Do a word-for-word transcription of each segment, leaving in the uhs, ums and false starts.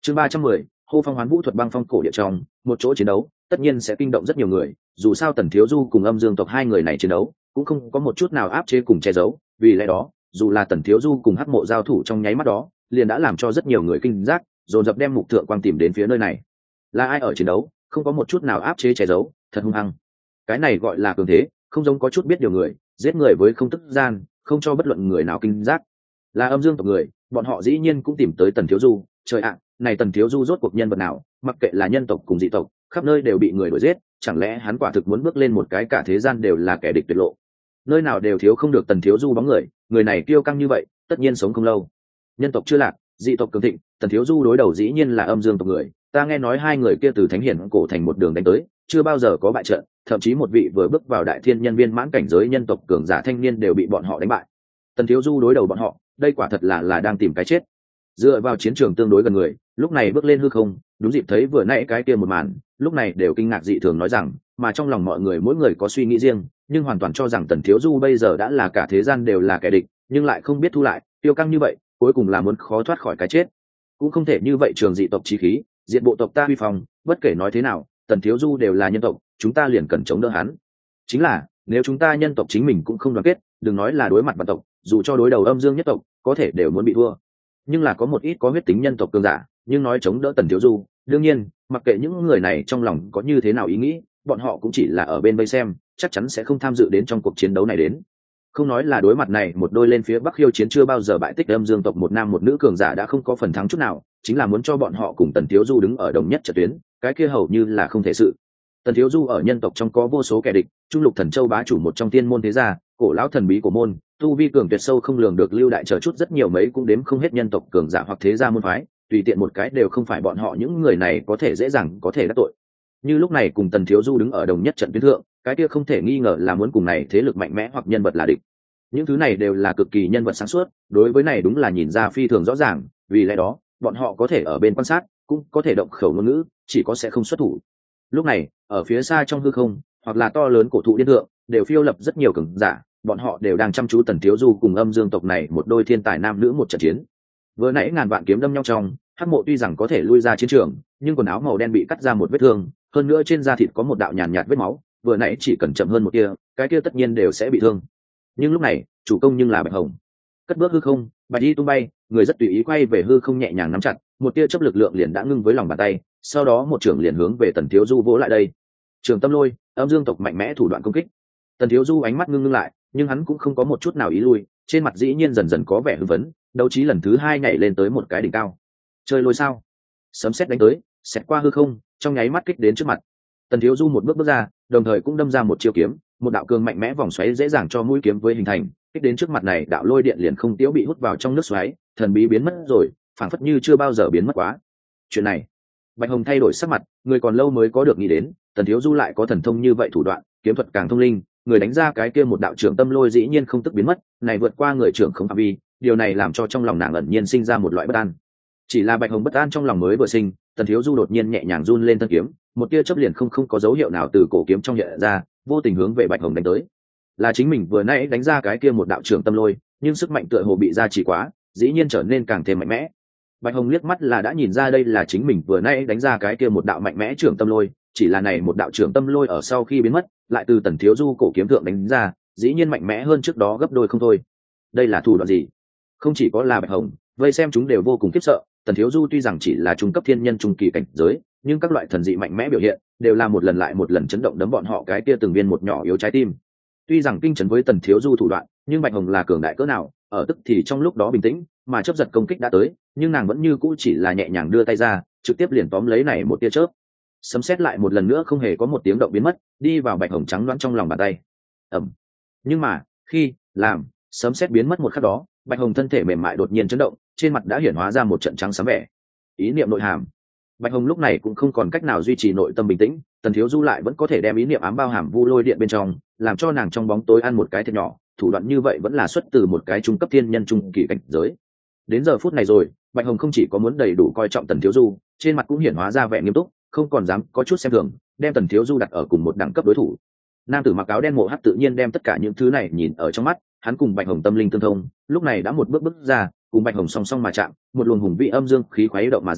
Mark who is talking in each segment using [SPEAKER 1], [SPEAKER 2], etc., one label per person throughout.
[SPEAKER 1] chương ba trăm mười, hô phong hoán vũ thuật băng phong cổ địa trong một chỗ chiến đấu tất nhiên sẽ kinh động rất nhiều người, dù sao Tần Thiếu Du cùng Âm Dương tộc hai người này chiến đấu cũng không có một chút nào áp chế cùng che giấu, vì lẽ đó dù là Tần Thiếu Du cùng Hắc Mộ giao thủ trong nháy mắt đó liền đã làm cho rất nhiều người kinh giác, dồn dập đem mục thượng quang tìm đến phía nơi này. Là ai ở chiến đấu, không có một chút nào áp chế che giấu, thật hung hăng. Cái này gọi là cường thế, không giống có chút biết điều người giết người với không tức gian, không cho bất luận người nào kinh giác. Là Âm Dương tộc người, bọn họ dĩ nhiên cũng tìm tới Tần Thiếu Du. Trời ạ, này Tần Thiếu Du rốt cuộc nhân vật nào, mặc kệ là nhân tộc cùng dị tộc, khắp nơi đều bị người đuổi giết, chẳng lẽ hắn quả thực muốn bước lên một cái cả thế gian đều là kẻ địch tuyệt lộ, nơi nào đều thiếu không được Tần Thiếu Du bóng người. Người này kiêu căng như vậy tất nhiên sống không lâu. Nhân tộc chưa lạc, dị tộc cường thịnh, Tần Thiếu Du đối đầu dĩ nhiên là Âm Dương tộc người. Ta nghe nói hai người kia từ Thánh Hiển cổ thành một đường đánh tới, chưa bao giờ có bại trận, thậm chí một vị vừa bước vào đại thiên nhân viên mãn cảnh giới nhân tộc cường giả thanh niên đều bị bọn họ đánh bại. Tần Thiếu Du đối đầu bọn họ, đây quả thật là là đang tìm cái chết. Dựa vào chiến trường tương đối gần người, lúc này bước lên hư không, đúng dịp thấy vừa nãy cái kia một màn, lúc này đều kinh ngạc dị thường nói rằng, mà trong lòng mọi người mỗi người có suy nghĩ riêng, nhưng hoàn toàn cho rằng Tần Thiếu Du bây giờ đã là cả thế gian đều là kẻ địch, nhưng lại không biết thu lại, tiêu căng như vậy, cuối cùng là muốn khó thoát khỏi cái chết. Cũng không thể như vậy, trường dị tộc chí khí, diện bộ tộc ta uy phong, bất kể nói thế nào, Tần Thiếu Du đều là nhân tộc, chúng ta liền cần chống đỡ hắn. Chính là, nếu chúng ta nhân tộc chính mình cũng không đoàn kết, đừng nói là đối mặt vạn tộc, dù cho đối đầu Âm Dương nhất tộc, có thể đều muốn bị thua. Nhưng là có một ít có huyết tính nhân tộc cường giả, nhưng nói chống đỡ Tần Thiếu Du, đương nhiên, mặc kệ những người này trong lòng có như thế nào ý nghĩ, bọn họ cũng chỉ là ở bên vây xem, chắc chắn sẽ không tham dự đến trong cuộc chiến đấu này đến. Không nói là đối mặt này một đôi lên phía Bắc khiêu chiến chưa bao giờ bại tích Âm Dương tộc một nam một nữ cường giả đã không có phần thắng chút nào, chính là muốn cho bọn họ cùng Tần Thiếu Du đứng ở đồng nhất trận tuyến, cái kia hầu như là không thể sự. Tần Thiếu Du ở nhân tộc trong có vô số kẻ địch, Trung Lục Thần Châu bá chủ một trong tiên môn thế gia, cổ lão thần bí của môn, tu vi cường tuyệt sâu không lường được lưu đại chờ chút rất nhiều mấy cũng đếm không hết nhân tộc cường giả hoặc thế gia môn phái, tùy tiện một cái đều không phải bọn họ những người này có thể dễ dàng có thể đắc tội. Như lúc này cùng Tần Thiếu Du đứng ở đồng nhất trận tuyến thượng, cái kia không thể nghi ngờ là muốn cùng này thế lực mạnh mẽ hoặc nhân vật là địch. Những thứ này đều là cực kỳ nhân vật sáng suốt, đối với này đúng là nhìn ra phi thường rõ ràng, vì lẽ đó, bọn họ có thể ở bên quan sát, cũng có thể động khẩu ngôn ngữ, chỉ có sẽ không xuất thủ. Lúc này, ở phía xa trong hư không, hoặc là to lớn cổ thụ điên thượng, đều phiêu lập rất nhiều cường giả, bọn họ đều đang chăm chú Tần Thiếu Du cùng Âm Dương tộc này một đôi thiên tài nam nữ một trận chiến. Vừa nãy ngàn vạn kiếm đâm nhau trong, Hắc Mộ tuy rằng có thể lui ra chiến trường, nhưng quần áo màu đen bị cắt ra một vết thương, hơn nữa trên da thịt có một đạo nhàn nhạt vết máu, vừa nãy chỉ cần chậm hơn một tia, cái kia tất nhiên đều sẽ bị thương. Nhưng lúc này, chủ công nhưng là Bạch Hồng. Cất bước hư không, bạch y tung bay, người rất tùy ý quay về hư không nhẹ nhàng nắm chặt, một tia chớp lực lượng liền đã ngưng với lòng bàn tay, sau đó một trường liền hướng về Tần Thiếu Du vỗ lại đây. Trường Tâm Lôi, Âm Dương tộc mạnh mẽ thủ đoạn công kích. Tần Thiếu Du ánh mắt ngưng ngưng lại, nhưng hắn cũng không có một chút nào ý lui, trên mặt dĩ nhiên dần dần có vẻ hưng phấn, đấu trí lần thứ hai nhảy lên tới một cái đỉnh cao. Chơi lôi sao? Sấm sét đánh tới, xẹt qua hư không, trong nháy mắt kích đến trước mặt. Tần Thiếu Du một bước bước ra, đồng thời cũng đâm ra một chiêu kiếm, một đạo cường mạnh mẽ vòng xoáy dễ dàng cho mũi kiếm với hình thành, kích đến trước mặt này, đạo lôi điện liền không tiếu bị hút vào trong nước xoáy, thần bí biến mất rồi, phảng phất như chưa bao giờ biến mất quá. Chuyện này, Bạch Hồng thay đổi sắc mặt, người còn lâu mới có được nghĩ đến, Tần Thiếu Du lại có thần thông như vậy thủ đoạn, kiếm thuật càng thông linh, người đánh ra cái kia một đạo trưởng tâm lôi dĩ nhiên không tức biến mất, này vượt qua người trưởng không phạm vi, điều này làm cho trong lòng nàng ẩn nhiên sinh ra một loại bất an. Chỉ là Bạch Hồng bất an trong lòng mới vừa sinh, Tần Thiếu Du đột nhiên nhẹ nhàng run lên thân kiếm, một tia chớp liền không không có dấu hiệu nào từ cổ kiếm trong hiện ra, vô tình hướng về Bạch Hồng đánh tới. Là chính mình vừa nãy đánh ra cái kia một đạo trưởng tâm lôi, nhưng sức mạnh tựa hồ bị gia trì quá, dĩ nhiên trở nên càng thêm mạnh mẽ. Bạch Hồng liếc mắt là đã nhìn ra đây là chính mình vừa nãy đánh ra cái kia một đạo mạnh mẽ trưởng tâm lôi, chỉ là này một đạo trưởng tâm lôi ở sau khi biến mất, lại từ Tần Thiếu Du cổ kiếm thượng đánh ra, dĩ nhiên mạnh mẽ hơn trước đó gấp đôi không thôi. Đây là thủ đoạn gì? Không chỉ có là Bạch Hồng, vây xem chúng đều vô cùng khiếp sợ. Tần Thiếu Du tuy rằng chỉ là trung cấp thiên nhân trung kỳ cảnh giới, nhưng các loại thần dị mạnh mẽ biểu hiện đều là một lần lại một lần chấn động đấm bọn họ cái kia từng viên một nhỏ yếu trái tim. Tuy rằng kinh chấn với Tần Thiếu Du thủ đoạn, nhưng Bạch Hồng là cường đại cỡ nào, ở tức thì trong lúc đó bình tĩnh, mà chớp giật công kích đã tới, nhưng nàng vẫn như cũ chỉ là nhẹ nhàng đưa tay ra, trực tiếp liền tóm lấy này một tia chớp. Sấm sét lại một lần nữa không hề có một tiếng động biến mất, đi vào Bạch Hồng trắng loáng trong lòng bàn tay. Ầm. Nhưng mà, khi làm sấm sét biến mất một khắc đó, Bạch Hồng thân thể mềm mại đột nhiên chấn động, trên mặt đã hiển hóa ra một trận trắng sáng vẻ. Ý niệm nội hàm. Bạch Hồng lúc này cũng không còn cách nào duy trì nội tâm bình tĩnh, Tần Thiếu Du lại vẫn có thể đem ý niệm ám bao hàm vu lôi điện bên trong, làm cho nàng trong bóng tối ăn một cái thiệt nhỏ, thủ đoạn như vậy vẫn là xuất từ một cái trung cấp thiên nhân trung kỳ cảnh giới. Đến giờ phút này rồi, Bạch Hồng không chỉ có muốn đầy đủ coi trọng Tần Thiếu Du, trên mặt cũng hiển hóa ra vẻ nghiêm túc, không còn dám có chút xem thường, đem Tần Thiếu Du đặt ở cùng một đẳng cấp đối thủ. Nam tử mặc áo đen Mộ Hắc tự nhiên đem tất cả những thứ này nhìn ở trong mắt, hắn cùng Bạch Hồng tâm linh tương thông, lúc này đã một bước bước ra, cùng Bạch Hồng song song mà chạm, một luồng hùng vĩ âm dương khí khuấy động mà ra,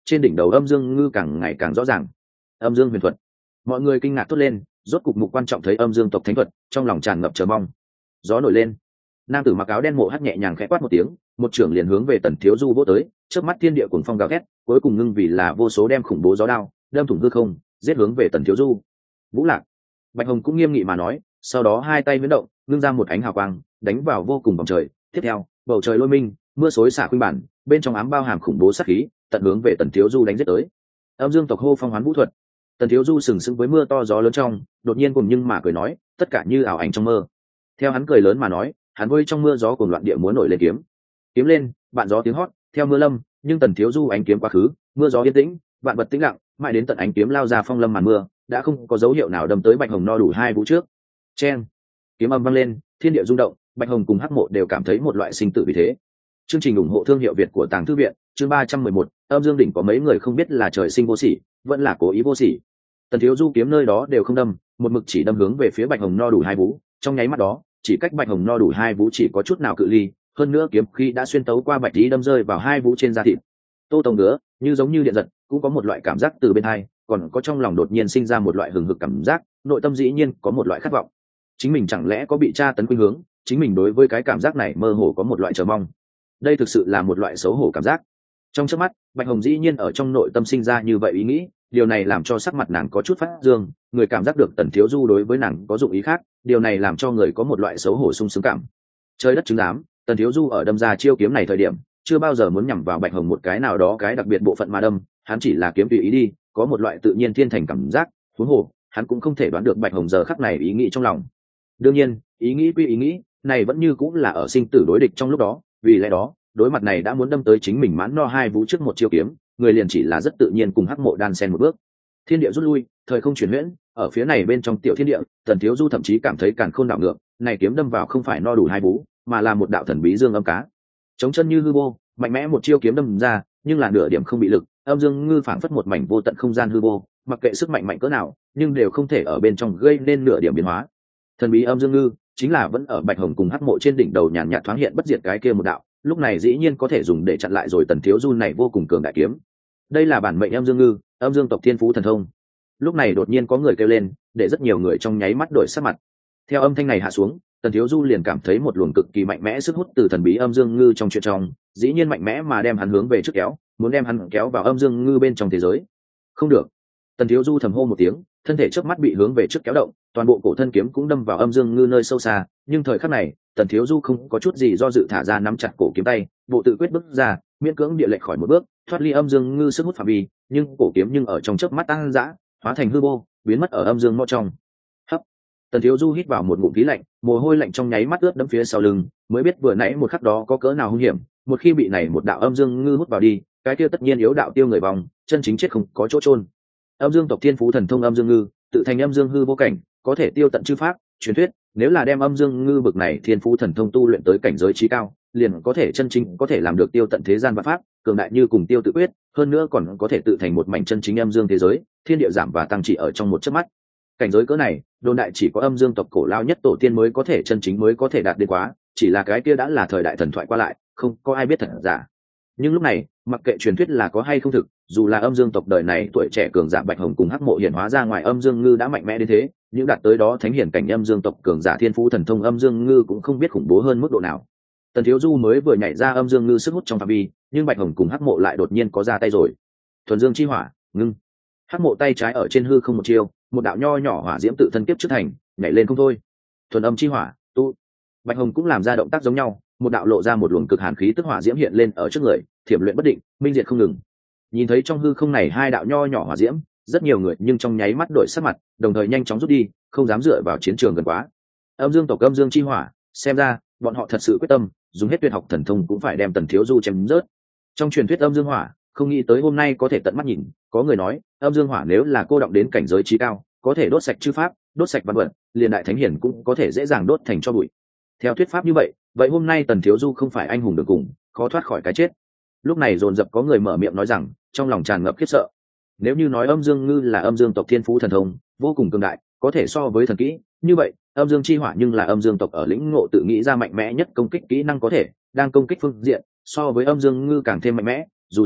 [SPEAKER 1] trên đỉnh đầu âm dương ngư càng ngày càng rõ ràng. Âm dương huyền thuật. Mọi người kinh ngạc thốt lên, rốt cục mục quan trọng thấy âm dương tộc thánh thuật, trong lòng tràn ngập chờ mong. Gió nổi lên, nam tử mặc áo đen mộ hắc nhẹ nhàng khẽ quát một tiếng, một trưởng liền hướng về Tần Thiếu Du vỗ tới, trước mắt thiên địa cuồng phong gào thét, cuối cùng ngưng vì là vô số đem khủng bố gió đao đâm thủng hư không, giết hướng về Tần Thiếu Du. Vũ Lạc. Bạch Hồng cũng nghiêm nghị mà nói, sau đó hai tay biến động, ngưng ra một ánh hào quang, đánh vào vô cùng vòng trời. Tiếp theo, bầu trời lôi minh, mưa xối xả khuynh bản, bên trong ám bao hàm khủng bố sát khí, tận hướng về Tần Thiếu Du đánh giết tới. Âm dương tộc hô phong hoán vũ thuật. Tần Thiếu Du sừng sững với mưa to gió lớn trong, đột nhiên cùng nhưng mà cười nói, tất cả như ảo ảnh trong mơ. Theo hắn cười lớn mà nói, hắn vơi trong mưa gió cuồng loạn địa múa nổi lên kiếm. Kiếm lên, bạn gió tiếng hót, theo mưa lâm, nhưng Tần Thiếu Du ánh kiếm quá khứ, mưa gió yên tĩnh, vạn vật tĩnh lặng, mãi đến tận ánh kiếm lao ra phong lâm màn mưa, đã không có dấu hiệu nào đâm tới Bạch Hồng no đủ hai vũ trước. Chen, kiếm âm vang lên, thiên địa rung động, Bạch Hồng cùng Hắc Mộ đều cảm thấy một loại sinh tử vì thế. Chương trình ủng hộ thương hiệu Việt của Tàng Thư viện, chương ba trăm mười một, âm dương đỉnh có mấy người không biết là trời sinh vô sỉ, vẫn là cố ý vô sỉ. Tần Thiếu Du kiếm nơi đó đều không đâm, một mực chỉ đâm hướng về phía Bạch Hồng no đủ hai vũ, trong nháy mắt đó, chỉ cách Bạch Hồng no đủ hai vũ chỉ có chút nào cự ly, hơn nữa kiếm khí đã xuyên tấu qua bạch tí đâm rơi vào hai vũ trên da thịt. Tô Tông nữa, như giống như điện giật, cũng có một loại cảm giác từ bên hai, còn có trong lòng đột nhiên sinh ra một loại hừng hực cảm giác, nội tâm dĩ nhiên có một loại khát vọng. Chính mình chẳng lẽ có bị tra tấn khuynh hướng, chính mình đối với cái cảm giác này mơ hồ có một loại chờ mong. Đây thực sự là một loại xấu hổ cảm giác. Trong chớp mắt, Bạch Hồng dĩ nhiên ở trong nội tâm sinh ra như vậy ý nghĩ, điều này làm cho sắc mặt nàng có chút phát dương, người cảm giác được Tần Thiếu Du đối với nàng có dụng ý khác, điều này làm cho người có một loại xấu hổ sung sướng cảm. Trời đất chứng giám, Tần Thiếu Du ở đâm ra chiêu kiếm này thời điểm, chưa bao giờ muốn nhằm vào Bạch Hồng một cái nào đó cái đặc biệt bộ phận mà đâm, hắn chỉ là kiếm tùy ý đi, có một loại tự nhiên thiên thành cảm giác, huống hồ, hắn cũng không thể đoán được Bạch Hồng giờ khắc này ý nghĩ trong lòng. Đương nhiên, ý nghĩ quy ý nghĩ, này vẫn như cũng là ở sinh tử đối địch trong lúc đó, vì lẽ đó, đối mặt này đã muốn đâm tới chính mình mãn no hai vũ trước một chiêu kiếm, người liền chỉ là rất tự nhiên cùng Hắc Mộ đan xen một bước. Thiên địa rút lui, thời không chuyển huyễn, ở phía này bên trong tiểu thiên địa, Tần Thiếu Du thậm chí cảm thấy càn khôn đảo ngược, này kiếm đâm vào không phải no đủ hai vũ, mà là một đạo thần bí dương âm cá. Chống chân như hư vô, mạnh mẽ một chiêu kiếm đâm ra, nhưng là nửa điểm không bị lực, âm dương ngư phảng phất một mảnh vô tận không gian hư vô, mặc kệ sức mạnh mạnh cỡ nào, nhưng đều không thể ở bên trong gây nên nửa điểm biến hóa. Thần bí âm dương ngư chính là vẫn ở Bạch Hồng cùng Hắc Mộ trên đỉnh đầu nhàn nhạt thoáng hiện bất diệt cái kia một đạo, lúc này dĩ nhiên có thể dùng để chặn lại rồi Tần Thiếu Du này vô cùng cường đại kiếm. Đây là bản mệnh âm dương ngư, âm dương tộc thiên phú thần thông. Lúc này đột nhiên có người kêu lên, để rất nhiều người trong nháy mắt đổi sắc mặt. Theo âm thanh này hạ xuống, Tần Thiếu Du liền cảm thấy một luồng cực kỳ mạnh mẽ sức hút từ thần bí âm dương ngư trong chuyện trong, dĩ nhiên mạnh mẽ mà đem hắn hướng về trước kéo, muốn đem hắn kéo vào âm dương ngư bên trong thế giới. Không được. Tần Thiếu Du thầm hô một tiếng, thân thể trước mắt bị hướng về trước kéo động, toàn bộ cổ thân kiếm cũng đâm vào âm dương ngư nơi sâu xa, nhưng thời khắc này, Tần Thiếu Du không có chút gì do dự thả ra nắm chặt cổ kiếm tay, bộ tự quyết bước ra, miễn cưỡng địa lệch khỏi một bước, thoát ly âm dương ngư sức hút phạm vi, nhưng cổ kiếm nhưng ở trong chớp mắt tăng dã, hóa thành hư vô, biến mất ở âm dương mô trong. Hấp. Tần Thiếu Du hít vào một ngụm khí lạnh, mồ hôi lạnh trong nháy mắt ướt đẫm phía sau lưng, mới biết vừa nãy một khắc đó có cỡ nào hung hiểm, một khi bị này một đạo âm dương ngư hút vào đi, cái kia tất nhiên yếu đạo tiêu người vòng, chân chính chết không có chỗ chôn. Âm dương tộc thiên phú thần thông âm dương ngư, tự thành âm dương hư vô cảnh, có thể tiêu tận chư pháp, truyền thuyết, nếu là đem âm dương ngư bực này thiên phú thần thông tu luyện tới cảnh giới trí cao, liền có thể chân chính có thể làm được tiêu tận thế gian và pháp, cường đại như cùng tiêu tự quyết, hơn nữa còn có thể tự thành một mảnh chân chính âm dương thế giới, thiên địa giảm và tăng trị ở trong một chớp mắt. Cảnh giới cỡ này, đồn đại chỉ có âm dương tộc cổ lao nhất tổ tiên mới có thể chân chính mới có thể đạt đến quá, chỉ là cái kia đã là thời đại thần thoại qua lại, không có ai biết thật giả. Nhưng lúc này, mặc kệ truyền thuyết là có hay không thực, dù là âm dương tộc đời này tuổi trẻ cường giả Bạch Hồng cùng Hắc Mộ hiển hóa ra ngoài âm dương ngư đã mạnh mẽ đến thế, những đạt tới đó thánh hiển cảnh âm dương tộc cường giả thiên phú thần thông âm dương ngư cũng không biết khủng bố hơn mức độ nào. Tần Thiếu Du mới vừa nhảy ra âm dương ngư sức hút trong phạm vi, nhưng Bạch Hồng cùng Hắc Mộ lại đột nhiên có ra tay rồi. Thuần dương chi hỏa, ngưng. Hắc Mộ tay trái ở trên hư không một chiêu, một đạo nho nhỏ hỏa diễm tự thân kiếp trước thành, nhảy lên không thôi. Thuần âm chi hỏa, tu. Bạch Hồng cũng làm ra động tác giống nhau, một đạo lộ ra một luồng cực hàn khí tức hỏa diễm hiện lên ở trước người, thiểm luyện bất định, minh diệt không ngừng. Nhìn thấy trong hư không này hai đạo nho nhỏ hỏa diễm, rất nhiều người nhưng trong nháy mắt đổi sắc mặt, đồng thời nhanh chóng rút đi, không dám dựa vào chiến trường gần quá. Âm dương tộc âm dương chi hỏa, xem ra bọn họ thật sự quyết tâm, dùng hết tuyệt học thần thông cũng phải đem Tần Thiếu Du chém rớt. Trong truyền thuyết âm dương hỏa, không nghĩ tới hôm nay có thể tận mắt nhìn, có người nói, âm dương hỏa nếu là cô động đến cảnh giới trí cao, có thể đốt sạch chư pháp, đốt sạch văn vật, liền đại thánh hiển cũng có thể dễ dàng đốt thành cho bụi. Theo thuyết pháp như vậy, vậy hôm nay Tần Thiếu Du không phải anh hùng được cùng, khó thoát khỏi cái chết. Lúc này dồn dập có người mở miệng nói rằng, trong lòng tràn ngập khiếp sợ. Nếu như nói âm dương ngư là âm dương tộc thiên phú thần thông, vô cùng cường đại, có thể so với thần kỹ, như vậy, âm dương chi hỏa nhưng là âm dương tộc ở lĩnh ngộ tự nghĩ ra mạnh mẽ nhất công kích kỹ năng có thể, đang công kích phương diện, so với âm dương ngư càng thêm mạnh mẽ, dù sao,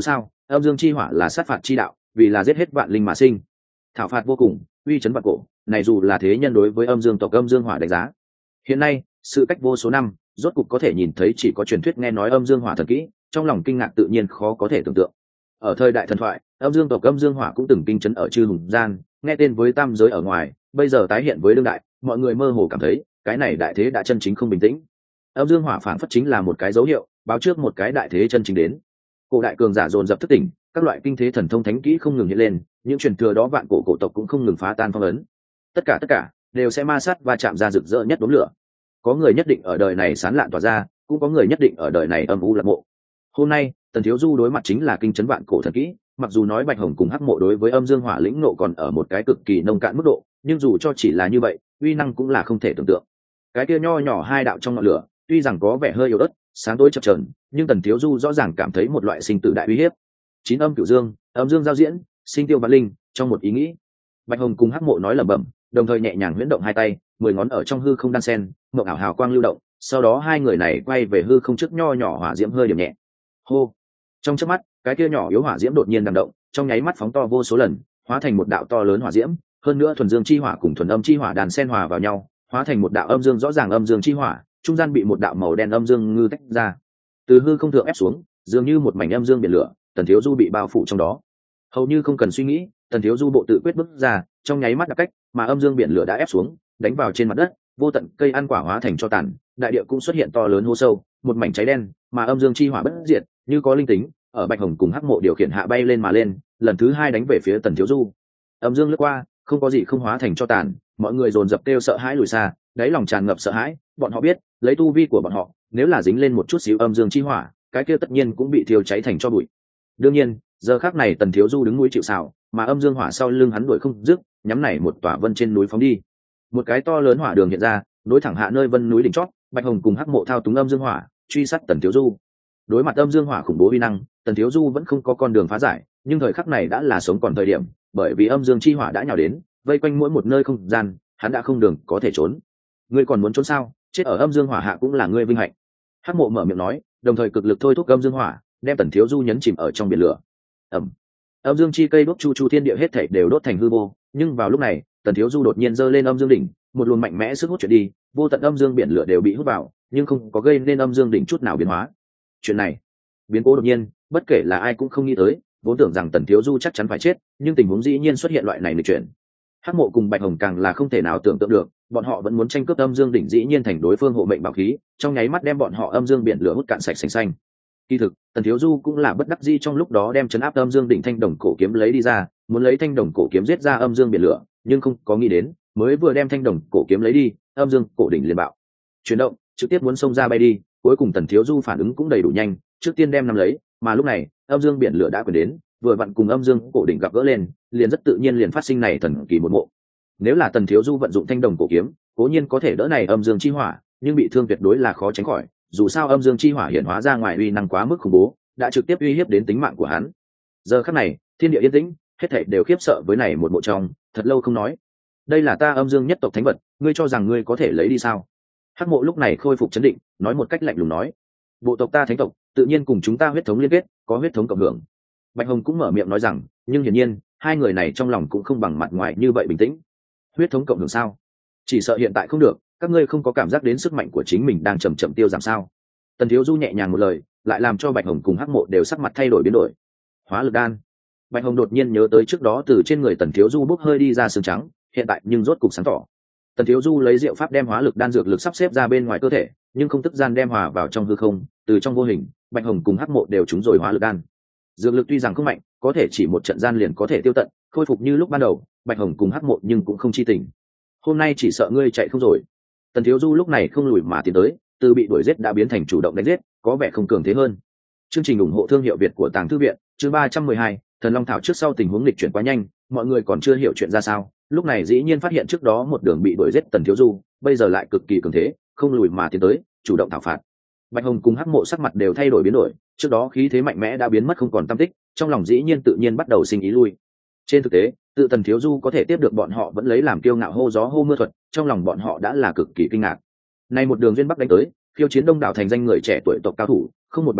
[SPEAKER 1] âm dương chi hỏa là sát phạt chi đạo, vì là giết hết vạn linh mà sinh, thảo phạt vô cùng, uy chấn vạn cổ. Này dù là thế nhân đối với âm dương tộc âm dương hỏa đánh giá. Hiện nay sự cách vô số năm, rốt cục có thể nhìn thấy chỉ có truyền thuyết nghe nói âm dương hỏa thần kỹ, trong lòng kinh ngạc tự nhiên khó có thể tưởng tượng. Ở thời đại thần thoại, âm dương tộc âm dương hỏa cũng từng kinh chấn ở chư hùng gian, nghe tên với tam giới ở ngoài, bây giờ tái hiện với đương đại, mọi người mơ hồ cảm thấy cái này đại thế đã chân chính không bình tĩnh. Âm dương hỏa phản phất chính là một cái dấu hiệu báo trước một cái đại thế chân chính đến. Cổ đại cường giả dồn dập thức tỉnh, các loại kinh thế thần thông thánh kỹ không ngừng hiện lên, những truyền thừa đó vạn cổ cổ tộc cũng không ngừng phá tan phong ấn. Tất cả tất cả đều sẽ ma sát và chạm ra rực rỡ nhất đốm lửa. Có người nhất định ở đời này sán lạn tỏa ra, cũng có người nhất định ở đời này âm u lạc mộ. Hôm nay Tần Thiếu Du đối mặt chính là kinh chấn vạn cổ thần kỹ, mặc dù nói Bạch Hồng cùng Hắc Mộ đối với âm dương hỏa lĩnh nộ còn ở một cái cực kỳ nông cạn mức độ, nhưng dù cho chỉ là như vậy, uy năng cũng là không thể tưởng tượng. Cái kia nho nhỏ hai đạo trong ngọn lửa, tuy rằng có vẻ hơi yếu ớt, sáng tối chập chờn, nhưng Tần Thiếu Du rõ ràng cảm thấy một loại sinh tử đại uy hiếp. Chín âm cửu dương, âm dương giao diễn, sinh tiêu vạn linh, trong một ý nghĩ. Bạch Hồng cùng Hắc Mộ nói lẩm bẩm, đồng thời nhẹ nhàng huyễn động hai tay, mười ngón ở trong hư không đan sen, mộng ảo hào quang lưu động, sau đó hai người này quay về hư không trước nho nhỏ hỏa diễm hơi điểm nhẹ. Hô. Trong chớp mắt, cái kia nhỏ yếu hỏa diễm đột nhiên đằng động, trong nháy mắt phóng to vô số lần, hóa thành một đạo to lớn hỏa diễm, hơn nữa thuần dương chi hỏa cùng thuần âm chi hỏa đàn xen hòa vào nhau, hóa thành một đạo âm dương rõ ràng âm dương chi hỏa, trung gian bị một đạo màu đen âm dương ngư tách ra. Từ hư không thượng ép xuống, dường như một mảnh âm dương biển lửa, Tần Thiếu Du bị bao phủ trong đó. Hầu như không cần suy nghĩ, Tần Thiếu Du bộ tự quyết bước ra, trong nháy mắt đặc cách, mà âm dương biển lửa đã ép xuống, đánh vào trên mặt đất, vô tận cây ăn quả hóa thành cho tàn, đại địa cũng xuất hiện to lớn hố sâu, một mảnh cháy đen, mà âm dương chi hỏa bất diệt, như có linh tính, ở Bạch Hồng cùng Hắc Mộ điều khiển hạ bay lên mà lên, lần thứ hai đánh về phía Tần Thiếu Du. Âm dương lướt qua, không có gì không hóa thành cho tàn, mọi người dồn dập kêu sợ hãi lùi xa, đáy lòng tràn ngập sợ hãi, bọn họ biết, lấy tu vi của bọn họ, nếu là dính lên một chút xíu âm dương chi hỏa, cái kia tất nhiên cũng bị thiêu cháy thành cho bụi. Đương nhiên, giờ khắc này Tần Thiếu Du đứng núi chịu sào, mà âm dương hỏa sau lưng hắn đuổi không dứt, nhắm này một tòa vân trên núi phóng đi. Một cái to lớn hỏa đường hiện ra, nối thẳng hạ nơi vân núi đỉnh chót, Bạch Hồng cùng Hắc Mộ thao túng âm dương hỏa, truy sát Tần Thiếu Du. Đối mặt âm dương hỏa khủng bố uy năng, Tần Thiếu Du vẫn không có con đường phá giải, nhưng thời khắc này đã là sống còn thời điểm, bởi vì âm dương chi hỏa đã nhào đến, vây quanh mỗi một nơi không gian, hắn đã không đường có thể trốn. Ngươi còn muốn trốn sao? Chết ở âm dương hỏa hạ cũng là ngươi vinh hạnh. Hắc Mộ mở miệng nói, đồng thời cực lực thôi thúc âm dương hỏa, đem Tần Thiếu Du nhấn chìm ở trong biển lửa. Ầm. Âm dương chi cây đốt chu chu thiên địa hết thảy đều đốt thành hư vô, nhưng vào lúc này, Tần Thiếu Du đột nhiên giơ lên âm dương đỉnh, một luồng mạnh mẽ sức hút chuyển đi, vô tận âm dương biển lửa đều bị hút vào, nhưng không có gây nên âm dương đỉnh chút nào biến hóa. Chuyện này, biến cố đột nhiên, bất kể là ai cũng không nghĩ tới, vốn tưởng rằng Tần Thiếu Du chắc chắn phải chết, nhưng tình huống dĩ nhiên xuất hiện loại này nghịch chuyển. Hắc Mộ cùng Bạch Hồng càng là không thể nào tưởng tượng được, bọn họ vẫn muốn tranh cướp âm dương đỉnh dĩ nhiên thành đối phương hộ mệnh bảo khí, trong nháy mắt đem bọn họ âm dương biển lửa hút cạn sạch sành xanh. Kỳ thực, Tần Thiếu Du cũng là bất đắc dĩ trong lúc đó đem chấn áp âm dương đỉnh thanh đồng cổ kiếm lấy đi ra, muốn lấy thanh đồng cổ kiếm giết ra âm dương biển lửa, nhưng không có nghĩ đến, mới vừa đem thanh đồng cổ kiếm lấy đi, âm dương cổ đỉnh liền bạo chuyển động, trực tiếp muốn xông ra bay đi. Cuối cùng Tần Thiếu Du phản ứng cũng đầy đủ nhanh, trước tiên đem nắm lấy, mà lúc này âm dương biển lửa đã quyền đến, vừa vặn cùng âm dương cổ đỉnh gặp gỡ lên, liền rất tự nhiên liền phát sinh này thần kỳ một mộ. Nếu là Tần Thiếu Du vận dụng thanh đồng cổ kiếm, cố nhiên có thể đỡ này âm dương chi hỏa, nhưng bị thương tuyệt đối là khó tránh khỏi, dù sao âm dương chi hỏa hiện hóa ra ngoài uy năng quá mức khủng bố, đã trực tiếp uy hiếp đến tính mạng của hắn. Giờ khắc này, thiên địa yên tĩnh, hết thảy đều khiếp sợ với này một mộ trong, thật lâu không nói. Đây là ta âm dương nhất tộc thánh vật, ngươi cho rằng ngươi có thể lấy đi sao? Hắc Mộ lúc này khôi phục chấn định, nói một cách lạnh lùng nói, bộ tộc ta thánh tộc, tự nhiên cùng chúng ta huyết thống liên kết, có huyết thống cộng hưởng. Bạch Hồng cũng mở miệng nói rằng, nhưng hiển nhiên, hai người này trong lòng cũng không bằng mặt ngoài như vậy bình tĩnh. Huyết thống cộng hưởng sao? Chỉ sợ hiện tại không được, các ngươi không có cảm giác đến sức mạnh của chính mình đang chậm chậm tiêu giảm sao? Tần Thiếu Du nhẹ nhàng một lời, lại làm cho Bạch Hồng cùng Hắc Mộ đều sắc mặt thay đổi biến đổi. Hóa lực đan. Bạch Hồng đột nhiên nhớ tới trước đó từ trên người Tần Thiếu Du bốc hơi đi ra xương trắng, hiện tại nhưng rốt cục sáng tỏ. Tần Thiếu Du lấy diệu pháp đem hóa lực đan dược lực sắp xếp ra bên ngoài cơ thể, nhưng không tức gian đem hòa vào trong hư không, từ trong vô hình, Bạch Hồng cùng Hắc Mộ đều trúng rồi hóa lực đan. Dược lực tuy rằng không mạnh, có thể chỉ một trận gian liền có thể tiêu tận, khôi phục như lúc ban đầu, Bạch Hồng cùng Hắc Mộ nhưng cũng không chi tình. Hôm nay chỉ sợ ngươi chạy không rồi. Tần Thiếu Du lúc này không lùi mà tiến tới, từ bị đuổi giết đã biến thành chủ động đánh giết, có vẻ không cường thế hơn. Chương trình ủng hộ thương hiệu Việt của Tàng Thư viện, chương ba trăm mười hai, Thần Long Thảo trước sau tình huống nghịch chuyển quá nhanh, mọi người còn chưa hiểu chuyện ra sao, lúc này dĩ nhiên phát hiện trước đó một đường bị đuổi giết Tần Thiếu Du, bây giờ lại cực kỳ cường thế, không lùi mà tiến tới, chủ động thảo phạt. Bạch Hồng cùng Hắc Mộ sắc mặt đều thay đổi biến đổi, trước đó khí thế mạnh mẽ đã biến mất không còn tăm tích, trong lòng dĩ nhiên tự nhiên bắt đầu sinh ý lui. Trên thực tế, tự Tần Thiếu Du có thể tiếp được bọn họ vẫn lấy làm kiêu ngạo hô gió hô mưa thuật, trong lòng bọn họ đã là cực kỳ kinh ngạc. Nay một đường duyên bắc đánh tới, khiêu chiến đông đảo thành danh người trẻ tuổi tộc cao thủ, không một bại trận,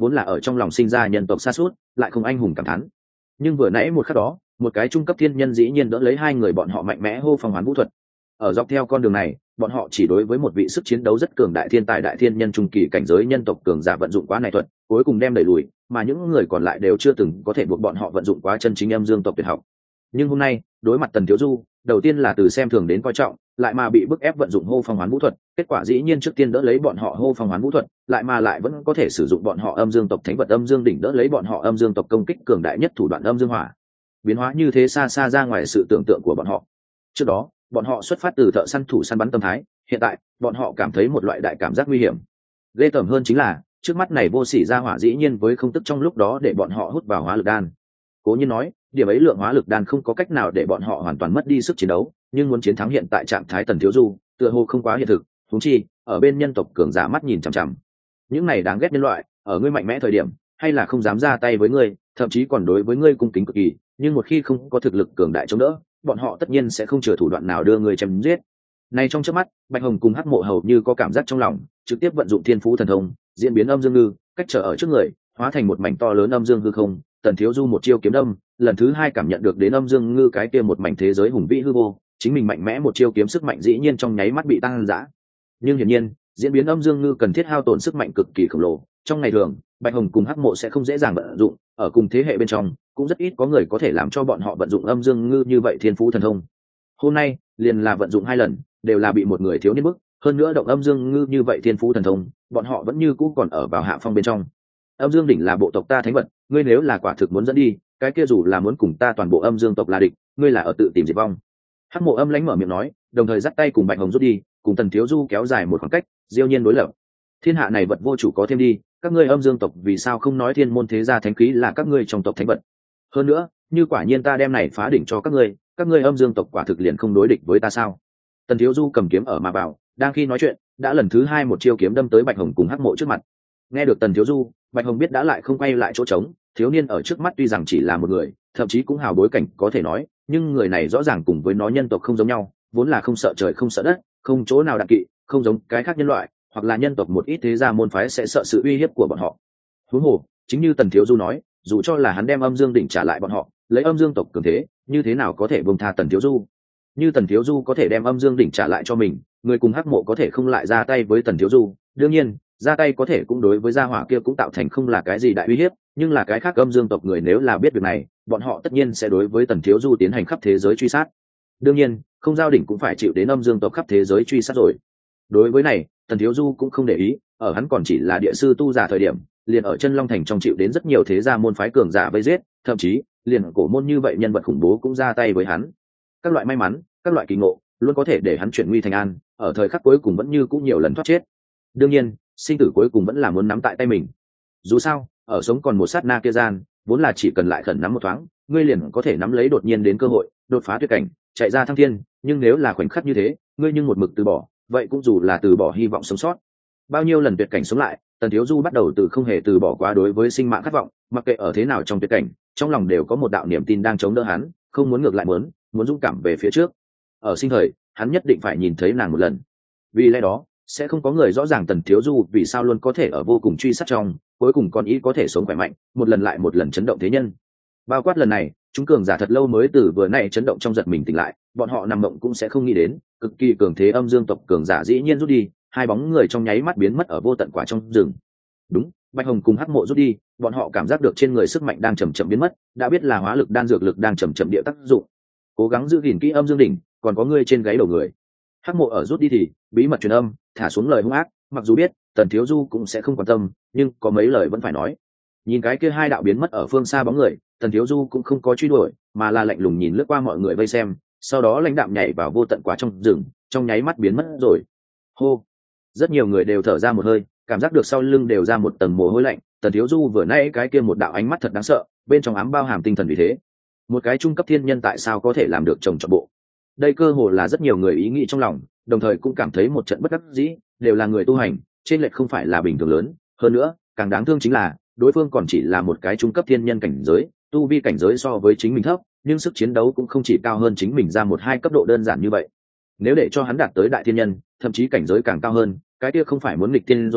[SPEAKER 1] vốn là ở trong lòng sinh ra nhân tộc xa suốt lại không anh hùng cảm thán. Nhưng vừa nãy một khắc đó, một cái trung cấp thiên nhân dĩ nhiên đỡ lấy hai người bọn họ mạnh mẽ hô phong hoán vũ thuật. Ở dọc theo con đường này, bọn họ chỉ đối với một vị sức chiến đấu rất cường đại thiên tài đại thiên nhân trung kỳ cảnh giới nhân tộc cường giả vận dụng quá này thuật, cuối cùng đem đẩy lùi, mà những người còn lại đều chưa từng có thể buộc bọn họ vận dụng quá chân chính âm dương tộc tuyệt học. Nhưng hôm nay, đối mặt Tần Thiếu Du, đầu tiên là từ xem thường đến coi trọng, lại mà bị bức ép vận dụng hô phong hoán vũ thuật, kết quả dĩ nhiên trước tiên đỡ lấy bọn họ hô phong hoán vũ thuật, lại mà lại vẫn có thể sử dụng bọn họ âm dương tộc thánh vật âm dương đỉnh đỡ lấy bọn họ âm dương tộc công kích cường đại nhất thủ đoạn âm dương hỏa. Biến hóa như thế xa xa ra ngoài sự tưởng tượng của bọn họ. Trước đó, bọn họ xuất phát từ thợ săn thủ săn bắn tâm thái, hiện tại, bọn họ cảm thấy một loại đại cảm giác nguy hiểm. Ghê tởm hơn chính là, trước mắt này vô sỉ ra hỏa dĩ nhiên với không tức trong lúc đó để bọn họ hút vào hóa lực đan. Cố nhiên nói, điểm ấy lượng hóa lực đan không có cách nào để bọn họ hoàn toàn mất đi sức chiến đấu, nhưng muốn chiến thắng hiện tại trạng thái Tần Thiếu Du, tựa hồ không quá hiện thực, huống chi, ở bên nhân tộc cường giả mắt nhìn chằm chằm. Những này đáng ghét nhân loại, ở ngươi mạnh mẽ thời điểm, hay là không dám ra tay với ngươi, thậm chí còn đối với ngươi cung kính cực kỳ, nhưng một khi không có thực lực cường đại chống đỡ, bọn họ tất nhiên sẽ không chừa thủ đoạn nào đưa ngươi chém giết. Này trong chớp mắt, Bạch Hồng cùng Hắc Mộ hầu như có cảm giác trong lòng, trực tiếp vận dụng Thiên Phú thần thông, diễn biến âm dương ngư, cách trở ở trước người, hóa thành một mảnh to lớn âm dương hư không. Tần Thiếu Du một chiêu kiếm đâm, lần thứ hai cảm nhận được đến âm dương ngư cái kia một mảnh thế giới hùng vĩ hư vô, chính mình mạnh mẽ một chiêu kiếm sức mạnh dĩ nhiên trong nháy mắt bị tăng dã. Nhưng hiển nhiên, diễn biến âm dương ngư cần thiết hao tổn sức mạnh cực kỳ khổng lồ, trong ngày thường, Bạch Hồng cùng Hắc Mộ sẽ không dễ dàng vận dụng, ở cùng thế hệ bên trong, cũng rất ít có người có thể làm cho bọn họ vận dụng âm dương ngư như vậy thiên phú thần thông. Hôm nay, liền là vận dụng hai lần, đều là bị một người thiếu niên bức, hơn nữa động âm dương ngư như vậy thiên phú thần thông, bọn họ vẫn như cũ còn ở vào hạ phong bên trong. Âm dương đỉnh là bộ tộc ta thánh vật, ngươi nếu là quả thực muốn dẫn đi, cái kia dù là muốn cùng ta toàn bộ âm dương tộc là địch, ngươi là ở tự tìm diệt vong. Hắc Mộ âm lãnh mở miệng nói, đồng thời dắt tay cùng Bạch Hồng rút đi, cùng Tần Thiếu Du kéo dài một khoảng cách, diêu nhiên đối lập. Thiên hạ này vật vô chủ có thêm đi, các ngươi âm dương tộc vì sao không nói thiên môn thế gia thánh khí là các ngươi trong tộc thánh vật? Hơn nữa, như quả nhiên ta đem này phá đỉnh cho các ngươi, các ngươi âm dương tộc quả thực liền không đối địch với ta sao? Tần Thiếu Du cầm kiếm ở mà bảo, đang khi nói chuyện, đã lần thứ hai một chiêu kiếm đâm tới Bạch Hồng cùng Hắc Mộ trước mặt. Nghe được Tần Thiếu Du, Bạch Hồng biết đã lại không quay lại chỗ trống, thiếu niên ở trước mắt tuy rằng chỉ là một người, thậm chí cũng hào bối cảnh có thể nói, nhưng người này rõ ràng cùng với nó nhân tộc không giống nhau, vốn là không sợ trời không sợ đất, không chỗ nào đặng kỵ, không giống cái khác nhân loại, hoặc là nhân tộc một ít thế gia môn phái sẽ sợ sự uy hiếp của bọn họ. Huống hồ, chính như Tần Thiếu Du nói, dù cho là hắn đem âm dương đỉnh trả lại bọn họ, lấy âm dương tộc cường thế, như thế nào có thể buông tha Tần Thiếu Du? Như Tần Thiếu Du có thể đem âm dương đỉnh trả lại cho mình, người cùng Hắc Mộ có thể không lại ra tay với Tần Thiếu Du, đương nhiên, ra tay có thể cũng đối với gia hỏa kia cũng tạo thành không là cái gì đại uy hiếp, nhưng là cái khác âm dương tộc người nếu là biết việc này, bọn họ tất nhiên sẽ đối với Tần Thiếu Du tiến hành khắp thế giới truy sát. Đương nhiên, không giao đỉnh cũng phải chịu đến âm dương tộc khắp thế giới truy sát rồi. Đối với này, Tần Thiếu Du cũng không để ý, ở hắn còn chỉ là địa sư tu giả thời điểm, liền ở Chân Long Thành trong chịu đến rất nhiều thế gia môn phái cường giả vây giết, thậm chí, liền cổ môn như vậy nhân vật khủng bố cũng ra tay với hắn. Các loại may mắn, các loại kỳ ngộ, luôn có thể để hắn chuyển nguy thành an, ở thời khắc cuối cùng vẫn như cũng nhiều lần thoát chết. Đương nhiên, sinh tử cuối cùng vẫn là muốn nắm tại tay mình. Dù sao, ở sống còn một sát na kia gian, vốn là chỉ cần lại khẩn nắm một thoáng, ngươi liền có thể nắm lấy đột nhiên đến cơ hội, đột phá tuyệt cảnh, chạy ra thăng thiên, nhưng nếu là khoảnh khắc như thế, ngươi nhưng một mực từ bỏ, vậy cũng dù là từ bỏ hy vọng sống sót. Bao nhiêu lần tuyệt cảnh sống lại, Tần Thiếu Du bắt đầu từ không hề từ bỏ quá đối với sinh mạng khát vọng, mặc kệ ở thế nào trong tuyệt cảnh, trong lòng đều có một đạo niềm tin đang chống đỡ hắn, không muốn ngược lại muốn, muốn dũng cảm về phía trước. Ở sinh thời, hắn nhất định phải nhìn thấy nàng một lần. Vì lẽ đó, sẽ không có người rõ ràng Tần Thiếu Du vì sao luôn có thể ở vô cùng truy sát trong, cuối cùng còn ý có thể sống khỏe mạnh, một lần lại một lần chấn động thế nhân. Bao quát lần này, chúng cường giả thật lâu mới từ vừa nay chấn động trong giật mình tỉnh lại, bọn họ nằm mộng cũng sẽ không nghĩ đến, cực kỳ cường thế âm dương tộc cường giả dĩ nhiên rút đi, hai bóng người trong nháy mắt biến mất ở vô tận quả trong rừng. Đúng, Bạch Hồng cùng Hắc Mộ rút đi, bọn họ cảm giác được trên người sức mạnh đang chậm chậm biến mất, đã biết là hóa lực đan dược lực đang chậm chậm địa tác dụng. Cố gắng giữ gìn kỹ âm dương đỉnh, còn có ngươi trên gáy đầu người. Hắc Mộ ở rút đi thì bí mật truyền âm, thả xuống lời hung ác, mặc dù biết Tần Thiếu Du cũng sẽ không quan tâm, nhưng có mấy lời vẫn phải nói. Nhìn cái kia hai đạo biến mất ở phương xa bóng người, Tần Thiếu Du cũng không có truy đuổi, mà là lạnh lùng nhìn lướt qua mọi người vây xem, sau đó lãnh đạm nhảy vào vô tận quả trong rừng, trong nháy mắt biến mất rồi. Hô, rất nhiều người đều thở ra một hơi, cảm giác được sau lưng đều ra một tầng mồ hôi lạnh. Tần Thiếu Du vừa nãy cái kia một đạo ánh mắt thật đáng sợ, bên trong ám bao hàm tinh thần vì thế. Một cái trung cấp thiên nhân tại sao có thể làm được trồng trọt bộ? Đây cơ hồ là rất nhiều người ý nghĩ trong lòng, đồng thời cũng cảm thấy một trận bất đắc dĩ, đều là người tu hành, trên lệch không phải là bình thường lớn. Hơn nữa, càng đáng thương chính là đối phương còn chỉ là một cái trung cấp thiên nhân cảnh giới, tu vi cảnh giới so với chính mình thấp, nhưng sức chiến đấu cũng không chỉ cao hơn chính mình ra một hai cấp độ đơn giản như vậy. Nếu để cho hắn đạt tới đại thiên nhân, thậm chí cảnh giới càng cao hơn, cái kia không phải muốn nghịch thiên rồi,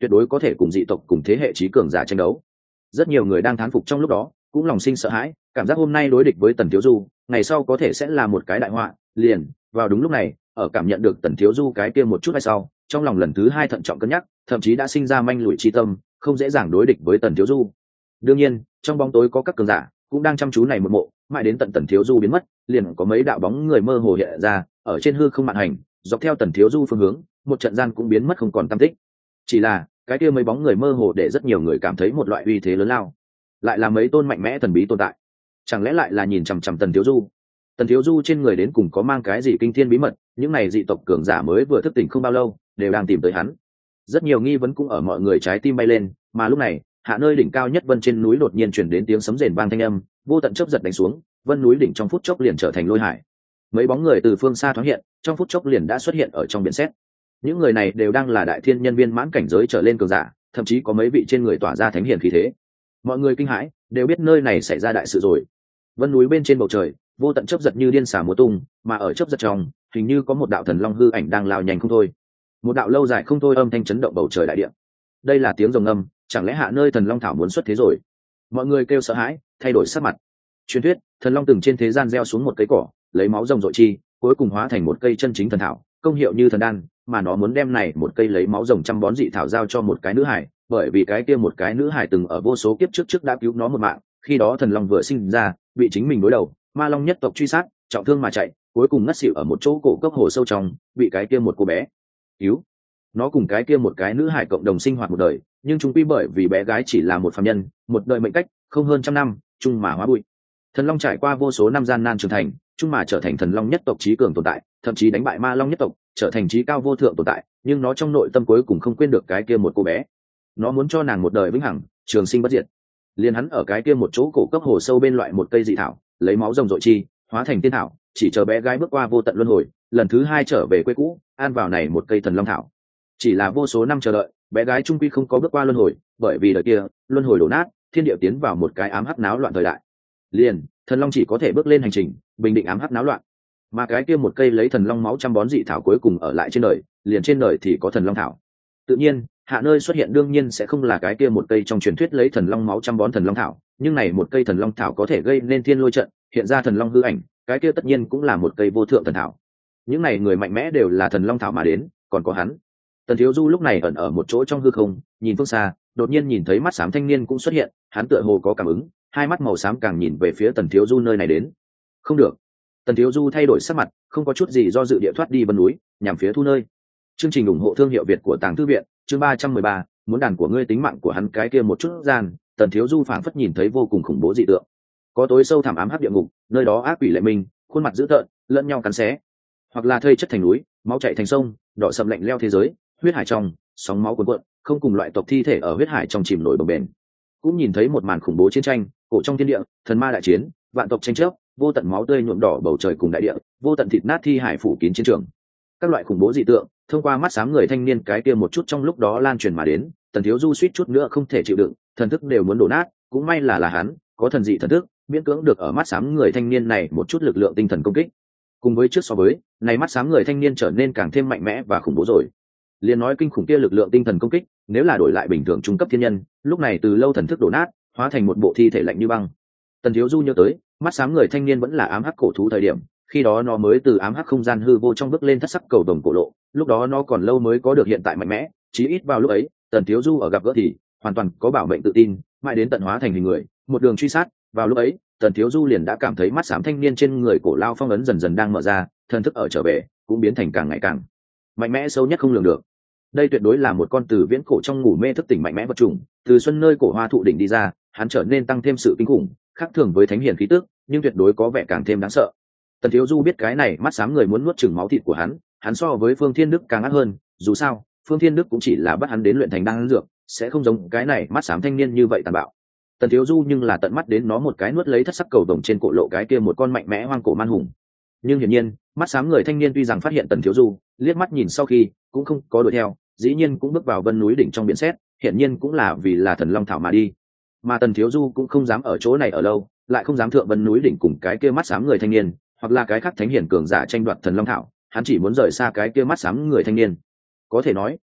[SPEAKER 1] tuyệt đối có thể cùng dị tộc cùng thế hệ trí cường giả tranh đấu. Rất nhiều người đang thán phục trong lúc đó cũng lòng sinh sợ hãi, cảm giác hôm nay đối địch với Tần Thiếu Du, ngày sau có thể sẽ là một cái đại họa. Liền vào đúng lúc này, ở cảm nhận được Tần Thiếu Du cái kia một chút hay sau, trong lòng lần thứ hai thận trọng cân nhắc, thậm chí đã sinh ra manh lùi chi tâm, không dễ dàng đối địch với Tần Thiếu Du. Đương nhiên, trong bóng tối có các cường giả cũng đang chăm chú này một mộ, mãi đến tận Tần Thiếu Du biến mất, liền có mấy đạo bóng người mơ hồ hiện ra ở trên hư không mạn hành, dọc theo Tần Thiếu Du phương hướng, một trận gian cũng biến mất không còn tăm tích. Chỉ là cái kia mấy bóng người mơ hồ để rất nhiều người cảm thấy một loại uy thế lớn lao, lại là mấy tôn mạnh mẽ thần bí tồn tại. Chẳng lẽ lại là nhìn chằm chằm Tần Thiếu Du? Tần Thiếu Du trên người đến cùng có mang cái gì kinh thiên bí mật? Những này dị tộc cường giả mới vừa thức tỉnh không bao lâu, đều đang tìm tới hắn. Rất nhiều nghi vấn cũng ở mọi người trái tim bay lên, mà lúc này, hạ nơi đỉnh cao nhất vân trên núi đột nhiên truyền đến tiếng sấm rền vang thanh âm, vô tận chớp giật đánh xuống, vân núi đỉnh trong phút chốc liền trở thành lôi hải. Mấy bóng người từ phương xa thoáng hiện, trong phút chốc liền đã xuất hiện ở trong biển sét. Những người này đều đang là đại thiên nhân viên mãn cảnh giới trở lên cường giả, thậm chí có mấy vị trên người tỏa ra thánh hiển khí thế. Mọi người kinh hãi, đều biết nơi này xảy ra đại sự rồi. Vân núi bên trên bầu trời, vô tận chớp giật như điên xả múa tung, mà ở chớp giật trong, hình như có một đạo thần long hư ảnh đang lao nhanh không thôi. Một đạo lâu dài không thôi âm thanh chấn động bầu trời đại địa. Đây là tiếng rồng ngâm, chẳng lẽ hạ nơi thần long thảo muốn xuất thế rồi? Mọi người kêu sợ hãi, thay đổi sắc mặt. Truyền thuyết, thần long từng trên thế gian gieo xuống một cây cỏ, lấy máu rồng dội chi, cuối cùng hóa thành một cây chân chính thần thảo, công hiệu như thần đan, mà nó muốn đem này một cây lấy máu rồng trăm bón dị thảo giao cho một cái nữ hải, bởi vì cái kia một cái nữ hải từng ở vô số kiếp trước trước đã cứu nó một mạng, khi đó thần long vừa sinh ra, bị chính mình đối đầu, ma long nhất tộc truy sát, trọng thương mà chạy, cuối cùng ngất xỉu ở một chỗ cổ cấp hồ sâu trong, bị cái kia một cô bé cứu. Nó cùng cái kia một cái nữ hải cộng đồng sinh hoạt một đời, nhưng chúng quy bởi vì bé gái chỉ là một phàm nhân, một đời mệnh cách, không hơn trăm năm, chung mà hóa bụi. Thần long trải qua vô số năm gian nan trưởng thành, chung mà trở thành thần long nhất tộc trí cường tồn tại, thậm chí đánh bại ma long nhất tộc, trở thành trí cao vô thượng tồn tại, nhưng nó trong nội tâm cuối cùng không quên được cái kia một cô bé. Nó muốn cho nàng một đời vĩnh hằng, trường sinh bất diệt. Liên hắn ở cái kia một chỗ cổ cấp hồ sâu bên loại một cây dị thảo, lấy máu rồng dội chi, hóa thành tiên thảo, chỉ chờ bé gái bước qua vô tận luân hồi, lần thứ hai trở về quê cũ, an vào này một cây thần long thảo. Chỉ là vô số năm chờ đợi, bé gái trung quy không có bước qua luân hồi, bởi vì đời kia, luân hồi đổ nát, thiên địa tiến vào một cái ám hắc náo loạn thời đại. Liền, thần long chỉ có thể bước lên hành trình, bình định ám hắc náo loạn. Mà cái kia một cây lấy thần long máu trăm bón dị thảo cuối cùng ở lại trên đời, liền trên đời thì có thần long thảo. Tự nhiên, hạ nơi xuất hiện đương nhiên sẽ không là cái kia một cây trong truyền thuyết lấy thần long máu trăm bón thần long thảo, nhưng này một cây thần long thảo có thể gây nên thiên lôi trận, hiện ra thần long hư ảnh, cái kia tất nhiên cũng là một cây vô thượng thần thảo. Những này người mạnh mẽ đều là thần long thảo mà đến, còn có hắn. Tần Thiếu Du lúc này ẩn ở một chỗ trong hư không, nhìn phương xa, đột nhiên nhìn thấy mắt xám thanh niên cũng xuất hiện, hắn tựa hồ có cảm ứng, hai mắt màu xám càng nhìn về phía Tần Thiếu Du nơi này đến. Không được. Tần Thiếu Du thay đổi sắc mặt, không có chút gì do dự địa thoát đi vân núi, nhằm phía thu nơi. Chương trình ủng hộ thương hiệu Việt của Tàng Thư viện, chương ba trăm mười ba, muốn đàn của ngươi tính mạng của hắn cái kia một chút gian, Tần Thiếu Du phảng phất nhìn thấy vô cùng khủng bố dị tượng. Có tối sâu thẳm ám hắc địa ngục, nơi đó ác quỷ lệ minh, khuôn mặt dữ tợn, lẫn nhau cắn xé. Hoặc là thây chất thành núi, máu chảy thành sông, đỏ sậm lạnh leo thế giới, huyết hải trong, sóng máu cuồn cuộn, không cùng loại tộc thi thể ở huyết hải trong chìm nổi bồng bềnh. Cũng nhìn thấy một màn khủng bố chiến tranh, cổ trong thiên địa, thần ma đại chiến, vạn tộc tranh chấp, vô tận máu tươi nhuộm đỏ bầu trời cùng đại địa, vô tận thịt nát thi hải phủ kín chiến trường. Các loại khủng bố dị tượng, thông qua mắt sáng người thanh niên cái kia một chút trong lúc đó lan truyền mà đến, Tần Thiếu Du suýt chút nữa không thể chịu đựng, thần thức đều muốn đổ nát, cũng may là là hắn, có thần dị thần thức, miễn cưỡng được ở mắt sáng người thanh niên này một chút lực lượng tinh thần công kích. Cùng với trước so với, này mắt sáng người thanh niên trở nên càng thêm mạnh mẽ và khủng bố rồi. Liên nói kinh khủng kia lực lượng tinh thần công kích, nếu là đổi lại bình thường trung cấp thiên nhân, lúc này từ lâu thần thức đổ nát, hóa thành một bộ thi thể lạnh như băng. Tần Thiếu Du nhớ tới, mắt sáng người thanh niên vẫn là ám hắc cổ thú thời điểm, khi đó nó mới từ ám hắc không gian hư vô trong bước lên thất sắc cầu đồng cổ lộ, lúc đó nó còn lâu mới có được hiện tại mạnh mẽ, chí ít vào lúc ấy, Tần Thiếu Du ở gặp gỡ thì hoàn toàn có bảo mệnh tự tin, mãi đến tận hóa thành hình người, một đường truy sát, vào lúc ấy, Tần Thiếu Du liền đã cảm thấy mắt xám thanh niên trên người cổ lao phong ấn dần dần đang mở ra, thần thức ở trở về, cũng biến thành càng ngày càng mạnh mẽ sâu nhất không lường được. Đây tuyệt đối là một con từ viễn cổ trong ngủ mê thức tỉnh mạnh mẽ vật trùng, từ xuân nơi cổ hoa thụ đỉnh đi ra, hắn trở nên tăng thêm sự kinh khủng, khác thường với thánh hiển khí tức, nhưng tuyệt đối có vẻ càng thêm đáng sợ. Tần Thiếu Du biết cái này mắt xám người muốn nuốt chửng máu thịt của hắn, hắn so với Phương Thiên Đức càng ác hơn, dù sao, Phương Thiên Đức cũng chỉ là bắt hắn đến luyện thành đan dược, sẽ không giống cái này mắt xám thanh niên như vậy tàn bạo. Tần Thiếu Du nhưng là tận mắt đến nó một cái nuốt lấy thất sắc cầu đồng trên cổ lộ cái kia một con mạnh mẽ hoang cổ man hùng. Nhưng hiển nhiên, mắt xám người thanh niên tuy rằng phát hiện Tần Thiếu Du, liếc mắt nhìn sau khi cũng không có đuổi theo, dĩ nhiên cũng bước vào vân núi đỉnh trong biển sét, hiển nhiên cũng là vì là thần long thảo mà đi. Mà Tần Thiếu Du cũng không dám ở chỗ này ở lâu, lại không dám thượng vân núi đỉnh cùng cái kia mắt xám người thanh niên, hoặc là cái khác thánh hiển cường giả tranh đoạt thần long thảo, hắn chỉ muốn rời xa cái kia mắt xám người thanh niên. Có thể nói,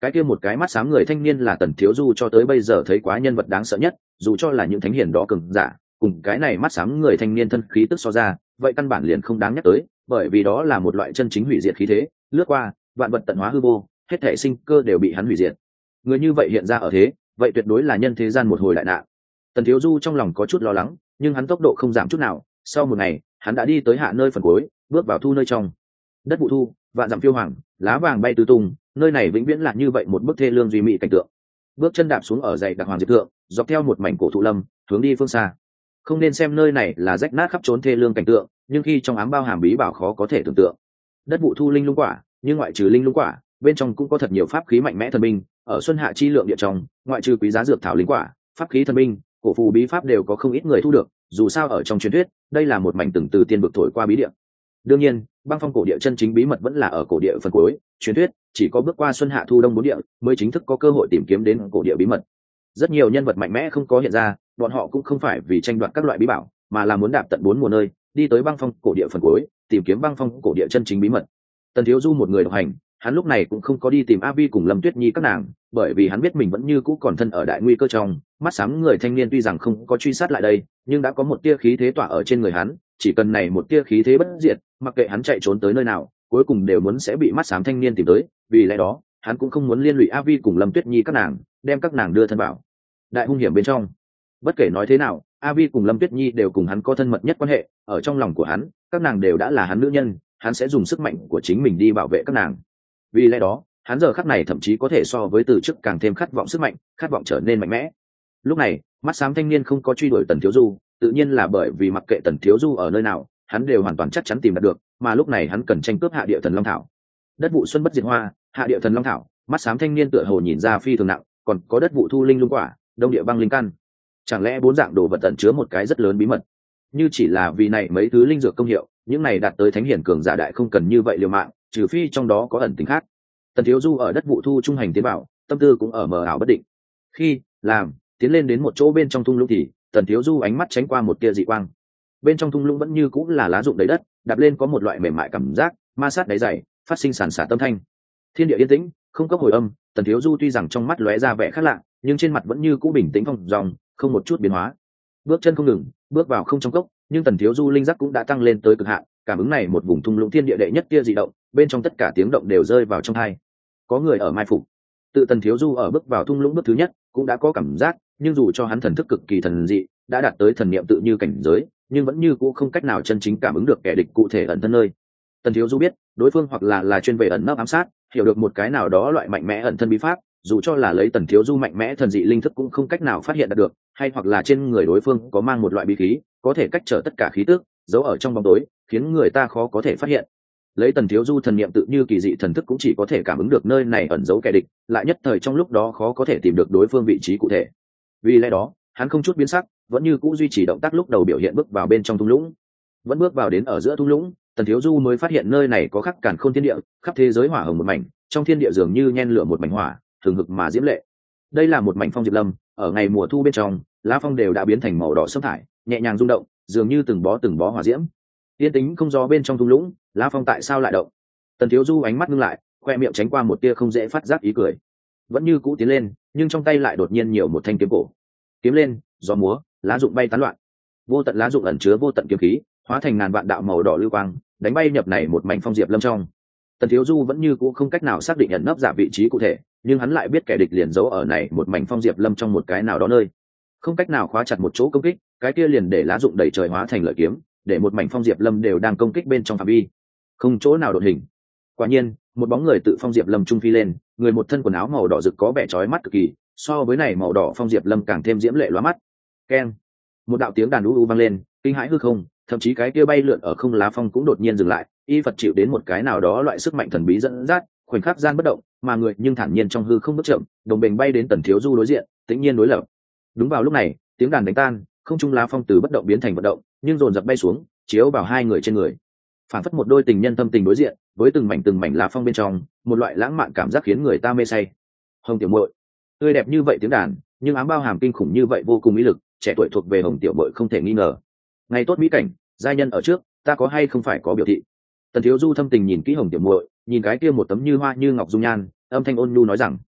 [SPEAKER 1] cái kia một cái mắt xám người thanh niên là Tần Thiếu Du cho tới bây giờ thấy quá nhân vật đáng sợ nhất, dù cho là những thánh hiền đó cường giả, cùng cái này mắt xám người thanh niên thân khí tức so ra, vậy căn bản liền không đáng nhắc tới, bởi vì đó là một loại chân chính hủy diệt khí thế, lướt qua, vạn vật tận hóa hư vô, hết thảy sinh cơ đều bị hắn hủy diệt. Người như vậy hiện ra ở thế, vậy tuyệt đối là nhân thế gian một hồi đại nạn. Tần Thiếu Du trong lòng có chút lo lắng, nhưng hắn tốc độ không giảm chút nào, sau một ngày, hắn đã đi tới hạ nơi phần cuối, bước vào thu nơi trong. Đất vụ thu, vạn dặm phiêu hoàng, lá vàng bay tứ tung, nơi này vĩnh viễn là như vậy một bức thê lương duy mỹ cảnh tượng. Bước chân đạp xuống ở dãy đặc hoàng diệp thượng, dọc theo một mảnh cổ thụ lâm, hướng đi phương xa. Không nên xem nơi này là rách nát khắp trốn thê lương cảnh tượng, nhưng khi trong ám bao hàm bí bảo khó có thể tưởng tượng. Đất vụ thu linh lung quả, nhưng ngoại trừ linh lung quả, bên trong cũng có thật nhiều pháp khí mạnh mẽ thần binh, ở xuân hạ chi lượng địa trong, ngoại trừ quý giá dược thảo linh quả, pháp khí thần binh, cổ phù bí pháp đều có không ít người thu được, dù sao ở trong truyền thuyết, đây là một mảnh từng từ tiên vực thổi qua bí địa. Đương nhiên, băng phong cổ địa chân chính bí mật vẫn là ở cổ địa phần cuối, truyền thuyết chỉ có bước qua xuân hạ thu đông bốn địa mới chính thức có cơ hội tìm kiếm đến cổ địa bí mật. Rất nhiều nhân vật mạnh mẽ không có hiện ra, bọn họ cũng không phải vì tranh đoạt các loại bí bảo, mà là muốn đạp tận bốn mùa nơi, đi tới băng phong cổ địa phần cuối, tìm kiếm băng phong cổ địa chân chính bí mật. Tần Thiếu Du một người độc hành, hắn lúc này cũng không có đi tìm A Vi cùng Lâm Tuyết Nhi các nàng, bởi vì hắn biết mình vẫn như cũ còn thân ở đại nguy cơ trong. Mắt sáng người thanh niên tuy rằng không có truy sát lại đây, nhưng đã có một tia khí thế tỏa ở trên người hắn, chỉ cần này một tia khí thế bất diệt, mặc kệ hắn chạy trốn tới nơi nào, cuối cùng đều muốn sẽ bị mắt sáng thanh niên tìm tới. Vì lẽ đó, hắn cũng không muốn liên lụy A Vi cùng Lâm Tuyết Nhi các nàng, đem các nàng đưa thân vào đại hung hiểm bên trong. Bất kể nói thế nào, A Vi cùng Lâm Tuyết Nhi đều cùng hắn có thân mật nhất quan hệ, ở trong lòng của hắn, các nàng đều đã là hắn nữ nhân, hắn sẽ dùng sức mạnh của chính mình đi bảo vệ các nàng. Vì lẽ đó, hắn giờ khắc này thậm chí có thể so với từ trước càng thêm khát vọng sức mạnh, khát vọng trở nên mạnh mẽ. Lúc này, mắt xám thanh niên không có truy đuổi Tần Thiếu Du, tự nhiên là bởi vì mặc kệ Tần Thiếu Du ở nơi nào, hắn đều hoàn toàn chắc chắn tìm đạt được, mà lúc này hắn cần tranh cướp hạ địa thần long thảo. Đất vụ xuân bất diệt hoa, hạ địa thần long thảo, mắt xám thanh niên tựa hồ nhìn ra phi thường nặng, còn có đất vụ thu linh lung quả, đông địa băng linh căn. Chẳng lẽ bốn dạng đồ vật ẩn chứa một cái rất lớn bí mật? Như chỉ là vì này mấy thứ linh dược công hiệu, những này đạt tới thánh hiển cường giả đại không cần như vậy liều mạng, trừ phi trong đó có ẩn tình khác. Tần Thiếu Du ở đất vụ thu trung hành tiến bảo, tâm tư cũng ở mờ ảo bất định. Khi làm tiến lên đến một chỗ bên trong thung lũng thì Tần Thiếu Du ánh mắt tránh qua một tia dị quang. Bên trong thung lũng vẫn như cũng là lá rụng đầy đất, đạp lên có một loại mềm mại cảm giác, ma sát đáy dày, phát sinh sàn sạt tâm thanh. Thiên địa yên tĩnh, không có hồi âm. Tần Thiếu Du tuy rằng trong mắt lóe ra vẻ khác lạ, nhưng trên mặt vẫn như cũ bình tĩnh phong dòng, không một chút biến hóa. Bước chân không ngừng, bước vào không trong cốc, nhưng Tần Thiếu Du linh giác cũng đã tăng lên tới cực hạn, cảm ứng này một vùng thung lũng thiên địa đệ nhất tia dị động, bên trong tất cả tiếng động đều rơi vào trong tai. Có người ở mai phục. Tự Tần Thiếu Du ở bước vào thung lũng bước thứ nhất, cũng đã có cảm giác, nhưng dù cho hắn thần thức cực kỳ thần dị, đã đạt tới thần niệm tự như cảnh giới, nhưng vẫn như cũ không cách nào chân chính cảm ứng được kẻ địch cụ thể ẩn thân nơi. Tần Thiếu Du biết, đối phương hoặc là là chuyên về ẩn nấp ám sát, hiểu được một cái nào đó loại mạnh mẽ ẩn thân bí pháp, dù cho là lấy Tần Thiếu Du mạnh mẽ thần dị linh thức cũng không cách nào phát hiện được, hay hoặc là trên người đối phương có mang một loại bí khí, có thể cách trở tất cả khí tức, giấu ở trong bóng tối, khiến người ta khó có thể phát hiện. Lấy Tần Thiếu Du thần niệm tự như kỳ dị thần thức cũng chỉ có thể cảm ứng được nơi này ẩn giấu kẻ địch, lại nhất thời trong lúc đó khó có thể tìm được đối phương vị trí cụ thể. Vì lẽ đó, hắn không chút biến sắc, vẫn như cũ duy trì động tác lúc đầu biểu hiện bước vào bên trong thung lũng. Vẫn bước vào đến ở giữa thung lũng, Tần Thiếu Du mới phát hiện nơi này có khắc càn khôn thiên địa, khắp thế giới hỏa hồng một mảnh, trong thiên địa dường như nhen lửa một mảnh hỏa, thường hực mà diễm lệ. Đây là một mảnh phong diệp lâm, ở ngày mùa thu bên trong, lá phong đều đã biến thành màu đỏ sẫm thải, nhẹ nhàng rung động, dường như từng bó từng bó hỏa diễm. Yên tĩnh không gió bên trong thung lũng, lá phong tại sao lại động? Tần Thiếu Du ánh mắt ngưng lại, khoe miệng tránh qua một tia không dễ phát giác ý cười. Vẫn như cũ tiến lên, nhưng trong tay lại đột nhiên nhiều một thanh kiếm cổ. Kiếm lên, gió múa, lá rụng bay tán loạn. Vô tận lá rụng ẩn chứa vô tận kiếm khí, hóa thành ngàn vạn đạo màu đỏ lưu quang, đánh bay nhập này một mảnh phong diệp lâm trong. Tần Thiếu Du vẫn như cũ không cách nào xác định ẩn nấp giả vị trí cụ thể, nhưng hắn lại biết kẻ địch liền giấu ở này một mảnh phong diệp lâm trong một cái nào đó nơi. Không cách nào khóa chặt một chỗ công kích, cái kia liền để lá rụng đầy trời hóa thành lợi kiếm, để một mảnh phong diệp lâm đều đang công kích bên trong phạm vi, không chỗ nào đột hình. Quả nhiên, một bóng người tự phong diệp lâm trung phi lên, người một thân quần áo màu đỏ rực có vẻ chói mắt cực kỳ, so với này màu đỏ phong diệp lâm càng thêm diễm lệ lóa mắt. Keng, một đạo tiếng đàn u u vang lên, kinh hãi hư không, thậm chí cái kia bay lượn ở không lá phong cũng đột nhiên dừng lại, y Phật chịu đến một cái nào đó loại sức mạnh thần bí dẫn dắt, khoảnh khắc gian bất động, mà người nhưng thản nhiên trong hư không bước chậm, đồng bình bay đến Tần Thiếu Du đối diện, tĩnh nhiên đối lập. Đúng vào lúc này, tiếng đàn đánh tan, không trung lá phong từ bất động biến thành vận động, nhưng dồn dập bay xuống, chiếu vào hai người trên người. Phản phất một đôi tình nhân tâm tình đối diện, với từng mảnh từng mảnh lá phong bên trong, một loại lãng mạn cảm giác khiến người ta mê say. Hồng tiểu muội, tươi đẹp như vậy tiếng đàn, nhưng ám bao hàm kinh khủng như vậy vô cùng ý lực, trẻ tuổi thuộc về Hồng tiểu muội không thể nghi ngờ. Ngày tốt mỹ cảnh, giai nhân ở trước, ta có hay không phải có biểu thị. Tần Thiếu Du thâm tình nhìn kỹ Hồng tiểu muội, nhìn cái kia một tấm như hoa như ngọc dung nhan, âm thanh ôn nhu nói rằng,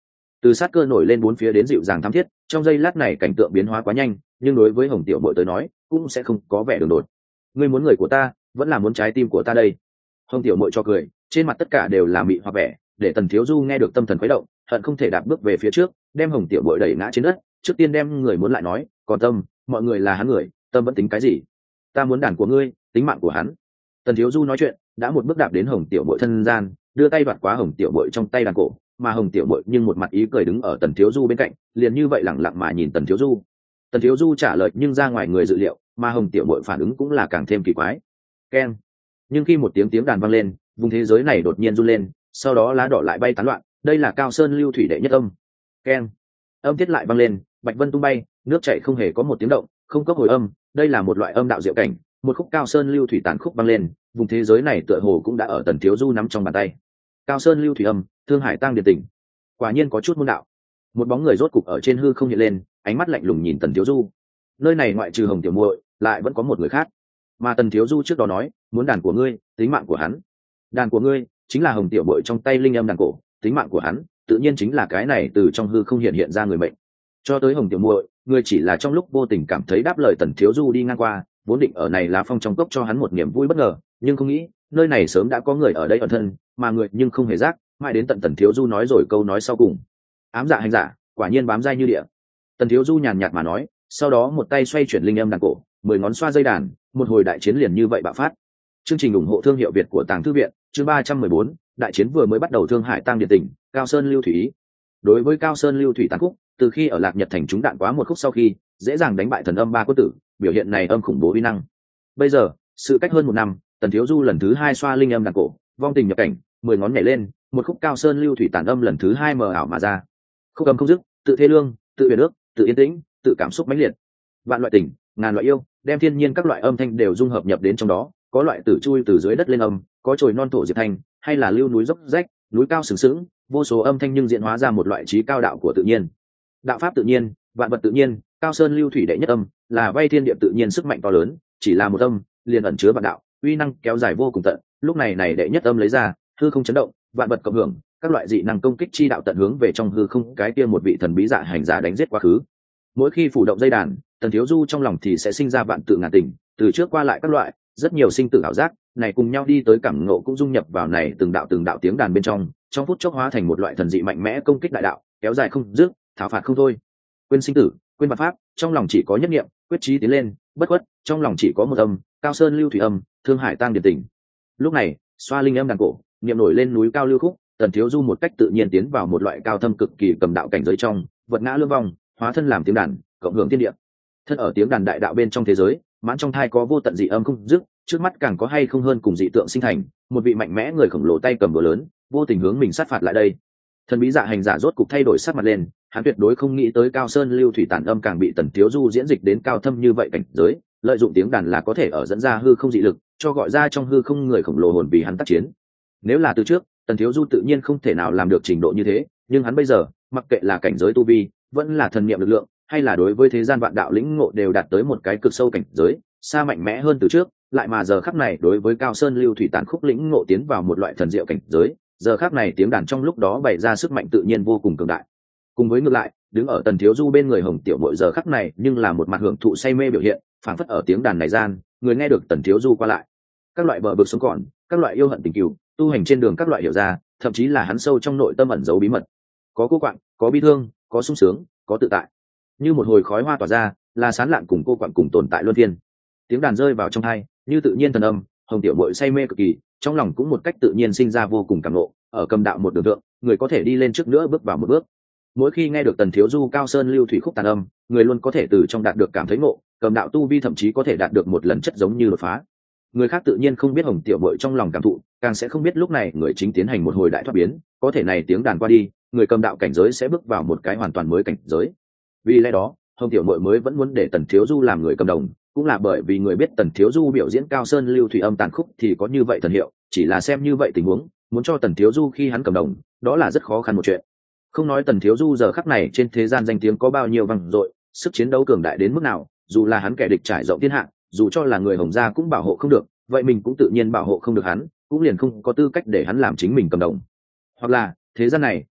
[SPEAKER 1] từ sát cơ nổi lên bốn phía đến dịu dàng thắm thiết, trong giây lát này cảnh tượng biến hóa quá nhanh, nhưng đối với hồng tiểu bội tới nói cũng sẽ không có vẻ đường đột. Ngươi muốn người của ta vẫn là muốn trái tim của ta đây. Hồng tiểu bội cho cười, trên mặt tất cả đều là mị hoặc vẻ, để Tần Thiếu Du nghe được tâm thần khuấy động, hận không thể đạp bước về phía trước, đem hồng tiểu bội đẩy ngã trên đất. Trước tiên đem người muốn lại nói, còn tâm, mọi người là hắn người, tâm vẫn tính cái gì? Ta muốn đàn của ngươi, tính mạng của hắn. Tần Thiếu Du nói chuyện đã một bước đạp đến hồng tiểu bội thân gian, đưa tay đoạt quá hồng tiểu bội trong tay đàn cổ, mà hồng tiểu bội nhưng một mặt ý cười đứng ở Tần Thiếu Du bên cạnh, liền như vậy lẳng lặng mà nhìn Tần Thiếu Du. Tần Thiếu Du trả lời nhưng ra ngoài người dự liệu, mà hồng tiểu bội phản ứng cũng là càng thêm kỳ quái. Keng. Nhưng khi một tiếng tiếng đàn vang lên, vùng thế giới này đột nhiên run lên, sau đó lá đỏ lại bay tán loạn, đây là Cao Sơn Lưu Thủy đệ nhất âm. Keng. Âm tiết lại vang lên, bạch vân tung bay, nước chảy không hề có một tiếng động, không có hồi âm, đây là một loại âm đạo diệu cảnh, một khúc Cao Sơn Lưu Thủy tán khúc vang lên, vùng thế giới này tựa hồ cũng đã ở Tần Thiếu Du nắm trong bàn tay. Cao Sơn Lưu Thủy âm, Thương Hải Tăng Điền Tình. Quả nhiên có chút môn đạo. Một bóng người rốt cục ở trên hư không hiện lên, ánh mắt lạnh lùng nhìn Tần Thiếu Du. Nơi này ngoại trừ Hồng tiểu muội, lại vẫn có một người khác. Mà Tần Thiếu Du trước đó nói, muốn đàn của ngươi, tính mạng của hắn. Đàn của ngươi chính là Hồng tiểu muội trong tay linh âm đàn cổ, tính mạng của hắn tự nhiên chính là cái này từ trong hư không hiện hiện ra người mệnh. Cho tới Hồng tiểu muội, người chỉ là trong lúc vô tình cảm thấy đáp lời Tần Thiếu Du đi ngang qua, vốn định ở này lá phong trong cốc cho hắn một niềm vui bất ngờ, nhưng không nghĩ nơi này sớm đã có người ở đây ẩn thân, mà người nhưng không hề giác, mãi đến tận Tần Thiếu Du nói rồi câu nói sau cùng. Ám dạ hành giả, quả nhiên bám dai như địa. Tần Thiếu Du nhàn nhạt mà nói, sau đó một tay xoay chuyển linh âm đàn cổ, mười ngón xoa dây đàn, một hồi đại chiến liền như vậy bạo phát. Chương trình ủng hộ thương hiệu Việt của Tàng Thư viện, chương ba trăm mười bốn, đại chiến vừa mới bắt đầu. Thương Hải Tăng Điền Tình, Cao Sơn Lưu Thủy ý. Đối với Cao Sơn Lưu Thủy tán khúc, từ khi ở Lạc Nhật thành chúng đạn quá một khúc sau khi, dễ dàng đánh bại thần âm ba quân tử, biểu hiện này âm khủng bố uy năng. Bây giờ, sự cách hơn một năm, Tần Thiếu Du lần thứ hai xoa linh âm đàn cổ, vong tình nhập cảnh, mười ngón nhảy lên, một khúc Cao Sơn Lưu Thủy tản âm lần thứ hai mờ ảo mà ra. Khúc âm không dứt, tự thê lương, tự huyền ước, tự yên tĩnh, tự cảm xúc mãnh liệt. Vạn loại tình, ngàn loại yêu, đem thiên nhiên các loại âm thanh đều dung hợp nhập đến trong đó, có loại tử chui từ dưới đất lên âm, có trồi non thổ diệp thanh, hay là lưu núi dốc rách, núi cao sừng sững, vô số âm thanh nhưng diễn hóa ra một loại trí cao đạo của tự nhiên. Đạo pháp tự nhiên, vạn vật tự nhiên, Cao Sơn Lưu Thủy đệ nhất âm, là vay thiên địa tự nhiên sức mạnh to lớn, chỉ là một âm, liền ẩn chứa vạn đạo, uy năng kéo dài vô cùng tận. Lúc này này đệ nhất âm lấy ra, hư không chấn động, vạn vật cộng hưởng, các loại dị năng công kích chi đạo tận hướng về trong hư không, cái kia một vị thần bí dạ hành giả đánh giết quá khứ. Mỗi khi phủ động dây đàn, Tần Thiếu Du trong lòng thì sẽ sinh ra vạn tự ngàn tình, từ trước qua lại các loại, rất nhiều sinh tử ảo giác, này cùng nhau đi tới cảm ngộ cũng dung nhập vào này từng đạo từng đạo tiếng đàn bên trong, trong phút chốc hóa thành một loại thần dị mạnh mẽ công kích đại đạo, kéo dài không dứt, thảo phạt không thôi. Quên sinh tử, quên vạn pháp, trong lòng chỉ có nhất niệm, quyết chí tiến lên, bất khuất, trong lòng chỉ có một âm, Cao Sơn Lưu Thủy âm, Thương Hải Tăng Điền Tình. Lúc này, xoa linh âm đàn cổ, niệm nổi lên núi cao lưu khúc, Tần Thiếu Du một cách tự nhiên tiến vào một loại cao thâm cực kỳ cầm đạo cảnh giới trong, vật ngã lương vong, hóa thân làm tiếng đàn, cộng hưởng thiên địa. Thân ở tiếng đàn đại đạo bên trong thế giới, mãn trong thai có vô tận dị âm không dứt, trước mắt càng có hay không hơn cùng dị tượng sinh thành, một vị mạnh mẽ người khổng lồ tay cầm búa lớn, vô tình hướng mình sát phạt lại đây. Thần bí dạ hành giả rốt cục thay đổi sắc mặt lên, hắn tuyệt đối không nghĩ tới Cao Sơn Lưu Thủy tản âm càng bị Tần Thiếu Du diễn dịch đến cao thâm như vậy cảnh giới, lợi dụng tiếng đàn là có thể ở dẫn ra hư không dị lực, cho gọi ra trong hư không người khổng lồ hồn vì hắn tác chiến. Nếu là từ trước, Tần Thiếu Du tự nhiên không thể nào làm được trình độ như thế, nhưng hắn bây giờ, mặc kệ là cảnh giới tu vi, vẫn là thần niệm lực lượng, hay là đối với thế gian vạn đạo lĩnh ngộ đều đạt tới một cái cực sâu cảnh giới, xa mạnh mẽ hơn từ trước, lại mà giờ khắc này đối với Cao Sơn Lưu Thủy tản khúc lĩnh ngộ tiến vào một loại thần diệu cảnh giới, giờ khắc này tiếng đàn trong lúc đó bày ra sức mạnh tự nhiên vô cùng cường đại. Cùng với ngược lại, đứng ở Tần Thiếu Du bên người Hồng tiểu muội giờ khắc này nhưng là một mặt hưởng thụ say mê biểu hiện, phảng phất ở tiếng đàn này gian, người nghe được Tần Thiếu Du qua lại, các loại bờ vực sống còn, các loại yêu hận tình cừu, tu hành trên đường các loại hiểu ra, thậm chí là hắn sâu trong nội tâm ẩn giấu bí mật. Có cô quạng, có bi thương, có sung sướng, có tự tại. Như một hồi khói hoa tỏa ra, là sán lạn cùng cô quạng cùng tồn tại luân phiên. Tiếng đàn rơi vào trong tai, như tự nhiên thần âm, Hồng tiểu muội say mê cực kỳ, trong lòng cũng một cách tự nhiên sinh ra vô cùng cảm ngộ, ở cầm đạo một đường thượng, người có thể đi lên trước nữa bước vào một bước. Mỗi khi nghe được Tần Thiếu Du Cao Sơn Lưu Thủy khúc tàn âm, người luôn có thể từ trong đạt được cảm thấy ngộ, cầm đạo tu vi thậm chí có thể đạt được một lần chất giống như đột phá. Người khác tự nhiên không biết Hồng tiểu muội trong lòng cảm thụ, càng sẽ không biết lúc này người chính tiến hành một hồi đại thoát biến, có thể này tiếng đàn qua đi, người cầm đạo cảnh giới sẽ bước vào một cái hoàn toàn mới cảnh giới. Vì lẽ đó, Hồng tiểu muội mới vẫn muốn để Tần Thiếu Du làm người cầm đồng, cũng là bởi vì người biết Tần Thiếu Du biểu diễn Cao Sơn Lưu Thủy âm tàn khúc thì có như vậy thần hiệu, chỉ là xem như vậy tình huống, muốn cho Tần Thiếu Du khi hắn cầm đồng, đó là rất khó khăn một chuyện. Không nói Tần Thiếu Du giờ khắc này trên thế gian danh tiếng có bao nhiêu vang dội, sức chiến đấu cường đại đến mức nào, dù là hắn kẻ địch trải rộng thiên hạ, dù cho là người Hồng gia cũng bảo hộ không được, vậy mình cũng tự nhiên bảo hộ không được hắn, cũng liền không có tư cách để hắn làm chính mình cầm đồng. Hoặc là, thế gian này,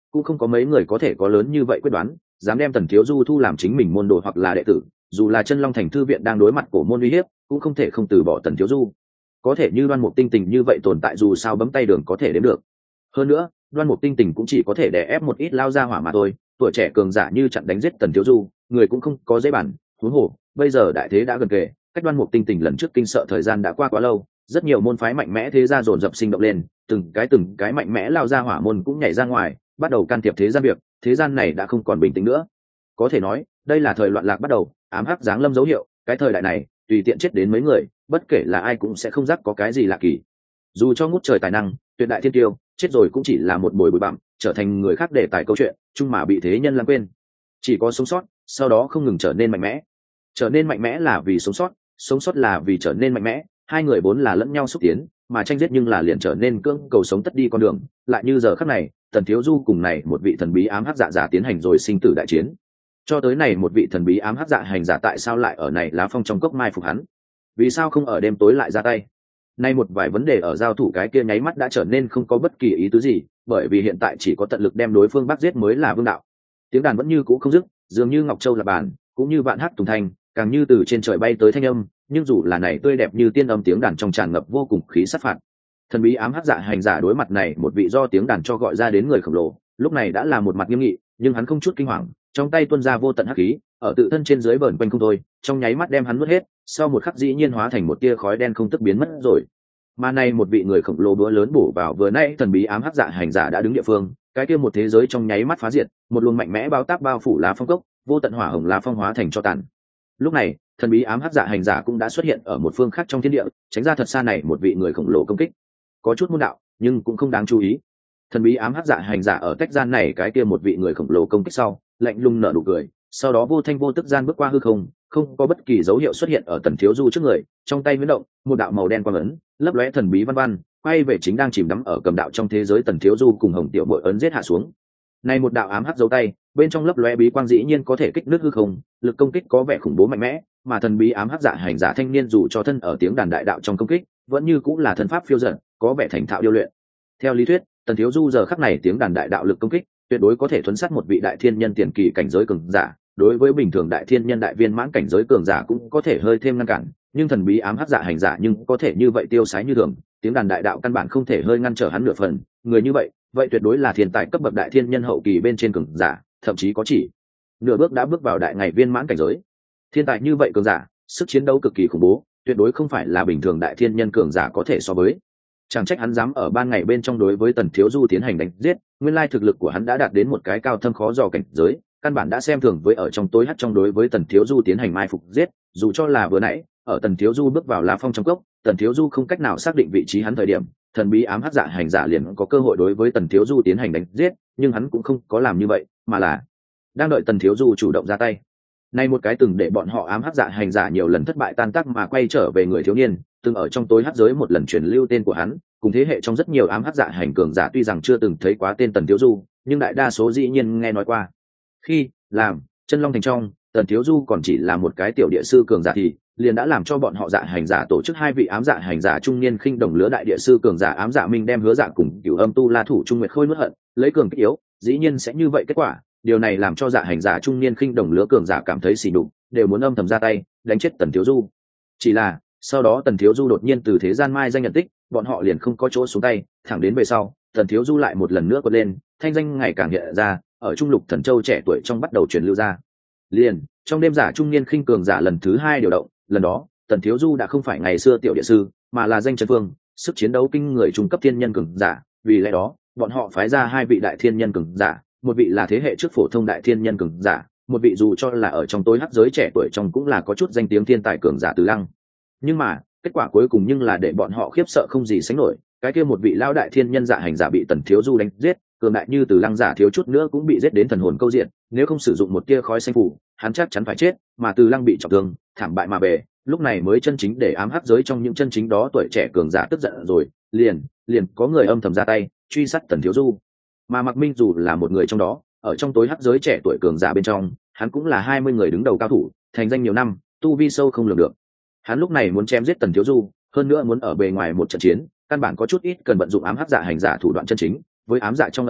[SPEAKER 1] cũng không có mấy người có thể có lớn như vậy quyết đoán, dám đem Tần Thiếu Du thu làm chính mình môn đồ hoặc là đệ tử. Dù là Chân Long Thành thư viện đang đối mặt cổ môn uy hiếp, cũng không thể không từ bỏ Tần Thiếu Du. Có thể như Đoan Mục Tinh Tình như vậy tồn tại, dù sao bấm tay đường có thể đến được. Hơn nữa, Đoan Mục Tinh Tình cũng chỉ có thể đè ép một ít lao ra hỏa mà thôi. Tuổi trẻ cường giả như chặn đánh giết Tần Thiếu Du, người cũng không có dễ bản. Huống hồ, bây giờ đại thế đã gần kề, cách Đoan Mục Tinh Tình lần trước kinh sợ thời gian đã qua quá lâu, rất nhiều môn phái mạnh mẽ thế gia dồn dập sinh động lên, từng cái từng cái mạnh mẽ lao ra hỏa môn cũng nhảy ra ngoài, bắt đầu can thiệp thế gian việc. Thế gian này đã không còn bình tĩnh nữa. Có thể nói, đây là thời loạn lạc bắt đầu, ám hắc giáng lâm dấu hiệu. Cái thời đại này, tùy tiện chết đến mấy người, bất kể là ai cũng sẽ không giác có cái gì lạ kỳ. Dù cho ngút trời tài năng, tuyệt đại thiên tiêu, chết rồi cũng chỉ là một bồi bụi bặm, trở thành người khác để tải câu chuyện, chung mà bị thế nhân lãng quên. Chỉ có sống sót, sau đó không ngừng trở nên mạnh mẽ. Trở nên mạnh mẽ là vì sống sót, sống sót là vì trở nên mạnh mẽ, hai người vốn là lẫn nhau xúc tiến, mà tranh giết nhưng là liền trở nên cưỡng cầu sống tất đi con đường. Lại như giờ khắc này, Tần Thiếu Du cùng này một vị thần bí ám hắc dạ giả tiến hành rồi sinh tử đại chiến. Cho tới này một vị thần bí ám hắc dạ hành giả tại sao lại ở này lá phong trong cốc mai phục hắn? Vì sao không ở đêm tối lại ra tay? Nay một vài vấn đề ở giao thủ cái kia nháy mắt đã trở nên không có bất kỳ ý tứ gì, bởi vì hiện tại chỉ có tận lực đem đối phương bắt giết mới là vương đạo. Tiếng đàn vẫn như cũ không dứt, dường như ngọc châu là bàn, cũng như vạn hắc tùng thanh, càng như từ trên trời bay tới thanh âm, nhưng dù là này tươi đẹp như tiên âm tiếng đàn trong tràn ngập vô cùng khí sát phạt. Thần bí ám hắc dạ hành giả đối mặt này một vị do tiếng đàn cho gọi ra đến người khổng lồ, lúc này đã là một mặt nghiêm nghị, nhưng hắn không chút kinh hoàng, trong tay tuôn ra vô tận hắc khí, ở tự thân trên dưới vờn quanh không thôi, trong nháy mắt đem hắn nuốt hết, sau một khắc dĩ nhiên hóa thành một tia khói đen không tức biến mất rồi. Mà này một vị người khổng lồ búa lớn bổ vào vừa nãy thần bí ám hắc dạ hành giả đã đứng địa phương, cái kia một thế giới trong nháy mắt phá diệt, một luồng mạnh mẽ bao táp bao phủ lá phong cốc, vô tận hỏa hồng lá phong hóa thành cho tàn. Lúc này, thần bí ám hắc dạ hành giả cũng đã xuất hiện ở một phương khác trong thiên địa, tránh ra thật xa này một vị người khổng lồ công kích. Có chút môn đạo, nhưng cũng không đáng chú ý. Thần bí ám hắc dạ hành giả ở tách gian này cái kia một vị người khổng lồ công kích sau, lạnh lùng nở nụ cười, sau đó vô thanh vô tức gian bước qua hư không, không có bất kỳ dấu hiệu xuất hiện ở Tần Thiếu Du trước người, trong tay huyễn động, một đạo màu đen quang ấn, lấp lóe thần bí văn văn, quay về chính đang chìm đắm ở cầm đạo trong thế giới Tần Thiếu Du cùng Hồng Tiểu Bội ấn giết hạ xuống. Này một đạo ám hắc dấu tay, bên trong lấp lóe bí quang dĩ nhiên có thể kích nước hư không, lực công kích có vẻ khủng bố mạnh mẽ, mà thần bí ám hắc dạ hành giả thanh niên dù cho thân ở tiếng đàn đại đạo trong công kích, vẫn như cũng là thân pháp phiêu dật, có vẻ thành thạo điêu luyện. Theo lý thuyết, Tần Thiếu Du giờ khắc này tiếng đàn đại đạo lực công kích, tuyệt đối có thể thuấn sát một vị đại thiên nhân tiền kỳ cảnh giới cường giả, đối với bình thường đại thiên nhân đại viên mãn cảnh giới cường giả cũng có thể hơi thêm ngăn cản, nhưng thần bí ám hắc dạ hành giả nhưng có thể như vậy tiêu sái như thường, tiếng đàn đại đạo căn bản không thể hơi ngăn trở hắn nửa phần, người như vậy, vậy tuyệt đối là thiên tài cấp bậc đại thiên nhân hậu kỳ bên trên cường giả, thậm chí có chỉ nửa bước đã bước vào đại ngày viên mãn cảnh giới. Thiên tài như vậy cường giả, sức chiến đấu cực kỳ khủng bố, tuyệt đối không phải là bình thường đại thiên nhân cường giả có thể so với. Chẳng trách hắn dám ở ban ngày bên trong đối với Tần Thiếu Du tiến hành đánh giết, nguyên lai thực lực của hắn đã đạt đến một cái cao thâm khó dò cảnh giới, căn bản đã xem thường với ở trong tối hắt trong đối với Tần Thiếu Du tiến hành mai phục giết, dù cho là vừa nãy, ở Tần Thiếu Du bước vào lá phong trong cốc, Tần Thiếu Du không cách nào xác định vị trí hắn thời điểm, thần bí ám hắc dạ hành giả liền có cơ hội đối với Tần Thiếu Du tiến hành đánh giết, nhưng hắn cũng không có làm như vậy, mà là đang đợi Tần Thiếu Du chủ động ra tay. Nay một cái từng để bọn họ ám hắc dạ hành giả nhiều lần thất bại tan tác mà quay trở về người thiếu niên, từng ở trong tối hắc giới một lần truyền lưu tên của hắn, cùng thế hệ trong rất nhiều ám hắc dạ hành cường giả tuy rằng chưa từng thấy quá tên Tần Thiếu Du, nhưng đại đa số dĩ nhiên nghe nói qua. Khi làm Chân Long Thành trong, Tần Thiếu Du còn chỉ là một cái tiểu địa sư cường giả thì liền đã làm cho bọn họ dạ hành giả tổ chức hai vị ám dạ hành giả trung niên khinh đồng lứa đại địa sư cường giả ám dạ minh đem hứa dạ cùng cửu âm tu la thủ trung nguyệt khôi nuốt hận, lấy cường kích yếu, dĩ nhiên sẽ như vậy kết quả. Điều này làm cho dạ hành giả trung niên khinh đồng lứa cường giả cảm thấy xỉ nhục, đều muốn âm thầm ra tay đánh chết Tần Thiếu Du. Chỉ là sau đó Tần Thiếu Du đột nhiên từ thế gian mai danh nhận tích, bọn họ liền không có chỗ xuống tay, thẳng đến về sau Tần Thiếu Du lại một lần nữa quật lên, thanh danh ngày càng hiện ra, ở trung lục thần châu trẻ tuổi trong bắt đầu truyền lưu ra. Liền trong đêm giả trung niên khinh cường giả lần thứ hai điều động, lần đó Tần Thiếu Du đã không phải ngày xưa tiểu địa sư, mà là danh chân phương, sức chiến đấu kinh người trung cấp thiên nhân cường giả. Vì lẽ đó bọn họ phái ra hai vị đại thiên nhân cường giả, một vị là thế hệ trước phổ thông đại thiên nhân cường giả, một vị dù cho là ở trong tối hắc giới trẻ tuổi trong cũng là có chút danh tiếng thiên tài cường giả Từ Lăng. Nhưng mà kết quả cuối cùng nhưng là để bọn họ khiếp sợ không gì sánh nổi, cái kia một vị lão đại thiên nhân dạ hành giả bị Tần Thiếu Du đánh giết, cường đại như Từ Lăng giả thiếu chút nữa cũng bị giết đến thần hồn câu diện, nếu không sử dụng một tia khói xanh phủ, hắn chắc chắn phải chết, mà Từ Lăng bị trọng thương, thảm bại mà về, lúc này mới chân chính để ám hắc giới trong những chân chính đó tuổi trẻ cường giả tức giận rồi, liền liền có người âm thầm ra tay truy sát Tần Thiếu Du. Mà Mạc Minh dù là một người trong đó, ở trong tối hắc giới trẻ tuổi cường giả bên trong, hắn cũng là hai mươi người đứng đầu cao thủ, thành danh nhiều năm, tu vi sâu không lường được. Hắn lúc này muốn chém giết Tần Thiếu Du, hơn nữa muốn ở bề ngoài một trận chiến, căn bản có chút ít cần vận dụng ám hắc dạ hành giả thủ đoạn chân chính, với ám dạ trong lần nấp,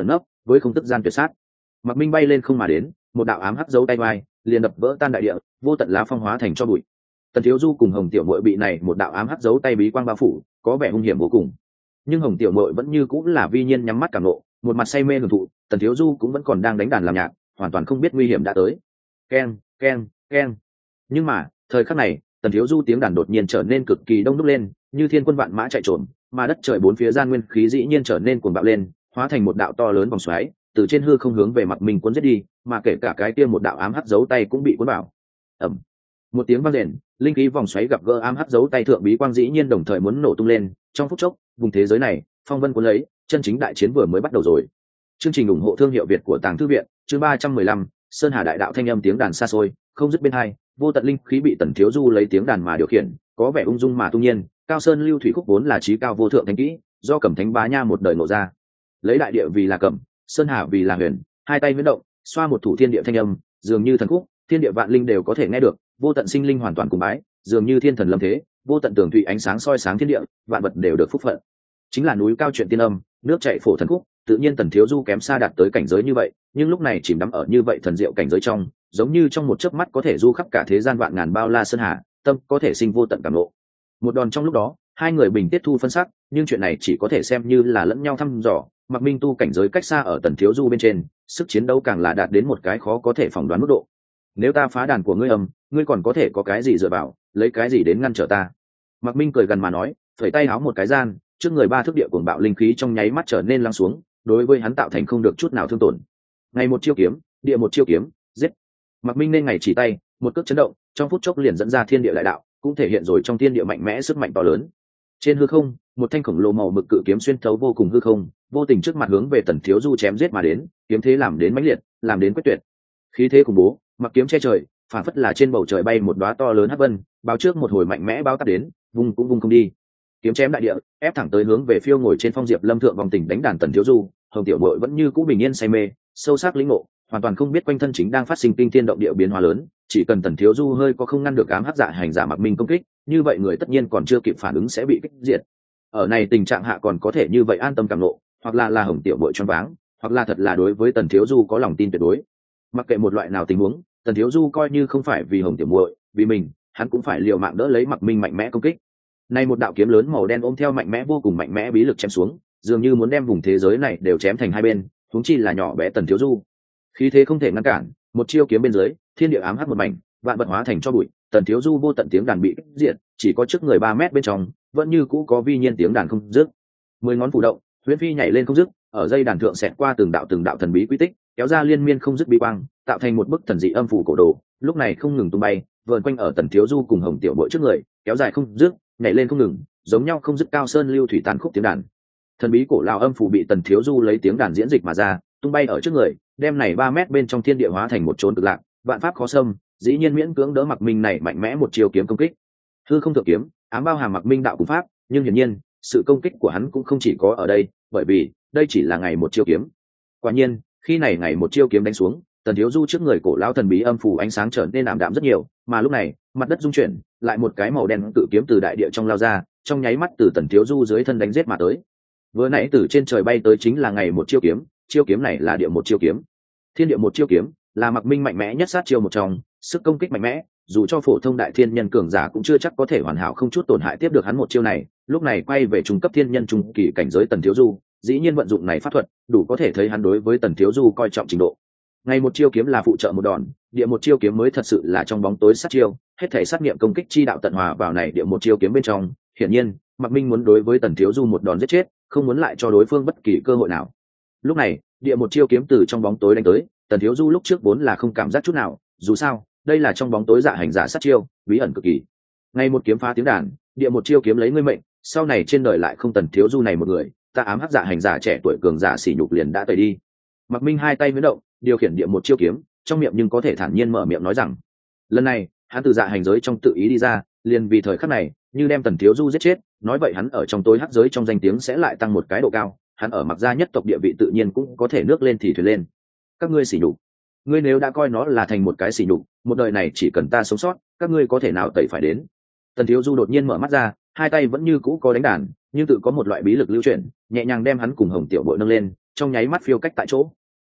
[SPEAKER 1] với không tức gian tuyệt sát. Mặc Minh bay lên không mà đến, một đạo ám hắc dấu tay vai liền đập vỡ tan đại địa, vô tận lá phong hóa thành cho bụi. Tần Thiếu Du cùng Hồng Tiểu Mội bị này một đạo ám hắc dấu tay bí quang bao phủ, có vẻ hung hiểm vô cùng. Nhưng Hồng Tiểu Mội vẫn như cũng là vi nhiên nhắm mắt cảm nộ, một mặt say mê hưởng thụ. Tần Thiếu Du cũng vẫn còn đang đánh đàn làm nhạc, hoàn toàn không biết nguy hiểm đã tới. Keng, keng, keng. Nhưng mà thời khắc này, Tần Thiếu Du tiếng đàn đột nhiên trở nên cực kỳ đông đúc lên, như thiên quân vạn mã chạy trộm, mà đất trời bốn phía gian nguyên khí dĩ nhiên trở nên cuồng bạo lên, hóa thành một đạo to lớn vòng xoáy, từ trên hư không hướng về Mặc Minh cuốn giết đi, mà kể cả cái kia một đạo ám hắc dấu tay cũng bị cuốn vào. Ầm. Một tiếng vang rền, linh khí vòng xoáy gặp gỡ ám hắc dấu tay thượng bí quang dĩ nhiên đồng thời muốn nổ tung lên, trong phút chốc, vùng thế giới này, phong vân cuốn lấy, chân chính đại chiến vừa mới bắt đầu rồi. Chương trình ủng hộ thương hiệu Việt của Tàng Thư viện, chương ba trăm mười lăm, Sơn Hà đại đạo thanh âm tiếng đàn xa xôi, không dứt bên hai, vô tận linh khí bị Tần Thiếu Du lấy tiếng đàn mà điều khiển, có vẻ ung dung mà tung nhiên. Cao Sơn Lưu Thủy Khúc vốn là trí cao vô thượng thánh kỹ, do Cẩm Thánh Bá Nha một đời ngộ ra. Lấy đại địa vì là cẩm, sơn hà vì là huyền, hai tay huyễn động, xoa một thủ thiên địa thanh âm, dường như thần khúc, thiên địa vạn linh đều có thể nghe được, vô tận sinh linh hoàn toàn cùng bái, dường như thiên thần lâm thế, vô tận tường thủy ánh sáng soi sáng thiên địa, vạn vật đều được phúc phận. Chính là núi cao chuyện tiên âm, nước chảy phổ thần khúc, tự nhiên Tần Thiếu Du kém xa đạt tới cảnh giới như vậy, nhưng lúc này chìm đắm ở như vậy thần diệu cảnh giới trong, giống như trong một chớp mắt có thể du khắp cả thế gian vạn ngàn bao la sơn hà, tâm có thể sinh vô tận cảm ngộ. Một đòn trong lúc đó, hai người bình tiết thu phân sắc, nhưng chuyện này chỉ có thể xem như là lẫn nhau thăm dò. Mặc Minh tu cảnh giới cách xa ở Tần Thiếu Du bên trên, sức chiến đấu càng là đạt đến một cái khó có thể phỏng đoán mức độ. Nếu ta phá đàn của ngươi âm, ngươi còn có thể có cái gì dựa vào, lấy cái gì đến ngăn trở ta? Mặc Minh cười gần mà nói, phẩy tay háo một cái gian, trước người ba thước địa cuồng bạo linh khí trong nháy mắt trở nên lắng xuống, đối với hắn tạo thành không được chút nào thương tổn. Ngày một chiêu kiếm, địa một chiêu kiếm, giết. Mặc Minh nên ngày chỉ tay, một cước chấn động, trong phút chốc liền dẫn ra thiên địa đại đạo, cũng thể hiện rồi trong thiên địa mạnh mẽ sức mạnh to lớn. Trên hư không, một thanh khổng lồ màu mực cự kiếm xuyên thấu vô cùng hư không, vô tình trước mặt hướng về Tần Thiếu Du chém giết mà đến, kiếm thế làm đến mãnh liệt, làm đến quyết tuyệt. Khí thế khủng bố, mặc kiếm che trời, phản phất là trên bầu trời bay một đóa to lớn hắc vân, báo trước một hồi mạnh mẽ báo táp đến, vùng cũng vùng không đi. Kiếm chém đại địa, ép thẳng tới hướng về phiêu ngồi trên phong diệp lâm thượng vòng tỉnh đánh đàn Tần Thiếu Du. Hồng Tiểu Bội vẫn như cũ bình yên say mê, sâu sắc lĩnh ngộ, hoàn toàn không biết quanh thân chính đang phát sinh kinh thiên động địa biến hóa lớn, chỉ cần Tần Thiếu Du hơi có không ngăn được ám hắc dạ hành giả Mặc Minh công kích, như vậy người tất nhiên còn chưa kịp phản ứng sẽ bị kích diệt. Ở này tình trạng hạ còn có thể như vậy an tâm cảm ngộ, hoặc là là Hồng Tiểu Bội choáng váng, hoặc là thật là đối với Tần Thiếu Du có lòng tin tuyệt đối. Mặc kệ một loại nào tình huống, Tần Thiếu Du coi như không phải vì Hồng Tiểu Bội, vì mình, hắn cũng phải liều mạng đỡ lấy Mặc Minh mạnh mẽ công kích. Này một đạo kiếm lớn màu đen ôm theo mạnh mẽ vô cùng mạnh mẽ bí lực chém xuống, dường như muốn đem vùng thế giới này đều chém thành hai bên, huống chi là nhỏ bé Tần Thiếu Du. Khí thế không thể ngăn cản, một chiêu kiếm bên dưới, thiên địa ám hắc một mảnh, vạn vật hóa thành cho bụi. Tần Thiếu Du vô tận tiếng đàn bị diệt, chỉ có trước người ba mét bên trong, vẫn như cũ có vi nhiên tiếng đàn không dứt. Mười ngón phủ động, huyễn phi nhảy lên không dứt, ở dây đàn thượng xẹt qua từng đạo từng đạo thần bí quy tích, kéo ra liên miên không dứt bí quang, tạo thành một bức thần dị âm phủ cổ đồ, lúc này không ngừng tung bay, vờn quanh ở Tần Thiếu Du cùng Hồng Tiểu Bội trước người, kéo dài không dứt, nhảy lên không ngừng, giống nhau không dứt cao sơn lưu thủy tàn khúc tiếng đàn. Thần bí cổ lão âm phủ bị Tần Thiếu Du lấy tiếng đàn diễn dịch mà ra, tung bay ở trước người, đem này ba mét bên trong thiên địa hóa thành một chốn cực lạc, vạn pháp khó xâm, dĩ nhiên miễn cưỡng đỡ Mặc Minh này mạnh mẽ một chiêu kiếm công kích. Hư không thượng kiếm, ám bao hàm Mặc Minh đạo cùng pháp, nhưng hiển nhiên, sự công kích của hắn cũng không chỉ có ở đây, bởi vì đây chỉ là ngày một chiêu kiếm. Quả nhiên, khi này ngày một chiêu kiếm đánh xuống, Tần Thiếu Du trước người cổ lão thần bí âm phủ ánh sáng trở nên ảm đạm rất nhiều, mà lúc này, mặt đất rung chuyển, lại một cái màu đen cự kiếm từ đại địa trong lao ra, trong nháy mắt từ Tần Thiếu Du dưới thân đánh giết mà tới. Vừa nãy từ trên trời bay tới chính là ngày một chiêu kiếm, chiêu kiếm này là địa một chiêu kiếm. Thiên địa một chiêu kiếm là Mặc Minh mạnh mẽ nhất sát chiêu một trong, sức công kích mạnh mẽ, dù cho phổ thông đại thiên nhân cường giả cũng chưa chắc có thể hoàn hảo không chút tổn hại tiếp được hắn một chiêu này. Lúc này quay về trung cấp thiên nhân trung kỳ cảnh giới Tần Thiếu Du, dĩ nhiên vận dụng này pháp thuật, đủ có thể thấy hắn đối với Tần Thiếu Du coi trọng trình độ. Ngày một chiêu kiếm là phụ trợ một đòn, địa một chiêu kiếm mới thật sự là trong bóng tối sát chiêu, hết thể sát nghiệm công kích chi đạo tận hòa vào này địa một chiêu kiếm bên trong. Hiển nhiên, Mặc Minh muốn đối với Tần Thiếu Du một đòn giết chết, không muốn lại cho đối phương bất kỳ cơ hội nào. Lúc này, địa một chiêu kiếm từ trong bóng tối đánh tới, Tần Thiếu Du lúc trước vốn là không cảm giác chút nào, dù sao, đây là trong bóng tối dạ hành giả sát chiêu, bí ẩn cực kỳ. Ngay một kiếm phá tiếng đàn, địa một chiêu kiếm lấy ngươi mệnh, sau này trên đời lại không Tần Thiếu Du này một người, ta ám hắc dạ hành giả trẻ tuổi cường giả sỉ nhục liền đã tẩy đi. Mặc Minh hai tay huyễn động, điều khiển địa một chiêu kiếm, trong miệng nhưng có thể thản nhiên mở miệng nói rằng, lần này, hắn từ dạ hành giới trong tự ý đi ra, liền vì thời khắc này, như đem Tần Thiếu Du giết chết, nói vậy hắn ở trong tối hắc giới trong danh tiếng sẽ lại tăng một cái độ cao, hắn ở Mặc gia nhất tộc địa vị tự nhiên cũng có thể nước lên thì thuyền lên. Các ngươi sỉ nhục, ngươi nếu đã coi nó là thành một cái sỉ nhục, một đời này chỉ cần ta sống sót, các ngươi có thể nào tẩy phải đến. Tần Thiếu Du đột nhiên mở mắt ra, hai tay vẫn như cũ có đánh đàn, nhưng tự có một loại bí lực lưu chuyển, nhẹ nhàng đem hắn cùng Hồng Tiểu Bội nâng lên, trong nháy mắt phiêu cách tại chỗ,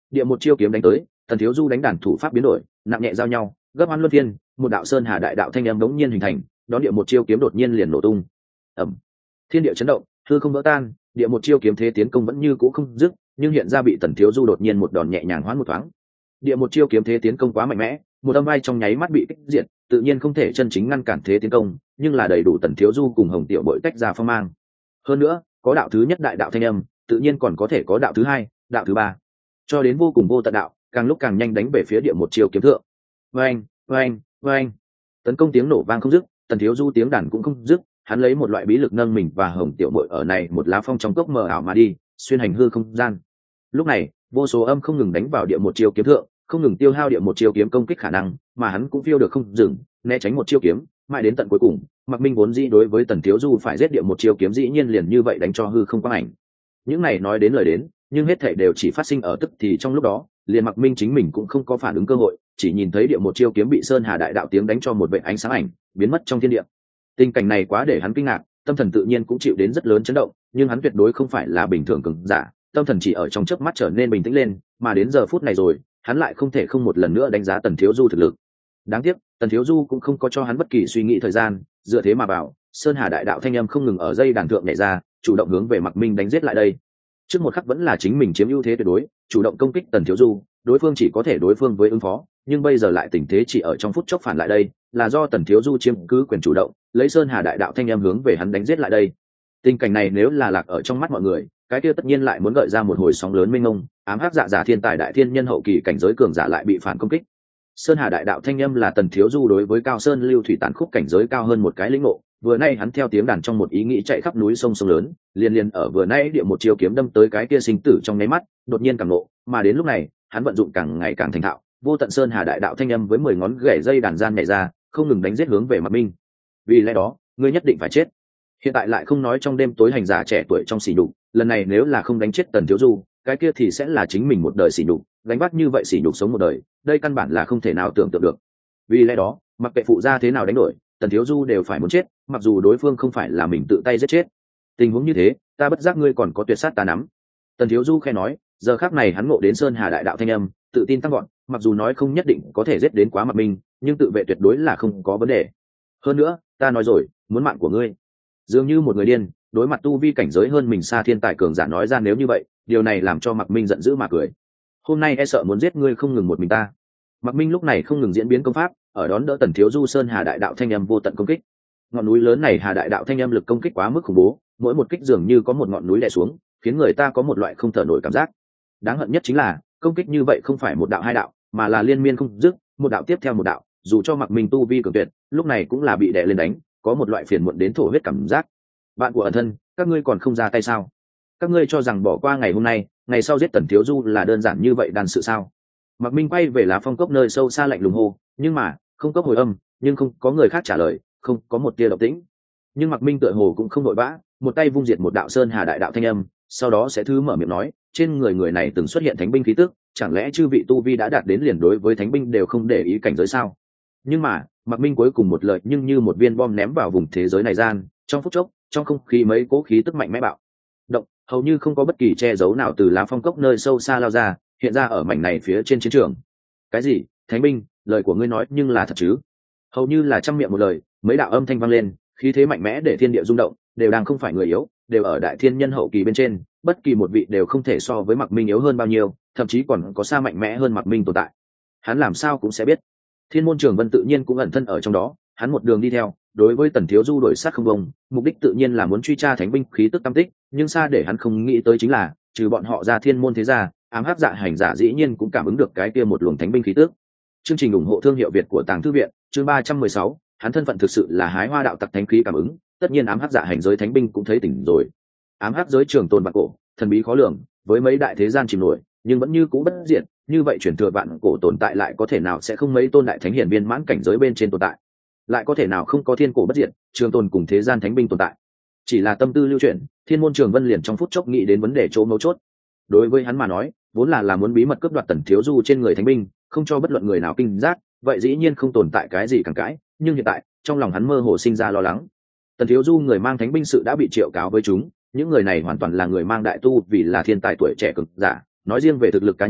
[SPEAKER 1] Địa một chiêu kiếm đánh tới, Tần Thiếu Du đánh đàn thủ pháp biến đổi, nặng nhẹ giao nhau, gấp hoan luân phiên, một đạo sơn hà đại đạo thanh âm đống nhiên hình thành, đón địa một chiêu kiếm đột nhiên liền nổ tung. Ầm. Thiên địa chấn động, hư không vỡ tan, địa một chiêu kiếm thế tiến công vẫn như cũ không dứt, nhưng hiện ra bị Tần Thiếu Du đột nhiên một đòn nhẹ nhàng hoãn một thoáng. Địa một chiêu kiếm thế tiến công quá mạnh mẽ, một âm vai trong nháy mắt bị kích diệt, tự nhiên không thể chân chính ngăn cản thế tiến công, nhưng là đầy đủ Tần Thiếu Du cùng Hồng Tiểu Bội tách ra phong mang. Hơn nữa, có đạo thứ nhất đại đạo thanh âm, tự nhiên còn có thể có đạo thứ hai, đạo thứ ba, cho đến vô cùng vô tận đạo, càng lúc càng nhanh đánh về phía địa một chiêu kiếm thượng. Oeng, oeng, oeng. Tấn công tiếng nổ vang không dứt, Tần Thiếu Du tiếng đàn cũng không dứt, hắn lấy một loại bí lực nâng mình và Hồng Tiểu Bội ở này một lá phong trong cốc mờ ảo mà đi, xuyên hành hư không gian. Lúc này, vô số âm không ngừng đánh vào địa một chiêu kiếm thượng, không ngừng tiêu hao địa một chiêu kiếm công kích khả năng, mà hắn cũng phiêu được không dừng, né tránh một chiêu kiếm, mãi đến tận cuối cùng, Mạc Minh vốn dĩ đối với Tần Thiếu Du phải giết địa một chiêu kiếm dĩ nhiên liền như vậy đánh cho hư không quang ảnh. Những này nói đến lời đến, nhưng hết thảy đều chỉ phát sinh ở tức thì trong lúc đó, liền Mạc Minh chính mình cũng không có phản ứng cơ hội, chỉ nhìn thấy địa một chiêu kiếm bị Sơn Hà đại đạo tiếng đánh cho một vệt ánh sáng ảnh, biến mất trong thiên địa. Tình cảnh này quá để hắn kinh ngạc, tâm thần tự nhiên cũng chịu đến rất lớn chấn động, nhưng hắn tuyệt đối không phải là bình thường cường giả, tâm thần chỉ ở trong chớp mắt trở nên bình tĩnh lên, mà đến giờ phút này rồi, hắn lại không thể không một lần nữa đánh giá Tần Thiếu Du thực lực. Đáng tiếc, Tần Thiếu Du cũng không có cho hắn bất kỳ suy nghĩ thời gian, dựa thế mà bảo, Sơn Hà đại đạo thanh âm không ngừng ở dây đàn thượng nhảy ra, chủ động hướng về Mạc Minh đánh giết lại đây. Trước một khắc vẫn là chính mình chiếm ưu thế tuyệt đối, chủ động công kích Tần Thiếu Du, đối phương chỉ có thể đối phương với ứng phó, nhưng bây giờ lại tình thế chỉ ở trong phút chốc phản lại đây, là do Tần Thiếu Du chiếm cứ quyền chủ động, lấy Sơn Hà đại đạo thanh âm hướng về hắn đánh giết lại đây. Tình cảnh này nếu là lạc ở trong mắt mọi người, cái kia tất nhiên lại muốn gợi ra một hồi sóng lớn mênh mông, ám hắc dạ giả thiên tài đại thiên nhân hậu kỳ cảnh giới cường giả lại bị phản công kích. Sơn Hà đại đạo thanh âm là Tần Thiếu Du đối với Cao Sơn lưu thủy tán khúc cảnh giới cao hơn một cái lĩnh ngộ, vừa nay hắn theo tiếng đàn trong một ý nghĩ chạy khắp núi sông sông lớn, liên liên ở vừa nay địa một chiêu kiếm đâm tới cái kia sinh tử trong nháy mắt, đột nhiên cảm ngộ, mà đến lúc này, hắn vận dụng càng ngày càng thành thạo, vô tận Sơn Hà đại đạo thanh âm với mười ngón gảy dây đàn gian nhảy ra, không ngừng đánh giết hướng về Mạc Minh. Vì lẽ đó, ngươi nhất định phải chết. Hiện tại lại không nói trong đêm tối hành giả trẻ tuổi trong sỉ nhục, lần này nếu là không đánh chết Tần Thiếu Du, cái kia thì sẽ là chính mình một đời sỉ nhục, đánh bắt như vậy sỉ nhục sống một đời, đây căn bản là không thể nào tưởng tượng được. Vì lẽ đó, mặc kệ phụ gia thế nào đánh đổi, Tần Thiếu Du đều phải muốn chết, mặc dù đối phương không phải là mình tự tay giết chết. Tình huống như thế, ta bất giác ngươi còn có tuyệt sát ta nắm. Tần Thiếu Du khẽ nói, giờ khắc này hắn ngộ đến Sơn Hà đại đạo thanh âm, tự tin tăng gọn, mặc dù nói không nhất định có thể giết đến quá Mạc Minh, nhưng tự vệ tuyệt đối là không có vấn đề. Hơn nữa, ta nói rồi, muốn mạng của ngươi. Dường như một người điên, đối mặt tu vi cảnh giới hơn mình xa thiên tài cường giả nói ra nếu như vậy, điều này làm cho Mạc Minh giận dữ mà cười. Hôm nay e sợ muốn giết ngươi không ngừng một mình ta. Mạc Minh lúc này không ngừng diễn biến công pháp, ở đón đỡ Tần Thiếu Du Sơn Hà đại đạo thanh âm vô tận công kích. Ngọn núi lớn này Hà đại đạo thanh âm lực công kích quá mức khủng bố, mỗi một kích dường như có một ngọn núi đè xuống, khiến người ta có một loại không thở nổi cảm giác. Đáng hận nhất chính là, công kích như vậy không phải một đạo hai đạo, mà là liên miên không dứt, một đạo tiếp theo một đạo, dù cho Mạc Minh tu vi cường tuyệt, lúc này cũng là bị đè lên đánh, có một loại phiền muộn đến thổ huyết cảm giác. Bạn của ẩn thân, các ngươi còn không ra tay sao? Các ngươi cho rằng bỏ qua ngày hôm nay, ngày sau giết Tần Thiếu Du là đơn giản như vậy đàn sự sao? Mạc Minh quay về lá phong cốc nơi sâu xa lạnh lùng hô, nhưng mà không có hồi âm, nhưng không có người khác trả lời, không có một tia động tĩnh. Nhưng Mạc Minh tựa hồ cũng không nội vã, một tay vung diệt một đạo Sơn Hà đại đạo thanh âm, sau đó sẽ thứ mở miệng nói, trên người người này từng xuất hiện thánh binh khí tức, chẳng lẽ chư vị tu vi đã đạt đến liền đối với thánh binh đều không để ý cảnh giới sao? Nhưng mà Mạc Minh cuối cùng một lời nhưng như một viên bom ném vào vùng thế giới này gian, trong phút chốc, trong không khí mấy cố khí tức mạnh mẽ bạo động, hầu như không có bất kỳ che giấu nào từ lá phong cốc nơi sâu xa lao ra, hiện ra ở mảnh này phía trên chiến trường. Cái gì? Thánh binh? Lời của ngươi nói nhưng là thật chứ? Hầu như là trăm miệng một lời, mấy đạo âm thanh vang lên, khí thế mạnh mẽ để thiên địa rung động, đều đang không phải người yếu, đều ở đại thiên nhân hậu kỳ bên trên, bất kỳ một vị đều không thể so với Mạc Minh yếu hơn bao nhiêu, thậm chí còn có xa mạnh mẽ hơn Mạc Minh tồn tại. Hắn làm sao cũng sẽ biết. Thiên môn Trường Vân tự nhiên cũng ẩn thân ở trong đó, hắn một đường đi theo, đối với Tần Thiếu Du đổi sát không bông, mục đích tự nhiên là muốn truy tra thánh binh khí tức tâm tích, nhưng xa để hắn không nghĩ tới chính là, trừ bọn họ ra thiên môn thế gia, ám hắc dạ hành giả dĩ nhiên cũng cảm ứng được cái kia một luồng thánh binh khí tức. Chương trình ủng hộ thương hiệu Việt của Tàng Thư viện, chương ba trăm mười sáu, hắn thân phận thực sự là hái hoa đạo tặc thánh khí cảm ứng, tất nhiên ám hắc dạ hành giới thánh binh cũng thấy tỉnh rồi. Ám hắc giới trường tồn vạn cổ, thần bí khó lường, với mấy đại thế gian chìm nổi, nhưng vẫn như cũ bất diệt, như vậy truyền thừa vạn cổ tồn tại lại có thể nào sẽ không mấy tôn đại thánh hiển viên mãn cảnh giới bên trên tồn tại, lại có thể nào không có thiên cổ bất diệt, trường tồn cùng thế gian thánh binh tồn tại. Chỉ là tâm tư lưu chuyển, Thiên môn Trường Vân liền trong phút chốc nghĩ đến vấn đề chỗ mấu chốt. Đối với hắn mà nói, vốn là là muốn bí mật cướp đoạt Tần Thiếu Du trên người thánh binh, không cho bất luận người nào kinh giác, vậy dĩ nhiên không tồn tại cái gì càng cãi, nhưng hiện tại, trong lòng hắn mơ hồ sinh ra lo lắng. Tần Thiếu Du người mang thánh binh sự đã bị triệu cáo với chúng, những người này hoàn toàn là người mang đại tu vì là thiên tài tuổi trẻ cực giả, nói riêng về thực lực cá nhân,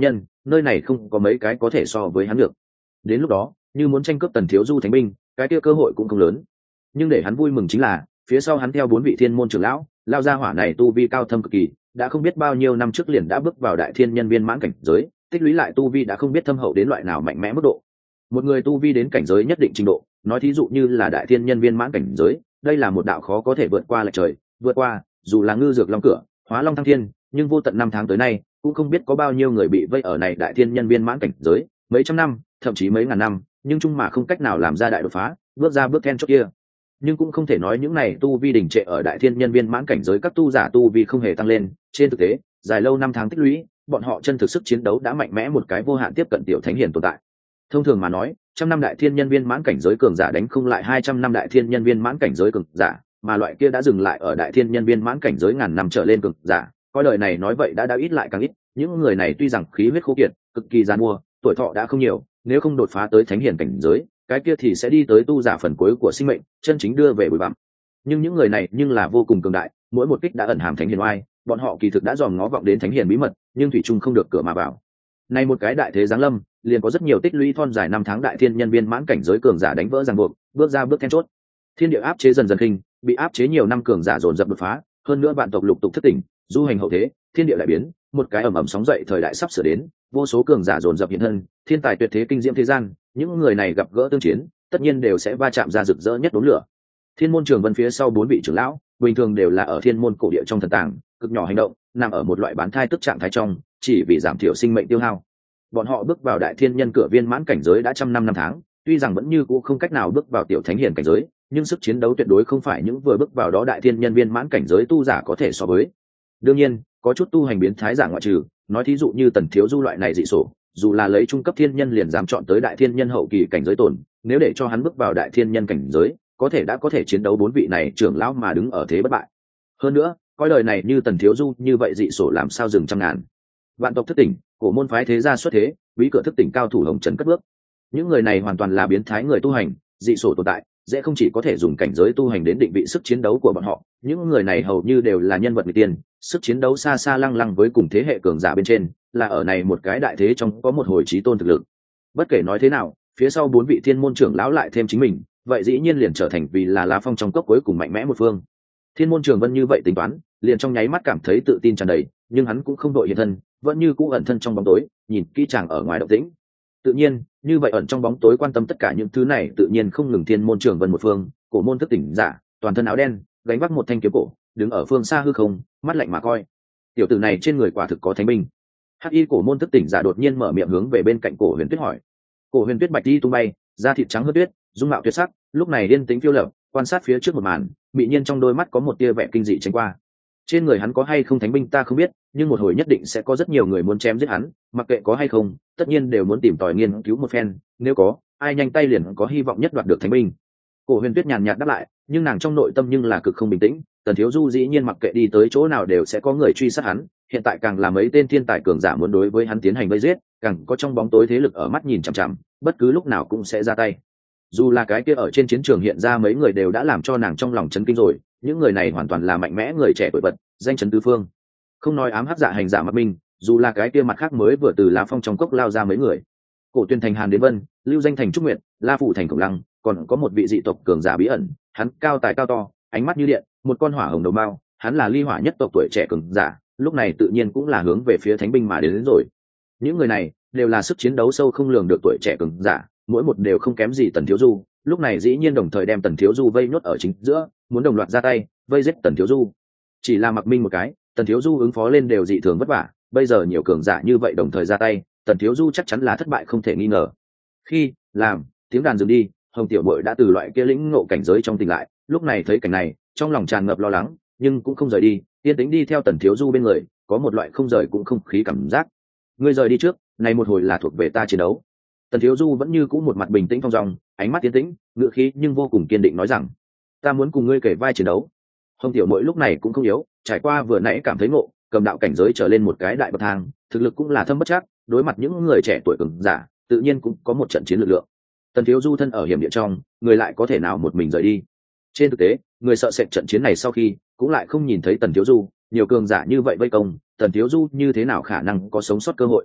[SPEAKER 1] nơi này không có mấy cái có thể so với hắn được. Đến lúc đó như muốn tranh cướp Tần Thiếu Du thánh binh, cái kia cơ hội cũng không lớn. Nhưng để hắn vui mừng chính là phía sau hắn theo bốn vị thiên môn trưởng lão, lao ra hỏa này tu vi cao thâm cực kỳ, đã không biết bao nhiêu năm trước liền đã bước vào đại thiên nhân viên mãn cảnh giới, tích lũy lại tu vi đã không biết thâm hậu đến loại nào mạnh mẽ mức độ. Một người tu vi đến cảnh giới nhất định trình độ, nói thí dụ như là đại thiên nhân viên mãn cảnh giới, đây là một đạo khó có thể vượt qua lệch trời, vượt qua, dù là ngư dược long cửa, hóa long thăng thiên, nhưng vô tận năm tháng tới nay, cũng không biết có bao nhiêu người bị vây ở này đại thiên nhân viên mãn cảnh giới, mấy trăm năm, thậm chí mấy ngàn năm, nhưng chung mà không cách nào làm ra đại đột phá, bước ra bước then chốt kia. Nhưng cũng không thể nói những này tu vi đỉnh trệ ở đại thiên nhân viên mãn cảnh giới các tu giả tu vi không hề tăng lên, trên thực tế, dài lâu năm tháng tích lũy, bọn họ chân thực sức chiến đấu đã mạnh mẽ một cái vô hạn tiếp cận tiểu thánh hiển tồn tại. Thông thường mà nói, trăm năm đại thiên nhân viên mãn cảnh giới cường giả đánh không lại hai trăm năm đại thiên nhân viên mãn cảnh giới cường giả, mà loại kia đã dừng lại ở đại thiên nhân viên mãn cảnh giới ngàn năm trở lên cường giả, coi đời này nói vậy đã đã ít lại càng ít. Những người này tuy rằng khí huyết khô kiệt, cực kỳ giàn mua, tuổi thọ đã không nhiều, nếu không đột phá tới thánh hiển cảnh giới, cái kia thì sẽ đi tới tu giả phần cuối của sinh mệnh, chân chính đưa về bụi bặm. Nhưng những người này nhưng là vô cùng cường đại, mỗi một kích đã ẩn hàm thánh hiển oai, bọn họ kỳ thực đã dòm ngó vọng đến thánh hiển bí mật, nhưng thủy chung không được cửa mà vào. Này một cái đại thế giáng lâm, liền có rất nhiều tích lũy thon dài năm tháng đại thiên nhân viên mãn cảnh giới cường giả đánh vỡ ràng buộc, bước ra bước then chốt. Thiên địa áp chế dần dần kinh, bị áp chế nhiều năm cường giả dồn dập đột phá, hơn nữa vạn tộc lục tục thất tỉnh, du hành hậu thế, thiên địa đại biến, một cái ầm ầm sóng dậy thời đại sắp sửa đến, vô số cường giả dồn dập hiện thân, thiên tài tuyệt thế kinh diễm thế gian, những người này gặp gỡ tương chiến, tất nhiên đều sẽ va chạm ra rực rỡ nhất đốm lửa. Thiên môn Trường Vân phía sau bốn vị trưởng lão, bình thường đều là ở thiên môn cổ địa trong thần tàng, cực nhỏ hành động, nằm ở một loại bán thai tức trạng thái trong, chỉ vì giảm thiểu sinh mệnh tiêu hao. Bọn họ bước vào đại thiên nhân cửa viên mãn cảnh giới đã trăm năm năm tháng, tuy rằng vẫn như cũ không cách nào bước vào tiểu thánh hiển cảnh giới, nhưng sức chiến đấu tuyệt đối không phải những vừa bước vào đó đại thiên nhân viên mãn cảnh giới tu giả có thể so với. Đương nhiên, có chút tu hành biến thái giả ngoại trừ, nói thí dụ như Tần Thiếu Du loại này dị sổ, dù là lấy trung cấp thiên nhân liền dám chọn tới đại thiên nhân hậu kỳ cảnh giới tồn, nếu để cho hắn bước vào đại thiên nhân cảnh giới, có thể đã có thể chiến đấu bốn vị này trưởng lão mà đứng ở thế bất bại. Hơn nữa, coi đời này như Tần Thiếu Du như vậy dị sổ làm sao dừng trăm ngàn. Vạn tộc thức tỉnh, cổ môn phái thế gia xuất thế, quý cửa thức tỉnh cao thủ hồng trần cất bước. Những người này hoàn toàn là biến thái người tu hành, dị sổ tồn tại, dễ không chỉ có thể dùng cảnh giới tu hành đến định vị sức chiến đấu của bọn họ, những người này hầu như đều là nhân vật người tiên, sức chiến đấu xa xa lăng lăng với cùng thế hệ cường giả bên trên, là ở này một cái đại thế trong có một hồi chí tôn thực lực. Bất kể nói thế nào, phía sau bốn vị thiên môn trưởng lão lại thêm chính mình, vậy dĩ nhiên liền trở thành vì là lá phong trong cốc cuối cùng mạnh mẽ một phương. Thiên môn Trường Vân như vậy tính toán, liền trong nháy mắt cảm thấy tự tin tràn đầy, nhưng hắn cũng không đội hiện thân, vẫn như cũ ẩn thân trong bóng tối, nhìn kỹ chàng ở ngoài động tĩnh. Tự nhiên, như vậy ẩn trong bóng tối quan tâm tất cả những thứ này, tự nhiên không ngừng Thiên môn Trường Vân một phương, cổ môn thức tỉnh giả, toàn thân áo đen, gánh vác một thanh kiếm cổ, đứng ở phương xa hư không, mắt lạnh mà coi. Tiểu tử này trên người quả thực có thánh binh. Hắc y cổ môn thức tỉnh giả đột nhiên mở miệng hướng về bên cạnh Cổ Huyền Tuyết hỏi. Cổ Huyền Tuyết bạch đi tung bay, da thịt trắng hơn tuyết, dung mạo tuyệt sắc, lúc này yên tĩnh phiêu lở, quan sát phía trước một màn, bị nhiên trong đôi mắt có một tia vẻ kinh dị tránh qua. Trên người hắn có hay không thánh binh ta không biết, nhưng một hồi nhất định sẽ có rất nhiều người muốn chém giết hắn, mặc kệ có hay không, tất nhiên đều muốn tìm tòi nghiên cứu một phen, nếu có, ai nhanh tay liền có hy vọng nhất đoạt được thánh binh. Cổ Huyền Tuyết nhàn nhạt đáp lại, nhưng nàng trong nội tâm nhưng là cực không bình tĩnh. Tần Thiếu Du dĩ nhiên mặc kệ đi tới chỗ nào đều sẽ có người truy sát hắn, hiện tại càng là mấy tên thiên tài cường giả muốn đối với hắn tiến hành vây giết, càng có trong bóng tối thế lực ở mắt nhìn chằm chằm, bất cứ lúc nào cũng sẽ ra tay. Dù là cái kia ở trên chiến trường hiện ra mấy người đều đã làm cho nàng trong lòng chấn kinh rồi, những người này hoàn toàn là mạnh mẽ người trẻ tuổi bật, danh chấn tứ phương. Không nói ám hắc dạ hành giả Mặc Minh, dù là cái kia mặt khác mới vừa từ lá phong trong cốc lao ra mấy người, Cổ Tuyên thành Hàn Đến Vân, Lưu Danh thành Trúc Nguyệt, La Phụ thành Khổng Lăng, còn có một vị dị tộc cường giả bí ẩn, hắn cao tài cao to, ánh mắt như điện, một con hỏa hồng đầu mao, hắn là ly hỏa nhất tộc tuổi trẻ cường giả, lúc này tự nhiên cũng là hướng về phía thánh binh mà đến, đến rồi. Những người này đều là sức chiến đấu sâu không lường được tuổi trẻ cường giả, mỗi một đều không kém gì Tần Thiếu Du, lúc này dĩ nhiên đồng thời đem Tần Thiếu Du vây nhốt ở chính giữa, muốn đồng loạt ra tay vây giết Tần Thiếu Du. Chỉ là Mặc Minh một cái, Tần Thiếu Du ứng phó lên đều dị thường vất vả, bây giờ nhiều cường giả như vậy đồng thời ra tay, Tần Thiếu Du chắc chắn là thất bại không thể nghi ngờ. Khi làm tiếng đàn dừng đi, Hồng Tiểu Bội đã từ loại kia lĩnh ngộ cảnh giới trong tỉnh lại, lúc này thấy cảnh này, trong lòng tràn ngập lo lắng, nhưng cũng không rời đi, yên tĩnh đi theo Tần Thiếu Du bên người, có một loại không rời cũng không khí cảm giác. Ngươi rời đi trước, này một hồi là thuộc về ta chiến đấu. Tần Thiếu Du vẫn như cũ một mặt bình tĩnh phong dong, ánh mắt tiến tĩnh, ngựa khí nhưng vô cùng kiên định nói rằng, ta muốn cùng ngươi kể vai chiến đấu. Hồng Tiểu Bội lúc này cũng không yếu, trải qua vừa nãy cảm thấy ngộ, cầm đạo cảnh giới trở lên một cái đại bậc thang, thực lực cũng là thâm bất chắc, đối mặt những người trẻ tuổi cường giả, tự nhiên cũng có một trận chiến lực lượng. Tần Thiếu Du thân ở hiểm địa trong, người lại có thể nào một mình rời đi? Trên thực tế, người sợ sệt trận chiến này sau khi, cũng lại không nhìn thấy Tần Thiếu Du, nhiều cường giả như vậy vây công, Tần Thiếu Du như thế nào khả năng có sống sót cơ hội?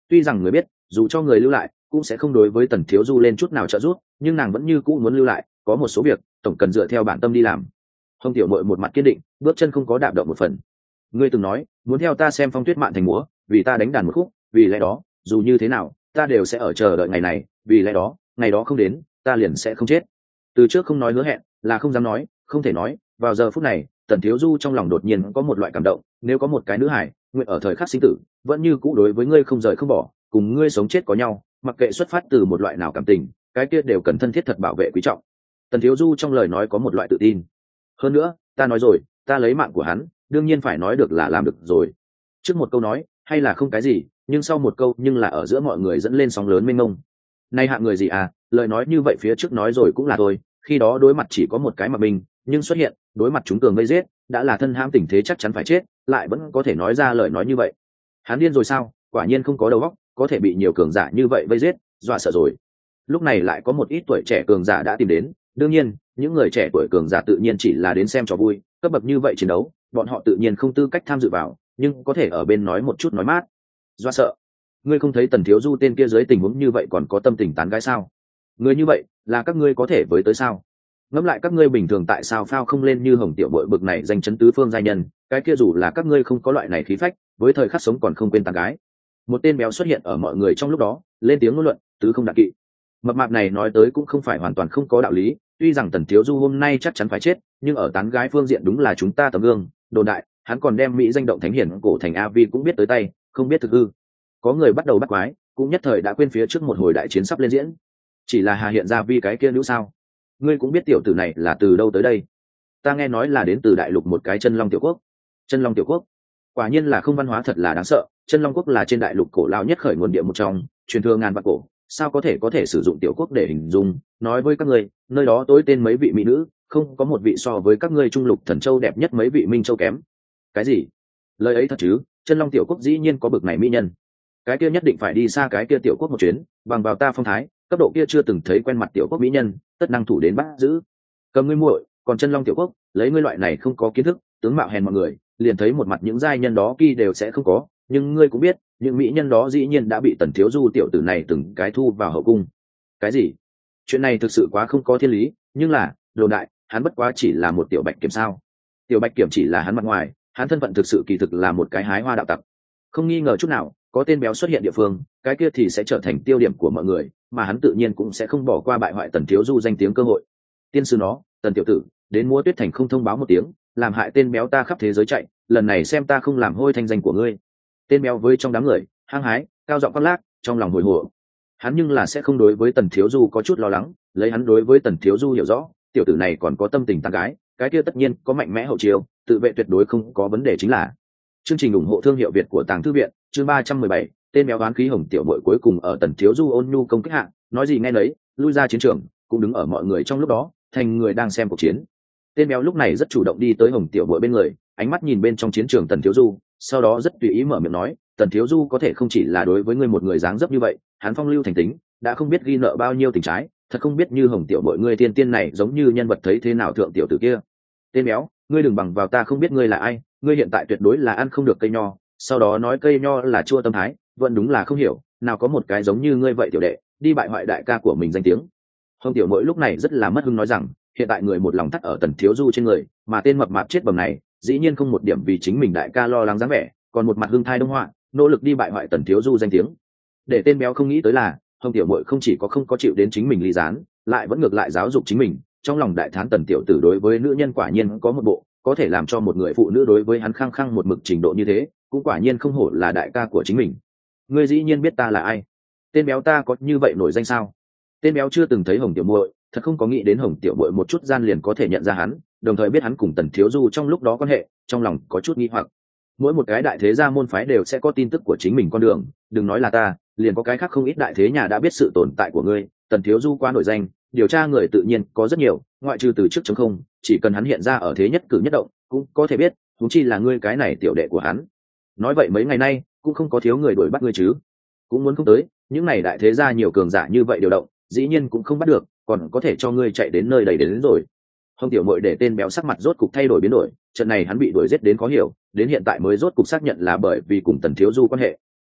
[SPEAKER 1] Tuy rằng người biết dù cho người lưu lại cũng sẽ không đối với tần thiếu du lên chút nào trợ giúp, nhưng nàng vẫn như cũ muốn lưu lại, có một số việc tổng cần dựa theo bản tâm đi làm. Hồng tiểu mội một mặt kiên định, bước chân không có đạp động một phần. Ngươi từng nói muốn theo ta xem phong tuyết mạn thành múa, vì ta đánh đàn một khúc, vì lẽ đó dù như thế nào ta đều sẽ ở chờ đợi ngày này, vì lẽ đó ngày đó không đến ta liền sẽ không chết. Từ trước không nói hứa hẹn là không dám nói, không thể nói. Vào giờ phút này tần thiếu du trong lòng đột nhiên có một loại cảm động, nếu có một cái nữ hải nguyện ở thời khắc sinh tử vẫn như cũ đối với ngươi không rời không bỏ, cùng ngươi sống chết có nhau, mặc kệ xuất phát từ một loại nào cảm tình, cái kia đều cần thân thiết thật bảo vệ quý trọng. Tần thiếu du trong lời nói có một loại tự tin. Hơn nữa ta nói rồi, ta lấy mạng của hắn đương nhiên phải nói được là làm được rồi. Trước một câu nói hay là không cái gì, nhưng sau một câu nhưng là ở giữa mọi người dẫn lên sóng lớn mênh mông. Nay hạng người gì à, lời nói như vậy phía trước nói rồi cũng là thôi, khi đó đối mặt chỉ có một cái mà mình, nhưng xuất hiện đối mặt chúng tường vây giết đã là thân hãm tình thế chắc chắn phải chết, lại vẫn có thể nói ra lời nói như vậy. Hắn điên rồi sao? Quả nhiên không có đầu óc, có thể bị nhiều cường giả như vậy vây giết, dọa sợ rồi. Lúc này lại có một ít tuổi trẻ cường giả đã tìm đến, đương nhiên những người trẻ tuổi cường giả tự nhiên chỉ là đến xem trò vui, cấp bậc như vậy chiến đấu bọn họ tự nhiên không tư cách tham dự vào, nhưng có thể ở bên nói một chút nói mát. Dọa sợ? Ngươi không thấy tần thiếu du tên kia dưới tình huống như vậy còn có tâm tình tán gái sao? Người như vậy là các ngươi có thể với tới sao? Ngẫm lại các ngươi bình thường tại sao phao không lên như Hồng tiểu bội bực này danh chấn tứ phương giai nhân, cái kia dù là các ngươi không có loại này khí phách, với thời khắc sống còn không quên tán gái. Một tên béo xuất hiện ở mọi người trong lúc đó, lên tiếng ngôn luận tứ không đạn kỵ. Mập mạp này nói tới cũng không phải hoàn toàn không có đạo lý, tuy rằng tần thiếu du hôm nay chắc chắn phải chết, nhưng ở tán gái phương diện đúng là chúng ta tấm gương. Đồn đại hắn còn đem mỹ danh động thánh hiển cổ thành a vi cũng biết tới tay, không biết thực hư. Có người bắt đầu bắt quái, cũng nhất thời đã quên phía trước một hồi đại chiến sắp lên diễn. Chỉ là hà hiện ra vi cái kia nữ sao? Ngươi cũng biết tiểu tử này là từ đâu tới đây? Ta nghe nói là đến từ đại lục một cái chân long tiểu quốc. Chân long tiểu quốc? Quả nhiên là không văn hóa thật là đáng sợ. Chân long quốc là trên đại lục cổ lao nhất khởi nguồn địa một trong, truyền thừa ngàn vạn cổ, sao có thể có thể sử dụng tiểu quốc để hình dung. Nói với các ngươi, nơi đó tối tên mấy vị mỹ nữ, không có một vị so với các ngươi trung lục thần châu đẹp nhất mấy vị minh châu kém. Cái gì? Lời ấy thật chứ? Chân long tiểu quốc dĩ nhiên có bực này mỹ nhân, cái kia nhất định phải đi xa cái kia tiểu quốc một chuyến, bằng vào ta phong thái cấp độ kia chưa từng thấy quen mặt tiểu quốc mỹ nhân, tất năng thủ đến bắt giữ. Cầm ngươi muội, còn chân long tiểu quốc lấy ngươi loại này không có kiến thức tướng mạo hèn mọi người, liền thấy một mặt những giai nhân đó kỳ đều sẽ không có. Nhưng ngươi cũng biết những mỹ nhân đó dĩ nhiên đã bị tần thiếu du tiểu tử này từng cái thu vào hậu cung. Cái gì? Chuyện này thực sự quá không có thiên lý. Nhưng là đồn đại hắn bất quá chỉ là một tiểu bạch kiểm sao? Tiểu bạch kiểm chỉ là hắn mặt ngoài, hắn thân phận thực sự kỳ thực là một cái hái hoa đạo tặc. Không nghi ngờ chút nào, có tên béo xuất hiện địa phương, cái kia thì sẽ trở thành tiêu điểm của mọi người, mà hắn tự nhiên cũng sẽ không bỏ qua bại hoại tần thiếu du danh tiếng cơ hội. Tiên sư nó, tần tiểu tử đến múa tuyết thành không thông báo một tiếng, làm hại tên béo ta khắp thế giới chạy, lần này xem ta không làm hôi thanh danh của ngươi. Tên béo với trong đám người hăng hái cao giọng quát lác, trong lòng hồi hộp. Hắn nhưng là sẽ không đối với tần thiếu du có chút lo lắng, lấy hắn đối với tần thiếu du hiểu rõ, tiểu tử này còn có tâm tình tán gái, cái kia tất nhiên có mạnh mẽ hậu chiêu, tự vệ tuyệt đối không có vấn đề. Chính là chương trình ủng hộ thương hiệu Việt của Tàng Thư Viện, chương ba trăm mười bảy, tên béo oán khí Hồng tiểu bội cuối cùng ở tần thiếu du ôn nhu công kích hạ, nói gì nghe nấy, lui ra chiến trường, cũng đứng ở mọi người trong lúc đó, thành người đang xem cuộc chiến. Tên béo lúc này rất chủ động đi tới Hồng tiểu bội bên người, ánh mắt nhìn bên trong chiến trường tần thiếu du, sau đó rất tùy ý mở miệng nói, tần thiếu du có thể không chỉ là đối với ngươi một người dáng dấp như vậy, hắn phong lưu thành tính, đã không biết ghi nợ bao nhiêu tình trái, thật không biết như Hồng tiểu bội ngươi tiên tiên này giống như nhân vật thấy thế nào thượng tiểu tử kia. Tên béo, ngươi đừng bằng vào ta không biết ngươi là ai, ngươi hiện tại tuyệt đối là ăn không được cây nho, sau đó nói cây nho là chua tâm thái, vẫn đúng là không hiểu, nào có một cái giống như ngươi vậy tiểu đệ, đi bại hoại đại ca của mình danh tiếng. Hồng tiểu bội lúc này rất là mất hứng nói rằng, hiện tại người một lòng thắt ở tần thiếu du trên người, mà tên mập mạp chết bầm này, dĩ nhiên không một điểm vì chính mình đại ca lo lắng dáng vẻ, còn một mặt hưng thai đông họa, nỗ lực đi bại hoại tần thiếu du danh tiếng. Để tên béo không nghĩ tới là, Hồng tiểu bội không chỉ có không có chịu đến chính mình ly gián, lại vẫn ngược lại giáo dục chính mình, trong lòng đại thán tần tiểu tử đối với nữ nhân quả nhiên có một bộ, có thể làm cho một người phụ nữ đối với hắn khăng khăng một mực trình độ như thế, cũng quả nhiên không hổ là đại ca của chính mình. Ngươi dĩ nhiên biết ta là ai? Tên béo ta có như vậy nổi danh sao? Tên béo chưa từng thấy Hồng tiểu muội, thật không có nghĩ đến Hồng tiểu muội một chút gian liền có thể nhận ra hắn, đồng thời biết hắn cùng tần thiếu du trong lúc đó quan hệ, trong lòng có chút nghi hoặc. Mỗi một cái đại thế gia môn phái đều sẽ có tin tức của chính mình con đường, đừng nói là ta, liền có cái khác không ít đại thế nhà đã biết sự tồn tại của ngươi. Tần thiếu du quá nổi danh, điều tra người tự nhiên có rất nhiều, ngoại trừ từ trước chống không, chỉ cần hắn hiện ra ở thế nhất cử nhất động, cũng có thể biết, huống chi là ngươi cái này tiểu đệ của hắn. Nói vậy mấy ngày nay cũng không có thiếu người đuổi bắt ngươi chứ? Cũng muốn không tới, những này đại thế gia nhiều cường giả như vậy điều động, dĩ nhiên cũng không bắt được, còn có thể cho ngươi chạy đến nơi đầy đến, đến rồi. Hồng tiểu muội để tên béo sắc mặt rốt cục thay đổi biến đổi, trận này hắn bị đuổi giết đến khó hiểu, đến hiện tại mới rốt cục xác nhận là bởi vì cùng tần thiếu du quan hệ.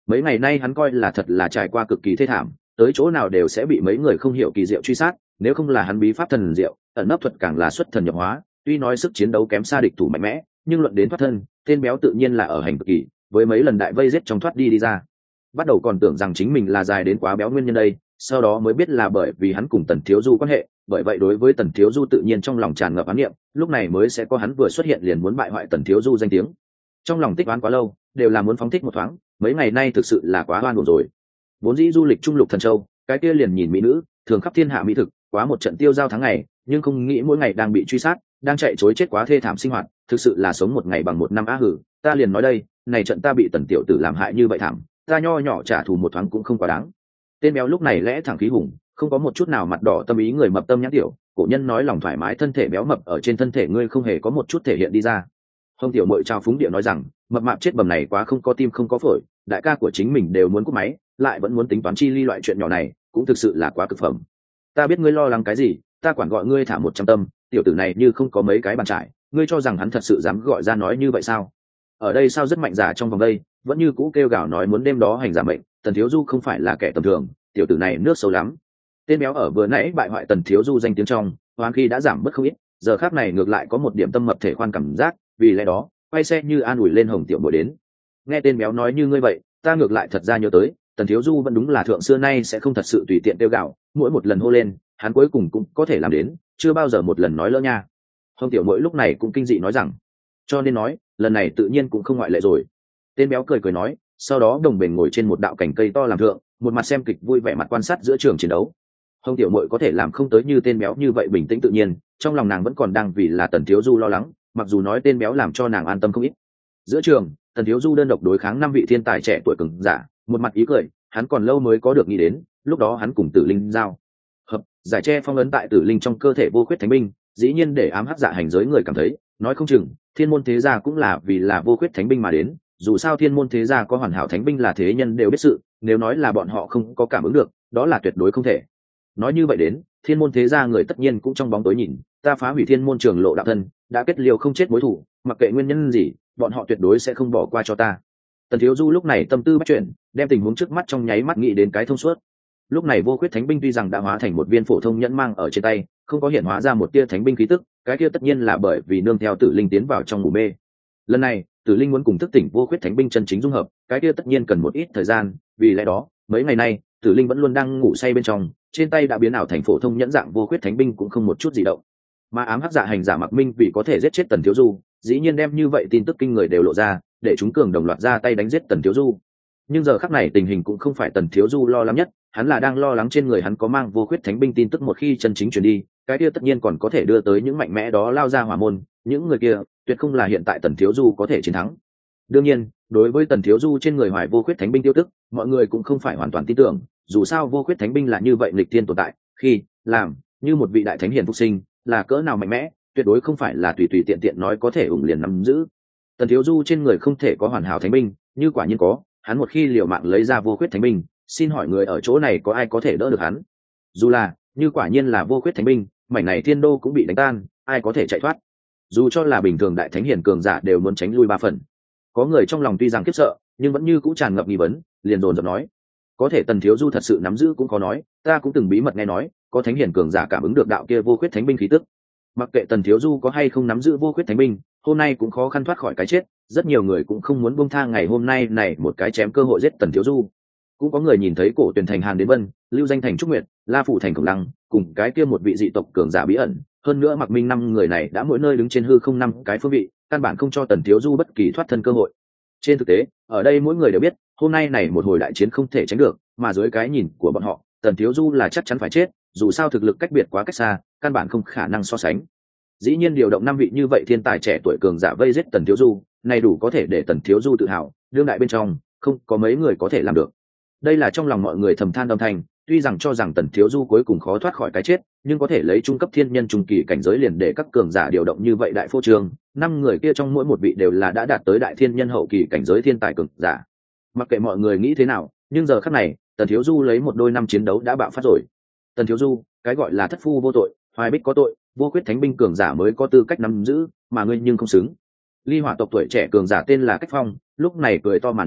[SPEAKER 1] mấy ngày nay hắn coi là thật là trải qua cực kỳ thê thảm, tới chỗ nào đều sẽ bị mấy người không hiểu kỳ diệu truy sát, nếu không là hắn bí pháp thần diệu ẩn nấp thuật càng là xuất thần nhập hóa, tuy nói sức chiến đấu kém xa địch thủ mạnh mẽ, nhưng luận đến thoát thân, tên béo tự nhiên là ở hành cực kỳ, với mấy lần đại vây giết trong thoát đi đi ra. Bắt đầu còn tưởng rằng chính mình là dài đến quá béo nguyên nhân đây, sau đó mới biết là bởi vì hắn cùng Tần Thiếu Du quan hệ, bởi vậy đối với Tần Thiếu Du tự nhiên trong lòng tràn ngập oán niệm, lúc này mới sẽ có hắn vừa xuất hiện liền muốn bại hoại Tần Thiếu Du danh tiếng. Trong lòng tích oán quá lâu, đều là muốn phóng thích một thoáng, mấy ngày nay thực sự là quá oan uổng rồi. Vốn dĩ du lịch trung lục thần châu, cái kia liền nhìn mỹ nữ, thường khắp thiên hạ mỹ thực, quá một trận tiêu giao tháng ngày, nhưng không nghĩ mỗi ngày đang bị truy sát, đang chạy trối chết quá thê thảm sinh hoạt, thực sự là sống một ngày bằng một năm á hử, ta liền nói đây, này trận ta bị Tần tiểu tử làm hại như vậy thảm, ta nho nhỏ trả thù một thoáng cũng không quá đáng. Tên béo lúc này lẽ thẳng khí hùng, không có một chút nào mặt đỏ tâm ý người mập tâm nhãn tiểu, cổ nhân nói lòng thoải mái thân thể béo mập ở trên thân thể ngươi không hề có một chút thể hiện đi ra. Hồng tiểu muội trao phúng địa nói rằng, mập mạp chết bầm này quá không có tim không có phổi, đại ca của chính mình đều muốn cúp máy, lại vẫn muốn tính toán chi ly loại chuyện nhỏ này, cũng thực sự là quá cực phẩm. Ta biết ngươi lo lắng cái gì, ta quản gọi ngươi thả một trăm tâm, tiểu tử này như không có mấy cái bàn trải, ngươi cho rằng hắn thật sự dám gọi ra nói như vậy sao? Ở đây sao rất mạnh giả trong vòng đây, vẫn như cũ kêu gào nói muốn đêm đó hành giả mệnh, Tần Thiếu Du không phải là kẻ tầm thường, tiểu tử này nước sâu lắm. Tên béo ở vừa nãy bại hoại Tần Thiếu Du danh tiếng trong, hoang khi đã giảm bớt không ít, giờ khác này ngược lại có một điểm tâm mập thể khoan cảm giác, vì lẽ đó, quay xe như an ủi lên Hồng tiểu muội đến. Nghe tên béo nói như ngươi vậy, ta ngược lại thật ra nhớ tới, Tần Thiếu Du vẫn đúng là thượng xưa nay sẽ không thật sự tùy tiện kêu gào, mỗi một lần hô lên, hắn cuối cùng cũng có thể làm đến, chưa bao giờ một lần nói lỡ nha. Hồng tiểu muội lúc này cũng kinh dị nói rằng, cho nên nói, lần này tự nhiên cũng không ngoại lệ rồi. Tên béo cười cười nói, sau đó đồng bền ngồi trên một đạo cành cây to làm thượng, một mặt xem kịch vui vẻ mặt quan sát giữa trường chiến đấu. Hồng tiểu muội có thể làm không tới như tên béo như vậy bình tĩnh tự nhiên, trong lòng nàng vẫn còn đang vì là Tần Thiếu Du lo lắng, mặc dù nói tên béo làm cho nàng an tâm không ít. Giữa trường, Tần Thiếu Du đơn độc đối kháng năm vị thiên tài trẻ tuổi cường giả, một mặt ý cười, hắn còn lâu mới có được nghĩ đến, lúc đó hắn cùng Tử Linh giao hợp, giải che phong ấn tại Tử Linh trong cơ thể vô khuyết thánh binh, dĩ nhiên để ám hắc dạ hành giới người cảm thấy, nói không chừng, thiên môn thế gia cũng là vì là vô khuyết thánh binh mà đến, dù sao thiên môn thế gia có hoàn hảo thánh binh là thế nhân đều biết sự, nếu nói là bọn họ không có cảm ứng được, đó là tuyệt đối không thể. Nói như vậy đến, thiên môn thế gia người tất nhiên cũng trong bóng tối nhìn, ta phá hủy thiên môn trường lộ đạo thân, đã kết liều không chết mối thủ, mặc kệ nguyên nhân gì, bọn họ tuyệt đối sẽ không bỏ qua cho ta. Tần Thiếu Du lúc này tâm tư bắt chuyển, đem tình huống trước mắt trong nháy mắt nghĩ đến cái thông suốt. Lúc này vô khuyết thánh binh tuy rằng đã hóa thành một viên phổ thông nhẫn mang ở trên tay, không có hiện hóa ra một tia thánh binh khí tức, cái kia tất nhiên là bởi vì nương theo Tử Linh tiến vào trong ngủ mê. Lần này, Tử Linh muốn cùng thức tỉnh vô khuyết thánh binh chân chính dung hợp, cái kia tất nhiên cần một ít thời gian, vì lẽ đó, mấy ngày nay, Tử Linh vẫn luôn đang ngủ say bên trong, trên tay đã biến ảo thành phổ thông nhẫn dạng vô khuyết thánh binh cũng không một chút gì động. Mà ám hắc dạ hành giả Mặc Minh vì có thể giết chết Tần Thiếu Du, dĩ nhiên đem như vậy tin tức kinh người đều lộ ra, để chúng cường đồng loạt ra tay đánh giết Tần Thiếu Du. Nhưng giờ khắc này tình hình cũng không phải Tần Thiếu Du lo lắng nhất, hắn là đang lo lắng trên người hắn có mang vô khuyết thánh binh tin tức một khi chân chính truyền đi, cái kia tất nhiên còn có thể đưa tới những mạnh mẽ đó lao ra hỏa môn, những người kia tuyệt không là hiện tại Tần Thiếu Du có thể chiến thắng. Đương nhiên, đối với Tần Thiếu Du trên người hoài vô khuyết thánh binh tiêu tức, mọi người cũng không phải hoàn toàn tin tưởng, dù sao vô khuyết thánh binh là như vậy nghịch thiên tồn tại, khi làm như một vị đại thánh hiền phục sinh, là cỡ nào mạnh mẽ, tuyệt đối không phải là tùy tùy tiện tiện nói có thể ủng liền nắm giữ. Tần Thiếu Du trên người không thể có hoàn hảo thánh binh, như quả nhiên có, hắn một khi liều mạng lấy ra vô khuyết thánh binh, xin hỏi người ở chỗ này có ai có thể đỡ được hắn? Dù là, như quả nhiên là vô khuyết thánh binh, mảnh này thiên đô cũng bị đánh tan, ai có thể chạy thoát? Dù cho là bình thường đại thánh hiền cường giả đều muốn tránh lui ba phần. Có người trong lòng tuy rằng khiếp sợ, nhưng vẫn như cũ tràn ngập nghi vấn, liền dồn dập nói: có thể Tần Thiếu Du thật sự nắm giữ cũng có nói, ta cũng từng bí mật nghe nói, có thánh hiền cường giả cảm ứng được đạo kia vô khuyết thánh binh khí tức. Mặc kệ Tần Thiếu Du có hay không nắm giữ vô khuyết thánh binh, hôm nay cũng khó khăn thoát khỏi cái chết, rất nhiều người cũng không muốn buông tha ngày hôm nay này một cái chém cơ hội giết Tần Thiếu Du. Cũng có người nhìn thấy cổ tuyển thành Hàn Đến Vân, Lưu Danh thành Trúc Nguyệt, La Phủ thành Khổng Lăng, cùng cái kia một vị dị tộc cường giả bí ẩn, hơn nữa Mặc Minh năm người này đã mỗi nơi đứng trên hư không năm cái phương vị, căn bản không cho Tần Thiếu Du bất kỳ thoát thân cơ hội. Trên thực tế, ở đây mỗi người đều biết, hôm nay này một hồi đại chiến không thể tránh được, mà dưới cái nhìn của bọn họ, Tần Thiếu Du là chắc chắn phải chết, dù sao thực lực cách biệt quá cách xa, căn bản không khả năng so sánh. Dĩ nhiên điều động năm vị như vậy thiên tài trẻ tuổi cường giả vây giết Tần Thiếu Du, này đủ có thể để Tần Thiếu Du tự hào, đương đại bên trong, không có mấy người có thể làm được. Đây là trong lòng mọi người thầm than âm thanh, tuy rằng cho rằng Tần Thiếu Du cuối cùng khó thoát khỏi cái chết, nhưng có thể lấy trung cấp thiên nhân trung kỳ cảnh giới liền để các cường giả điều động như vậy đại phô trương, năm người kia trong mỗi một vị đều là đã đạt tới đại thiên nhân hậu kỳ cảnh giới thiên tài cường giả. Mặc kệ mọi người nghĩ thế nào, nhưng giờ khắc này, Tần Thiếu Du lấy một đôi năm chiến đấu đã bạo phát rồi. Tần Thiếu Du, cái gọi là thất phu vô tội, hoài bích có tội, vô khuyết thánh binh cường giả mới có tư cách nắm giữ, mà ngươi nhưng không xứng. Ly Hỏa tộc tuổi trẻ cường giả tên là Cách Phong, lúc này cười to mà nói,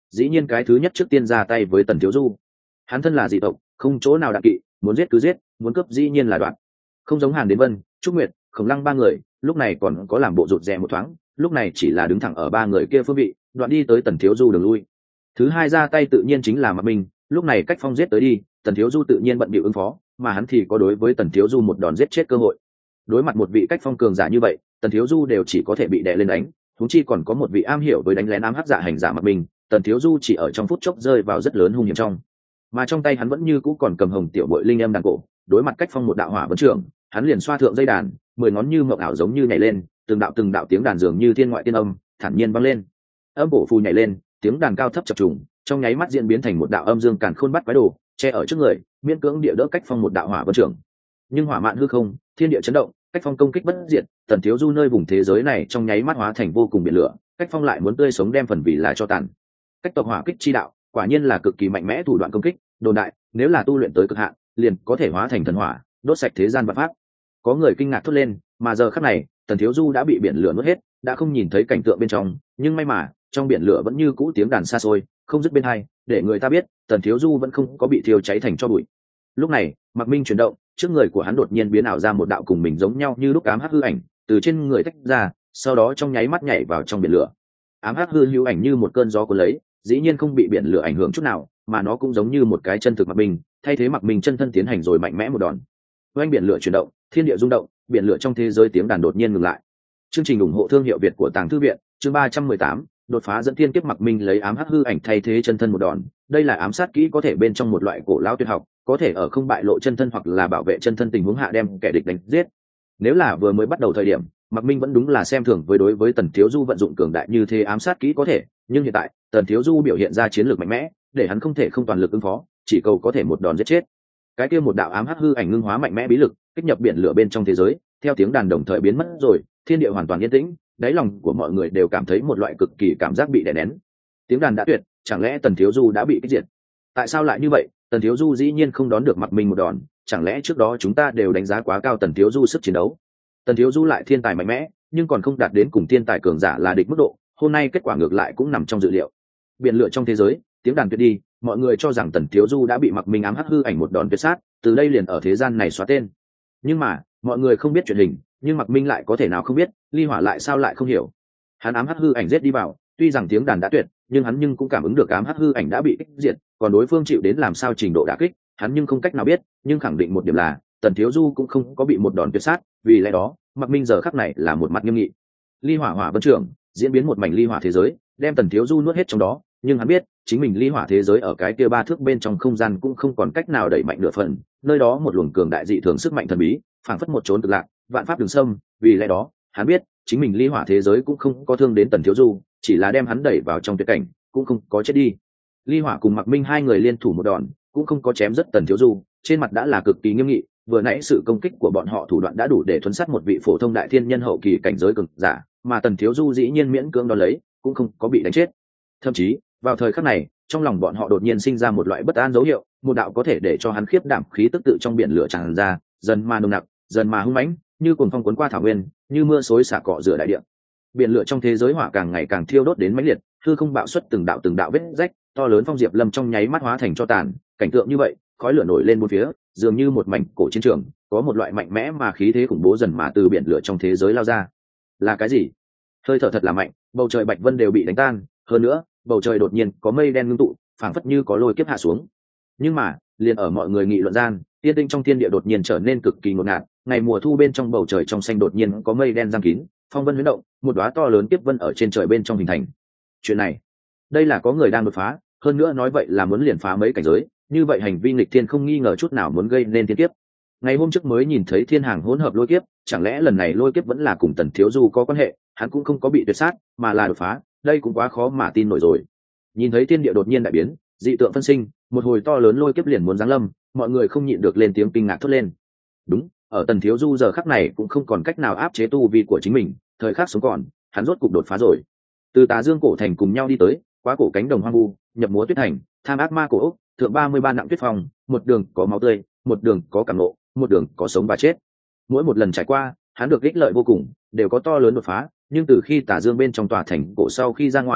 [SPEAKER 1] dĩ nhiên cái thứ nhất trước tiên ra tay với Tần Thiếu Du. Hắn thân là dị tộc, không chỗ nào đặng kỵ, muốn giết cứ giết, muốn cướp dĩ nhiên là đoạn. Không giống Hàn Đến Vân, Trúc Nguyệt, Khổng Lăng ba người, lúc này còn có làm bộ rụt rè một thoáng, lúc này chỉ là đứng thẳng ở ba người kia phương vị, đoạn đi tới Tần Thiếu Du đường lui. Thứ hai ra tay tự nhiên chính là Mạc Minh, lúc này cách Phong giết tới đi, Tần Thiếu Du tự nhiên bận bịu ứng phó, mà hắn thì có đối với Tần Thiếu Du một đòn giết chết cơ hội. Đối mặt một vị cách Phong cường giả như vậy, Tần Thiếu Du đều chỉ có thể bị đè lên đánh, huống chi còn có một vị am hiểu với đánh lén ám hắc dạ hành giả Mạc Minh, Tần Thiếu Du chỉ ở trong phút chốc rơi vào rất lớn hung hiểm trong. Mà trong tay hắn vẫn như cũ còn cầm hồng tiểu bội linh em đàn cổ, đối mặt cách Phong một đạo hỏa vấn trưởng, hắn liền xoa thượng dây đàn, mười ngón như mộng ảo giống như nhảy lên, từng đạo từng đạo tiếng đàn dường như thiên ngoại tiên âm, thản nhiên vang lên. Âm bổ phù nhảy lên, tiếng đàn cao thấp chập trùng, trong nháy mắt diễn biến thành một đạo âm dương càn khôn bắt quái đồ, che ở trước người, miễn cưỡng địa đỡ cách Phong một đạo hỏa vấn trưởng. Nhưng hỏa mạn hư không, thiên địa chấn động, cách Phong công kích bất diệt, Tần Thiếu Du nơi vùng thế giới này trong nháy mắt hóa thành vô cùng biển lửa, cách Phong lại muốn tươi sống đem phần vì là cho tàn. Cách tộc hỏa kích chi đạo, quả nhiên là cực kỳ mạnh mẽ thủ đoạn công kích, đồn đại, nếu là tu luyện tới cực hạn, liền có thể hóa thành thần hỏa, đốt sạch thế gian vạn pháp. Có người kinh ngạc thốt lên, mà giờ khắc này, Tần Thiếu Du đã bị biển lửa nuốt hết, đã không nhìn thấy cảnh tượng bên trong, nhưng may mà, trong biển lửa vẫn như cũ tiếng đàn xa xôi, không dứt bên hai, để người ta biết, Tần Thiếu Du vẫn không có bị thiêu cháy thành tro bụi. Lúc này, Mạc Minh chuyển động, trước người của hắn đột nhiên biến ảo ra một đạo cùng mình giống nhau như lúc ám hắc hư ảnh, từ trên người tách ra, sau đó trong nháy mắt nhảy vào trong biển lửa. Ám hắc hư hữu ảnh như một cơn gió cuốn lấy, dĩ nhiên không bị biển lửa ảnh hưởng chút nào, mà nó cũng giống như một cái chân thực Mạc Minh, thay thế Mạc Minh chân thân tiến hành rồi mạnh mẽ một đòn. Oanh biển lửa chuyển động, thiên địa rung động, biển lửa trong thế giới tiếng đàn đột nhiên ngừng lại. Chương trình ủng hộ thương hiệu Việt của Tàng Thư viện, chương ba trăm mười tám, đột phá dẫn thiên kiếp. Mạc Minh lấy ám hắc hư ảnh thay thế chân thân một đòn, đây là ám sát kỹ có thể bên trong một loại cổ lão tuyệt học, có thể ở không bại lộ chân thân hoặc là bảo vệ chân thân tình huống hạ đem kẻ địch đánh giết. Nếu là vừa mới bắt đầu thời điểm, Mạc Minh vẫn đúng là xem thường với đối với Tần Thiếu Du vận dụng cường đại như thế ám sát kỹ có thể, nhưng hiện tại, Tần Thiếu Du biểu hiện ra chiến lược mạnh mẽ, để hắn không thể không toàn lực ứng phó, chỉ cầu có thể một đòn giết chết. Cái kia một đạo ám hắc hư ảnh ngưng hóa mạnh mẽ bí lực, kích nhập biển lửa bên trong thế giới, theo tiếng đàn đồng thời biến mất rồi, thiên địa hoàn toàn yên tĩnh, đáy lòng của mọi người đều cảm thấy một loại cực kỳ cảm giác bị đè nén. Tiếng đàn đã tuyệt, chẳng lẽ Tần Thiếu Du đã bị kích diệt? Tại sao lại như vậy? Tần Thiếu Du dĩ nhiên không đón được Mạc Minh một đòn, chẳng lẽ trước đó chúng ta đều đánh giá quá cao Tần Thiếu Du sức chiến đấu? Tần Thiếu Du lại thiên tài mạnh mẽ, nhưng còn không đạt đến cùng thiên tài cường giả là địch mức độ, hôm nay kết quả ngược lại cũng nằm trong dự liệu. Biển lửa trong thế giới, tiếng đàn tuyệt đi, mọi người cho rằng Tần Thiếu Du đã bị Mạc Minh ám hắc hư ảnh một đòn tuyệt sát, từ đây liền ở thế gian này xóa tên. Nhưng mà, mọi người không biết chuyện hình, nhưng Mạc Minh lại có thể nào không biết, Ly Hỏa lại sao lại không hiểu. Hắn ám hắc hư ảnh giết đi vào, tuy rằng tiếng đàn đã tuyệt, nhưng hắn nhưng cũng cảm ứng được ám hắc hư ảnh đã bị kích diệt, còn đối phương chịu đến làm sao trình độ đả kích, hắn nhưng không cách nào biết, nhưng khẳng định một điểm là, Tần Thiếu Du cũng không có bị một đòn tuyệt sát, vì lẽ đó, Mạc Minh giờ khắc này là một mặt nghiêm nghị. Ly Hỏa hỏa vân trưởng, diễn biến một mảnh ly hỏa thế giới, đem Tần Thiếu Du nuốt hết trong đó, nhưng hắn biết, chính mình ly hỏa thế giới ở cái kia ba thước bên trong không gian cũng không còn cách nào đẩy mạnh nửa phần, nơi đó một luồng cường đại dị thường sức mạnh thần bí, phảng phất một chốn cực lạc, vạn pháp đường xâm, vì lẽ đó, hắn biết, chính mình ly hỏa thế giới cũng không có thương đến Tần Thiếu Du, chỉ là đem hắn đẩy vào trong tuyệt cảnh, cũng không có chết đi. Ly Hỏa cùng Mạc Minh hai người liên thủ một đòn, cũng không có chém rất Tần Thiếu Du, trên mặt đã là cực kỳ nghiêm nghị, vừa nãy sự công kích của bọn họ thủ đoạn đã đủ để thuấn sát một vị phổ thông đại thiên nhân hậu kỳ cảnh giới cường giả, mà Tần Thiếu Du dĩ nhiên miễn cưỡng đón lấy, cũng không có bị đánh chết. Thậm chí, vào thời khắc này, trong lòng bọn họ đột nhiên sinh ra một loại bất an dấu hiệu, một đạo có thể để cho hắn khiếp đảm khí tức tự trong biển lửa tràn ra, dần mà nồng nặc, dần mà hung mãnh, như cuồng phong cuốn qua thảo nguyên, như mưa xối xả cọ rửa đại địa. Biển lửa trong thế giới hỏa càng ngày càng thiêu đốt đến mãnh liệt, hư không bạo xuất từng đạo từng đạo vết rách, to lớn phong diệp lâm trong nháy mắt hóa thành cho tàn, cảnh tượng như vậy, khói lửa nổi lên bốn phía, dường như một mảnh cổ chiến trường, có một loại mạnh mẽ mà khí thế khủng bố dần mà từ biển lửa trong thế giới lao ra. Là cái gì? Hơi thở thật là mạnh, bầu trời bạch vân đều bị đánh tan, hơn nữa, bầu trời đột nhiên có mây đen ngưng tụ, phảng phất như có lôi kiếp hạ xuống. Nhưng mà, liền ở mọi người nghị luận gian, tiên tinh trong thiên địa đột nhiên trở nên cực kỳ ngột ngạt, ngày mùa thu bên trong bầu trời trong xanh đột nhiên có mây đen giăng kín, phong vân huyễn động, một đóa to lớn kiếp vân ở trên trời bên trong hình thành. Chuyện này, đây là có người đang đột phá, hơn nữa nói vậy là muốn liền phá mấy cảnh giới, như vậy hành vi nghịch thiên không nghi ngờ chút nào muốn gây nên thiên kiếp. Ngày hôm trước mới nhìn thấy thiên hàng hỗn hợp lôi kiếp, chẳng lẽ lần này lôi kiếp vẫn là cùng Tần Thiếu Du có quan hệ, hắn cũng không có bị tuyệt sát, mà là đột phá, đây cũng quá khó mà tin nổi rồi. Nhìn thấy thiên địa đột nhiên đại biến, dị tượng phân sinh, một hồi to lớn lôi kiếp liền muốn giáng lâm, mọi người không nhịn được lên tiếng kinh ngạc thốt lên. Đúng, ở Tần Thiếu Du giờ khắc này cũng không còn cách nào áp chế tu vi của chính mình, thời khắc sống còn, hắn rốt cục đột phá rồi. Từ Tà Dương cổ thành cùng nhau đi tới, qua cổ cánh đồng hoang vu, nhập múa tuyết thành, tham ác ma cổ ốc, thượng ba mươi ba nặng tuyết phòng, một đường có máu tươi, một đường có cảm ngộ, một đường có sống và chết. Mỗi một lần trải qua, hắn được ích lợi vô cùng, đều có to lớn đột phá, nhưng từ khi Tà Dương bên trong tòa thành cổ sau khi ra ngoài,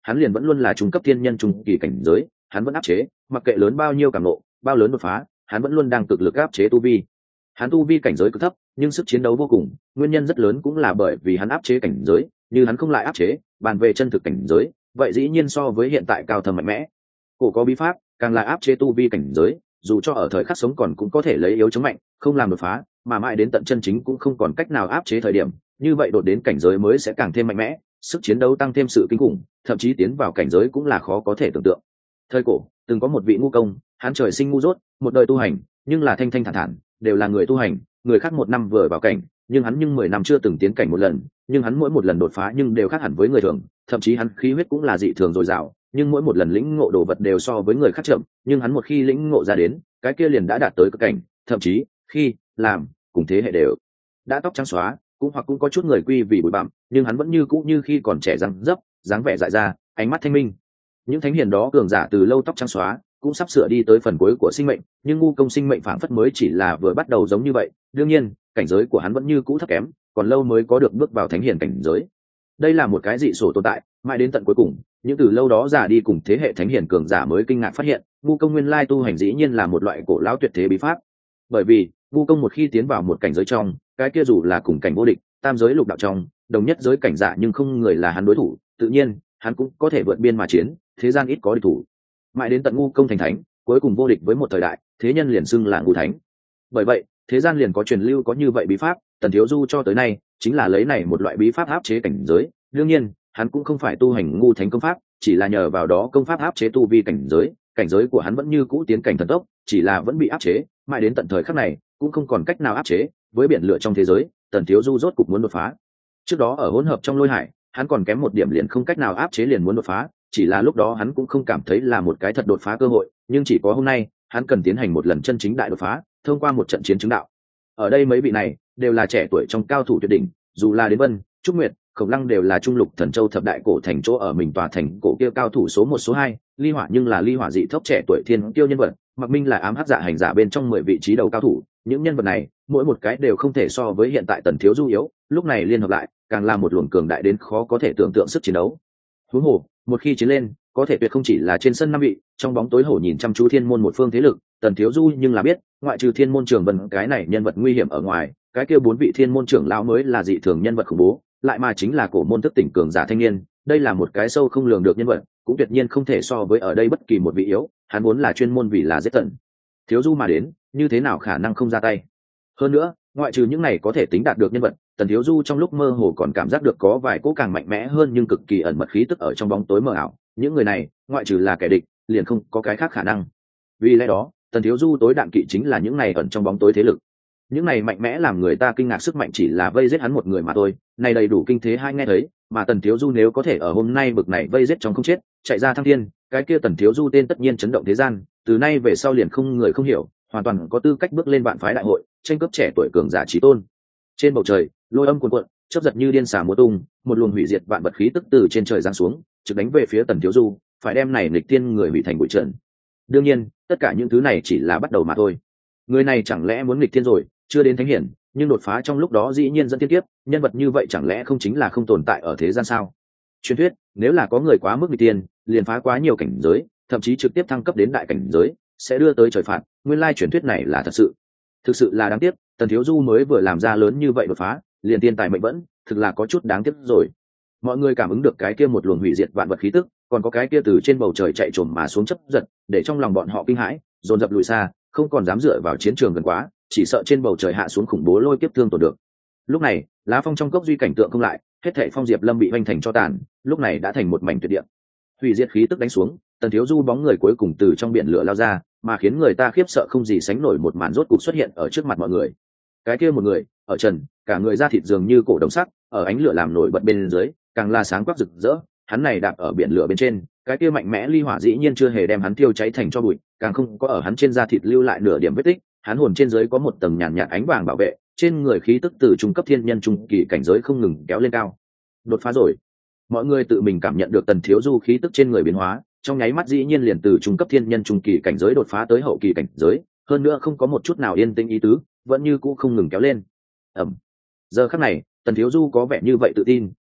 [SPEAKER 1] hắn liền vẫn luôn là trung cấp thiên nhân trung kỳ cảnh giới, hắn vẫn áp chế, mặc kệ lớn bao nhiêu cảm nộ, bao lớn đột phá, hắn vẫn luôn đang cực lực áp chế tu vi. Hắn tu vi cảnh giới cực thấp, nhưng sức chiến đấu vô cùng, nguyên nhân rất lớn cũng là bởi vì hắn áp chế cảnh giới, như hắn không lại áp chế, bàn về chân thực cảnh giới, vậy dĩ nhiên so với hiện tại cao thâm mạnh mẽ. Cổ có bí pháp, càng là áp chế tu vi cảnh giới, dù cho ở thời khắc sống còn cũng có thể lấy yếu chống mạnh, không làm đột phá, mà mãi đến tận chân chính cũng không còn cách nào áp chế thời điểm, như vậy đột đến cảnh giới mới sẽ càng thêm mạnh mẽ, sức chiến đấu tăng thêm sự kinh khủng, thậm chí tiến vào cảnh giới cũng là khó có thể tưởng tượng. Thời cổ, từng có một vị ngu công, hắn trời sinh ngu dốt, một đời tu hành, nhưng là thanh thanh thản thản, đều là người tu hành, người khác một năm vừa vào cảnh, nhưng hắn nhưng mười năm chưa từng tiến cảnh một lần, nhưng hắn mỗi một lần đột phá nhưng đều khác hẳn với người thường, thậm chí hắn khí huyết cũng là dị thường dồi dào, nhưng mỗi một lần lĩnh ngộ đồ vật đều so với người khác chậm, nhưng hắn một khi lĩnh ngộ ra đến, cái kia liền đã đạt tới cực cảnh, thậm chí khi làm cùng thế hệ đều đã tóc trắng xóa, cũng hoặc cũng có chút người quy vì bụi bặm, nhưng hắn vẫn như cũ như khi còn trẻ răng dấp, dáng vẻ dại ra, ánh mắt thanh minh. Những thánh hiền đó cường giả từ lâu tóc trắng xóa, cũng sắp sửa đi tới phần cuối của sinh mệnh, nhưng ngu công sinh mệnh phảng phất mới chỉ là vừa bắt đầu giống như vậy, đương nhiên cảnh giới của hắn vẫn như cũ thấp kém, còn lâu mới có được bước vào thánh hiền cảnh giới. Đây là một cái dị sổ tồn tại, mãi đến tận cuối cùng, những từ lâu đó giả đi cùng thế hệ thánh hiền cường giả mới kinh ngạc phát hiện, ngu công nguyên lai tu hành dĩ nhiên là một loại cổ lão tuyệt thế bí pháp. Bởi vì ngu công một khi tiến vào một cảnh giới trong, cái kia dù là cùng cảnh vô địch, tam giới lục đạo trong, đồng nhất giới cảnh giả nhưng không người là hắn đối thủ, tự nhiên hắn cũng có thể vượt biên mà chiến, thế gian ít có địch thủ. Mãi đến tận ngu công thành thánh, cuối cùng vô địch với một thời đại, thế nhân liền xưng là ngu thánh. Bởi vậy thế gian liền có truyền lưu có như vậy bí pháp, Tần Thiếu Du cho tới nay chính là lấy này một loại bí pháp áp chế cảnh giới. Đương nhiên hắn cũng không phải tu hành ngu thánh công pháp, chỉ là nhờ vào đó công pháp áp chế tu vi cảnh giới, cảnh giới của hắn vẫn như cũ tiến cảnh thần tốc, chỉ là vẫn bị áp chế, mãi đến tận thời khắc này cũng không còn cách nào áp chế. Với biển lửa trong thế giới, Tần Thiếu Du rốt cục muốn đột phá. Trước đó ở hỗn hợp trong lôi hải, hắn còn kém một điểm liền không cách nào áp chế liền muốn đột phá, chỉ là lúc đó hắn cũng không cảm thấy là một cái thật đột phá cơ hội, nhưng chỉ có hôm nay hắn cần tiến hành một lần chân chính đại đột phá, thông qua một trận chiến chứng đạo. Ở đây mấy vị này đều là trẻ tuổi trong cao thủ tuyệt đỉnh, dù là đến Vân, Trúc Nguyệt, Khổng Lăng đều là trung lục thần châu thập đại cổ thành chỗ ở mình tòa thành cổ kia cao thủ số một số hai, Ly Hỏa nhưng là Ly Hỏa dị thốc trẻ tuổi thiên tiêu nhân vật, Mặc Minh là ám hắc dạ hành giả bên trong mười vị trí đầu cao thủ, những nhân vật này mỗi một cái đều không thể so với hiện tại Tần Thiếu Du yếu, lúc này liên hợp lại càng là một luồng cường đại đến khó có thể tưởng tượng sức chiến đấu. Huống hồ một khi chiến lên, có thể tuyệt không chỉ là trên sân năm vị, trong bóng tối hổ nhìn chăm chú thiên môn một phương thế lực, Tần Thiếu Du nhưng là biết, ngoại trừ thiên môn trưởng Vân cái này nhân vật nguy hiểm ở ngoài, cái kia bốn vị thiên môn trưởng lão mới là dị thường nhân vật khủng bố, lại mà chính là cổ môn thức tỉnh cường giả thanh niên, đây là một cái sâu không lường được nhân vật, cũng tuyệt nhiên không thể so với ở đây bất kỳ một vị yếu, hắn muốn là chuyên môn vì là giết Tần Thiếu Du mà đến, như thế nào khả năng không ra tay. Hơn nữa, ngoại trừ những này có thể tính đạt được nhân vật, Tần Thiếu Du trong lúc mơ hồ còn cảm giác được có vài cỗ càng mạnh mẽ hơn nhưng cực kỳ ẩn mật khí tức ở trong bóng tối mờ ảo, những người này ngoại trừ là kẻ địch liền không có cái khác khả năng. Vì lẽ đó Tần Thiếu Du tối đạn kỵ chính là những này ẩn trong bóng tối thế lực, những này mạnh mẽ làm người ta kinh ngạc sức mạnh chỉ là vây giết hắn một người mà thôi, này đầy đủ kinh thế hai nghe thấy, mà Tần Thiếu Du nếu có thể ở hôm nay bực này vây giết trong không chết, chạy ra thăng thiên, cái kia Tần Thiếu Du tên tất nhiên chấn động thế gian, từ nay về sau liền không người không hiểu, hoàn toàn có tư cách bước lên vạn phái đại hội, tranh cướp trẻ tuổi cường giả chí tôn. Trên bầu trời lôi âm cuồn cuộn, chớp giật như điên xà múa tung, một luồng hủy diệt vạn vật khí tức từ trên trời giáng xuống, trực đánh về phía Tần Thiếu Du, phải đem này nghịch tiên người hủy thành bụi trần. Đương nhiên tất cả những thứ này chỉ là bắt đầu mà thôi, người này chẳng lẽ muốn nghịch thiên rồi, chưa đến thánh hiển, nhưng đột phá trong lúc đó dĩ nhiên dẫn thiên kiếp, nhân vật như vậy chẳng lẽ không chính là không tồn tại ở thế gian sao? Truyền thuyết nếu là có người quá mức nghịch tiên, liền phá quá nhiều cảnh giới, thậm chí trực tiếp thăng cấp đến đại cảnh giới, sẽ đưa tới trời phạt, nguyên lai truyền thuyết này là thật sự. Thực sự là đáng tiếc, Tần Thiếu Du mới vừa làm ra lớn như vậy đột phá, liền tiên tài mệnh vẫn, thực là có chút đáng tiếc rồi. Mọi người cảm ứng được cái kia một luồng hủy diệt vạn vật khí tức, còn có cái kia từ trên bầu trời chạy trồm mà xuống chấp giật, để trong lòng bọn họ kinh hãi, dồn dập lùi xa, không còn dám dựa vào chiến trường gần quá, chỉ sợ trên bầu trời hạ xuống khủng bố lôi kiếp thương tổn được. Lúc này lá phong trong cốc duy cảnh tượng không lại, hết thảy phong diệp lâm bị hoành thành cho tàn, lúc này đã thành một mảnh tuyệt địa. Hủy diệt khí tức đánh xuống, Tần Thiếu Du bóng người cuối cùng từ trong biển lửa lao ra, mà khiến người ta khiếp sợ không gì sánh nổi một màn rốt cục xuất hiện ở trước mặt mọi người. Cái kia một người ở trần, cả người da thịt dường như cổ đồng sắt, ở ánh lửa làm nổi bật bên dưới, càng là sáng quắc rực rỡ. Hắn này đạp ở biển lửa bên trên, cái kia mạnh mẽ ly hỏa dĩ nhiên chưa hề đem hắn tiêu cháy thành cho bụi, càng không có ở hắn trên da thịt lưu lại nửa điểm vết tích. Hắn hồn trên dưới có một tầng nhàn nhạt ánh vàng bảo vệ, trên người khí tức từ trung cấp thiên nhân trung kỳ cảnh giới không ngừng kéo lên cao. Đột phá rồi. Mọi người tự mình cảm nhận được Tần Thiếu Du khí tức trên người biến hóa, trong nháy mắt dĩ nhiên liền từ trung cấp thiên nhân trung kỳ cảnh giới đột phá tới hậu kỳ cảnh giới, hơn nữa không có một chút nào yên tĩnh ý tứ, vẫn như cũ không ngừng kéo lên. Ầm. Giờ khắc này, Tần Thiếu Du có vẻ như vậy tự tin,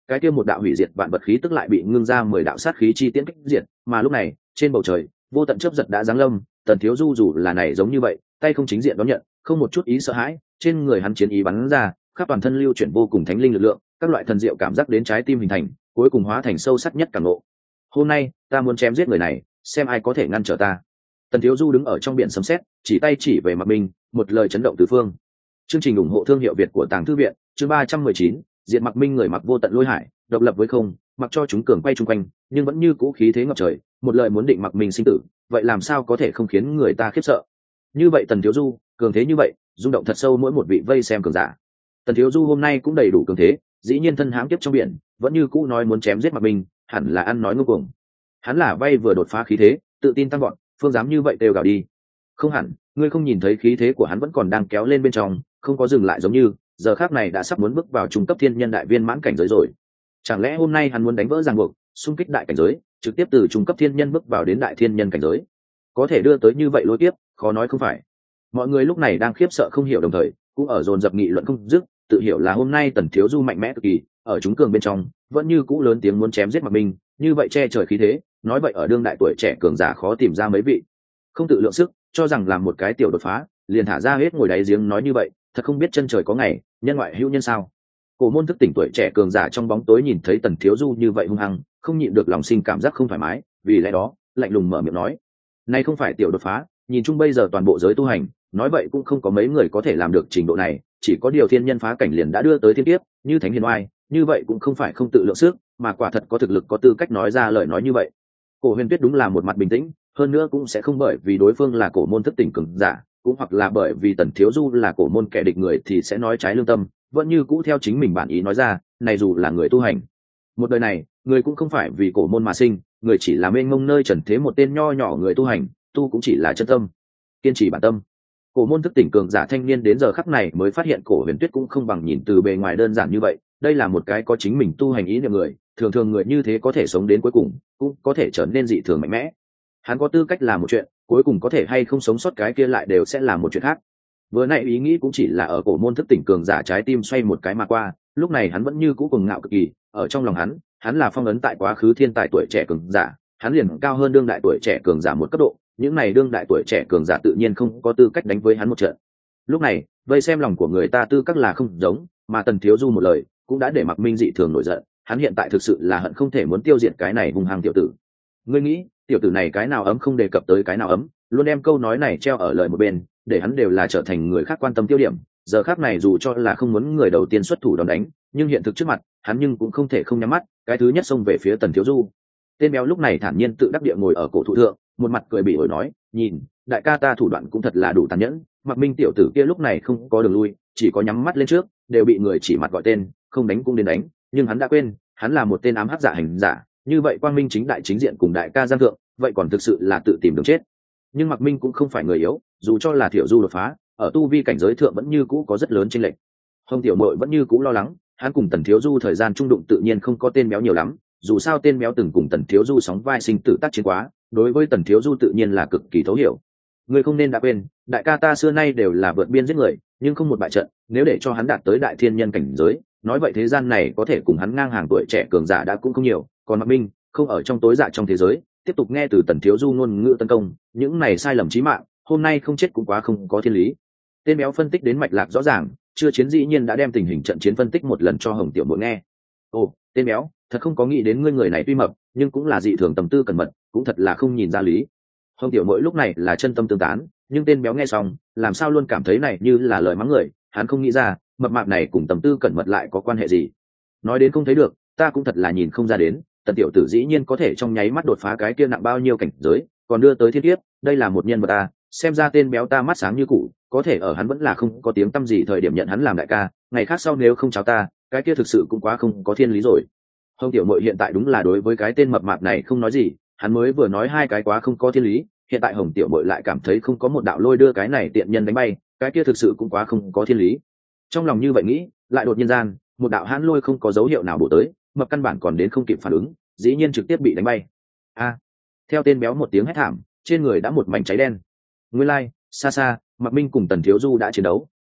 [SPEAKER 1] cái kia một đạo hủy diệt vạn vật khí tức lại bị ngưng ra mười đạo sát khí chi tiễn kích diệt. Mà lúc này trên bầu trời vô tận chớp giật đã giáng lâm, Tần Thiếu Du dù là này giống như vậy, tay không chính diện đón nhận, không một chút ý sợ hãi, trên người hắn chiến ý bắn ra, khắp toàn thân lưu chuyển vô cùng thánh linh lực lượng, các loại thần diệu cảm giác đến trái tim hình thành, cuối cùng hóa thành sâu sắc nhất cảm ngộ. Hôm nay ta muốn chém giết người này, xem ai có thể ngăn trở ta. Tần Thiếu Du đứng ở trong biển sấm sét, chỉ tay chỉ về Mạc Minh, một lời chấn động tứ phương. Chương trình ủng hộ thương hiệu Việt của Tàng Thư viện, chương ba trăm mười chín, diệt Mạc Minh người mặc vô tận lôi hải, độc lập với không, mặc cho chúng cường quay chung quanh, nhưng vẫn như cũ khí thế ngập trời, một lời muốn định Mạc Minh sinh tử, vậy làm sao có thể không khiến người ta khiếp sợ. Như vậy Tần Thiếu Du, cường thế như vậy, rung động thật sâu mỗi một vị vây xem cường giả. Tần Thiếu Du hôm nay cũng đầy đủ cường thế, dĩ nhiên thân hãm tiếp trong biển, vẫn như cũ nói muốn chém giết Mạc Minh, hẳn là ăn nói ngông cuồng. Hắn là vay vừa đột phá khí thế, tự tin tăng vọt, phương dám như vậy đều gào đi. Không hẳn, ngươi không nhìn thấy khí thế của hắn vẫn còn đang kéo lên bên trong, không có dừng lại giống như, giờ khắc này đã sắp muốn bước vào trung cấp thiên nhân đại viên mãn cảnh giới rồi. Chẳng lẽ hôm nay hắn muốn đánh vỡ ràng buộc, xung kích đại cảnh giới, trực tiếp từ trung cấp thiên nhân bước vào đến đại thiên nhân cảnh giới? Có thể đưa tới như vậy lối tiếp, khó nói không phải. Mọi người lúc này đang khiếp sợ không hiểu, đồng thời cũng ở dồn dập nghị luận không dứt, tự hiểu là hôm nay Tần Thiếu Du mạnh mẽ cực kỳ, ở chúng cường bên trong, vẫn như cũ lớn tiếng muốn chém giết Mạc Minh, như vậy che trời khí thế, nói vậy ở đương đại tuổi trẻ cường giả khó tìm ra mấy vị. Không tự lượng sức, cho rằng làm một cái tiểu đột phá, liền thả ra hết ngồi đáy giếng nói như vậy, thật không biết chân trời có ngày, nhân ngoại hữu nhân sao. Cổ môn thức tỉnh tuổi trẻ cường giả trong bóng tối nhìn thấy Tần Thiếu Du như vậy hung hăng, không nhịn được lòng sinh cảm giác không thoải mái, vì lẽ đó, lạnh lùng mở miệng nói: "Này không phải tiểu đột phá, nhìn chung bây giờ toàn bộ giới tu hành, nói vậy cũng không có mấy người có thể làm được trình độ này, chỉ có điều thiên nhân phá cảnh liền đã đưa tới thiên tiếp, như Thánh Hiền Oai, như vậy cũng không phải không tự lượng sức, mà quả thật có thực lực có tư cách nói ra lời nói như vậy." Cổ Huyền Tuyết đúng là một mặt bình tĩnh, hơn nữa cũng sẽ không bởi vì đối phương là cổ môn thức tỉnh cường giả, cũng hoặc là bởi vì Tần Thiếu Du là cổ môn kẻ địch người thì sẽ nói trái lương tâm, vẫn như cũ theo chính mình bản ý nói ra, này dù là người tu hành, một đời này, người cũng không phải vì cổ môn mà sinh, người chỉ là mênh mông nơi trần thế một tên nho nhỏ người tu hành, tu cũng chỉ là chân tâm, kiên trì bản tâm. Cổ môn thức tỉnh cường giả thanh niên đến giờ khắc này mới phát hiện Cổ Huyền Tuyết cũng không bằng nhìn từ bề ngoài đơn giản như vậy, đây là một cái có chính mình tu hành ý niệm người, thường thường người như thế có thể sống đến cuối cùng, cũng có thể trở nên dị thường mạnh mẽ. Hắn có tư cách làm một chuyện, cuối cùng có thể hay không sống sót cái kia lại đều sẽ là một chuyện khác. Vừa nãy ý nghĩ cũng chỉ là ở cổ môn thức tỉnh cường giả trái tim xoay một cái mà qua, lúc này hắn vẫn như cũ cuồng ngạo cực kỳ, ở trong lòng hắn, hắn là phong ấn tại quá khứ thiên tài tuổi trẻ cường giả, hắn liền cao hơn đương đại tuổi trẻ cường giả một cấp độ, những này đương đại tuổi trẻ cường giả tự nhiên không có tư cách đánh với hắn một trận. Lúc này, vây xem lòng của người ta tư cách là không giống, mà Tần Thiếu Du một lời, cũng đã để Mạc Minh dị thường nổi giận, hắn hiện tại thực sự là hận không thể muốn tiêu diệt cái này hung hăng tiểu tử. Ngươi nghĩ, tiểu tử này cái nào ấm không đề cập tới cái nào ấm, luôn đem câu nói này treo ở lời một bên, để hắn đều là trở thành người khác quan tâm tiêu điểm. Giờ khác này dù cho là không muốn người đầu tiên xuất thủ đòn đánh, nhưng hiện thực trước mặt, hắn nhưng cũng không thể không nhắm mắt, cái thứ nhất xông về phía Tần Thiếu Du. Tên béo lúc này thản nhiên tự đắc địa ngồi ở cổ thụ thượng, một mặt cười bị ổi nói, nhìn, đại ca ta thủ đoạn cũng thật là đủ tàn nhẫn. Mạc Minh tiểu tử kia lúc này không có đường lui, chỉ có nhắm mắt lên trước, đều bị người chỉ mặt gọi tên, không đánh cũng đến đánh, nhưng hắn đã quên, hắn là một tên ám hắc giả hành giả, như vậy quang minh chính đại chính diện cùng đại ca giang thượng, vậy còn thực sự là tự tìm đường chết. Nhưng Mạc Minh cũng không phải người yếu, dù cho là Thiểu Du đột phá, ở tu vi cảnh giới thượng vẫn như cũ có rất lớn chênh lệch. Hồng tiểu muội vẫn như cũ lo lắng, hắn cùng Tần Thiếu Du thời gian trung đụng tự nhiên không có tên béo nhiều lắm, dù sao tên béo từng cùng Tần Thiếu Du sóng vai sinh tử tác chiến quá, đối với Tần Thiếu Du tự nhiên là cực kỳ thấu hiểu. Ngươi không nên đã quên, đại ca ta xưa nay đều là vượt biên giết người, nhưng không một bại trận, nếu để cho hắn đạt tới đại thiên nhân cảnh giới, nói vậy thế gian này có thể cùng hắn ngang hàng tuổi trẻ cường giả đã cũng không nhiều, còn Mạc Minh, không ở trong tối dạ trong thế giới, tiếp tục nghe từ Tần Thiếu Du ngôn ngữ tấn công, những này sai lầm chí mạng, hôm nay không chết cũng quá không có thiên lý. Tên béo phân tích đến mạch lạc rõ ràng, chưa chiến dĩ nhiên đã đem tình hình trận chiến phân tích một lần cho Hồng tiểu muội nghe. Ồ, tên béo, thật không có nghĩ đến ngươi người này tuy mập, nhưng cũng là dị thường tầm tư cẩn mật, cũng thật là không nhìn ra lý. Hồng tiểu muội lúc này là chân tâm tương tán, nhưng tên béo nghe xong, làm sao luôn cảm thấy này như là lời mắng người, hắn không nghĩ ra, mập mạp này cùng tầm tư cẩn mật lại có quan hệ gì. Nói đến không thấy được, ta cũng thật là nhìn không ra đến, Tần tiểu tử dĩ nhiên có thể trong nháy mắt đột phá cái kia nặng bao nhiêu cảnh giới, còn đưa tới thiên kiếp, đây là một nhân vật ta, xem ra tên béo ta mắt sáng như cũ, có thể ở hắn vẫn là không có tiếng tăm gì thời điểm nhận hắn làm đại ca, ngày khác sau nếu không chào ta, cái kia thực sự cũng quá không có thiên lý rồi. Hồng tiểu muội hiện tại đúng là đối với cái tên mập mạp này không nói gì, hắn mới vừa nói hai cái quá không có thiên lý, hiện tại Hồng tiểu muội lại cảm thấy không có một đạo lôi đưa cái này tiện nhân đánh bay, cái kia thực sự cũng quá không có thiên lý. Trong lòng như vậy nghĩ, lại đột nhiên gian, một đạo hãn lôi không có dấu hiệu nào bổ tới, mập căn bản còn đến không kịp phản ứng, dĩ nhiên trực tiếp bị đánh bay. A! Theo tên béo một tiếng hét thảm, trên người đã một mảnh cháy đen. Nguyên lai, like, xa xa, Mạc Minh cùng Tần Thiếu Du đã chiến đấu,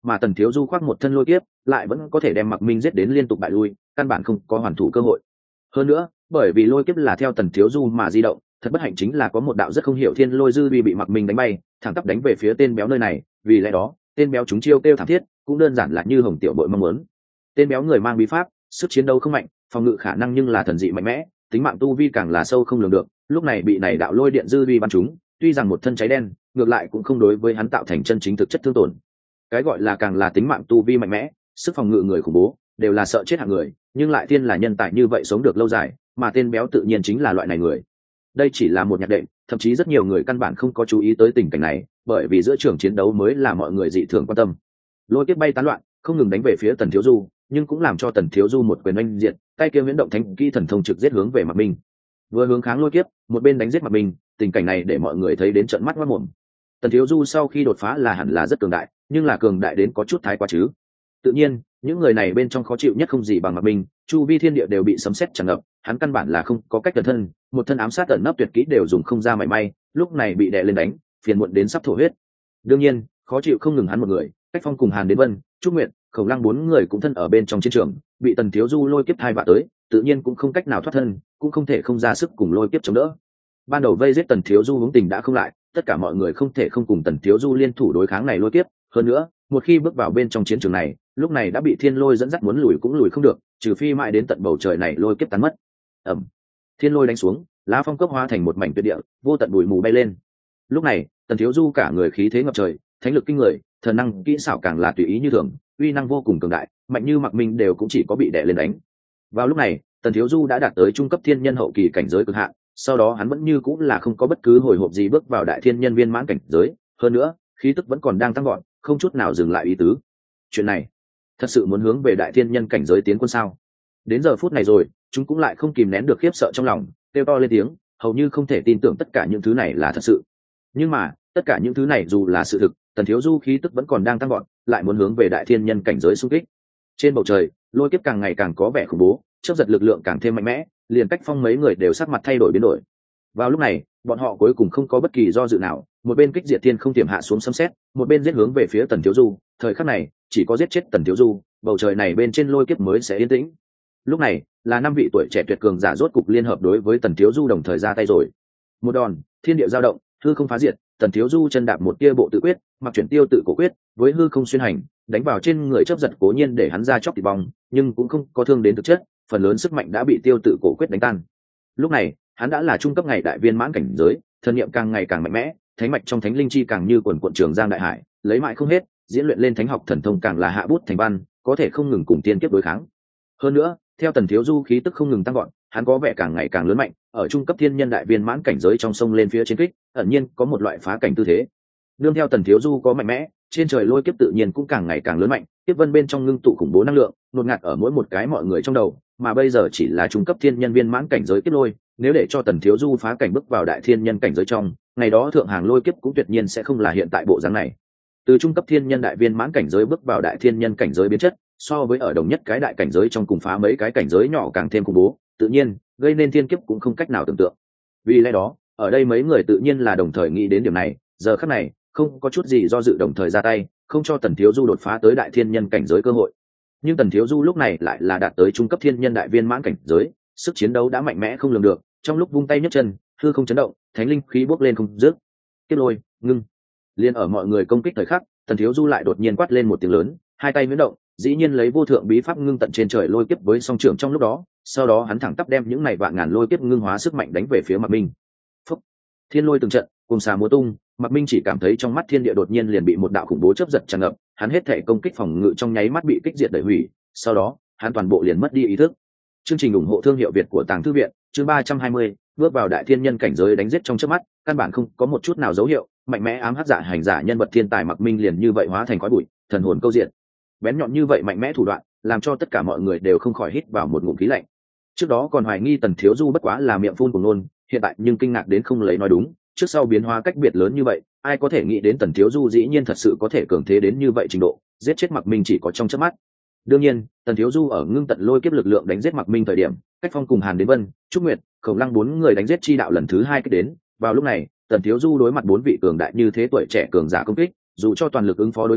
[SPEAKER 1] mà tần thiếu du khoác một thân lôi kiếp lại vẫn có thể đem mặc minh giết đến liên tục bại lui, căn bản không có hoàn thủ cơ hội. Hơn nữa bởi vì lôi kiếp là theo tần thiếu du mà di động, thật bất hạnh chính là có một đạo rất không hiểu thiên lôi dư uy bị mặc minh đánh bay thẳng tắp đánh về phía tên béo nơi này, vì lẽ đó tên béo chúng chiêu kêu thảm thiết cũng đơn giản là như hồng tiểu bội mong muốn. Tên béo người mang bí pháp, sức chiến đấu không mạnh, phòng ngự khả năng nhưng là thần dị mạnh mẽ, tính mạng tu vi càng là sâu không lường được, lúc này bị này đạo lôi điện dư uy bắn trúng, tuy rằng một thân cháy đen ngược lại cũng không đối với hắn tạo thành chân chính thực chất thương tổn. Cái gọi là càng là tính mạng tu vi mạnh mẽ, sức phòng ngự người khủng bố đều là sợ chết hạng người, nhưng lại tiên là nhân tài như vậy sống được lâu dài, mà tên béo tự nhiên chính là loại này người. Đây chỉ là một nhạc đệm, thậm chí rất nhiều người căn bản không có chú ý tới tình cảnh này, bởi vì giữa trường chiến đấu mới là mọi người dị thường quan tâm. Lôi kiếp bay tán loạn không ngừng đánh về phía tần thiếu du, nhưng cũng làm cho tần thiếu du một quyền oanh diệt, tay kia huyễn động thánh kỹ thần thông trực giết hướng về Mạc Minh. Vừa hướng kháng lôi kiếp, một bên đánh giết Mạc Minh, tình cảnh này để mọi người thấy đến trợn mắt ngoác mồm. Tần thiếu du sau khi đột phá là hẳn là rất cường đại, nhưng là cường đại đến có chút thái quá chứ. Tự nhiên những người này bên trong khó chịu nhất không gì bằng Mạc Minh, chu vi thiên địa đều bị sấm sét tràn ngập, hắn căn bản là không có cách cẩn thân, một thân ám sát ẩn nấp tuyệt kỹ đều dùng không ra mảy may, lúc này bị đè lên đánh, phiền muộn đến sắp thổ huyết. Đương nhiên khó chịu không ngừng hắn một người, Cách Phong cùng Hàn Đến Vân, Trúc Nguyệt, Khổng Lăng bốn người cũng thân ở bên trong chiến trường, bị tần thiếu du lôi kiếp thai vạ tới, tự nhiên cũng không cách nào thoát thân, cũng không thể không ra sức cùng lôi kiếp chống đỡ. Ban đầu vây giết tần thiếu du hướng tình đã không lại, tất cả mọi người không thể không cùng tần thiếu du liên thủ đối kháng này lôi kiếp. Hơn nữa một khi bước vào bên trong chiến trường này, lúc này đã bị thiên lôi dẫn dắt, muốn lùi cũng lùi không được, trừ phi mãi đến tận bầu trời này lôi kiếp tán mất. Ẩm, thiên lôi đánh xuống, lá phong cấp hóa thành một mảnh tuyệt địa, vô tận bụi mù bay lên. Lúc này tần thiếu du cả người khí thế ngập trời, thánh lực kinh người, thần năng kỹ xảo càng là tùy ý như thường, uy năng vô cùng cường đại, mạnh như Mạc Minh đều cũng chỉ có bị đè lên đánh. Vào lúc này tần thiếu du đã đạt tới trung cấp thiên nhân hậu kỳ cảnh giới cực hạn, sau đó hắn vẫn như cũng là không có bất cứ hồi hộp gì bước vào đại thiên nhân viên mãn cảnh giới, hơn nữa khí tức vẫn còn đang tăng vọt, không chút nào dừng lại ý tứ. Chuyện này thật sự muốn hướng về đại thiên nhân cảnh giới tiến quân sao? Đến giờ phút này rồi, chúng cũng lại không kìm nén được khiếp sợ trong lòng, kêu to lên tiếng, hầu như không thể tin tưởng tất cả những thứ này là thật sự. Nhưng mà tất cả những thứ này dù là sự thực, tần thiếu du khí tức vẫn còn đang tăng vọt, lại muốn hướng về đại thiên nhân cảnh giới xung kích. Trên bầu trời lôi kiếp càng ngày càng có vẻ khủng bố, chớp giật lực lượng càng thêm mạnh mẽ, liền Cách Phong mấy người đều sắc mặt thay đổi biến đổi. Vào lúc này bọn họ cuối cùng không có bất kỳ do dự nào, một bên kích diệt thiên không tiềm hạ xuống sấm sét, một bên giết hướng về phía tần thiếu du. Thời khắc này chỉ có giết chết tần thiếu du, bầu trời này bên trên lôi kiếp mới sẽ yên tĩnh. Lúc này là năm vị tuổi trẻ tuyệt cường giả rốt cục liên hợp đối với tần thiếu du đồng thời ra tay rồi. Một đòn, thiên địa dao động, hư không phá diệt, tần thiếu du chân đạp một tia bộ tự quyết, mặc chuyển tiêu tự cổ quyết, với hư không xuyên hành, đánh vào trên người chớp giật, cố nhiên để hắn ra chóc thịt bong, nhưng cũng không có thương đến thực chất, phần lớn sức mạnh đã bị tiêu tự cổ quyết đánh tan. Lúc này hắn đã là trung cấp ngày đại viên mãn cảnh giới, thần niệm càng ngày càng mạnh mẽ, thánh mạch trong thánh linh chi càng như quần quận trường giang đại hải, lấy mãi không hết, diễn luyện lên thánh học thần thông càng là hạ bút thành văn, có thể không ngừng cùng tiên kiếp đối kháng. Hơn nữa theo tần thiếu du khí tức không ngừng tăng gọn, hắn có vẻ càng ngày càng lớn mạnh, ở trung cấp thiên nhân đại viên mãn cảnh giới trong sông lên phía chiến kích, ẩn nhiên có một loại phá cảnh tư thế. Nương theo tần thiếu du có mạnh mẽ, trên trời lôi kiếp tự nhiên cũng càng ngày càng lớn mạnh, kiếp vân bên trong ngưng tụ khủng bố năng lượng, ngột ngạt ở mỗi một cái mọi người trong đầu, mà bây giờ chỉ là trung cấp thiên nhân viên mãn cảnh giới kiếp lôi, nếu để cho tần thiếu du phá cảnh bước vào đại thiên nhân cảnh giới trong, ngày đó thượng hàng lôi kiếp cũng tuyệt nhiên sẽ không là hiện tại bộ dáng này. Từ trung cấp thiên nhân đại viên mãn cảnh giới bước vào đại thiên nhân cảnh giới biến chất, so với ở đồng nhất cái đại cảnh giới trong cùng phá mấy cái cảnh giới nhỏ càng thêm khủng bố, tự nhiên gây nên thiên kiếp cũng không cách nào tưởng tượng. Vì lẽ đó ở đây mấy người tự nhiên là đồng thời nghĩ đến điểm này, giờ khắc này không có chút gì do dự đồng thời ra tay, không cho tần thiếu du đột phá tới đại thiên nhân cảnh giới cơ hội. Nhưng tần thiếu du lúc này lại là đạt tới trung cấp thiên nhân đại viên mãn cảnh giới, sức chiến đấu đã mạnh mẽ không lường được, trong lúc vung tay nhấc chân, hư không chấn động, thánh linh khí bốc lên không dứt. Kiếp lôi ngưng, liên ở mọi người công kích thời khắc, tần thiếu du lại đột nhiên quát lên một tiếng lớn, hai tay miễn động, dĩ nhiên lấy vô thượng bí pháp ngưng tận trên trời lôi kiếp với song trưởng trong lúc đó, sau đó hắn thẳng tắp đem những này vạn ngàn lôi kiếp ngưng hóa sức mạnh đánh về phía Mạc Minh. Phúc, thiên lôi từng trận, cùng xà múa tung, Mạc Minh chỉ cảm thấy trong mắt thiên địa đột nhiên liền bị một đạo khủng bố chớp giật tràn ngập, hắn hết thể công kích phòng ngự trong nháy mắt bị kích diệt đẩy hủy, sau đó hắn toàn bộ liền mất đi ý thức. Chương trình ủng hộ thương hiệu Việt của Tàng Thư viện, chương ba trăm hai mươi, bước vào đại thiên nhân cảnh giới đánh giết trong chớp mắt, căn bản không có một chút nào dấu hiệu, mạnh mẽ ám hắc giả hành giả nhân vật thiên tài Mạc Minh liền như vậy hóa thành khói bụi, thần hồn câu diện. Bén nhọn như vậy mạnh mẽ thủ đoạn, làm cho tất cả mọi người đều không khỏi hít vào một ngụm khí lạnh. Trước đó còn hoài nghi tần thiếu du bất quá là miệng phun của nôn, hiện tại nhưng kinh ngạc đến không lấy nói đúng, trước sau biến hóa cách biệt lớn như vậy, ai có thể nghĩ đến tần thiếu du dĩ nhiên thật sự có thể cường thế đến như vậy trình độ, giết chết Mạc Minh chỉ có trong chớp mắt. Đương nhiên tần thiếu du ở ngưng tận lôi kiếp lực lượng đánh giết Mạc Minh thời điểm, Cách Phong cùng Hàn Đến Vân, Trúc Nguyệt, Khổng Lăng bốn người đánh giết chi đạo lần thứ hai kích đến. Vào lúc này tần thiếu du đối mặt bốn vị cường đại như thế tuổi trẻ cường giả công kích, dù cho toàn lực ứng phó đối kháng,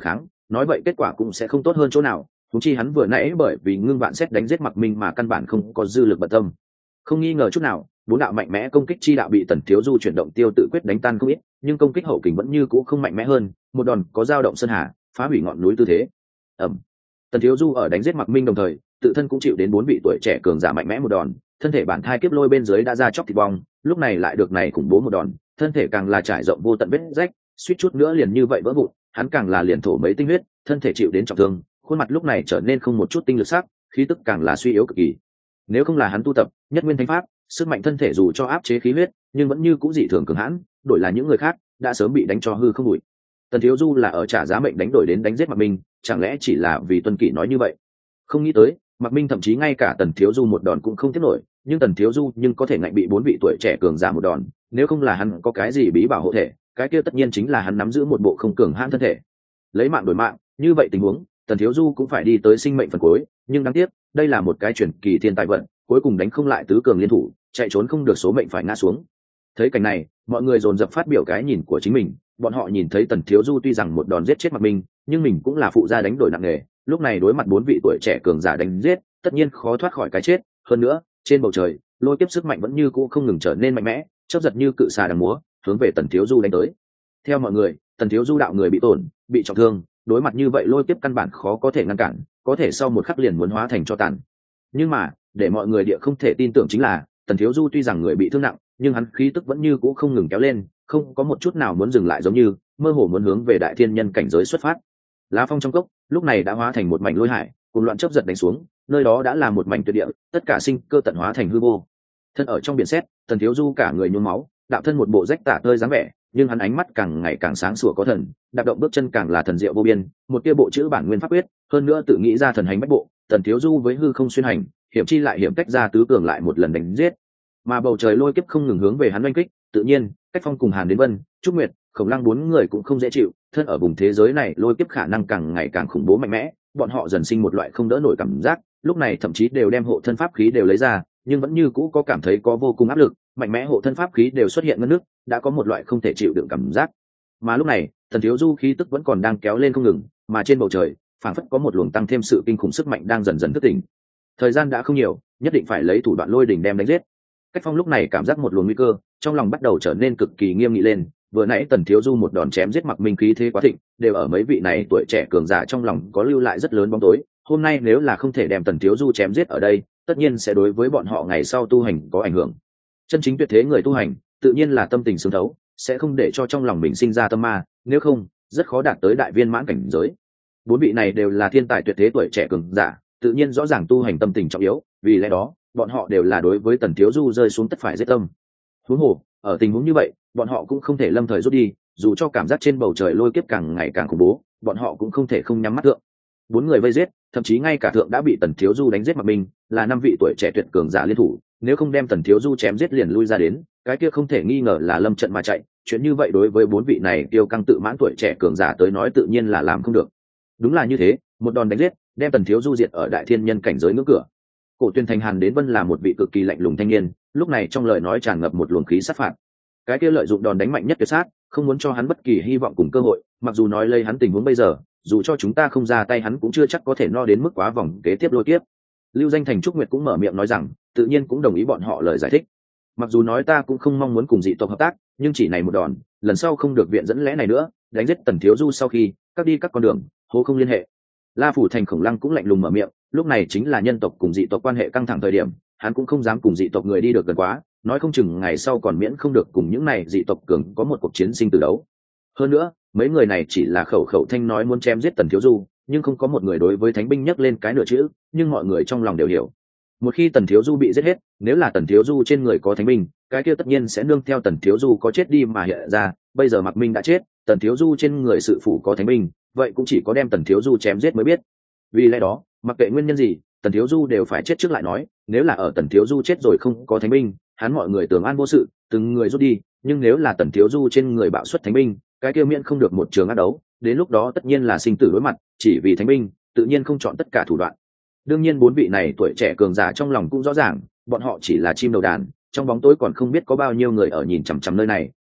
[SPEAKER 1] nói vậy kết quả cũng sẽ không tốt hơn chỗ nào. Thúng chi hắn vừa nãy bởi vì ngưng vạn xét đánh giết Mặc Minh mà căn bản không có dư lực bận tâm. Không nghi ngờ chút nào, bốn đạo mạnh mẽ công kích chi đạo bị Tần Thiếu Du chuyển động tiêu tự quyết đánh tan không ít, nhưng công kích hậu kình vẫn như cũ không mạnh mẽ hơn, một đòn có dao động sơn hà, phá hủy ngọn núi tư thế. Ầm. Tần Thiếu Du ở đánh giết Mặc Minh đồng thời, tự thân cũng chịu đến bốn vị tuổi trẻ cường giả mạnh mẽ một đòn, thân thể bản thai kiếp lôi bên dưới đã ra chóc thịt bong, lúc này lại được này khủng bố một đòn, thân thể càng là trải rộng vô tận vết rách, suýt chút nữa liền như vậy vỡ vụn, hắn càng là liền thổ mấy tinh huyết, thân thể chịu đến trọng thương, khuôn mặt lúc này trở nên không một chút tinh lực sắc, khí tức càng là suy yếu cực kỳ. Nếu không là hắn tu tập nhất nguyên thánh pháp, sức mạnh thân thể dù cho áp chế khí huyết, nhưng vẫn như cũ dị thường cường hãn, đổi là những người khác đã sớm bị đánh cho hư không bụi. Tần Thiếu Du là ở trả giá mệnh đánh đổi đến đánh giết Mặc Minh, chẳng lẽ chỉ là vì tuân kỷ nói như vậy? Không nghĩ tới, Mặc Minh thậm chí ngay cả Tần Thiếu Du một đòn cũng không tiếp nổi, nhưng Tần Thiếu Du nhưng có thể ngạnh bị bốn vị tuổi trẻ cường giả một đòn, nếu không là hắn có cái gì bí bảo hộ thể, cái kia tất nhiên chính là hắn nắm giữ một bộ không cường hãn thân thể. Lấy mạng đổi mạng, như vậy tình huống, Tần Thiếu Du cũng phải đi tới sinh mệnh phần cuối, nhưng đáng tiếc, đây là một cái truyền kỳ thiên tài vận, cuối cùng đánh không lại tứ cường liên thủ, chạy trốn không được số mệnh phải ngã xuống. Thấy cảnh này, mọi người dồn dập phát biểu cái nhìn của chính mình, bọn họ nhìn thấy Tần Thiếu Du tuy rằng một đòn giết chết Mặc Minh, nhưng mình cũng là phụ gia đánh đổi nặng nề, lúc này đối mặt bốn vị tuổi trẻ cường giả đánh giết, tất nhiên khó thoát khỏi cái chết, hơn nữa, trên bầu trời, lôi kiếp sức mạnh vẫn như cũ không ngừng trở nên mạnh mẽ, chớp giật như cự xà đang múa, hướng về Tần Thiếu Du đánh tới. Theo mọi người, Tần Thiếu Du đạo người bị tổn, bị trọng thương, đối mặt như vậy lôi kiếp căn bản khó có thể ngăn cản, có thể sau một khắc liền muốn hóa thành cho tàn. Nhưng mà, để mọi người địa không thể tin tưởng chính là, Tần Thiếu Du tuy rằng người bị thương nặng, nhưng hắn khí tức vẫn như cũ không ngừng kéo lên, không có một chút nào muốn dừng lại, giống như mơ hồ muốn hướng về đại thiên nhân cảnh giới xuất phát. Lá phong trong cốc lúc này đã hóa thành một mảnh lôi hải, cùng loạn chớp giật đánh xuống, nơi đó đã là một mảnh tuyệt địa, tất cả sinh cơ tận hóa thành hư vô. Thân ở trong biển sét, Tần Thiếu Du cả người nhuốm máu, đạo thân một bộ rách tả tơi dáng vẻ, nhưng hắn ánh mắt càng ngày càng sáng sủa có thần, đạp động bước chân càng là thần diệu vô biên, một tia bộ chữ bản nguyên pháp quyết, hơn nữa tự nghĩ ra thần hành bách bộ, Tần Thiếu Du với hư không xuyên hành, hiểm chi lại hiểm cách ra tứ cường lại một lần đánh giết. Mà bầu trời lôi kiếp không ngừng hướng về hắn oanh kích, tự nhiên, Cách Phong cùng Hàn Đến Vân, Trúc Nguyệt, Khổng Lăng bốn người cũng không dễ chịu, thân ở vùng thế giới này lôi kiếp khả năng càng ngày càng khủng bố mạnh mẽ, bọn họ dần sinh một loại không đỡ nổi cảm giác, lúc này thậm chí đều đem hộ thân pháp khí đều lấy ra, nhưng vẫn như cũ có cảm thấy có vô cùng áp lực, mạnh mẽ hộ thân pháp khí đều xuất hiện ngân nước, đã có một loại không thể chịu đựng cảm giác. Mà lúc này, Tần Thiếu Du khí tức vẫn còn đang kéo lên không ngừng, mà trên bầu trời, phảng phất có một luồng tăng thêm sự kinh khủng sức mạnh đang dần dần thức tỉnh. Thời gian đã không nhiều, nhất định phải lấy thủ đoạn lôi đỉnh đem đánh giết. Cách Phong lúc này cảm giác một luồng nguy cơ, trong lòng bắt đầu trở nên cực kỳ nghiêm nghị lên, vừa nãy Tần Thiếu Du một đòn chém giết Mặc Minh khí thế quá thịnh, đều ở mấy vị này tuổi trẻ cường giả trong lòng có lưu lại rất lớn bóng tối, hôm nay nếu là không thể đem Tần Thiếu Du chém giết ở đây, tất nhiên sẽ đối với bọn họ ngày sau tu hành có ảnh hưởng. Chân chính tuyệt thế người tu hành, tự nhiên là tâm tình sướng thấu, sẽ không để cho trong lòng mình sinh ra tâm ma, nếu không, rất khó đạt tới đại viên mãn cảnh giới. Bốn vị này đều là thiên tài tuyệt thế tuổi trẻ cường giả, tự nhiên rõ ràng tu hành tâm tình trọng yếu, vì lẽ đó, bọn họ đều là đối với Tần Thiếu Du rơi xuống tất phải giết tâm. Huống hồ, ở tình huống như vậy, bọn họ cũng không thể lâm thời rút đi, dù cho cảm giác trên bầu trời lôi kiếp càng ngày càng khủng bố, bọn họ cũng không thể không nhắm mắt thượng. Bốn người vây giết, thậm chí ngay cả thượng đã bị Tần Thiếu Du đánh giết Mặc Minh, là năm vị tuổi trẻ tuyệt cường giả liên thủ, nếu không đem Tần Thiếu Du chém giết liền lui ra đến, cái kia không thể nghi ngờ là lâm trận mà chạy, chuyện như vậy đối với bốn vị này tiêu căng tự mãn tuổi trẻ cường giả tới nói tự nhiên là làm không được. Đúng là như thế, một đòn đánh giết, đem Tần Thiếu Du diệt ở đại thiên nhân cảnh giới ngưỡng cửa. Cổ Tuyên Thành Hàn Đến Vân là một vị cực kỳ lạnh lùng thanh niên, lúc này trong lời nói tràn ngập một luồng khí sát phạt. Cái kia lợi dụng đòn đánh mạnh nhất tuyệt sát, không muốn cho hắn bất kỳ hy vọng cùng cơ hội, mặc dù nói lấy hắn tình huống bây giờ, dù cho chúng ta không ra tay hắn cũng chưa chắc có thể no đến mức quá vòng kế tiếp lôi tiếp. Lưu Danh Thành Trúc Nguyệt cũng mở miệng nói rằng, tự nhiên cũng đồng ý bọn họ lời giải thích. Mặc dù nói ta cũng không mong muốn cùng dị tộc hợp tác, nhưng chỉ này một đòn, lần sau không được viện dẫn lẽ này nữa, đánh giết Tần Thiếu Du sau khi, các đi các con đường, hố không liên hệ. La Phủ Thành Khổng Lăng cũng lạnh lùng mở miệng, lúc này chính là nhân tộc cùng dị tộc quan hệ căng thẳng thời điểm, hắn cũng không dám cùng dị tộc người đi được gần quá, nói không chừng ngày sau còn miễn không được cùng những này dị tộc cường có một cuộc chiến sinh tử đấu. Hơn nữa, mấy người này chỉ là khẩu khẩu thanh nói muốn chém giết Tần Thiếu Du, nhưng không có một người đối với thánh binh nhắc lên cái nửa chữ, nhưng mọi người trong lòng đều hiểu. Một khi Tần Thiếu Du bị giết hết, nếu là Tần Thiếu Du trên người có thánh binh, cái kia tất nhiên sẽ nương theo Tần Thiếu Du có chết đi mà hiện ra, bây giờ Mặc Minh đã chết, Tần Thiếu Du trên người sự phủ có thánh binh, vậy cũng chỉ có đem Tần Thiếu Du chém giết mới biết. Vì lẽ đó, mặc kệ nguyên nhân gì, Tần Thiếu Du đều phải chết trước lại nói, nếu là ở Tần Thiếu Du chết rồi không có thánh binh, hắn mọi người tưởng an vô sự, từng người rút đi, nhưng nếu là Tần Thiếu Du trên người bạo xuất thánh binh, cái kia miễn không được một trường ác đấu, đến lúc đó tất nhiên là sinh tử đối mặt, chỉ vì thánh binh, tự nhiên không chọn tất cả thủ đoạn. Đương nhiên bốn vị này tuổi trẻ cường giả trong lòng cũng rõ ràng, bọn họ chỉ là chim đầu đàn, trong bóng tối còn không biết có bao nhiêu người ở nhìn chằm chằm nơi này,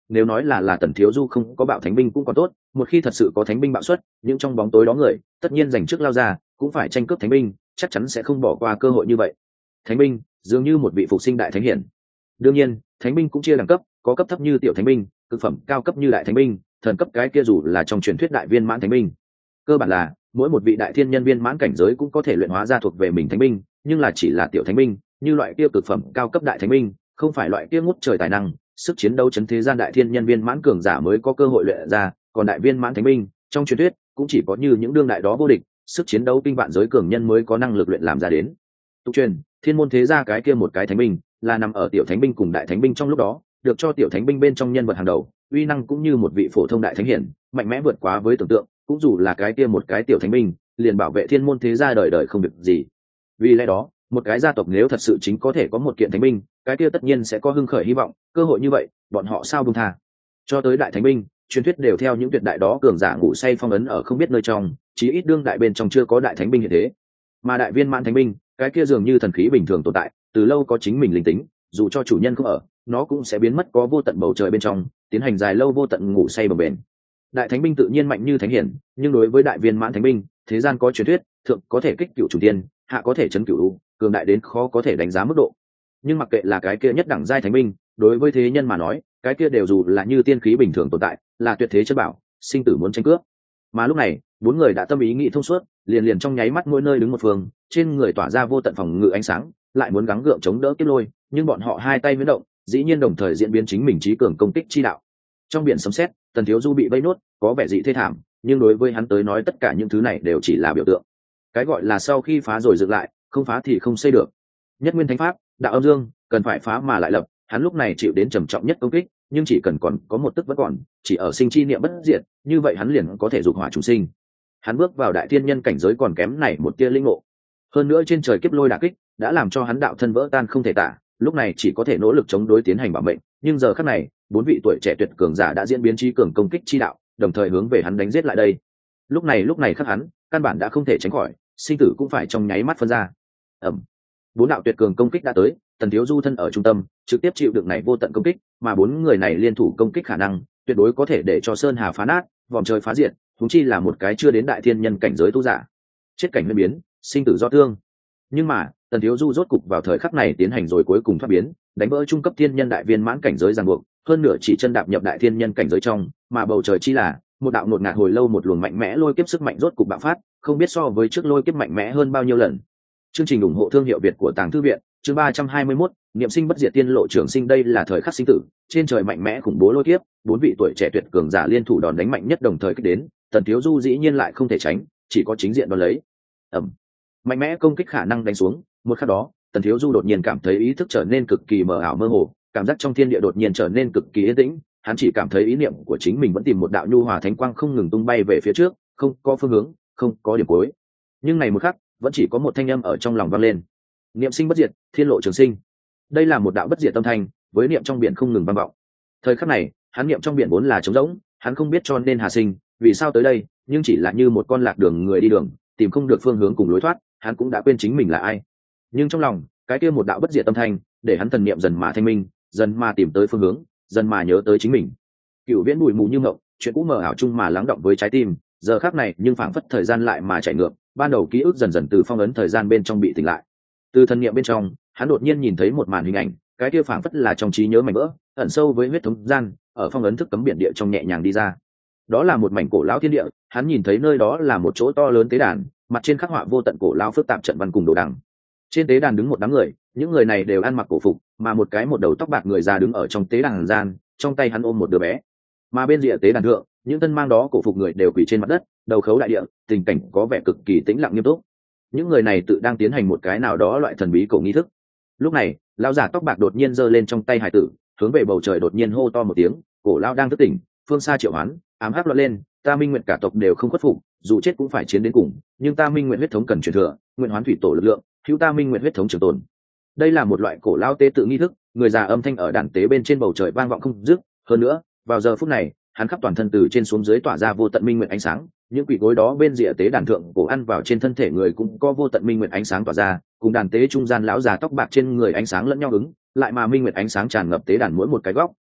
[SPEAKER 1] nếu nói là là Tần Thiếu Du không có bạo thánh binh cũng còn tốt, một khi thật sự có thánh binh bạo xuất, những trong bóng tối đó người tất nhiên giành trước lao ra, cũng phải tranh cướp thánh binh, chắc chắn sẽ không bỏ qua cơ hội như vậy. Thánh binh dường như một vị phục sinh đại thánh hiển. Đương nhiên, thánh binh cũng chia đẳng cấp, có cấp thấp như tiểu thánh binh, cực phẩm cao cấp như đại thánh binh, thần cấp cái kia dù là trong truyền thuyết đại viên mãn thánh binh. Cơ bản là mỗi một vị đại thiên nhân viên mãn cảnh giới cũng có thể luyện hóa ra thuộc về mình thánh binh, nhưng là chỉ là tiểu thánh binh, như loại kia cực phẩm cao cấp đại thánh binh, không phải loại kia ngút trời tài năng, sức chiến đấu chấn thế gian đại thiên nhân viên mãn cường giả mới có cơ hội luyện ra, còn đại viên mãn thánh binh, trong truyền thuyết cũng chỉ có như những đương đại đó vô địch, sức chiến đấu kinh vạn giới cường nhân mới có năng lực luyện làm ra đến. Tục truyền, thiên môn thế gia cái kia một cái thánh binh, là nằm ở tiểu thánh binh cùng đại thánh binh trong lúc đó, được cho tiểu thánh binh bên trong nhân vật hàng đầu, uy năng cũng như một vị phổ thông đại thánh hiển, mạnh mẽ vượt quá với tưởng tượng, cũng dù là cái kia một cái tiểu thánh binh, liền bảo vệ thiên môn thế gia đời đời không được gì. Vì lẽ đó, một cái gia tộc nếu thật sự chính có thể có một kiện thánh binh, cái kia tất nhiên sẽ có hưng khởi hy vọng, cơ hội như vậy, bọn họ sao buông tha. Cho tới đại thánh binh, truyền thuyết đều theo những tuyệt đại đó cường giả ngủ say phong ấn ở không biết nơi trong, chí ít đương đại bên trong chưa có đại thánh binh như thế. Mà đại viên mãn thánh binh, cái kia dường như thần khí bình thường tồn tại, từ lâu có chính mình linh tính, dù cho chủ nhân không ở, nó cũng sẽ biến mất có vô tận bầu trời bên trong, tiến hành dài lâu vô tận ngủ say bồng bềnh. Đại thánh binh tự nhiên mạnh như thánh hiển, nhưng đối với đại viên mãn thánh binh, thế gian có truyền thuyết, thượng có thể kích cửu trùng tiên, hạ có thể chấn cửu, cường đại đến khó có thể đánh giá mức độ. Nhưng mặc kệ là cái kia nhất đẳng giai thánh binh, đối với thế nhân mà nói, cái kia đều dù là như tiên khí bình thường tồn tại, là tuyệt thế chân bảo, sinh tử muốn tranh cướp. Mà lúc này, bốn người đã tâm ý nghĩ thông suốt, liền liền trong nháy mắt mỗi nơi đứng một phương, trên người tỏa ra vô tận phòng ngự ánh sáng, lại muốn gắng gượng chống đỡ kiếp lôi, nhưng bọn họ hai tay biến động, dĩ nhiên đồng thời diễn biến chính mình trí cường công kích chi đạo. Trong biển sấm sét, Tần Thiếu Du bị vây nốt, có vẻ dị thê thảm, nhưng đối với hắn tới nói tất cả những thứ này đều chỉ là biểu tượng. Cái gọi là sau khi phá rồi dựng lại, không phá thì không xây được. Nhất nguyên thánh pháp, đạo âm dương, cần phải phá mà lại lập, hắn lúc này chịu đến trầm trọng nhất công kích, nhưng chỉ cần còn có một tức vẫn còn, chỉ ở sinh chi niệm bất diệt, như vậy hắn liền có thể dục hỏa chủ sinh. Hắn bước vào đại thiên nhân cảnh giới còn kém này một tia linh ngộ. Hơn nữa trên trời kiếp lôi đả kích, đã làm cho hắn đạo thân vỡ tan không thể tả, lúc này chỉ có thể nỗ lực chống đối tiến hành bảo mệnh, nhưng giờ khắc này, bốn vị tuổi trẻ tuyệt cường giả đã diễn biến trí cường công kích chi đạo, đồng thời hướng về hắn đánh giết lại đây. Lúc này lúc này khắc hắn, căn bản đã không thể tránh khỏi, sinh tử cũng phải trong nháy mắt phân ra. Ầm. Bốn đạo tuyệt cường công kích đã tới, Tần Thiếu Du thân ở trung tâm, trực tiếp chịu đựng này vô tận công kích, mà bốn người này liên thủ công kích khả năng, tuyệt đối có thể để cho sơn hà phá nát, vòm trời phá diệt, huống chi là một cái chưa đến đại thiên nhân cảnh giới tu giả. Chết cảnh nguyên biến, sinh tử do thương. Nhưng mà, Tần Thiếu Du rốt cục vào thời khắc này tiến hành rồi cuối cùng thoát biến, đánh vỡ trung cấp thiên nhân đại viên mãn cảnh giới ràng buộc, hơn nửa chỉ chân đạp nhập đại thiên nhân cảnh giới trong, mà bầu trời chi là một đạo ngột ngạt hồi lâu một luồng mạnh mẽ lôi kiếp sức mạnh rốt cục bạo phát, không biết so với trước lôi kiếp mạnh mẽ hơn bao nhiêu lần. Chương trình ủng hộ thương hiệu Việt của Tàng Thư viện, chương ba trăm hai mươi mốt, niệm sinh bất diệt tiên lộ trường sinh, đây là thời khắc sinh tử, trên trời mạnh mẽ khủng bố lôi kiếp, bốn vị tuổi trẻ tuyệt cường giả liên thủ đòn đánh mạnh nhất đồng thời kích đến, Tần Thiếu Du dĩ nhiên lại không thể tránh, chỉ có chính diện đón lấy. Ầm. Mạnh mẽ công kích khả năng đánh xuống, một khắc đó, Tần Thiếu Du đột nhiên cảm thấy ý thức trở nên cực kỳ mờ ảo mơ hồ, cảm giác trong thiên địa đột nhiên trở nên cực kỳ yên tĩnh, hắn chỉ cảm thấy ý niệm của chính mình vẫn tìm một đạo nhu hòa thánh quang không ngừng tung bay về phía trước, không có phương hướng, không có điểm cuối. Nhưng này một khắc, vẫn chỉ có một thanh âm ở trong lòng vang lên. Niệm sinh bất diệt, thiên lộ trường sinh. Đây là một đạo bất diệt tâm thanh, với niệm trong biển không ngừng vang vọng. Thời khắc này, hắn niệm trong biển vốn là trống rỗng, hắn không biết cho nên hà sinh, vì sao tới đây, nhưng chỉ là như một con lạc đường người đi đường, tìm không được phương hướng cùng lối thoát, hắn cũng đã quên chính mình là ai. Nhưng trong lòng, cái kia một đạo bất diệt tâm thanh, để hắn thần niệm dần mà thanh minh, dần mà tìm tới phương hướng, dần mà nhớ tới chính mình. Cửu viễn bụi mù như mộng, chuyện cũ mờ ảo chung mà lắng động với trái tim, giờ khắc này nhưng phảng phất thời gian lại mà chạy ngược, ban đầu ký ức dần dần từ phong ấn thời gian bên trong bị tỉnh lại. Từ thần niệm bên trong, hắn đột nhiên nhìn thấy một màn hình ảnh, cái kia phảng phất là trong trí nhớ mảnh vỡ, ẩn sâu với huyết thống gian, ở phong ấn thức cấm biển địa trong nhẹ nhàng đi ra. Đó là một mảnh cổ lão thiên địa, hắn nhìn thấy nơi đó là một chỗ to lớn tế đàn, mặt trên khắc họa vô tận cổ lão phức tạp trận văn cùng đồ đằng. Trên tế đàn đứng một đám người, những người này đều ăn mặc cổ phục, mà một cái một đầu tóc bạc người già đứng ở trong tế đàn gian, trong tay hắn ôm một đứa bé. Mà bên rìa tế đàn thượng, những thân mang đó cổ phục người đều quỳ trên mặt đất, đầu khấu đại địa, tình cảnh có vẻ cực kỳ tĩnh lặng nghiêm túc. Những người này tự đang tiến hành một cái nào đó loại thần bí cổ nghi thức. Lúc này, lão giả tóc bạc đột nhiên giơ lên trong tay hải tử, hướng về bầu trời đột nhiên hô to một tiếng, cổ lão đang thức tỉnh, phương xa triệu hoán, ám hắc loạn lên, ta Minh Nguyệt cả tộc đều không khuất phục, dù chết cũng phải chiến đến cùng, nhưng ta Minh Nguyệt huyết thống cần truyền thừa, nguyện hoán thủy tổ lực lượng, hữu ta Minh Nguyệt huyết thống trường tồn. Đây là một loại cổ lão tế tự nghi thức, người già âm thanh ở đàn tế bên trên bầu trời vang vọng không dứt, hơn nữa, vào giờ phút này, hắn khắp toàn thân từ trên xuống dưới tỏa ra vô tận minh nguyệt ánh sáng, những quỷ gối đó bên rìa tế đàn thượng cổ ăn vào trên thân thể người cũng có vô tận minh nguyệt ánh sáng tỏa ra, cùng đàn tế trung gian lão già tóc bạc trên người ánh sáng lẫn nhau ứng, lại mà minh nguyệt ánh sáng tràn ngập tế đàn mỗi một cái góc.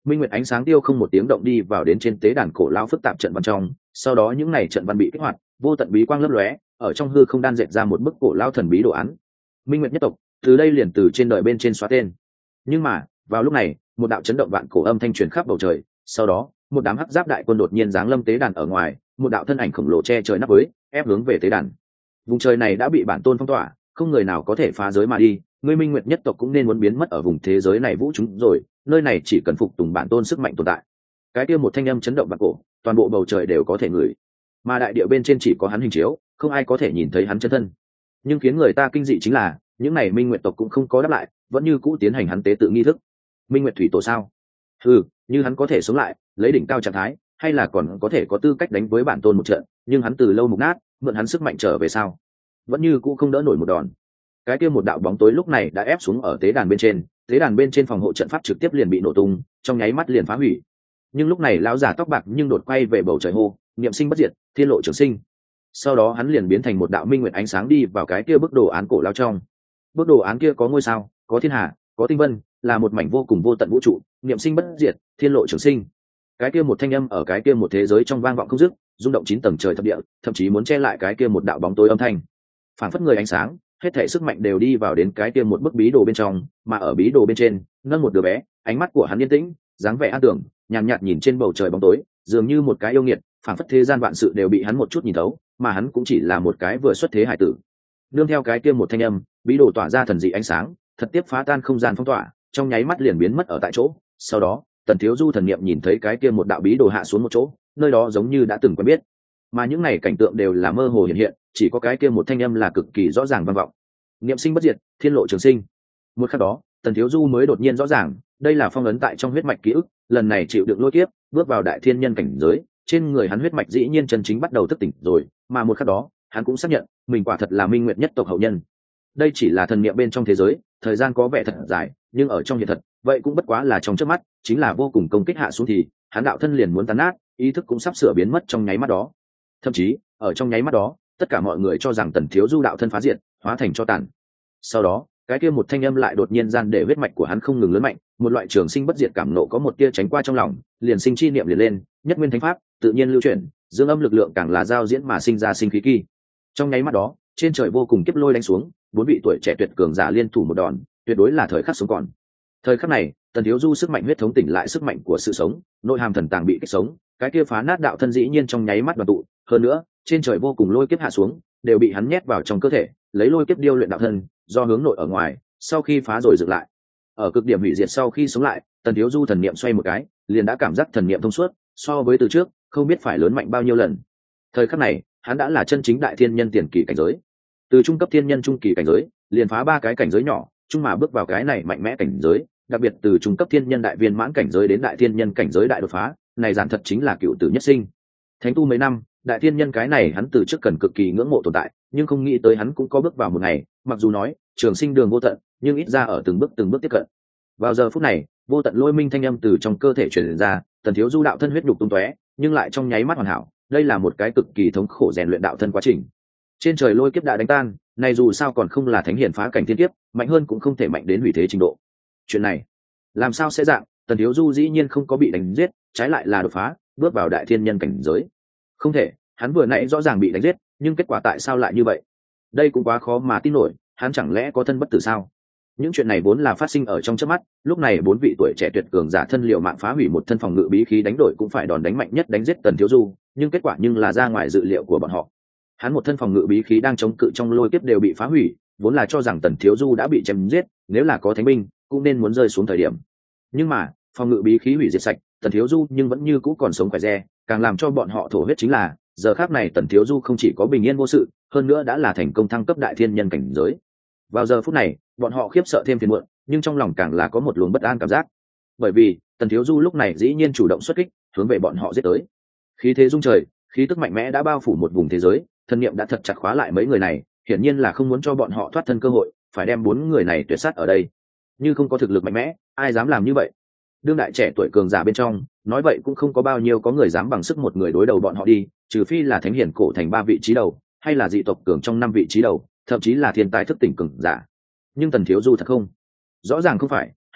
[SPEAKER 1] Minh Nguyệt ánh sáng tiêu không một tiếng động đi vào đến trên tế đàn cổ lao phức tạp trận văn trong, sau đó những này trận văn bị kích hoạt, vô tận bí quang lấp lóe, ở trong hư không đan dệt ra một bức cổ lao thần bí đồ án. Minh Nguyệt nhất tộc, từ đây liền từ trên đời bên trên xóa tên. Nhưng mà, vào lúc này, một đạo chấn động vạn cổ âm thanh truyền khắp bầu trời, sau đó, một đám hắc giáp đại quân đột nhiên giáng lâm tế đàn ở ngoài, một đạo thân ảnh khổng lồ che trời nắp với, ép hướng về tế đàn. Vùng trời này đã bị bản tôn phong tỏa, không người nào có thể phá giới mà đi, ngươi Minh Nguyệt nhất tộc cũng nên muốn biến mất ở vùng thế giới này vũ chúng rồi, nơi này chỉ cần phục tùng bản tôn sức mạnh tồn tại. Cái kia một thanh âm chấn động vạn cổ, toàn bộ bầu trời đều có thể ngửi, mà đại địa bên trên chỉ có hắn hình chiếu, không ai có thể nhìn thấy hắn chân thân. Nhưng khiến người ta kinh dị chính là, những này Minh Nguyệt tộc cũng không có đáp lại, vẫn như cũ tiến hành hắn tế tự nghi thức. Minh Nguyệt thủy tổ sao? Ừ, như hắn có thể sống lại, lấy đỉnh cao trạng thái, hay là còn có thể có tư cách đánh với bản tôn một trận, nhưng hắn từ lâu mục nát, mượn hắn sức mạnh trở về sao? Vẫn như cũ không đỡ nổi một đòn. Cái kia một đạo bóng tối lúc này đã ép xuống ở tế đàn bên trên, tế đàn bên trên phòng hộ trận pháp trực tiếp liền bị nổ tung, trong nháy mắt liền phá hủy. Nhưng lúc này lão già tóc bạc nhưng đột quay về bầu trời hô, niệm sinh bất diệt, thiên lộ trường sinh. Sau đó hắn liền biến thành một đạo minh nguyệt ánh sáng đi vào cái kia bức đồ án cổ lao trong. Bức đồ án kia có ngôi sao, có thiên hà, có tinh vân, là một mảnh vô cùng vô tận vũ trụ, niệm sinh bất diệt, thiên lộ trường sinh. Cái kia một thanh âm ở cái kia một thế giới trong vang vọng không dứt, rung động chín tầng trời thập địa, thậm chí muốn che lại cái kia một đạo bóng tối âm thanh. Phản phất người ánh sáng, hết thể sức mạnh đều đi vào đến cái kia một bức bí đồ bên trong, mà ở bí đồ bên trên nâng một đứa bé, ánh mắt của hắn yên tĩnh, dáng vẻ an tưởng, nhàn nhạt, nhạt nhìn trên bầu trời bóng tối, dường như một cái yêu nghiệt, phản phất thế gian vạn sự đều bị hắn một chút nhìn thấu, mà hắn cũng chỉ là một cái vừa xuất thế hải tử. Nương theo cái kia một thanh âm, bí đồ tỏa ra thần dị ánh sáng, thật tiếp phá tan không gian phong tỏa, trong nháy mắt liền biến mất ở tại chỗ. Sau đó, Tần Thiếu Du thần niệm nhìn thấy cái kia một đạo bí đồ hạ xuống một chỗ, nơi đó giống như đã từng quen biết, mà những này cảnh tượng đều là mơ hồ hiện hiện, chỉ có cái kia một thanh âm là cực kỳ rõ ràng vang vọng. Niệm sinh bất diệt, thiên lộ trường sinh. Một khắc đó, Tần Thiếu Du mới đột nhiên rõ ràng, đây là phong ấn tại trong huyết mạch ký ức, lần này chịu đựng lôi kiếp, bước vào đại thiên nhân cảnh giới, trên người hắn huyết mạch dĩ nhiên chân chính bắt đầu thức tỉnh rồi, mà một khắc đó, hắn cũng xác nhận, mình quả thật là Minh Nguyệt nhất tộc hậu nhân. Đây chỉ là thần niệm bên trong thế giới, thời gian có vẻ thật dài, nhưng ở trong hiện thật, vậy cũng bất quá là trong chớp mắt, chính là vô cùng công kích hạ xuống thì, hắn đạo thân liền muốn tan nát, ý thức cũng sắp sửa biến mất trong nháy mắt đó. Thậm chí, ở trong nháy mắt đó, tất cả mọi người cho rằng Tần Thiếu Du đạo thân phá diệt, hóa thành cho tàn. Sau đó, cái kia một thanh âm lại đột nhiên gian để huyết mạch của hắn không ngừng lớn mạnh, một loại trường sinh bất diệt cảm nộ có một tia tránh qua trong lòng, liền sinh chi niệm liền lên, nhất nguyên thánh pháp, tự nhiên lưu chuyển, dương âm lực lượng càng là giao diễn mà sinh ra sinh khí kỳ. Trong nháy mắt đó, trên trời vô cùng kiếp lôi đánh xuống, bốn vị tuổi trẻ tuyệt cường giả liên thủ một đòn, tuyệt đối là thời khắc sống còn. Thời khắc này, Tần Thiếu Du sức mạnh huyết thống tỉnh lại sức mạnh của sự sống, nội hàm thần tàng bị kích sống, cái kia phá nát đạo thân dĩ nhiên trong nháy mắt đoàn tụ, hơn nữa, trên trời vô cùng lôi kiếp hạ xuống, đều bị hắn nhét vào trong cơ thể, lấy lôi kiếp điêu luyện đạo thân, do hướng nội ở ngoài, sau khi phá rồi dựng lại. Ở cực điểm hủy diệt sau khi sống lại, Tần Thiếu Du thần niệm xoay một cái, liền đã cảm giác thần niệm thông suốt, so với từ trước, không biết phải lớn mạnh bao nhiêu lần. Thời khắc này, hắn đã là chân chính đại thiên nhân tiền kỳ cảnh giới. Từ trung cấp thiên nhân trung kỳ cảnh giới, liền phá ba cái cảnh giới nhỏ, chung mà bước vào cái này mạnh mẽ cảnh giới, đặc biệt từ trung cấp thiên nhân đại viên mãn cảnh giới đến đại thiên nhân cảnh giới đại đột phá, này giản thật chính là cựu tử nhất sinh. Thánh tu mấy năm, đại thiên nhân cái này hắn từ trước cần cực kỳ ngưỡng mộ tồn tại, nhưng không nghĩ tới hắn cũng có bước vào một ngày, mặc dù nói trường sinh đường vô tận, nhưng ít ra ở từng bước từng bước tiếp cận. Vào giờ phút này, vô tận lôi minh thanh âm từ trong cơ thể truyền ra, Tần Thiếu Du đạo thân huyết nhục tung tóe, nhưng lại trong nháy mắt hoàn hảo, đây là một cái cực kỳ thống khổ rèn luyện đạo thân quá trình. Trên trời lôi kiếp đã đánh tan, này dù sao còn không là thánh hiển phá cảnh thiên kiếp, mạnh hơn cũng không thể mạnh đến hủy thế trình độ. Chuyện này, làm sao sẽ dạng, Tần Thiếu Du dĩ nhiên không có bị đánh giết, trái lại là đột phá, bước vào đại thiên nhân cảnh giới. Không thể, hắn vừa nãy rõ ràng bị đánh giết, nhưng kết quả tại sao lại như vậy? Đây cũng quá khó mà tin nổi, hắn chẳng lẽ có thân bất tử sao? Những chuyện này vốn là phát sinh ở trong chớp mắt, lúc này bốn vị tuổi trẻ tuyệt cường giả thân liệu mạng phá hủy một thân phòng ngự bí khí đánh đổi cũng phải đòn đánh mạnh nhất đánh giết Tần Thiếu Du, nhưng kết quả nhưng là ra ngoài dự liệu của bọn họ. Hắn một thân phòng ngự bí khí đang chống cự trong lôi kiếp đều bị phá hủy, vốn là cho rằng Tần Thiếu Du đã bị chém giết, nếu là có thánh binh, cũng nên muốn rơi xuống thời điểm. Nhưng mà, phòng ngự bí khí hủy diệt sạch, Tần Thiếu Du nhưng vẫn như cũ còn sống khỏe re, càng làm cho bọn họ thổ huyết chính là, giờ khắc này Tần Thiếu Du không chỉ có bình yên vô sự, hơn nữa đã là thành công thăng cấp đại thiên nhân cảnh giới. Vào giờ phút này, bọn họ khiếp sợ thêm phiền muộn, nhưng trong lòng càng là có một luồng bất an cảm giác. Bởi vì, Tần Thiếu Du lúc này dĩ nhiên chủ động xuất kích, hướng về bọn họ giết tới. Khí thế rung trời, khí tức mạnh mẽ đã bao phủ một vùng thế giới, thần niệm đã thật chặt khóa lại mấy người này, hiển nhiên là không muốn cho bọn họ thoát thân cơ hội, phải đem bốn người này tuyệt sát ở đây. Nhưng không có thực lực mạnh mẽ, ai dám làm như vậy? Đương đại trẻ tuổi cường giả bên trong, nói vậy cũng không có bao nhiêu có người dám bằng sức một người đối đầu bọn họ đi, trừ phi là thánh hiển cổ thành ba vị trí đầu, hay là dị tộc cường trong năm vị trí đầu, thậm chí là thiên tài thức tỉnh cường giả. Nhưng Tần Thiếu Du thật không, rõ ràng không phải,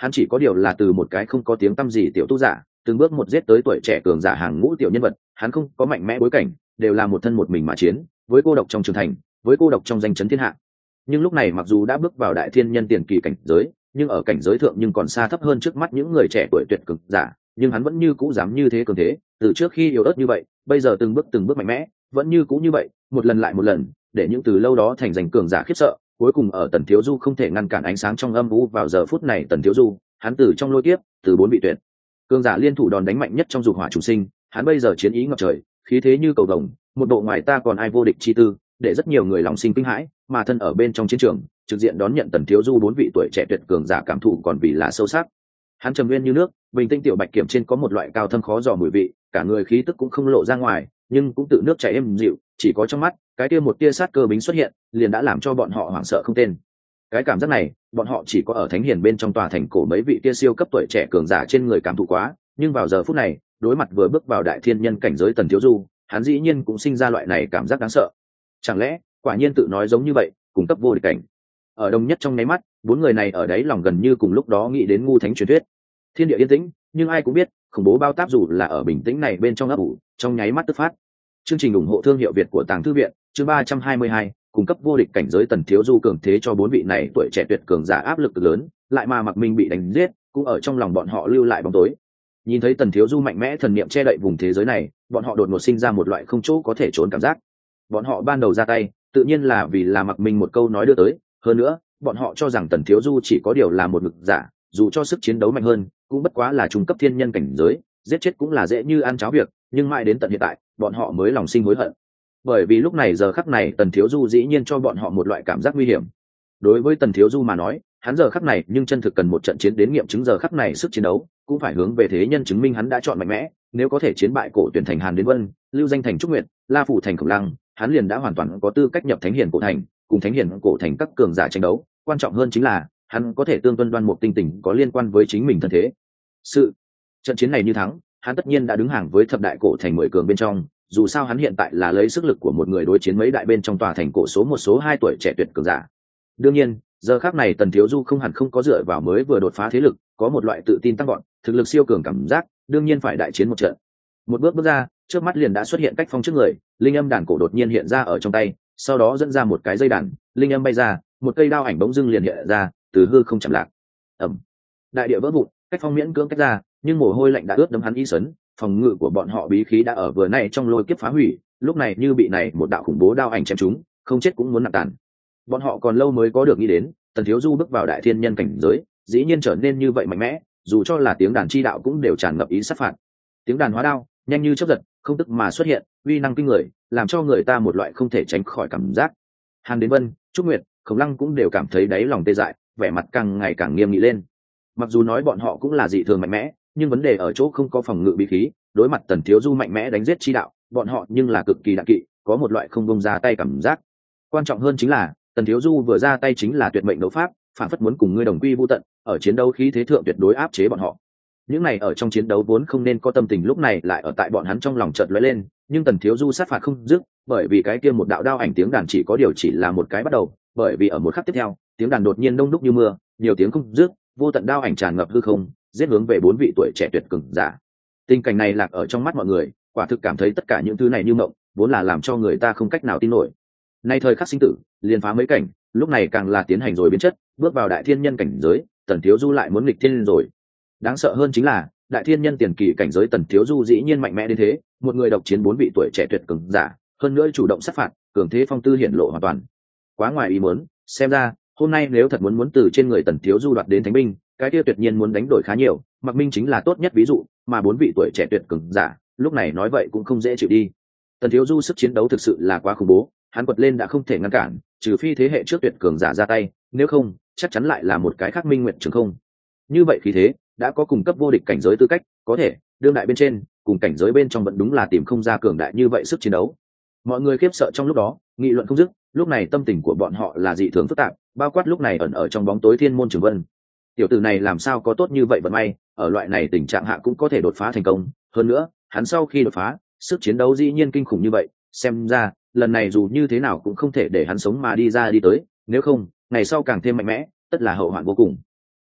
[SPEAKER 1] hắn chỉ có điều là từ một cái không có tiếng tăm gì tiểu tu giả từng bước một giết tới tuổi trẻ cường giả hàng ngũ tiểu nhân vật, hắn không có mạnh mẽ bối cảnh, đều là một thân một mình mà chiến, với cô độc trong trường thành, với cô độc trong danh chấn thiên hạ. Nhưng lúc này mặc dù đã bước vào đại thiên nhân tiền kỳ cảnh giới, nhưng ở cảnh giới thượng nhưng còn xa thấp hơn trước mắt những người trẻ tuổi tuyệt cực giả, nhưng hắn vẫn như cũ dám như thế cường thế, từ trước khi yếu ớt như vậy, bây giờ từng bước từng bước mạnh mẽ, vẫn như cũ như vậy, một lần lại một lần, để những từ lâu đó thành danh cường giả khiếp sợ. Cuối cùng ở Tần Thiếu Du không thể ngăn cản ánh sáng trong âm u vào giờ phút này, Tần Thiếu Du, hắn từ trong lôi kiếp, từ bốn vị tuyệt cường giả liên thủ đòn đánh mạnh nhất trong dục hỏa trùng sinh, hắn bây giờ chiến ý ngập trời, khí thế như cầu vồng, một độ ngoài ta còn ai vô địch chi tư, để rất nhiều người lòng sinh kinh hãi, mà thân ở bên trong chiến trường, trực diện đón nhận Tần Thiếu Du bốn vị tuổi trẻ tuyệt cường giả cảm thụ còn vì là sâu sắc. Hắn trầm nguyên như nước, bình tĩnh tiểu bạch kiểm trên có một loại cao thâm khó dò mùi vị, cả người khí tức cũng không lộ ra ngoài, nhưng cũng tự nước chảy êm dịu, chỉ có trong mắt, cái kia một tia sát cơ bính xuất hiện, liền đã làm cho bọn họ hoảng sợ không tên. Cái cảm giác này, bọn họ chỉ có ở Thánh Hiền bên trong tòa thành cổ mấy vị kia siêu cấp tuổi trẻ cường giả trên người cảm thụ quá, nhưng vào giờ phút này, đối mặt vừa bước vào đại thiên nhân cảnh giới Tần Thiếu Du, hắn dĩ nhiên cũng sinh ra loại này cảm giác đáng sợ. Chẳng lẽ, quả nhiên tự nói giống như vậy, cùng cấp vô địch cảnh. Ở đông nhất trong nháy mắt, bốn người này ở đấy lòng gần như cùng lúc đó nghĩ đến ngu thánh truyền thuyết. Thiên địa yên tĩnh, nhưng ai cũng biết, khủng bố bao táp dù là ở bình tĩnh này bên trong ấp ủ, trong nháy mắt tức phát. Chương trình ủng hộ thương hiệu Việt của Tàng Thư viện, chương ba trăm hai mươi hai, cung cấp vô địch cảnh giới Tần Thiếu Du cường thế cho bốn vị này tuổi trẻ tuyệt cường giả áp lực lớn, lại mà Mặc Minh bị đánh giết, cũng ở trong lòng bọn họ lưu lại bóng tối. Nhìn thấy Tần Thiếu Du mạnh mẽ thần niệm che đậy vùng thế giới này, bọn họ đột ngột sinh ra một loại không chỗ có thể trốn cảm giác. Bọn họ ban đầu ra tay, tự nhiên là vì là Mặc Minh một câu nói đưa tới, hơn nữa, bọn họ cho rằng Tần Thiếu Du chỉ có điều là một ngực giả, dù cho sức chiến đấu mạnh hơn, cũng bất quá là trung cấp thiên nhân cảnh giới, giết chết cũng là dễ như ăn cháo việc, nhưng mãi đến tận hiện tại, bọn họ mới lòng sinh hối hận. Bởi vì lúc này giờ khắc này Tần Thiếu Du dĩ nhiên cho bọn họ một loại cảm giác nguy hiểm. Đối với Tần Thiếu Du mà nói, hắn giờ khắc này nhưng chân thực cần một trận chiến đến nghiệm chứng giờ khắc này sức chiến đấu, cũng phải hướng về thế nhân chứng minh hắn đã chọn mạnh mẽ, nếu có thể chiến bại cổ tuyển thành Hàn Đến Vân, lưu danh thành Trúc Nguyệt, La phủ thành Khổng Lăng, hắn liền đã hoàn toàn có tư cách nhập Thánh Hiền cổ thành, cùng Thánh Hiền cổ thành các cường giả tranh đấu, quan trọng hơn chính là hắn có thể tương tuân đoan một tinh tình có liên quan với chính mình thân thế. Sự trận chiến này như thắng, hắn tất nhiên đã đứng hàng với thập đại cổ thành mười cường bên trong, dù sao hắn hiện tại là lấy sức lực của một người đối chiến mấy đại bên trong tòa thành cổ số một số hai tuổi trẻ tuyệt cường giả. Đương nhiên, giờ khắc này Tần Thiếu Du không hẳn không có dựa vào mới vừa đột phá thế lực, có một loại tự tin tăng gọn, thực lực siêu cường cảm giác, đương nhiên phải đại chiến một trận. Một bước bước ra, trước mắt liền đã xuất hiện cách phong trước người, linh âm đàn cổ đột nhiên hiện ra ở trong tay, sau đó dẫn ra một cái dây đàn, linh âm bay ra, một cây đao ảnh bỗng dưng liền hiện ra, từ hư không chậm lạc. Ầm. Đại địa vỡ vụn, cách phong miễn cưỡng cách ra, nhưng mồ hôi lạnh đã ướt đẫm hắn y sấn, phòng ngự của bọn họ bí khí đã ở vừa nay trong lôi kiếp phá hủy, lúc này như bị này một đạo khủng bố đao ảnh chém trúng, không chết cũng muốn nặng tàn. Bọn họ còn lâu mới có được nghĩ đến, Tần Thiếu Du bước vào đại thiên nhân cảnh giới, dĩ nhiên trở nên như vậy mạnh mẽ, dù cho là tiếng đàn chi đạo cũng đều tràn ngập ý sát phạt. Tiếng đàn hóa đao, nhanh như chớp giật, không tức mà xuất hiện, uy năng kinh người, làm cho người ta một loại không thể tránh khỏi cảm giác. Hàn Đến Vân, Trúc Nguyệt, Khổng Lăng cũng đều cảm thấy đáy lòng tê dại, vẻ mặt càng ngày càng nghiêm nghị lên. Mặc dù nói bọn họ cũng là dị thường mạnh mẽ, nhưng vấn đề ở chỗ không có phòng ngự bí khí, đối mặt Tần Thiếu Du mạnh mẽ đánh giết chi đạo, bọn họ nhưng là cực kỳ đạm kỵ, có một loại không bông ra tay cảm giác. Quan trọng hơn chính là, Tần Thiếu Du vừa ra tay chính là tuyệt mệnh đấu pháp, phản phất muốn cùng ngươi đồng quy vu tận, ở chiến đấu khí thế thượng tuyệt đối áp chế bọn họ. Những này ở trong chiến đấu vốn không nên có tâm tình lúc này lại ở tại bọn hắn trong lòng chợt lóe lên, nhưng Tần Thiếu Du sát phạt không dứt, bởi vì cái kia một đạo đao ảnh tiếng đàn chỉ có điều chỉ là một cái bắt đầu, bởi vì ở một khắc tiếp theo, tiếng đàn đột nhiên đông đúc như mưa, nhiều tiếng không dứt, vô tận đao ảnh tràn ngập hư không, giết hướng về bốn vị tuổi trẻ tuyệt cường giả. Tình cảnh này lạc ở trong mắt mọi người, quả thực cảm thấy tất cả những thứ này như mộng, vốn là làm cho người ta không cách nào tin nổi. Nay thời khắc sinh tử, liền phá mấy cảnh, lúc này càng là tiến hành rồi biến chất, bước vào đại thiên nhân cảnh giới, Tần Thiếu Du lại muốn nghịch thiên rồi. Đáng sợ hơn chính là, đại thiên nhân tiền kỳ cảnh giới Tần Thiếu Du dĩ nhiên mạnh mẽ đến thế, một người độc chiến bốn vị tuổi trẻ tuyệt cường giả, hơn nữa chủ động sát phạt, cường thế phong tư hiển lộ hoàn toàn. Quá ngoài ý muốn, xem ra, hôm nay nếu thật muốn muốn từ trên người Tần Thiếu Du đoạt đến thánh binh, cái kia tuyệt nhiên muốn đánh đổi khá nhiều, Mặc Minh chính là tốt nhất ví dụ, mà bốn vị tuổi trẻ tuyệt cường giả, lúc này nói vậy cũng không dễ chịu đi. Tần Thiếu Du sức chiến đấu thực sự là quá khủng bố, hắn quật lên đã không thể ngăn cản, trừ phi thế hệ trước tuyệt cường giả ra tay, nếu không, chắc chắn lại là một cái khác minh nguyện trường không. Như vậy khí thế, đã có cùng cấp vô địch cảnh giới tư cách, có thể, đương đại bên trên, cùng cảnh giới bên trong vẫn đúng là tìm không ra cường đại như vậy sức chiến đấu. Mọi người khiếp sợ trong lúc đó, nghị luận không dứt, lúc này tâm tình của bọn họ là dị thường phức tạp, bao quát lúc này ẩn ở trong bóng tối Thiên Môn Trường Vân. Tiểu tử này làm sao có tốt như vậy vận may, ở loại này tình trạng hạ cũng có thể đột phá thành công, hơn nữa, hắn sau khi đột phá, sức chiến đấu dĩ nhiên kinh khủng như vậy, xem ra, lần này dù như thế nào cũng không thể để hắn sống mà đi ra đi tới, nếu không, ngày sau càng thêm mạnh mẽ, tất là hậu hoạn vô cùng.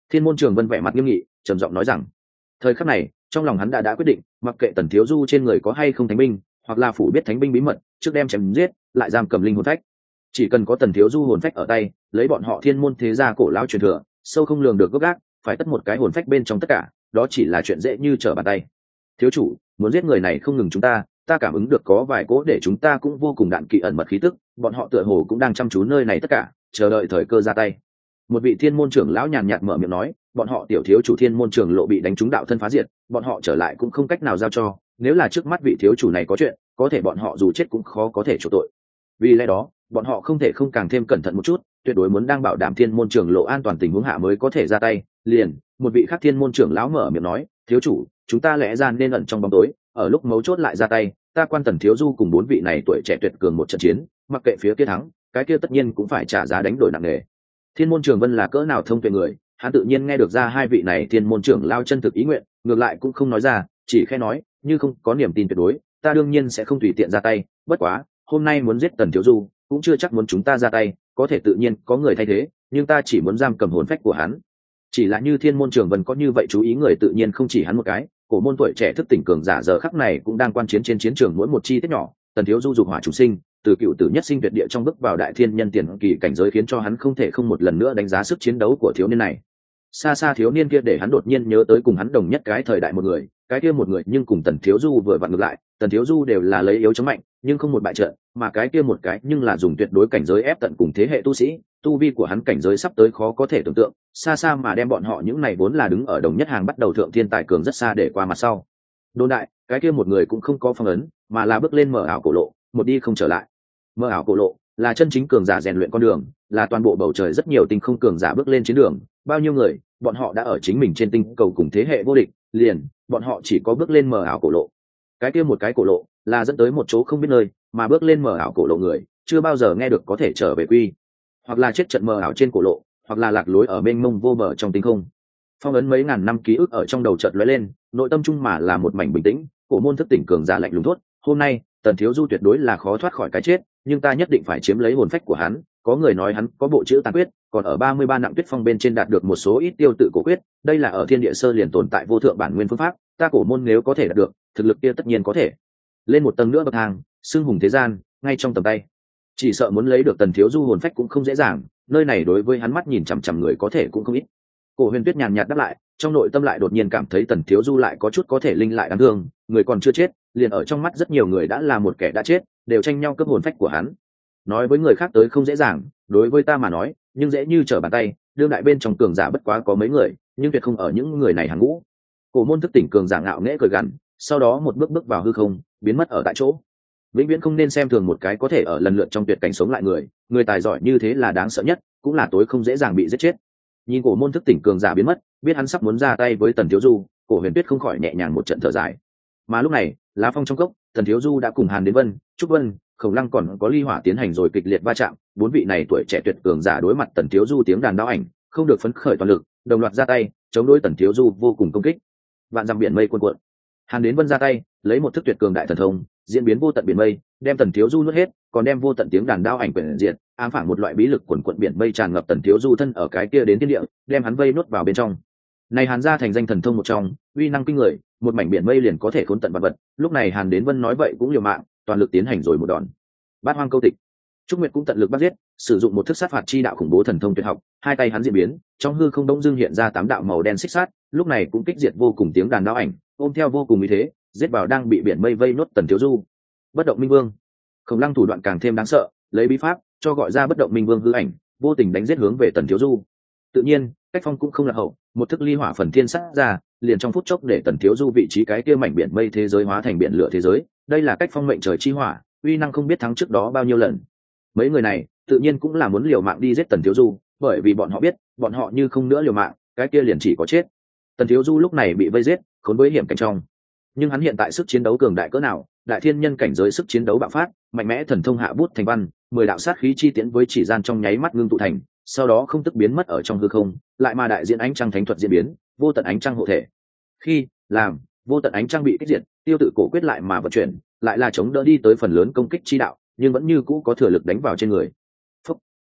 [SPEAKER 1] Thiên môn trường vân vẻ mặt nghiêm nghị trầm giọng nói rằng, thời khắc này trong lòng hắn đã đã quyết định, mặc kệ tần thiếu du trên người có hay không thánh binh, hoặc là phủ biết thánh binh bí mật, trước đem chém giết lại giam cầm linh hồn phách, chỉ cần có tần thiếu du hồn phách ở tay, lấy bọn họ thiên môn thế gia cổ lão truyền thừa sâu không lường được gốc gác, phải tất một cái hồn phách bên trong tất cả, đó chỉ là chuyện dễ như trở bàn tay. Thiếu chủ muốn giết người này không ngừng chúng ta, ta cảm ứng được có vài cỗ để chúng ta cũng vô cùng đạn kỵ ẩn mật khí tức, bọn họ tựa hồ cũng đang chăm chú nơi này tất cả, chờ đợi thời cơ ra tay. Một vị thiên môn trưởng lão nhàn nhạt mở miệng nói, bọn họ tiểu thiếu chủ thiên môn trường lộ bị đánh trúng đạo thân phá diệt, bọn họ trở lại cũng không cách nào giao cho, nếu là trước mắt vị thiếu chủ này có chuyện, có thể bọn họ dù chết cũng khó có thể chỗ tội. Vì lẽ đó bọn họ không thể không càng thêm cẩn thận một chút, tuyệt đối muốn đang bảo đảm thiên môn trường lộ an toàn tình huống hạ mới có thể ra tay. Liền một vị khác thiên môn trưởng lão mở miệng nói, thiếu chủ chúng ta lẽ ra nên ẩn trong bóng tối, ở lúc mấu chốt lại ra tay, ta quan tần thiếu du cùng bốn vị này tuổi trẻ tuyệt cường một trận chiến, mặc kệ phía kia thắng, cái kia tất nhiên cũng phải trả giá đánh đổi nặng nề. Thiên môn trường vân là cỡ nào thông tuệ người, hắn tự nhiên nghe được ra hai vị này thiên môn trưởng lao chân thực ý nguyện, ngược lại cũng không nói ra, chỉ khẽ nói, như không có niềm tin tuyệt đối, ta đương nhiên sẽ không tùy tiện ra tay, bất quá hôm nay muốn giết tần thiếu du cũng chưa chắc muốn chúng ta ra tay, có thể tự nhiên có người thay thế, nhưng ta chỉ muốn giam cầm hồn phách của hắn. Chỉ là như thiên môn trường vân có như vậy chú ý người tự nhiên không chỉ hắn một cái, cổ môn tuổi trẻ thức tỉnh cường giả giờ khắc này cũng đang quan chiến trên chiến trường mỗi một chi tiết nhỏ. Tần thiếu du dục hỏa chủ sinh, từ cựu tử nhất sinh tuyệt địa trong bước vào đại thiên nhân tiền kỳ cảnh giới, khiến cho hắn không thể không một lần nữa đánh giá sức chiến đấu của thiếu niên này. Xa xa thiếu niên kia để hắn đột nhiên nhớ tới cùng hắn đồng nhất cái thời đại một người, cái kia một người nhưng cùng tần thiếu du vừa vặn ngược lại, tần thiếu du đều là lấy yếu chống mạnh nhưng không một bại trận, mà cái kia một cái nhưng là dùng tuyệt đối cảnh giới ép tận cùng thế hệ tu sĩ, tu vi của hắn cảnh giới sắp tới khó có thể tưởng tượng, xa xa mà đem bọn họ những này vốn là đứng ở đồng nhất hàng bắt đầu thượng thiên tài cường rất xa để qua mặt sau. Đồn đại cái kia một người cũng không có phong ấn, mà là bước lên mở ảo cổ lộ, một đi không trở lại. Mở ảo cổ lộ là chân chính cường giả rèn luyện con đường, là toàn bộ bầu trời rất nhiều tinh không cường giả bước lên chiến đường, bao nhiêu người bọn họ đã ở chính mình trên tinh cầu cùng thế hệ vô địch, liền bọn họ chỉ có bước lên mở ảo cổ lộ. Cái kia một cái cổ lộ là dẫn tới một chỗ không biết nơi, mà bước lên mở ảo cổ lộ người chưa bao giờ nghe được có thể trở về quy, hoặc là chết trận mở ảo trên cổ lộ, hoặc là lạc lối ở mênh mông vô bờ trong tinh không. Phong ấn mấy ngàn năm ký ức ở trong đầu chợt lóe lên, nội tâm chung mà là một mảnh bình tĩnh. Cổ môn thức tỉnh cường giả lạnh lùng thốt, hôm nay tần thiếu du tuyệt đối là khó thoát khỏi cái chết, nhưng ta nhất định phải chiếm lấy hồn phách của hắn. Có người nói hắn có bộ chữ tàn quyết, còn ở ba mươi ba nặng tuyết phong bên trên đạt được một số ít tiêu tự cổ quyết, đây là ở thiên địa sơ liền tồn tại vô thượng bản nguyên phương pháp, ta cổ môn nếu có thể đạt được, thực lực kia tất nhiên có thể lên một tầng nữa bậc thang, xưng hùng thế gian, ngay trong tầm tay. Chỉ sợ muốn lấy được tần thiếu du hồn phách cũng không dễ dàng, nơi này đối với hắn mắt nhìn chằm chằm người có thể cũng không ít. Cổ Huyền Tuyết nhàn nhạt đáp lại, trong nội tâm lại đột nhiên cảm thấy tần thiếu du lại có chút có thể linh lại đáng thương, người còn chưa chết, liền ở trong mắt rất nhiều người đã là một kẻ đã chết, đều tranh nhau cướp hồn phách của hắn. Nói với người khác tới không dễ dàng, đối với ta mà nói nhưng dễ như trở bàn tay. Đương đại bên trong cường giả bất quá có mấy người, nhưng tuyệt không ở những người này hàng ngũ. Cổ môn thức tỉnh cường giả ngạo nghễ cười gằn, sau đó một bước bước vào hư không, biến mất ở tại chỗ. Vĩnh viễn không nên xem thường một cái có thể ở lần lượt trong tuyệt cảnh sống lại người, người tài giỏi như thế là đáng sợ nhất, cũng là tối không dễ dàng bị giết chết. Nhìn cổ môn thức tỉnh cường giả biến mất, biết hắn sắp muốn ra tay với tần thiếu du, Cổ Huyền Tuyết không khỏi nhẹ nhàng một trận thở dài. Mà lúc này lá phong trong cốc, tần thiếu du đã cùng Hàn Đến Vân, Trúc Vân, Khổng Lăng còn có Ly Hỏa tiến hành rồi kịch liệt va chạm. Bốn vị này tuổi trẻ tuyệt cường giả đối mặt tần thiếu du tiếng đàn đao ảnh, không được phấn khởi toàn lực, đồng loạt ra tay chống đối tần thiếu du vô cùng công kích. Vạn dặm biển mây cuồn cuộn, Hàn Đến Vân ra tay lấy một thức tuyệt cường đại thần thông, diễn biến vô tận biển mây, đem tần thiếu du nuốt hết, còn đem vô tận tiếng đàn đao ảnh quyển diệt, ám phảng một loại bí lực cuồn cuộn biển mây tràn ngập tần thiếu du thân ở cái kia đến thiên địa, đem hắn vây nuốt vào bên trong. Này Hàn gia thành danh thần thông một trong, uy năng kinh người, một mảnh biển mây liền có thể khốn tận vạn vật. Lúc này Hàn Đến Vân nói vậy cũng liều mạng, toàn lực tiến hành rồi một đòn. Bát Hoang Câu Tịch, Trúc Nguyệt cũng tận lực bắt giết, sử dụng một thức sát phạt chi đạo khủng bố thần thông tuyệt học, hai tay hắn diễn biến, trong hư không đông dương hiện ra tám đạo màu đen xích sát, lúc này cũng kích diệt vô cùng tiếng đàn đao ảnh, ôm theo vô cùng ý thế, giết vào đang bị biển mây vây nuốt tần thiếu du. Bất động minh vương, Khổng Lăng thủ đoạn càng thêm đáng sợ, lấy bí pháp cho gọi ra bất động minh vương hư ảnh, vô tình đánh giết hướng về tần thiếu du. Tự nhiên Cách Phong cũng không là hậu, một thức ly hỏa phần thiên sát ra, liền trong phút chốc để tần thiếu du vị trí cái kia mảnh biển mây thế giới hóa thành biển lửa thế giới. Đây là Cách Phong mệnh trời chi hỏa, uy năng không biết thắng trước đó bao nhiêu lần. Mấy người này tự nhiên cũng là muốn liều mạng đi giết tần thiếu du, bởi vì bọn họ biết bọn họ như không nữa liều mạng, cái kia liền chỉ có chết. Tần thiếu du lúc này bị vây giết, khốn với hiểm cảnh trong, nhưng hắn hiện tại sức chiến đấu cường đại cỡ nào, đại thiên nhân cảnh giới sức chiến đấu bạo phát mạnh mẽ, thần thông hạ bút thành văn, mười đạo sát khí chi tiễn với chỉ gian trong nháy mắt ngưng tụ thành, sau đó không tức biến mất ở trong hư không, lại mà đại diện ánh trăng thánh thuật diễn biến, vô tận ánh trăng hộ thể. Khi làm vô tận ánh trăng bị kích diệt, tiêu tự cổ quyết lại mà vận chuyển, lại là chống đỡ đi tới phần lớn công kích chi đạo, nhưng vẫn như cũ có thừa lực đánh vào trên người. Phúc.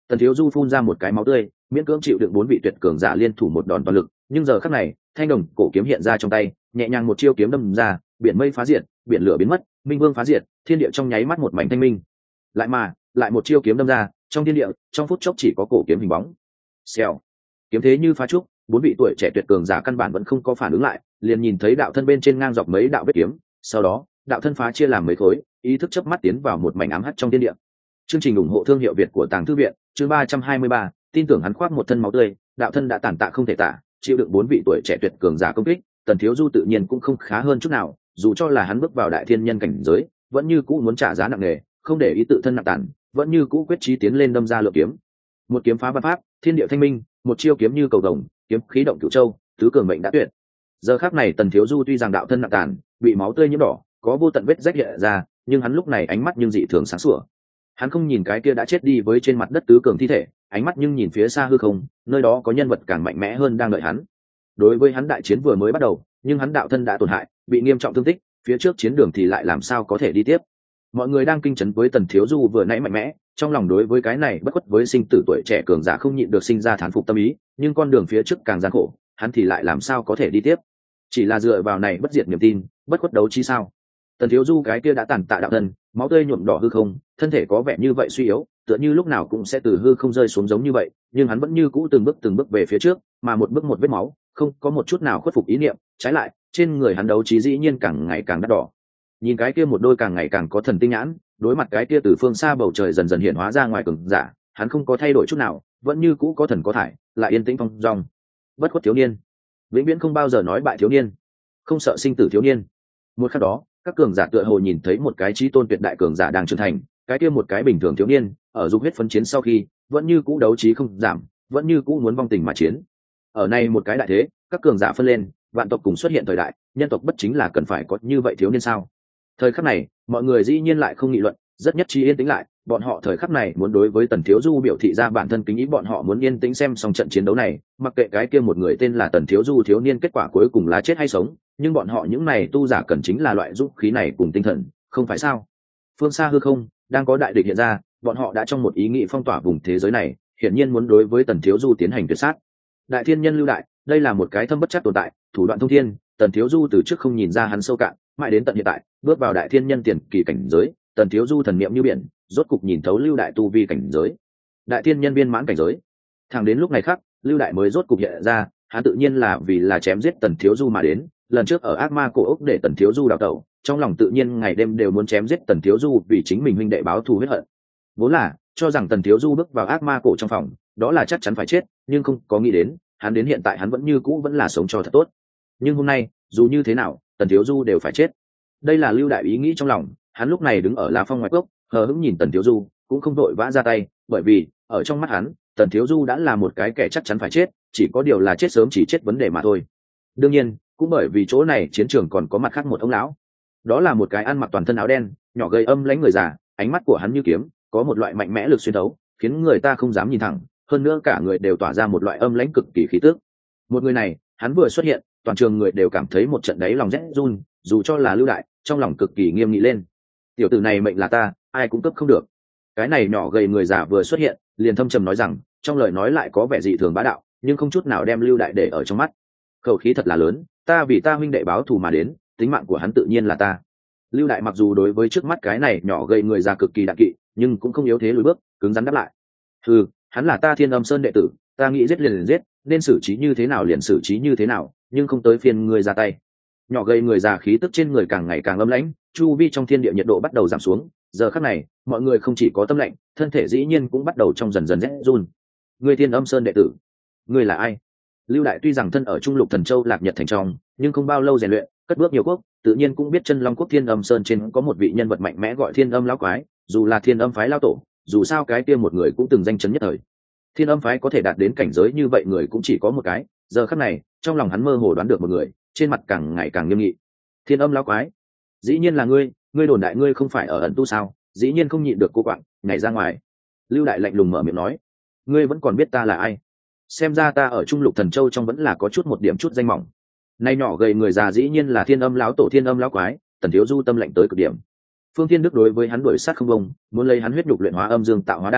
[SPEAKER 1] Tần Thiếu Du phun ra một cái máu tươi, miễn cưỡng chịu đựng bốn vị tuyệt cường giả liên thủ một đòn toàn lực, nhưng giờ khắc này, thanh đồng cổ kiếm hiện ra trong tay, nhẹ nhàng một chiêu kiếm đâm ra, biển mây phá diệt, biển lửa biến mất, minh vương phá diệt, thiên địa trong nháy mắt một mảnh thanh minh. Lại mà, lại một chiêu kiếm đâm ra, trong thiên địa, trong phút chốc chỉ có cổ kiếm hình bóng. Xèo. Kiếm thế như phá trúc, bốn vị tuổi trẻ tuyệt cường giả căn bản vẫn không có phản ứng lại, liền nhìn thấy đạo thân bên trên ngang dọc mấy đạo vết kiếm, sau đó, đạo thân phá chia làm mấy khối, ý thức chớp mắt tiến vào một mảnh ám hắt trong thiên địa. Chương trình ủng hộ thương hiệu Việt của Tàng Thư viện, chương ba trăm hai mươi ba, tin tưởng hắn khoác một thân máu tươi, đạo thân đã tàn tạ không thể tả, chịu đựng bốn vị tuổi trẻ tuyệt cường giả công kích, Tần Thiếu Du tự nhiên cũng không khá hơn chút nào, dù cho là hắn bước vào đại thiên nhân cảnh giới, vẫn như cũ muốn trả giá nặng nề, không để ý tự thân nặng tàn, vẫn như cũ quyết chí tiến lên đâm ra lưỡi kiếm. Một kiếm phá văn pháp, thiên địa thanh minh, một chiêu kiếm như cầu vồng, kiếm khí động cửu châu, tứ cường mệnh đã tuyệt. Giờ khắc này Tần Thiếu Du tuy rằng đạo thân nặng tàn, bị máu tươi nhiễm đỏ, có vô tận vết rách hiện ra, nhưng hắn lúc này ánh mắt nhưng dị thường sáng sủa. Hắn không nhìn cái kia đã chết đi với trên mặt đất tứ cường thi thể, ánh mắt nhưng nhìn phía xa hư không, nơi đó có nhân vật càng mạnh mẽ hơn đang đợi hắn. Đối với hắn đại chiến vừa mới bắt đầu, nhưng hắn đạo thân đã tổn hại, bị nghiêm trọng thương tích, phía trước chiến đường thì lại làm sao có thể đi tiếp. Mọi người đang kinh chấn với Tần Thiếu Du vừa nãy mạnh mẽ, trong lòng đối với cái này bất khuất với sinh tử tuổi trẻ cường giả không nhịn được sinh ra thán phục tâm ý, nhưng con đường phía trước càng gian khổ, hắn thì lại làm sao có thể đi tiếp. Chỉ là dựa vào này bất diệt niềm tin, bất khuất đấu chi sao? Tần Thiếu Du cái kia đã tàn tạ đạo thân, máu tươi nhuộm đỏ hư không, thân thể có vẻ như vậy suy yếu, tựa như lúc nào cũng sẽ từ hư không rơi xuống giống như vậy, nhưng hắn vẫn như cũ từng bước từng bước về phía trước, mà một bước một vết máu, không có một chút nào khuất phục ý niệm, trái lại, trên người hắn đấu trí dĩ nhiên càng ngày càng đắt đỏ. Nhìn cái kia một đôi càng ngày càng có thần tinh nhãn, đối mặt cái kia từ phương xa bầu trời dần dần hiện hóa ra ngoài cường giả, hắn không có thay đổi chút nào, vẫn như cũ có thần có thải, lại yên tĩnh phong dong. Bất khuất thiếu niên, vĩnh viễn không bao giờ nói bại thiếu niên, không sợ sinh tử thiếu niên. Một khắc đó, các cường giả tựa hồ nhìn thấy một cái chí tôn tuyệt đại cường giả đang trưởng thành, cái kia một cái bình thường thiếu niên, ở dục huyết phấn chiến sau khi, vẫn như cũ đấu trí không giảm, vẫn như cũ muốn vong tình mà chiến. Ở này một cái đại thế, các cường giả phân lên, vạn tộc cùng xuất hiện thời đại, nhân tộc bất chính là cần phải có như vậy thiếu niên sao? Thời khắc này, mọi người dĩ nhiên lại không nghị luận, rất nhất trí yên tĩnh lại, bọn họ thời khắc này muốn đối với Tần Thiếu Du biểu thị ra bản thân kính ý, bọn họ muốn yên tĩnh xem xong trận chiến đấu này, mặc kệ cái kia một người tên là Tần Thiếu Du thiếu niên kết quả cuối cùng là chết hay sống, nhưng bọn họ những này tu giả cần chính là loại dũng khí này cùng tinh thần, không phải sao? Phương xa hư không, đang có đại địch hiện ra, bọn họ đã trong một ý nghĩ phong tỏa vùng thế giới này, hiển nhiên muốn đối với Tần Thiếu Du tiến hành tuyệt sát. Đại thiên nhân lưu đại, đây là một cái thâm bất chắc tồn tại, thủ đoạn thông thiên, Tần Thiếu Du từ trước không nhìn ra hắn sâu cạn, mãi đến tận hiện tại, bước vào đại thiên nhân tiền kỳ cảnh giới, Tần Thiếu Du thần niệm như biển, rốt cục nhìn thấu lưu đại tu vi cảnh giới. Đại thiên nhân viên mãn cảnh giới. Thẳng đến lúc này khác, lưu đại mới rốt cục hiện ra, hắn tự nhiên là vì là chém giết Tần Thiếu Du mà đến, lần trước ở ác ma cổ ốc để Tần Thiếu Du đào tẩu, trong lòng tự nhiên ngày đêm đều muốn chém giết Tần Thiếu Du vì chính mình huynh đệ báo thù huyết hận. Vốn là cho rằng Tần Thiếu Du bước vào ác ma cổ trong phòng, đó là chắc chắn phải chết, nhưng không có nghĩ đến, hắn đến hiện tại hắn vẫn như cũ vẫn là sống cho thật tốt. Nhưng hôm nay, dù như thế nào, Tần Thiếu Du đều phải chết. Đây là lưu đại ý nghĩ trong lòng, hắn lúc này đứng ở lá phong ngoài cốc, hờ hững nhìn Tần Thiếu Du, cũng không vội vã ra tay, bởi vì ở trong mắt hắn, Tần Thiếu Du đã là một cái kẻ chắc chắn phải chết, chỉ có điều là chết sớm chỉ chết vấn đề mà thôi. Đương nhiên, cũng bởi vì chỗ này chiến trường còn có mặt khác một ông lão, đó là một cái ăn mặc toàn thân áo đen, nhỏ gầy âm lãnh người già, ánh mắt của hắn như kiếm, có một loại mạnh mẽ lực xuyên thấu, khiến người ta không dám nhìn thẳng, hơn nữa cả người đều tỏa ra một loại âm lãnh cực kỳ khí tức. Một người này, hắn vừa xuất hiện, toàn trường người đều cảm thấy một trận đáy lòng rét run, dù cho là lưu đại, trong lòng cực kỳ nghiêm nghị lên. Tiểu tử này mệnh là ta, ai cũng cấp không được. Cái này nhỏ gầy người già vừa xuất hiện, liền thâm trầm nói rằng, trong lời nói lại có vẻ dị thường bá đạo, nhưng không chút nào đem lưu đại để ở trong mắt. Khẩu khí thật là lớn, ta vì ta huynh đệ báo thù mà đến, tính mạng của hắn tự nhiên là ta. Lưu đại mặc dù đối với trước mắt cái này nhỏ gầy người già cực kỳ đạm kỵ, nhưng cũng không yếu thế lùi bước, cứng rắn đáp lại. Ừ, hắn là ta Thiên Âm Sơn đệ tử, ta nghĩ giết liền liền giết, nên xử trí như thế nào liền xử trí như thế nào, nhưng không tới phiên ngươi ra tay. Nhỏ gầy người già khí tức trên người càng ngày càng âm lãnh, chu vi trong thiên địa nhiệt độ bắt đầu giảm xuống, giờ khắc này, mọi người không chỉ có tâm lạnh, thân thể dĩ nhiên cũng bắt đầu trong dần dần rét run. Ngươi Thiên Âm Sơn đệ tử, ngươi là ai? Lưu đại tuy rằng thân ở Trung Lục Thần Châu Lạc Nhật thành trong, nhưng không bao lâu rèn luyện, cất bước nhiều quốc, tự nhiên cũng biết chân Long quốc Thiên Âm Sơn trên có một vị nhân vật mạnh mẽ gọi Thiên Âm lão quái, dù là Thiên Âm phái lão tổ, dù sao cái kia một người cũng từng danh chấn nhất thời. Thiên Âm phái có thể đạt đến cảnh giới như vậy người cũng chỉ có một cái, giờ khắc này, trong lòng hắn mơ hồ đoán được một người, trên mặt càng ngày càng nghiêm nghị. Thiên Âm lão quái, dĩ nhiên là ngươi, ngươi đồn đại ngươi không phải ở ẩn tu sao? Dĩ nhiên không nhịn được cô quạng, nhảy ra ngoài. Lưu đại lạnh lùng mở miệng nói, ngươi vẫn còn biết ta là ai? Xem ra ta ở Trung Lục Thần Châu trong vẫn là có chút một điểm chút danh mỏng. Nay nhỏ gầy người già dĩ nhiên là Thiên Âm lão tổ Thiên Âm lão quái, Tần Thiếu Du tâm lạnh tới cực điểm. Phương Thiên Đức đối với hắn đuổi sát không bông, muốn lấy hắn huyết nhục luyện hóa âm dương tạo hóa đan,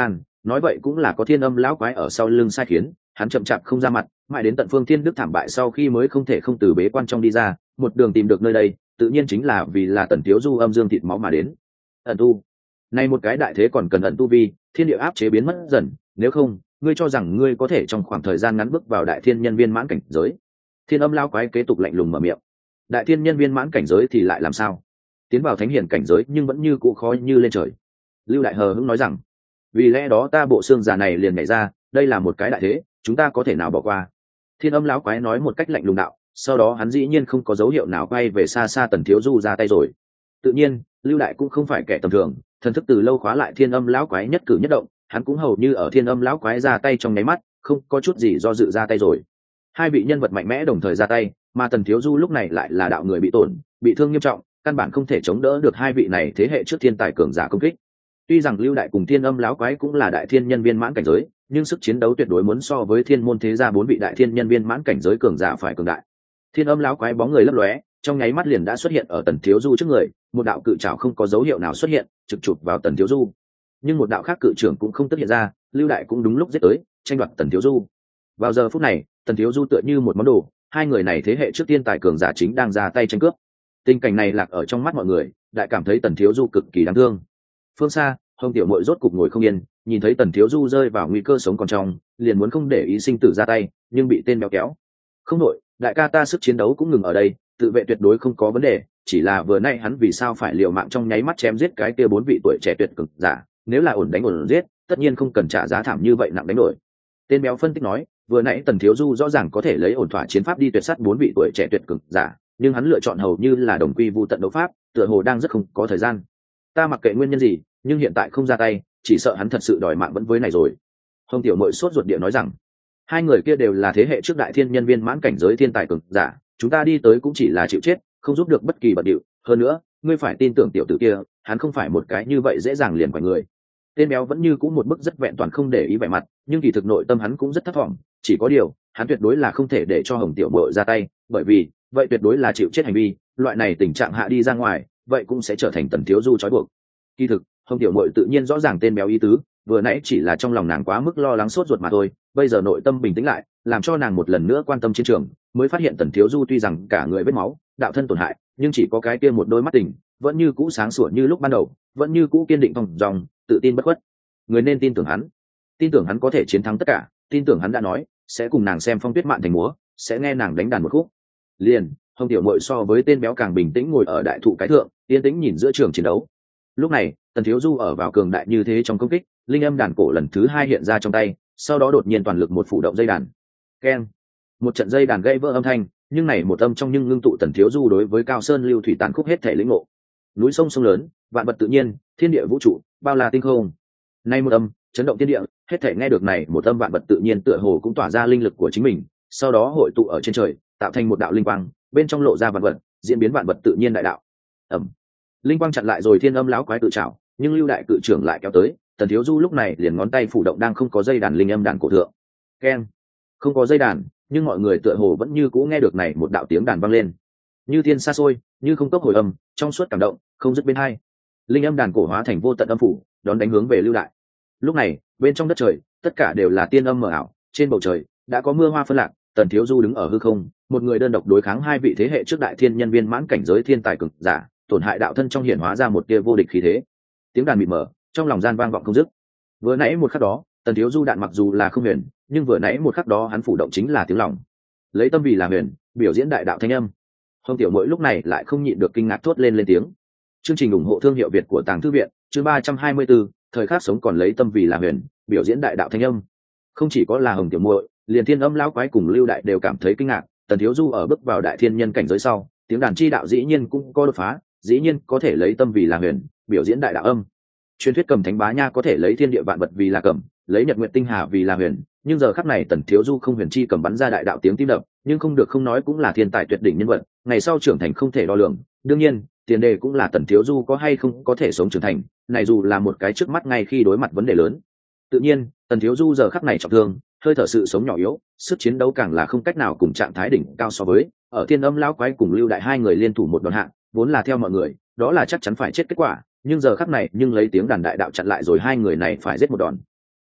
[SPEAKER 1] nói vậy cũng là có thiên âm lão quái ở sau lưng sai khiến hắn chậm chạp không ra mặt, mãi đến tận Phương Thiên Đức thảm bại sau khi mới không thể không từ bế quan trong đi ra, một đường tìm được nơi đây, tự nhiên chính là vì là Tần Thiếu Du âm dương thịt máu mà đến. Ẩn tu, nay một cái đại thế còn cần ẩn tu vi, thiên địa áp chế biến mất dần, nếu không, ngươi cho rằng ngươi có thể trong khoảng thời gian ngắn bước vào đại thiên nhân viên mãn cảnh giới? Thiên âm lão quái kế tục lạnh lùng mở miệng. Đại thiên nhân viên mãn cảnh giới thì lại làm sao? Tiến vào thánh hiển cảnh giới nhưng vẫn như cũ khó như lên trời. Lưu Đại Hờ hững nói rằng, vì lẽ đó ta bộ xương già này liền nhảy ra, đây là một cái đại thế, chúng ta có thể nào bỏ qua? Thiên âm lão quái nói một cách lạnh lùng đạo, sau đó hắn dĩ nhiên không có dấu hiệu nào quay về xa xa Tần Thiếu Du ra tay rồi. Tự nhiên, Lưu Đại cũng không phải kẻ tầm thường, thần thức từ lâu khóa lại thiên âm lão quái nhất cử nhất động, hắn cũng hầu như ở thiên âm lão quái ra tay trong nháy mắt, không có chút gì do dự ra tay rồi. Hai vị nhân vật mạnh mẽ đồng thời ra tay, mà Tần Thiếu Du lúc này lại là đạo người bị tổn, bị thương nghiêm trọng, căn bản không thể chống đỡ được hai vị này thế hệ trước thiên tài cường giả công kích. Tuy rằng Lưu Đại cùng thiên âm lão quái cũng là đại thiên nhân viên mãn cảnh giới, nhưng sức chiến đấu tuyệt đối muốn so với thiên môn thế gia bốn vị đại thiên nhân viên mãn cảnh giới cường giả phải cường đại. Thiên âm lão quái bóng người lấp lóe, trong nháy mắt liền đã xuất hiện ở Tần Thiếu Du trước người, một đạo cự trảo không có dấu hiệu nào xuất hiện, trực chụp vào Tần Thiếu Du. Nhưng một đạo khác cự trưởng cũng không tất hiện ra, Lưu Đại cũng đúng lúc giết tới, tranh đoạt Tần Thiếu Du. Vào giờ phút này, Tần Thiếu Du tựa như một món đồ, hai người này thế hệ trước tiên tài cường giả chính đang ra tay tranh cướp. Tình cảnh này lạc ở trong mắt mọi người, đại cảm thấy Tần Thiếu Du cực kỳ đáng thương. Phương xa, Hồng Tiểu Mội rốt cục ngồi không yên, nhìn thấy Tần Thiếu Du rơi vào nguy cơ sống còn trong, liền muốn không để ý sinh tử ra tay, nhưng bị tên béo kéo. Không nội, đại ca ta sức chiến đấu cũng ngừng ở đây, tự vệ tuyệt đối không có vấn đề, chỉ là vừa nay hắn vì sao phải liều mạng trong nháy mắt chém giết cái kia bốn vị tuổi trẻ tuyệt cực giả, nếu là ổn đánh ổn giết, tất nhiên không cần trả giá thảm như vậy nặng đánh đổi. Tên béo phân tích nói, vừa nãy Tần Thiếu Du rõ ràng có thể lấy ổn thỏa chiến pháp đi tuyệt sát bốn vị tuổi trẻ tuyệt cực giả, nhưng hắn lựa chọn hầu như là đồng quy vu tận đấu pháp, tựa hồ đang rất không có thời gian. Ta mặc kệ nguyên nhân gì, nhưng hiện tại không ra tay, chỉ sợ hắn thật sự đòi mạng vẫn với này rồi. Hồng Tiểu Mội sốt ruột địa nói rằng, hai người kia đều là thế hệ trước đại thiên nhân viên mãn cảnh giới thiên tài cường giả, chúng ta đi tới cũng chỉ là chịu chết, không giúp được bất kỳ bận điệu. Hơn nữa, ngươi phải tin tưởng tiểu tử kia, hắn không phải một cái như vậy dễ dàng liền quải người. Tên béo vẫn như cũ một bức rất vẹn toàn không để ý vẻ mặt, nhưng kỳ thực nội tâm hắn cũng rất thất vọng. Chỉ có điều, hắn tuyệt đối là không thể để cho Hồng Tiểu Mội ra tay, bởi vì vậy tuyệt đối là chịu chết hành vi, loại này tình trạng hạ đi ra ngoài, vậy cũng sẽ trở thành Tần Thiếu Du trói buộc. Kỳ thực, Hồng Tiểu Mội tự nhiên rõ ràng tên béo ý tứ, vừa nãy chỉ là trong lòng nàng quá mức lo lắng sốt ruột mà thôi, bây giờ nội tâm bình tĩnh lại, làm cho nàng một lần nữa quan tâm chiến trường, mới phát hiện Tần Thiếu Du tuy rằng cả người vết máu, đạo thân tổn hại, nhưng chỉ có cái kia một đôi mắt tình, vẫn như cũ sáng sủa như lúc ban đầu, vẫn như cũ kiên định thong dong, tự tin bất khuất. Người nên tin tưởng hắn, tin tưởng hắn có thể chiến thắng tất cả, tin tưởng hắn đã nói sẽ cùng nàng xem phong tuyết mạn thành múa, sẽ nghe nàng đánh đàn một khúc. Liền, Hồng Tiểu Mội so với tên béo càng bình tĩnh ngồi ở đại thụ cái thượng, yên tĩnh nhìn giữa trường chiến đấu. Lúc này, Tần Thiếu Du ở vào cường đại như thế trong công kích, linh âm đàn cổ lần thứ hai hiện ra trong tay, sau đó đột nhiên toàn lực một phủ động dây đàn. Keng, một trận dây đàn gãy vỡ âm thanh, nhưng này một âm trong nhưng ngưng tụ Tần Thiếu Du đối với cao sơn lưu thủy tàn khúc hết thể lĩnh ngộ. Núi sông sông lớn, vạn vật tự nhiên, thiên địa vũ trụ, bao la tinh không. Nay một âm, chấn động thiên địa, hết thể nghe được này một âm vạn vật tự nhiên tựa hồ cũng tỏa ra linh lực của chính mình, sau đó hội tụ ở trên trời, tạo thành một đạo linh quang, bên trong lộ ra vạn vật, diễn biến vạn vật tự nhiên đại đạo. Ầm. Linh quang chặn lại rồi thiên âm lão quái tự trảo, nhưng Lưu Đại cự trưởng lại kéo tới, Tần Thiếu Du lúc này liền ngón tay phủ động đang không có dây đàn linh âm đàn cổ thượng. Keng. Không có dây đàn, nhưng mọi người tựa hồ vẫn như cũ nghe được này một đạo tiếng đàn vang lên. Như thiên xa xôi, như không tốc hồi âm, trong suốt cảm động, không dứt bên hai. Linh âm đàn cổ hóa thành vô tận âm phủ, đón đánh hướng về Lưu Đại. Lúc này, bên trong đất trời, tất cả đều là tiên âm mờ ảo, trên bầu trời đã có mưa hoa phân lạc, Tần Thiếu Du đứng ở hư không, một người đơn độc đối kháng hai vị thế hệ trước đại thiên nhân viên mãn cảnh giới thiên tài cực giả, tổn hại đạo thân trong hiển hóa ra một tia vô địch khí thế. Tiếng đàn mịt mờ, trong lòng gian vang vọng không dứt. Vừa nãy một khắc đó, Tần Thiếu Du đạn mặc dù là không huyền, nhưng vừa nãy một khắc đó hắn phủ động chính là tiếng lòng. Lấy tâm vì là huyền, biểu diễn đại đạo thanh âm. Hồng Tiểu Mội lúc này lại không nhịn được kinh ngạc thốt lên lên tiếng. Chương trình ủng hộ thương hiệu Việt của Tàng Thư viện, chương ba trăm hai mươi tư, thời khắc sống còn lấy tâm vì là huyền, biểu diễn đại đạo thanh âm. Không chỉ có là Hồng Tiểu Mội, liền Thiên Âm lão quái cùng Lưu Đại đều cảm thấy kinh ngạc, Tần Thiếu Du ở bước vào đại thiên nhân cảnh giới sau, tiếng đàn chi đạo dĩ nhiên cũng có đột phá, dĩ nhiên có thể lấy tâm vì là huyền, biểu diễn đại đạo âm. Truyền thuyết Cầm Thánh Bá Nha có thể lấy thiên địa vạn vật vì là cầm, lấy nhật nguyện tinh hà vì là huyền, nhưng giờ khắc này Tần Thiếu Du không huyền chi cầm bắn ra đại đạo tiếng tim đập, nhưng không được không nói cũng là thiên tài tuyệt đỉnh nhân vật, ngày sau trưởng thành không thể đo lường. Đương nhiên, tiền đề cũng là Tần Thiếu Du có hay không có thể sống trưởng thành, này dù là một cái trước mắt ngay khi đối mặt vấn đề lớn. Tự nhiên, Tần Thiếu Du giờ khắc này trọng thương, hơi thở sự sống nhỏ yếu, sức chiến đấu càng là không cách nào cùng trạng thái đỉnh cao so với, ở Thiên Âm lão quái cùng Lưu Đại hai người liên thủ một đòn hạng, vốn là theo mọi người, đó là chắc chắn phải chết kết quả, nhưng giờ khắc này nhưng lấy tiếng đàn đại đạo chặn lại rồi hai người này phải giết một đòn.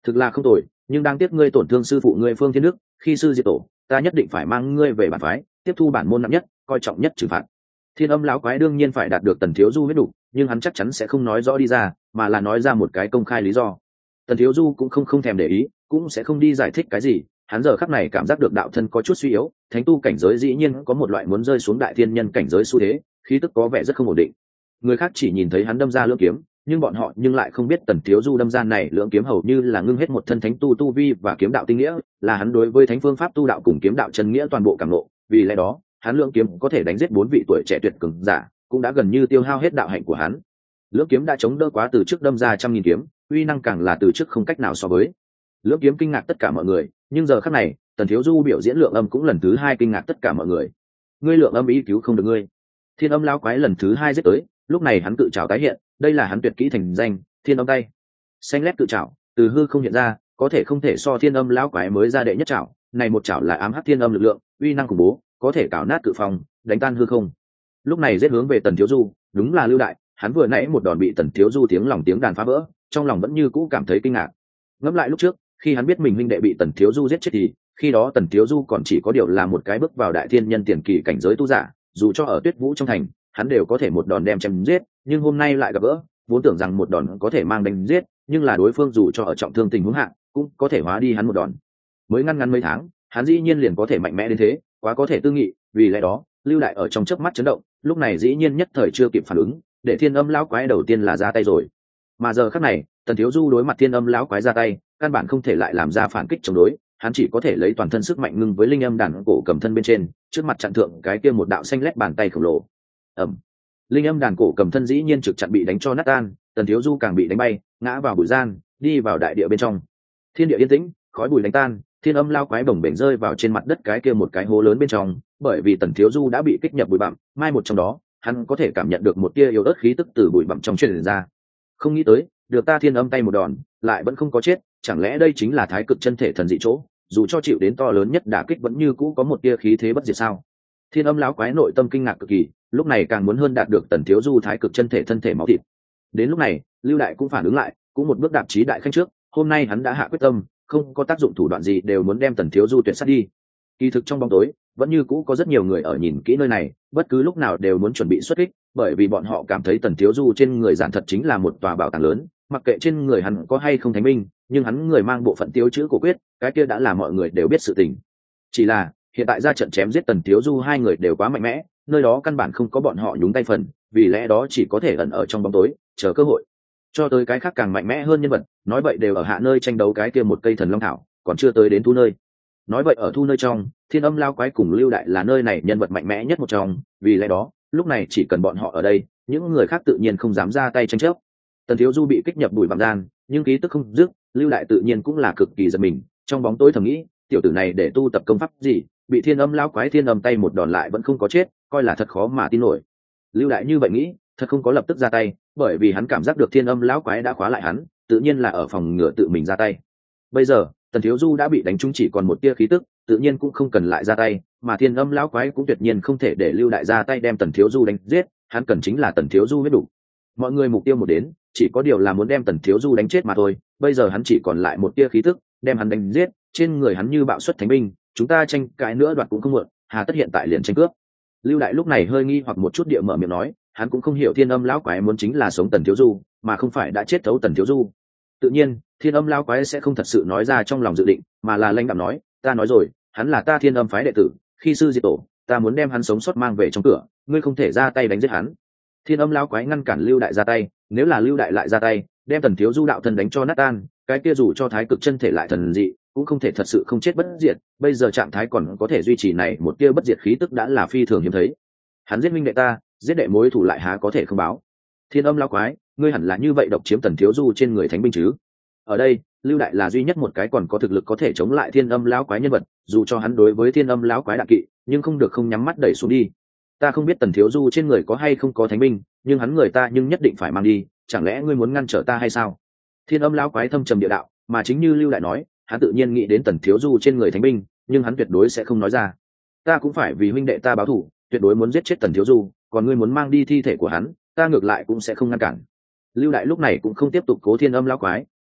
[SPEAKER 1] thực là không tồi, nhưng đang tiếc ngươi tổn thương sư phụ ngươi Phương Thiên Đức, khi sư diệt tổ, ta nhất định phải mang ngươi về bản phái, tiếp thu bản môn nặng nhất, coi trọng nhất trừng phạt. Thiên Âm lão quái đương nhiên phải đạt được Tần Thiếu Du huyết đủ, nhưng hắn chắc chắn sẽ không nói rõ đi ra, mà là nói ra một cái công khai lý do. Tần Thiếu Du cũng không không thèm để ý, cũng sẽ không đi giải thích cái gì, hắn giờ khắc này cảm giác được đạo thân có chút suy yếu, thánh tu cảnh giới dĩ nhiên có một loại muốn rơi xuống đại thiên nhân cảnh giới xu thế, khí tức có vẻ rất không ổn định. Người khác chỉ nhìn thấy hắn đâm ra lưỡng kiếm, nhưng bọn họ nhưng lại không biết Tần Thiếu Du đâm ra này lưỡng kiếm hầu như là ngưng hết một thân thánh tu tu vi và kiếm đạo tinh nghĩa, là hắn đối với thánh phương pháp tu đạo cùng kiếm đạo chân nghĩa toàn bộ cảm ngộ, vì lẽ đó, hắn lưỡng kiếm có thể đánh giết bốn vị tuổi trẻ tuyệt cường giả, cũng đã gần như tiêu hao hết đạo hạnh của hắn. Lưỡng kiếm đã chống đỡ quá từ trước đâm ra trăm nghìn kiếm, uy năng càng là từ trước không cách nào so với. Lưỡng kiếm kinh ngạc tất cả mọi người, nhưng giờ khắc này, Tần Thiếu Du biểu diễn lượng âm cũng lần thứ hai kinh ngạc tất cả mọi người. Ngươi lượng âm ý cứu không được ngươi. Thiên Âm lão quái lần thứ hai giết tới, lúc này hắn cự trảo tái hiện, đây là hắn tuyệt kỹ thành danh, Thiên Âm tay. Xanh lét cự trảo, từ hư không hiện ra, có thể không thể so Thiên Âm lão quái mới ra đệ nhất trảo, này một trảo là ám hắc thiên âm lực lượng, uy năng khủng bố, có thể cào nát cự phong, đánh tan hư không. Lúc này giết hướng về Tần Thiếu Du, đúng là Lưu Đại, hắn vừa nãy một đòn bị Tần Thiếu Du tiếng lòng tiếng đàn phá vỡ, trong lòng vẫn như cũ cảm thấy kinh ngạc. Ngẫm lại lúc trước, khi hắn biết mình huynh đệ bị Tần Thiếu Du giết chết thì, khi đó Tần Thiếu Du còn chỉ có điều là một cái bước vào đại thiên nhân tiền kỳ cảnh giới tu giả, dù cho ở Tuyết Vũ trong thành, hắn đều có thể một đòn đem chém giết, nhưng hôm nay lại gặp gỡ, vốn tưởng rằng một đòn có thể mang đánh giết, nhưng là đối phương dù cho ở trọng thương tình huống hạ, cũng có thể hóa đi hắn một đòn. Mới ngăn ngắn mấy tháng, hắn dĩ nhiên liền có thể mạnh mẽ đến thế, quá có thể tư nghị, vì lẽ đó, Lưu Đại ở trong chớp mắt chấn động, lúc này dĩ nhiên nhất thời chưa kịp phản ứng, để Thiên Âm lão quái đầu tiên là ra tay rồi. Mà giờ khắc này, Tần Thiếu Du đối mặt Thiên Âm lão quái ra tay, căn bản không thể lại làm ra phản kích chống đối, hắn chỉ có thể lấy toàn thân sức mạnh ngưng với linh âm đàn cổ cầm thân bên trên, trước mặt chặn thượng cái kia một đạo xanh lét bàn tay khổng lồ. Ầm. Linh âm đàn cổ cầm thân dĩ nhiên trực chặn bị đánh cho nát tan, Tần Thiếu Du càng bị đánh bay, ngã vào bụi gian, đi vào đại địa bên trong. Thiên địa yên tĩnh, khói bụi đánh tan, Thiên Âm lao quái bồng bềnh rơi vào trên mặt đất cái kia một cái hố lớn bên trong, bởi vì Tần Thiếu Du đã bị kích nhập bụi bặm, mai một trong đó, hắn có thể cảm nhận được một tia yếu ớt khí tức từ bụi bặm trong truyền ra. Không nghĩ tới, được ta Thiên Âm tay một đòn, lại vẫn không có chết, chẳng lẽ đây chính là thái cực chân thể thần dị chỗ, dù cho chịu đến to lớn nhất đả kích vẫn như cũ có một tia khí thế bất diệt sao? Thiên Âm lão quái nội tâm kinh ngạc cực kỳ, lúc này càng muốn hơn đạt được Tần Thiếu Du thái cực chân thể thân thể máu thịt. Đến lúc này, Lưu Đại cũng phản ứng lại, cũng một bước đạp chí đại khanh trước, hôm nay hắn đã hạ quyết tâm, không có tác dụng thủ đoạn gì đều muốn đem Tần Thiếu Du tuyệt sát đi. Kỳ thực trong bóng tối, vẫn như cũ có rất nhiều người ở nhìn kỹ nơi này, bất cứ lúc nào đều muốn chuẩn bị xuất kích, bởi vì bọn họ cảm thấy Tần Thiếu Du trên người giản thật chính là một tòa bảo tàng lớn, mặc kệ trên người hắn có hay không thánh minh, nhưng hắn người mang bộ phận tiêu chữ cổ quyết, cái kia đã là mọi người đều biết sự tình. Chỉ là, hiện tại ra trận chém giết Tần Thiếu Du hai người đều quá mạnh mẽ, nơi đó căn bản không có bọn họ nhúng tay phần, vì lẽ đó chỉ có thể ẩn ở trong bóng tối, chờ cơ hội. Cho tới cái khác càng mạnh mẽ hơn nhân vật, nói vậy đều ở hạ nơi tranh đấu cái kia một cây thần long thảo, còn chưa tới đến thu nơi. Nói vậy ở thu nơi trong, Thiên Âm lao quái cùng Lưu Đại là nơi này nhân vật mạnh mẽ nhất một trong, vì lẽ đó, lúc này chỉ cần bọn họ ở đây, những người khác tự nhiên không dám ra tay tranh chấp. Tần Thiếu Du bị kích nhập bụi bặm gian, nhưng khí tức không dứt, Lưu Đại tự nhiên cũng là cực kỳ giật mình, trong bóng tối thầm nghĩ, tiểu tử này để tu tập công pháp gì, bị Thiên Âm lao quái Thiên Âm tay một đòn lại vẫn không có chết, coi là thật khó mà tin nổi. Lưu Đại như vậy nghĩ, thật không có lập tức ra tay, bởi vì hắn cảm giác được Thiên Âm lão quái đã khóa lại hắn, tự nhiên là ở phòng ngừa tự mình ra tay. Bây giờ, Tần Thiếu Du đã bị đánh trúng chỉ còn một tia khí tức, tự nhiên cũng không cần lại ra tay, mà Thiên Âm lão quái cũng tuyệt nhiên không thể để Lưu Đại ra tay đem Tần Thiếu Du đánh giết, hắn cần chính là Tần Thiếu Du huyết đủ. Mọi người mục tiêu một đến, chỉ có điều là muốn đem Tần Thiếu Du đánh chết mà thôi, bây giờ hắn chỉ còn lại một tia khí tức, đem hắn đánh giết, trên người hắn như bạo xuất thánh binh, chúng ta tranh cãi nữa đoạt cũng không muộn, hà tất hiện tại liền tranh cướp. Lưu Đại lúc này hơi nghi hoặc một chút địa mở miệng nói, hắn cũng không hiểu Thiên Âm lão quái muốn chính là sống Tần Thiếu Du, mà không phải đã chết thấu Tần Thiếu Du. Tự nhiên, Thiên Âm lão quái sẽ không thật sự nói ra trong lòng dự định, mà là lãnh đạm nói, ta nói rồi, hắn là ta Thiên Âm phái đệ tử, khi sư diệt tổ, ta muốn đem hắn sống sót mang về trong cửa, ngươi không thể ra tay đánh giết hắn. Thiên Âm lão quái ngăn cản Lưu Đại ra tay, nếu là Lưu Đại lại ra tay, đem Tần Thiếu Du đạo thân đánh cho nát tan, cái kia dù cho thái cực chân thể lại thần dị, cũng không thể thật sự không chết bất diệt, bây giờ trạng thái còn có thể duy trì này một tia bất diệt khí tức đã là phi thường hiếm thấy. Hắn giết minh đệ ta, giết đệ mối thủ lại há có thể không báo. Thiên Âm lão quái, ngươi hẳn là như vậy độc chiếm Tần Thiếu Du trên người thánh binh chứ? Ở đây, Lưu Đại là duy nhất một cái còn có thực lực có thể chống lại Thiên Âm lão quái nhân vật, dù cho hắn đối với Thiên Âm lão quái đạn kỵ, nhưng không được không nhắm mắt đẩy xuống đi. Ta không biết Tần Thiếu Du trên người có hay không có thánh binh, nhưng hắn người ta nhưng nhất định phải mang đi, chẳng lẽ ngươi muốn ngăn trở ta hay sao? Thiên Âm lão quái thâm trầm địa đạo, mà chính như Lưu Đại nói, hắn tự nhiên nghĩ đến Tần Thiếu Du trên người thánh binh, nhưng hắn tuyệt đối sẽ không nói ra. Ta cũng phải vì huynh đệ ta báo thù, tuyệt đối muốn giết chết Tần Thiếu Du, còn ngươi muốn mang đi thi thể của hắn, ta ngược lại cũng sẽ không ngăn cản. Lưu Đại lúc này cũng không tiếp tục cố Thiên Âm lão quái,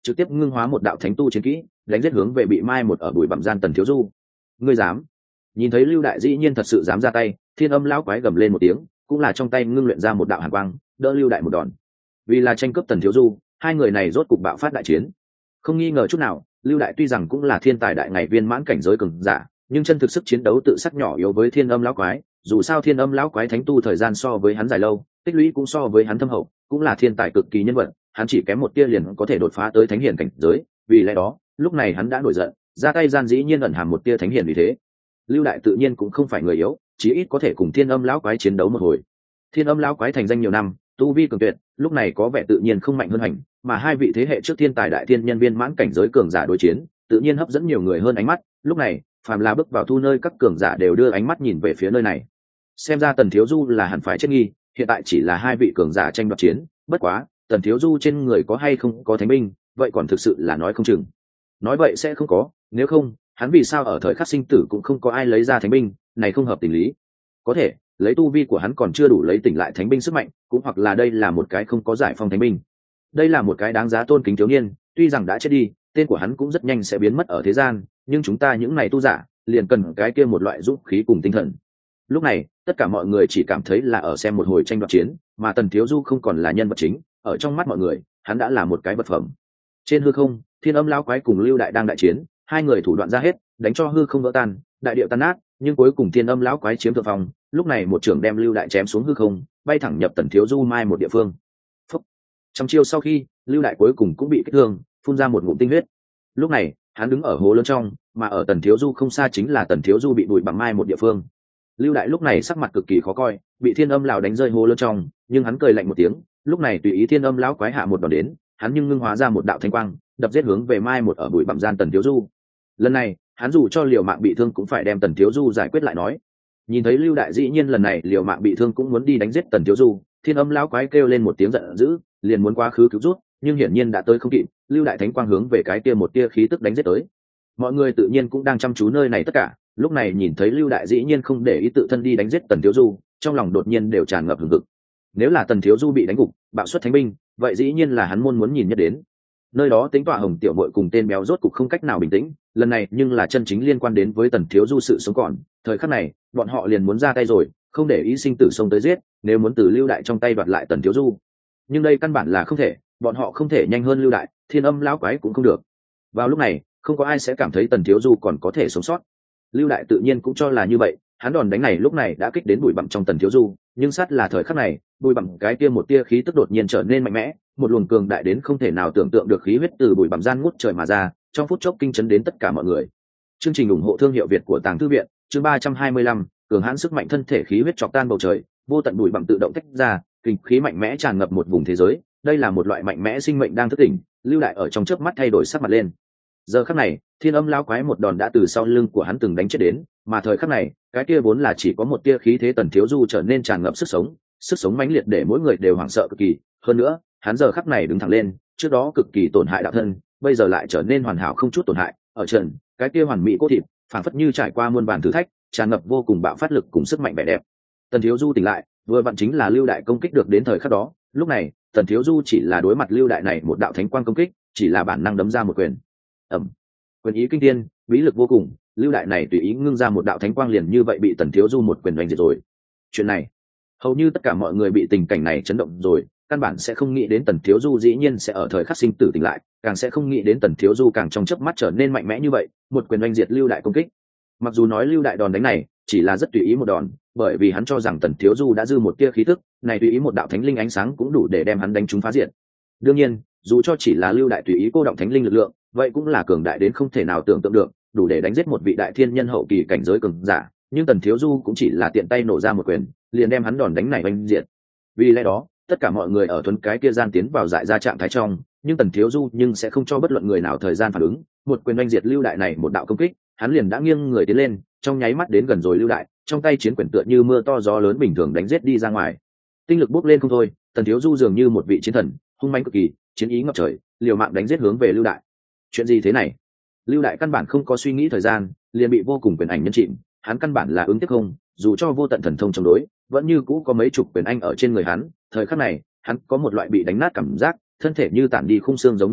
[SPEAKER 1] trực tiếp ngưng hóa một đạo thánh tu chiến kỹ đánh giết hướng về bị mai một ở bụi bặm gian Tần Thiếu Du. Ngươi dám? Nhìn thấy Lưu Đại dĩ nhiên thật sự dám ra tay, Thiên Âm lão quái gầm lên một tiếng, cũng là trong tay ngưng luyện ra một đạo hàn quang đỡ Lưu Đại một đòn. Vì là tranh cướp Tần Thiếu Du, hai người này rốt cục bạo phát đại chiến. Không nghi ngờ chút nào, Lưu Đại tuy rằng cũng là thiên tài đại ngày viên mãn cảnh giới cường giả, nhưng chân thực sức chiến đấu tự sắc nhỏ yếu với Thiên Âm lão quái. Dù sao Thiên Âm lão quái thánh tu thời gian so với hắn dài lâu, tích lũy cũng so với hắn thâm hậu, cũng là thiên tài cực kỳ nhân vật, hắn chỉ kém một tia liền có thể đột phá tới thánh hiển cảnh giới. Vì lẽ đó, lúc này hắn đã nổi giận, ra tay gian dĩ nhiên ẩn hàm một tia thánh hiển vì thế. Lưu Đại tự nhiên cũng không phải người yếu, chí ít có thể cùng Thiên Âm lão quái chiến đấu một hồi. Thiên Âm lão quái thành danh nhiều năm, tu vi cường tuyệt, lúc này có vẻ tự nhiên không mạnh hơn hành, mà hai vị thế hệ trước thiên tài đại thiên nhân viên mãn cảnh giới cường giả đối chiến, tự nhiên hấp dẫn nhiều người hơn ánh mắt. Lúc này, phàm là bước vào thu nơi các cường giả đều đưa ánh mắt nhìn về phía nơi này. Xem ra Tần Thiếu Du là hẳn phải chết nghi, hiện tại chỉ là hai vị cường giả tranh đoạt chiến, bất quá, Tần Thiếu Du trên người có hay không có thánh binh, vậy còn thực sự là nói không chừng. Nói vậy sẽ không có, nếu không, hắn vì sao ở thời khắc sinh tử cũng không có ai lấy ra thánh binh, này không hợp tình lý. Có thể, lấy tu vi của hắn còn chưa đủ lấy tỉnh lại thánh binh sức mạnh, cũng hoặc là đây là một cái không có giải phong thánh binh. Đây là một cái đáng giá tôn kính thiếu niên, tuy rằng đã chết đi, tên của hắn cũng rất nhanh sẽ biến mất ở thế gian, nhưng chúng ta những này tu giả, liền cần cái kia một loại dũng khí cùng tinh thần. Lúc này, tất cả mọi người chỉ cảm thấy là ở xem một hồi tranh đoạt chiến, mà Tần Thiếu Du không còn là nhân vật chính, ở trong mắt mọi người, hắn đã là một cái vật phẩm. Trên hư không, Thiên Âm lão quái cùng Lưu Đại đang đại chiến, hai người thủ đoạn ra hết, đánh cho hư không vỡ tan, đại điệu tan nát, nhưng cuối cùng Thiên Âm lão quái chiếm thượng phong, lúc này một trưởng đem Lưu Đại chém xuống hư không, bay thẳng nhập Tần Thiếu Du mai một địa phương. Phúc. Trong chiêu sau khi, Lưu Đại cuối cùng cũng bị kích thương, phun ra một ngụm tinh huyết. Lúc này, hắn đứng ở hố lớn trong, mà ở Tần Thiếu Du không xa chính là Tần Thiếu Du bị bụi bằng mai một địa phương. Lưu Đại lúc này sắc mặt cực kỳ khó coi, bị Thiên Âm lão đánh rơi hố lớn trong, nhưng hắn cười lạnh một tiếng, lúc này tùy ý Thiên Âm lão quái hạ một đòn đến, hắn nhưng ngưng hóa ra một đạo thanh quang, đập giết hướng về mai một ở bụi bặm gian Tần Thiếu Du. Lần này, hắn dù cho liều mạng bị thương cũng phải đem Tần Thiếu Du giải quyết lại nói. Nhìn thấy Lưu Đại dĩ nhiên lần này liều mạng bị thương cũng muốn đi đánh giết Tần Thiếu Du, Thiên Âm lão quái kêu lên một tiếng giận dữ, liền muốn quá khứ cứu rút, nhưng hiển nhiên đã tới không kịp, Lưu Đại thánh quang hướng về cái kia một tia khí tức đánh giết tới. Mọi người tự nhiên cũng đang chăm chú nơi này tất cả, lúc này nhìn thấy Lưu Đại dĩ nhiên không để ý tự thân đi đánh giết Tần Thiếu Du, trong lòng đột nhiên đều tràn ngập hừng hực. Nếu là Tần Thiếu Du bị đánh gục, bạo xuất thánh binh, vậy dĩ nhiên là hắn môn muốn nhìn nhất đến. Nơi đó tính tọa Hồng tiểu muội cùng tên béo rốt cục không cách nào bình tĩnh, lần này nhưng là chân chính liên quan đến với Tần Thiếu Du sự sống còn, thời khắc này, bọn họ liền muốn ra tay rồi, không để ý sinh tử xông tới giết, nếu muốn từ Lưu Đại trong tay đoạt lại Tần Thiếu Du. Nhưng đây căn bản là không thể, bọn họ không thể nhanh hơn Lưu Đại, Thiên Âm lão quái cũng không được. Vào lúc này, không có ai sẽ cảm thấy Tần Thiếu Du còn có thể sống sót. Lưu Đại tự nhiên cũng cho là như vậy, hắn đòn đánh này lúc này đã kích đến bụi bặm trong Tần Thiếu Du, nhưng sát là thời khắc này, bụi bặm cái kia một tia khí tức đột nhiên trở nên mạnh mẽ, một luồng cường đại đến không thể nào tưởng tượng được khí huyết từ bụi bặm gian ngút trời mà ra, trong phút chốc kinh chấn đến tất cả mọi người. Chương trình ủng hộ thương hiệu Việt của Tàng Thư viện, chương ba trăm hai mươi lăm, cường hãn sức mạnh thân thể khí huyết chọc tan bầu trời, vô tận bụi bặm tự động tách ra, kinh khí mạnh mẽ tràn ngập một vùng thế giới, đây là một loại mạnh mẽ sinh mệnh đang thức tỉnh. Lưu Đại ở trong chớp mắt thay đổi sắc mặt lên. Giờ khắc này, Thiên Âm lão quái một đòn đã từ sau lưng của hắn từng đánh chết đến, mà thời khắc này, cái kia vốn là chỉ có một tia khí thế Tần Thiếu Du trở nên tràn ngập sức sống, sức sống mãnh liệt để mỗi người đều hoảng sợ cực kỳ. Hơn nữa, hắn giờ khắc này đứng thẳng lên, trước đó cực kỳ tổn hại đạo thân, bây giờ lại trở nên hoàn hảo không chút tổn hại. Ở trần, cái kia hoàn mỹ cốt thịt, phảng phất như trải qua muôn vàn thử thách, tràn ngập vô cùng bạo phát lực cùng sức mạnh vẻ đẹp. Tần Thiếu Du tỉnh lại, vừa vặn chính là Lưu Đại công kích được đến thời khắc đó. Lúc này, Tần Thiếu Du chỉ là đối mặt Lưu Đại này một đạo thánh quang công kích, chỉ là bản năng đấm ra một quyền. Ầm. Quyền ý kinh thiên, bí lực vô cùng, Lưu Đại này tùy ý ngưng ra một đạo thánh quang liền như vậy bị Tần Thiếu Du một quyền đánh diệt rồi. Chuyện này, hầu như tất cả mọi người bị tình cảnh này chấn động rồi, căn bản sẽ không nghĩ đến Tần Thiếu Du dĩ nhiên sẽ ở thời khắc sinh tử tỉnh lại, càng sẽ không nghĩ đến Tần Thiếu Du càng trong chớp mắt trở nên mạnh mẽ như vậy, một quyền đánh diệt Lưu Đại công kích. Mặc dù nói Lưu Đại đòn đánh này chỉ là rất tùy ý một đòn, bởi vì hắn cho rằng Tần Thiếu Du đã dư một tia khí tức, này tùy ý một đạo thánh linh ánh sáng cũng đủ để đem hắn đánh trúng phá diệt. Đương nhiên, dù cho chỉ là Lưu Đại tùy ý cô động thánh linh lực lượng, vậy cũng là cường đại đến không thể nào tưởng tượng được, đủ để đánh giết một vị đại thiên nhân hậu kỳ cảnh giới cường giả, nhưng Tần Thiếu Du cũng chỉ là tiện tay nổ ra một quyền, liền đem hắn đòn đánh này đánh diệt. Vì lẽ đó, tất cả mọi người ở thuần cái kia gian tiến vào dại ra trạng thái trong, nhưng Tần Thiếu Du nhưng sẽ không cho bất luận người nào thời gian phản ứng, một quyền đánh diệt Lưu Đại này một đạo công kích, hắn liền đã nghiêng người tiến lên, trong nháy mắt đến gần rồi Lưu Đại, trong tay chiến quyền tựa như mưa to gió lớn bình thường đánh giết đi ra ngoài. Tinh lực bốc lên không thôi, Tần Thiếu Du dường như một vị chiến thần, hung mãnh cực kỳ, chiến ý ngập trời, liều mạng đánh giết hướng về Lưu Đại. Chuyện gì thế này? Lưu Đại căn bản không có suy nghĩ thời gian, liền bị vô cùng quyền ảnh nhân chìm, hắn căn bản là ứng tiếp không, dù cho vô tận thần thông chống đối, vẫn như cũ có mấy chục quyền anh ở trên người hắn. Thời khắc này, hắn có một loại bị đánh nát cảm giác, thân thể như tản đi khung xương giống như vậy,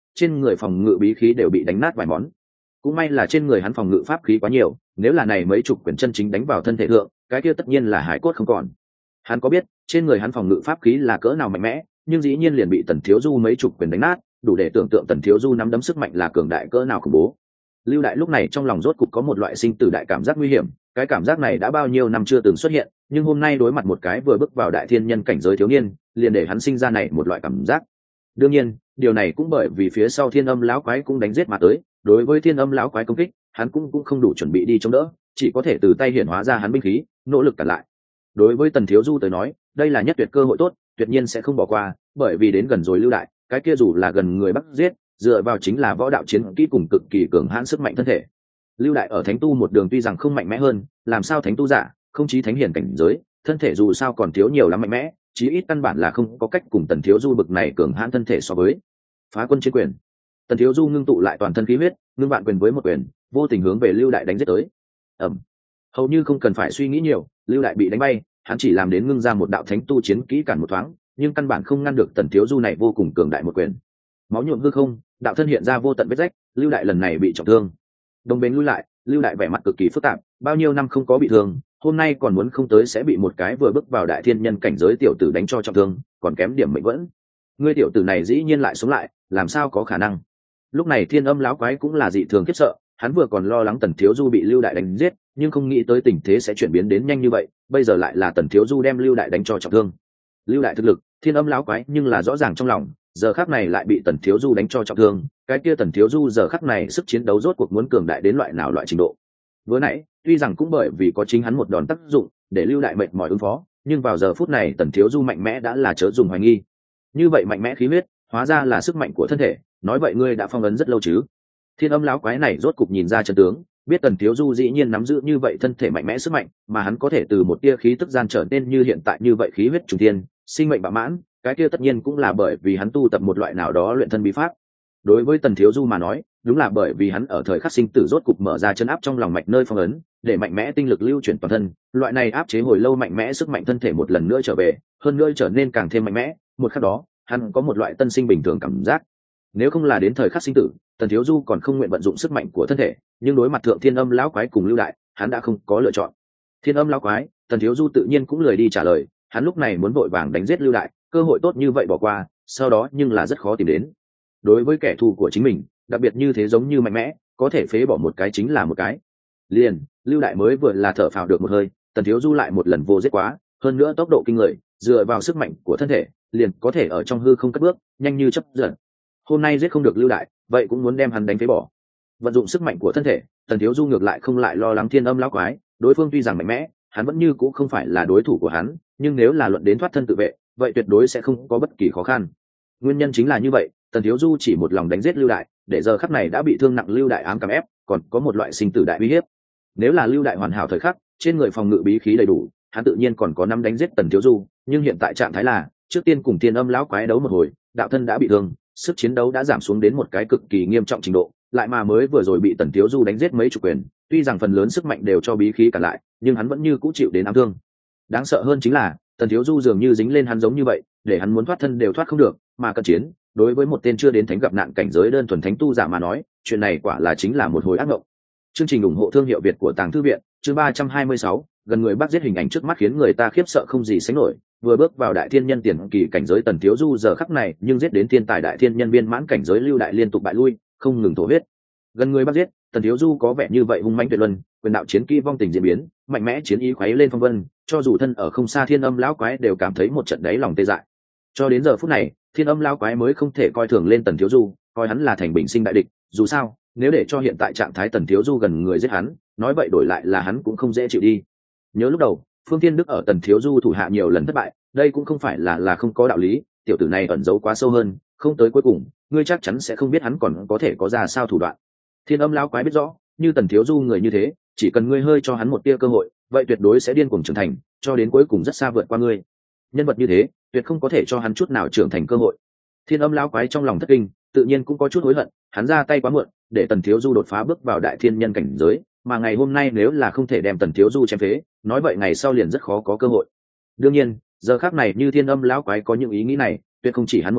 [SPEAKER 1] trên người phòng ngự bí khí đều bị đánh nát vài món. Cũng may là trên người hắn phòng ngự pháp khí quá nhiều, nếu là này mấy chục quyển chân chính đánh vào thân thể thượng, cái kia tất nhiên là hải cốt không còn. Hắn có biết trên người hắn phòng ngự pháp khí là cỡ nào mạnh mẽ, nhưng dĩ nhiên liền bị Tần Thiếu Du mấy chục quyền đánh nát, đủ để tưởng tượng Tần Thiếu Du nắm đấm sức mạnh là cường đại cỡ nào khủng bố. Lưu Đại lúc này trong lòng rốt cục có một loại sinh tử đại cảm giác nguy hiểm, cái cảm giác này đã bao nhiêu năm chưa từng xuất hiện, nhưng hôm nay đối mặt một cái vừa bước vào đại thiên nhân cảnh giới thiếu niên, liền để hắn sinh ra này một loại cảm giác. Đương nhiên, điều này cũng bởi vì phía sau Thiên Âm lão quái cũng đánh giết mà tới, đối với Thiên Âm lão quái công kích, hắn cũng cũng không đủ chuẩn bị đi chống đỡ, chỉ có thể từ tay hiển hóa ra hắn binh khí, nỗ lực cản lại. Đối với Tần Thiếu Du tới nói, đây là nhất tuyệt cơ hội tốt, tuyệt nhiên sẽ không bỏ qua, bởi vì đến gần rồi Lưu Đại, cái kia dù là gần người bắt giết, dựa vào chính là võ đạo chiến kỹ cùng cực kỳ cường hãn sức mạnh thân thể. Lưu Đại ở thánh tu một đường tuy rằng không mạnh mẽ hơn, làm sao thánh tu giả, không chí thánh hiển cảnh giới, thân thể dù sao còn thiếu nhiều lắm mạnh mẽ, chí ít căn bản là không có cách cùng Tần Thiếu Du bực này cường hãn thân thể so với. Phá quân chiến quyền. Tần Thiếu Du ngưng tụ lại toàn thân khí huyết, ngưng vạn quyền với một quyền, vô tình hướng về Lưu Đại đánh giết tới. Ầm. Hầu như không cần phải suy nghĩ nhiều, Lưu Đại bị đánh bay, hắn chỉ làm đến ngưng ra một đạo thánh tu chiến kỹ cản một thoáng, nhưng căn bản không ngăn được Tần Thiếu Du này vô cùng cường đại một quyền. Máu nhuộm hư không, đạo thân hiện ra vô tận vết rách, Lưu Đại lần này bị trọng thương. Đồng bền lui lại, Lưu Đại vẻ mặt cực kỳ phức tạp, bao nhiêu năm không có bị thương, hôm nay còn muốn không tới sẽ bị một cái vừa bước vào đại thiên nhân cảnh giới tiểu tử đánh cho trọng thương, còn kém điểm mệnh vẫn. Ngươi tiểu tử này dĩ nhiên lại sống lại, làm sao có khả năng? Lúc này Thiên Âm lão quái cũng là dị thường khiếp sợ, hắn vừa còn lo lắng Tần Thiếu Du bị Lưu Đại đánh giết, nhưng không nghĩ tới tình thế sẽ chuyển biến đến nhanh như vậy, bây giờ lại là Tần Thiếu Du đem Lưu Đại đánh cho trọng thương. Lưu Đại thực lực, Thiên Âm lão quái nhưng là rõ ràng trong lòng, giờ khắc này lại bị Tần Thiếu Du đánh cho trọng thương, cái kia Tần Thiếu Du giờ khắc này sức chiến đấu rốt cuộc muốn cường đại đến loại nào loại trình độ. Vừa nãy, tuy rằng cũng bởi vì có chính hắn một đòn tác dụng, để Lưu Đại mệt mỏi ứng phó, nhưng vào giờ phút này Tần Thiếu Du mạnh mẽ đã là chớ dùng hoài nghi. Như vậy mạnh mẽ khí huyết, hóa ra là sức mạnh của thân thể, nói vậy ngươi đã phong ấn rất lâu chứ? Thiên Âm lão quái này rốt cục nhìn ra chân tướng, biết Tần Thiếu Du dĩ nhiên nắm giữ như vậy thân thể mạnh mẽ sức mạnh, mà hắn có thể từ một tia khí tức gian trở nên như hiện tại như vậy khí huyết trùng thiên, sinh mệnh bạo mãn, cái kia tất nhiên cũng là bởi vì hắn tu tập một loại nào đó luyện thân bí pháp. Đối với Tần Thiếu Du mà nói, đúng là bởi vì hắn ở thời khắc sinh tử rốt cục mở ra chân áp trong lòng mạch nơi phong ấn, để mạnh mẽ tinh lực lưu chuyển toàn thân, loại này áp chế hồi lâu mạnh mẽ sức mạnh thân thể một lần nữa trở về, hơn nữa trở nên càng thêm mạnh mẽ, một khắc đó, hắn có một loại tân sinh bình thường cảm giác. Nếu không là đến thời khắc sinh tử, Tần Thiếu Du còn không nguyện vận dụng sức mạnh của thân thể, nhưng đối mặt thượng Thiên Âm lão quái cùng Lưu Đại, hắn đã không có lựa chọn. Thiên Âm lão quái, Tần Thiếu Du tự nhiên cũng lười đi trả lời, hắn lúc này muốn vội vàng đánh giết Lưu Đại, cơ hội tốt như vậy bỏ qua, sau đó nhưng là rất khó tìm đến. Đối với kẻ thù của chính mình, đặc biệt như thế giống như mạnh mẽ, có thể phế bỏ một cái chính là một cái. Liền, Lưu Đại mới vừa là thở phào được một hơi, Tần Thiếu Du lại một lần vô giết quá, hơn nữa tốc độ kinh người, dựa vào sức mạnh của thân thể, liền có thể ở trong hư không cất bước, nhanh như chớp giật. Hôm nay giết không được Lưu Đại, vậy cũng muốn đem hắn đánh phế bỏ. Vận dụng sức mạnh của thân thể, Tần Thiếu Du ngược lại không lại lo lắng Thiên Âm lão quái, đối phương tuy rằng mạnh mẽ, hắn vẫn như cũ không phải là đối thủ của hắn, nhưng nếu là luận đến thoát thân tự vệ, vậy tuyệt đối sẽ không có bất kỳ khó khăn. Nguyên nhân chính là như vậy, Tần Thiếu Du chỉ một lòng đánh giết Lưu Đại, để giờ khắc này đã bị thương nặng Lưu Đại ám cảm ép, còn có một loại sinh tử đại uy hiếp. Nếu là Lưu Đại hoàn hảo thời khắc, trên người phòng ngự bí khí đầy đủ, hắn tự nhiên còn có năm đánh giết Tần Thiếu Du, nhưng hiện tại trạng thái là, trước tiên cùng Thiên Âm lão quái đấu một hồi, đạo thân đã bị thương, sức chiến đấu đã giảm xuống đến một cái cực kỳ nghiêm trọng trình độ, lại mà mới vừa rồi bị Tần Thiếu Du đánh giết mấy chục quyền, tuy rằng phần lớn sức mạnh đều cho bí khí cả lại, nhưng hắn vẫn như cũ chịu đến ám thương. Đáng sợ hơn chính là, Tần Thiếu Du dường như dính lên hắn giống như vậy, để hắn muốn thoát thân đều thoát không được, mà cận chiến, đối với một tên chưa đến thánh gặp nạn cảnh giới đơn thuần thánh tu giả mà nói, chuyện này quả là chính là một hồi ác mộng. Chương trình ủng hộ thương hiệu Việt của Tàng Thư viện, chương ba trăm hai mươi sáu, gần người bắt giết hình ảnh trước mắt khiến người ta khiếp sợ không gì sánh nổi, vừa bước vào đại thiên nhân tiền kỳ cảnh giới Tần Thiếu Du giờ khắc này, nhưng giết đến thiên tài đại thiên nhân viên mãn cảnh giới Lưu Đại liên tục bại lui, không ngừng thổ huyết. Gần người bắt giết, Tần Thiếu Du có vẻ như vậy hung mãnh tuyệt luân, quyền đạo chiến kỹ vong tình diễn biến, mạnh mẽ chiến ý khuấy lên phong vân, cho dù thân ở không xa Thiên Âm lão quái đều cảm thấy một trận đáy lòng tê dại. Cho đến giờ phút này, Thiên Âm lão quái mới không thể coi thường lên Tần Thiếu Du, coi hắn là thành bình sinh đại địch, dù sao, nếu để cho hiện tại trạng thái Tần Thiếu Du gần người giết hắn, nói vậy đổi lại là hắn cũng không dễ chịu đi. Nhớ lúc đầu, Phương Thiên Đức ở Tần Thiếu Du thủ hạ nhiều lần thất bại, đây cũng không phải là là không có đạo lý, tiểu tử này ẩn giấu quá sâu hơn, không tới cuối cùng, ngươi chắc chắn sẽ không biết hắn còn có thể có ra sao thủ đoạn. Thiên Âm lão quái biết rõ, như Tần Thiếu Du người như thế, chỉ cần ngươi hơi cho hắn một tia cơ hội, vậy tuyệt đối sẽ điên cuồng trưởng thành, cho đến cuối cùng rất xa vượt qua ngươi. Nhân vật như thế, tuyệt không có thể cho hắn chút nào trưởng thành cơ hội. Thiên Âm lão quái trong lòng thất kinh, tự nhiên cũng có chút hối hận, hắn ra tay quá muộn, để Tần Thiếu Du đột phá bước vào đại thiên nhân cảnh giới, mà ngày hôm nay nếu là không thể đem Tần Thiếu Du chém phế, nói vậy ngày sau liền rất khó có cơ hội. Đương nhiên, giờ khắc này như Thiên Âm lão quái có những ý nghĩ này, tuyệt không chỉ hắn một người,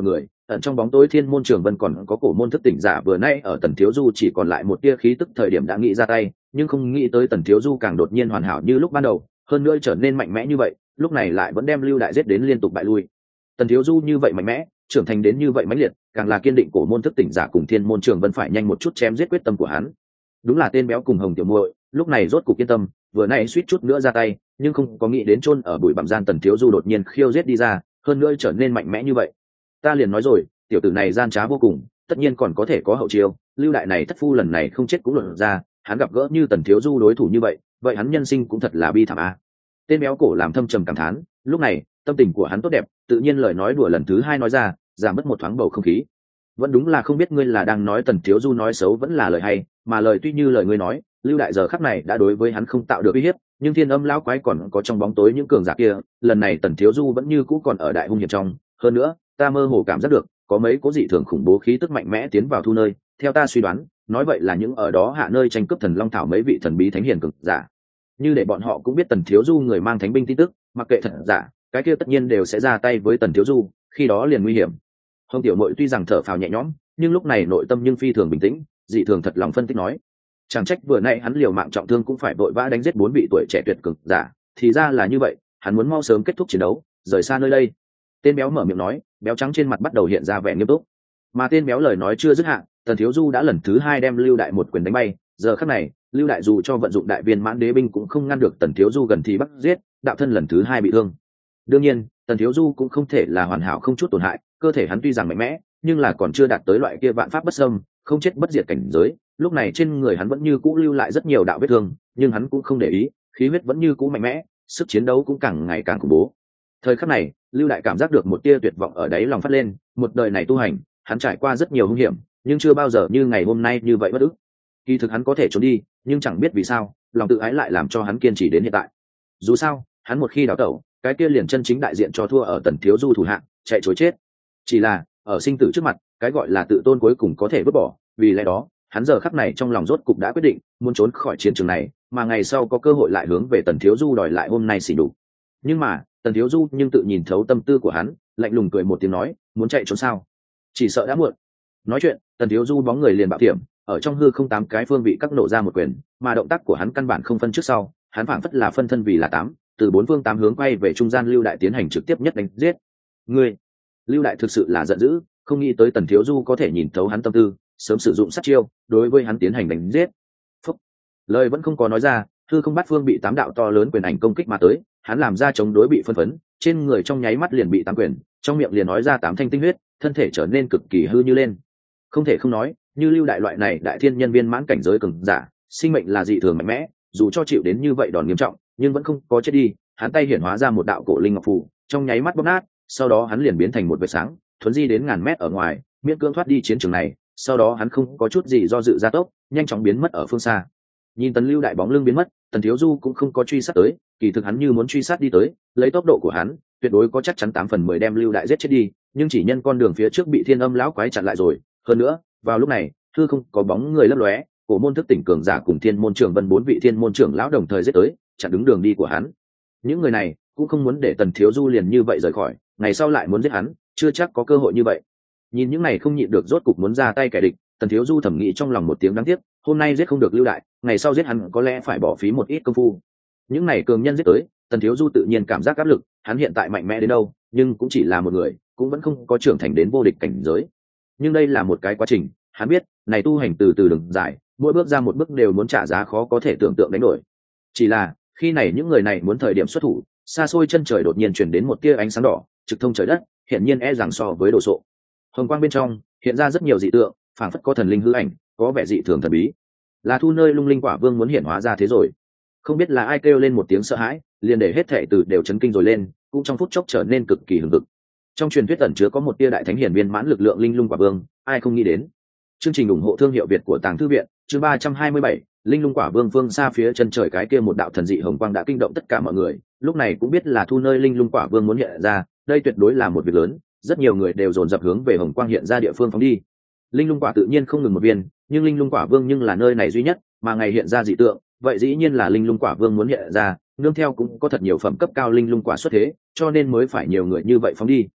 [SPEAKER 1] ẩn trong bóng tối thiên môn trường vân còn có cổ môn thức tỉnh giả vừa nay ở tần thiếu du chỉ còn lại một tia khí tức thời điểm đã nghĩ ra tay, nhưng không nghĩ tới tần thiếu du càng đột nhiên hoàn hảo như lúc ban đầu, hơn nữa trở nên mạnh mẽ như vậy, lúc này lại vẫn đem lưu đại giết đến liên tục bại lui. Tần thiếu du như vậy mạnh mẽ, trưởng thành đến như vậy mãnh liệt, càng là kiên định cổ môn thức tỉnh giả cùng thiên môn trường vân phải nhanh một chút chém giết quyết tâm của hắn. Đúng là tên béo cùng hồng tiểu muội lúc này rốt cục yên tâm, vừa nay suýt chút nữa ra tay, nhưng không có nghĩ đến chôn ở bụi bặm gian tần thiếu du đột nhiên khiêu giết đi ra, hơn nữa trở nên mạnh mẽ như vậy. Ta liền nói rồi, tiểu tử này gian trá vô cùng, tất nhiên còn có thể có hậu chiêu, lưu đại này thất phu lần này không chết cũng luận ra, hắn gặp gỡ như tần thiếu du đối thủ như vậy, vậy hắn nhân sinh cũng thật là bi thảm a. Tên béo cổ làm thâm trầm cảm thán, lúc này tâm tình của hắn tốt đẹp, tự nhiên lời nói đùa lần thứ hai nói ra, giảm bớt một thoáng bầu không khí. Vẫn đúng là không biết ngươi là đang nói tần thiếu du nói xấu vẫn là lời hay, mà lời tuy như lời ngươi nói, lưu đại giờ khắc này đã đối với hắn không tạo được uy hiếp, nhưng thiên âm lão quái còn có trong bóng tối những cường giả kia, lần này tần thiếu du vẫn như cũ còn ở đại hung hiểm trong, hơn nữa ta mơ hồ cảm giác được có mấy cố dị thường khủng bố khí tức mạnh mẽ tiến vào thu nơi, theo ta suy đoán, nói vậy là những ở đó hạ nơi tranh cướp thần long thảo mấy vị thần bí thánh hiền cường giả, như để bọn họ cũng biết tần thiếu du người mang thánh binh tin tức, mặc kệ thật giả, cái kia tất nhiên đều sẽ ra tay với tần thiếu du, khi đó liền nguy hiểm. Hồng tiểu mội tuy rằng thở phào nhẹ nhõm, nhưng lúc này nội tâm nhưng phi thường bình tĩnh, dị thường thật lòng phân tích nói, chẳng trách vừa nãy hắn liều mạng trọng thương cũng phải vội vã đánh giết bốn vị tuổi trẻ tuyệt cực giả, thì ra là như vậy, hắn muốn mau sớm kết thúc chiến đấu, rời xa nơi đây. Tên béo mở miệng nói, béo trắng trên mặt bắt đầu hiện ra vẻ nghiêm túc. Mà tên béo lời nói chưa dứt hạn, tần thiếu du đã lần thứ hai đem lưu đại một quyền đánh bay, giờ khắc này lưu đại dù cho vận dụng đại viên mãn đế binh cũng không ngăn được tần thiếu du gần thì bắt giết, đạo thân lần thứ hai bị thương. Đương nhiên tần thiếu du cũng không thể là hoàn hảo không chút tổn hại, cơ thể hắn tuy rằng mạnh mẽ nhưng là còn chưa đạt tới loại kia vạn pháp bất xâm, không chết bất diệt cảnh giới, lúc này trên người hắn vẫn như cũ lưu lại rất nhiều đạo vết thương, nhưng hắn cũng không để ý, khí huyết vẫn như cũ mạnh mẽ, sức chiến đấu cũng càng ngày càng khủng bố. Thời khắc này lưu đại cảm giác được một tia tuyệt vọng ở đáy lòng phát lên, một đời này tu hành hắn trải qua rất nhiều hung hiểm, nhưng chưa bao giờ như ngày hôm nay như vậy bất ức. Kỳ thực hắn có thể trốn đi, nhưng chẳng biết vì sao lòng tự ái lại làm cho hắn kiên trì đến hiện tại. Dù sao hắn một khi đào tẩu, cái kia liền chân chính đại diện cho thua ở tần thiếu du thủ hạng, chạy chối chết. Chỉ là ở sinh tử trước mặt, cái gọi là tự tôn cuối cùng có thể vứt bỏ, vì lẽ đó hắn giờ khắc này trong lòng rốt cục đã quyết định muốn trốn khỏi chiến trường này, mà ngày sau có cơ hội lại hướng về tần thiếu du đòi lại hôm nay xỉ đục. Nhưng mà tần thiếu du nhưng tự nhìn thấu tâm tư của hắn, lạnh lùng cười một tiếng nói, muốn chạy trốn sao, chỉ sợ đã muộn. Nói chuyện tần thiếu du bóng người liền bạo thiểm ở trong hư không tám cái phương vị cắt nổ ra một quyền, mà động tác của hắn căn bản không phân trước sau, hắn phảng phất là phân thân vì là tám, từ bốn phương tám hướng quay về trung gian lưu đại tiến hành trực tiếp nhất đánh giết. Ngươi, lưu đại thực sự là giận dữ, không nghĩ tới tần thiếu du có thể nhìn thấu hắn tâm tư, sớm sử dụng sát chiêu đối với hắn tiến hành đánh giết. Phúc. Lời vẫn không có nói ra, hư không bát phương bị tám đạo to lớn quyền ảnh công kích mà tới, hắn làm ra chống đối bị phân phấn, trên người trong nháy mắt liền bị tám quyền, trong miệng liền nói ra tám thanh tinh huyết, thân thể trở nên cực kỳ hư như lên. Không thể không nói, như lưu đại loại này đại thiên nhân viên mãn cảnh giới cường giả, sinh mệnh là dị thường mạnh mẽ, dù cho chịu đến như vậy đòn nghiêm trọng, nhưng vẫn không có chết đi. Hắn tay hiển hóa ra một đạo cổ linh ngọc phù, trong nháy mắt bóp nát, sau đó hắn liền biến thành một vệt sáng, thuấn di đến ngàn mét ở ngoài, miễn cưỡng thoát đi chiến trường này. Sau đó hắn không có chút gì do dự gia tốc, nhanh chóng biến mất ở phương xa. Nhìn tần lưu đại bóng lưng biến mất, tần thiếu du cũng không có truy sát tới, kỳ thực hắn như muốn truy sát đi tới, lấy tốc độ của hắn tuyệt đối có chắc chắn tám phần mười đem lưu đại giết chết đi, nhưng chỉ nhân con đường phía trước bị thiên âm lão quái chặn lại rồi. Hơn nữa vào lúc này thư không có bóng người lấp lóe, cổ môn thức tỉnh cường giả cùng thiên môn trưởng vân bốn vị thiên môn trưởng lão đồng thời giết tới, chặn đứng đường đi của hắn. Những người này cũng không muốn để tần thiếu du liền như vậy rời khỏi, ngày sau lại muốn giết hắn chưa chắc có cơ hội như vậy. Nhìn những này không nhịn được rốt cục muốn ra tay kẻ địch, tần thiếu du thẩm nghĩ trong lòng một tiếng đáng tiếc, hôm nay giết không được lưu đại, ngày sau giết hắn có lẽ phải bỏ phí một ít công phu. Những này cường nhân giết tới, tần thiếu du tự nhiên cảm giác áp lực, hắn hiện tại mạnh mẽ đến đâu nhưng cũng chỉ là một người, cũng vẫn không có trưởng thành đến vô địch cảnh giới. Nhưng đây là một cái quá trình, hắn biết này tu hành từ từ đường dài, mỗi bước ra một bước đều muốn trả giá khó có thể tưởng tượng đánh đổi. Chỉ là khi này những người này muốn thời điểm xuất thủ, xa xôi chân trời đột nhiên chuyển đến một tia ánh sáng đỏ trực thông trời đất, hiện nhiên e rằng so với đồ sộ. Hồng quang bên trong hiện ra rất nhiều dị tượng, phảng phất có thần linh hư ảnh, có vẻ dị thường thần bí, là thu nơi lung linh quả vương muốn hiện hóa ra thế rồi. Không biết là ai kêu lên một tiếng sợ hãi, liền để hết thảy từ đều chấn kinh rồi lên, cũng trong phút chốc trở nên cực kỳ hừng hực. Trong truyền thuyết ẩn chứa có một tia đại thánh hiển viên mãn lực lượng linh lung quả vương, ai không nghĩ đến. Chương trình ủng hộ thương hiệu Việt của Tàng Thư viện, chương ba trăm hai mươi bảy, linh lung quả vương phương xa phía chân trời cái kia một đạo thần dị hồng quang đã kinh động tất cả mọi người, lúc này cũng biết là thu nơi linh lung quả vương muốn hiện ra, đây tuyệt đối là một việc lớn, rất nhiều người đều dồn dập hướng về hồng quang hiện ra địa phương phóng đi. Linh lung quả tự nhiên không ngừng một viên, nhưng linh lung quả vương nhưng là nơi này duy nhất, mà ngày hiện ra dị tượng, vậy dĩ nhiên là linh lung quả vương muốn hiện ra, nương theo cũng có thật nhiều phẩm cấp cao linh lung quả xuất thế, cho nên mới phải nhiều người như vậy phóng đi.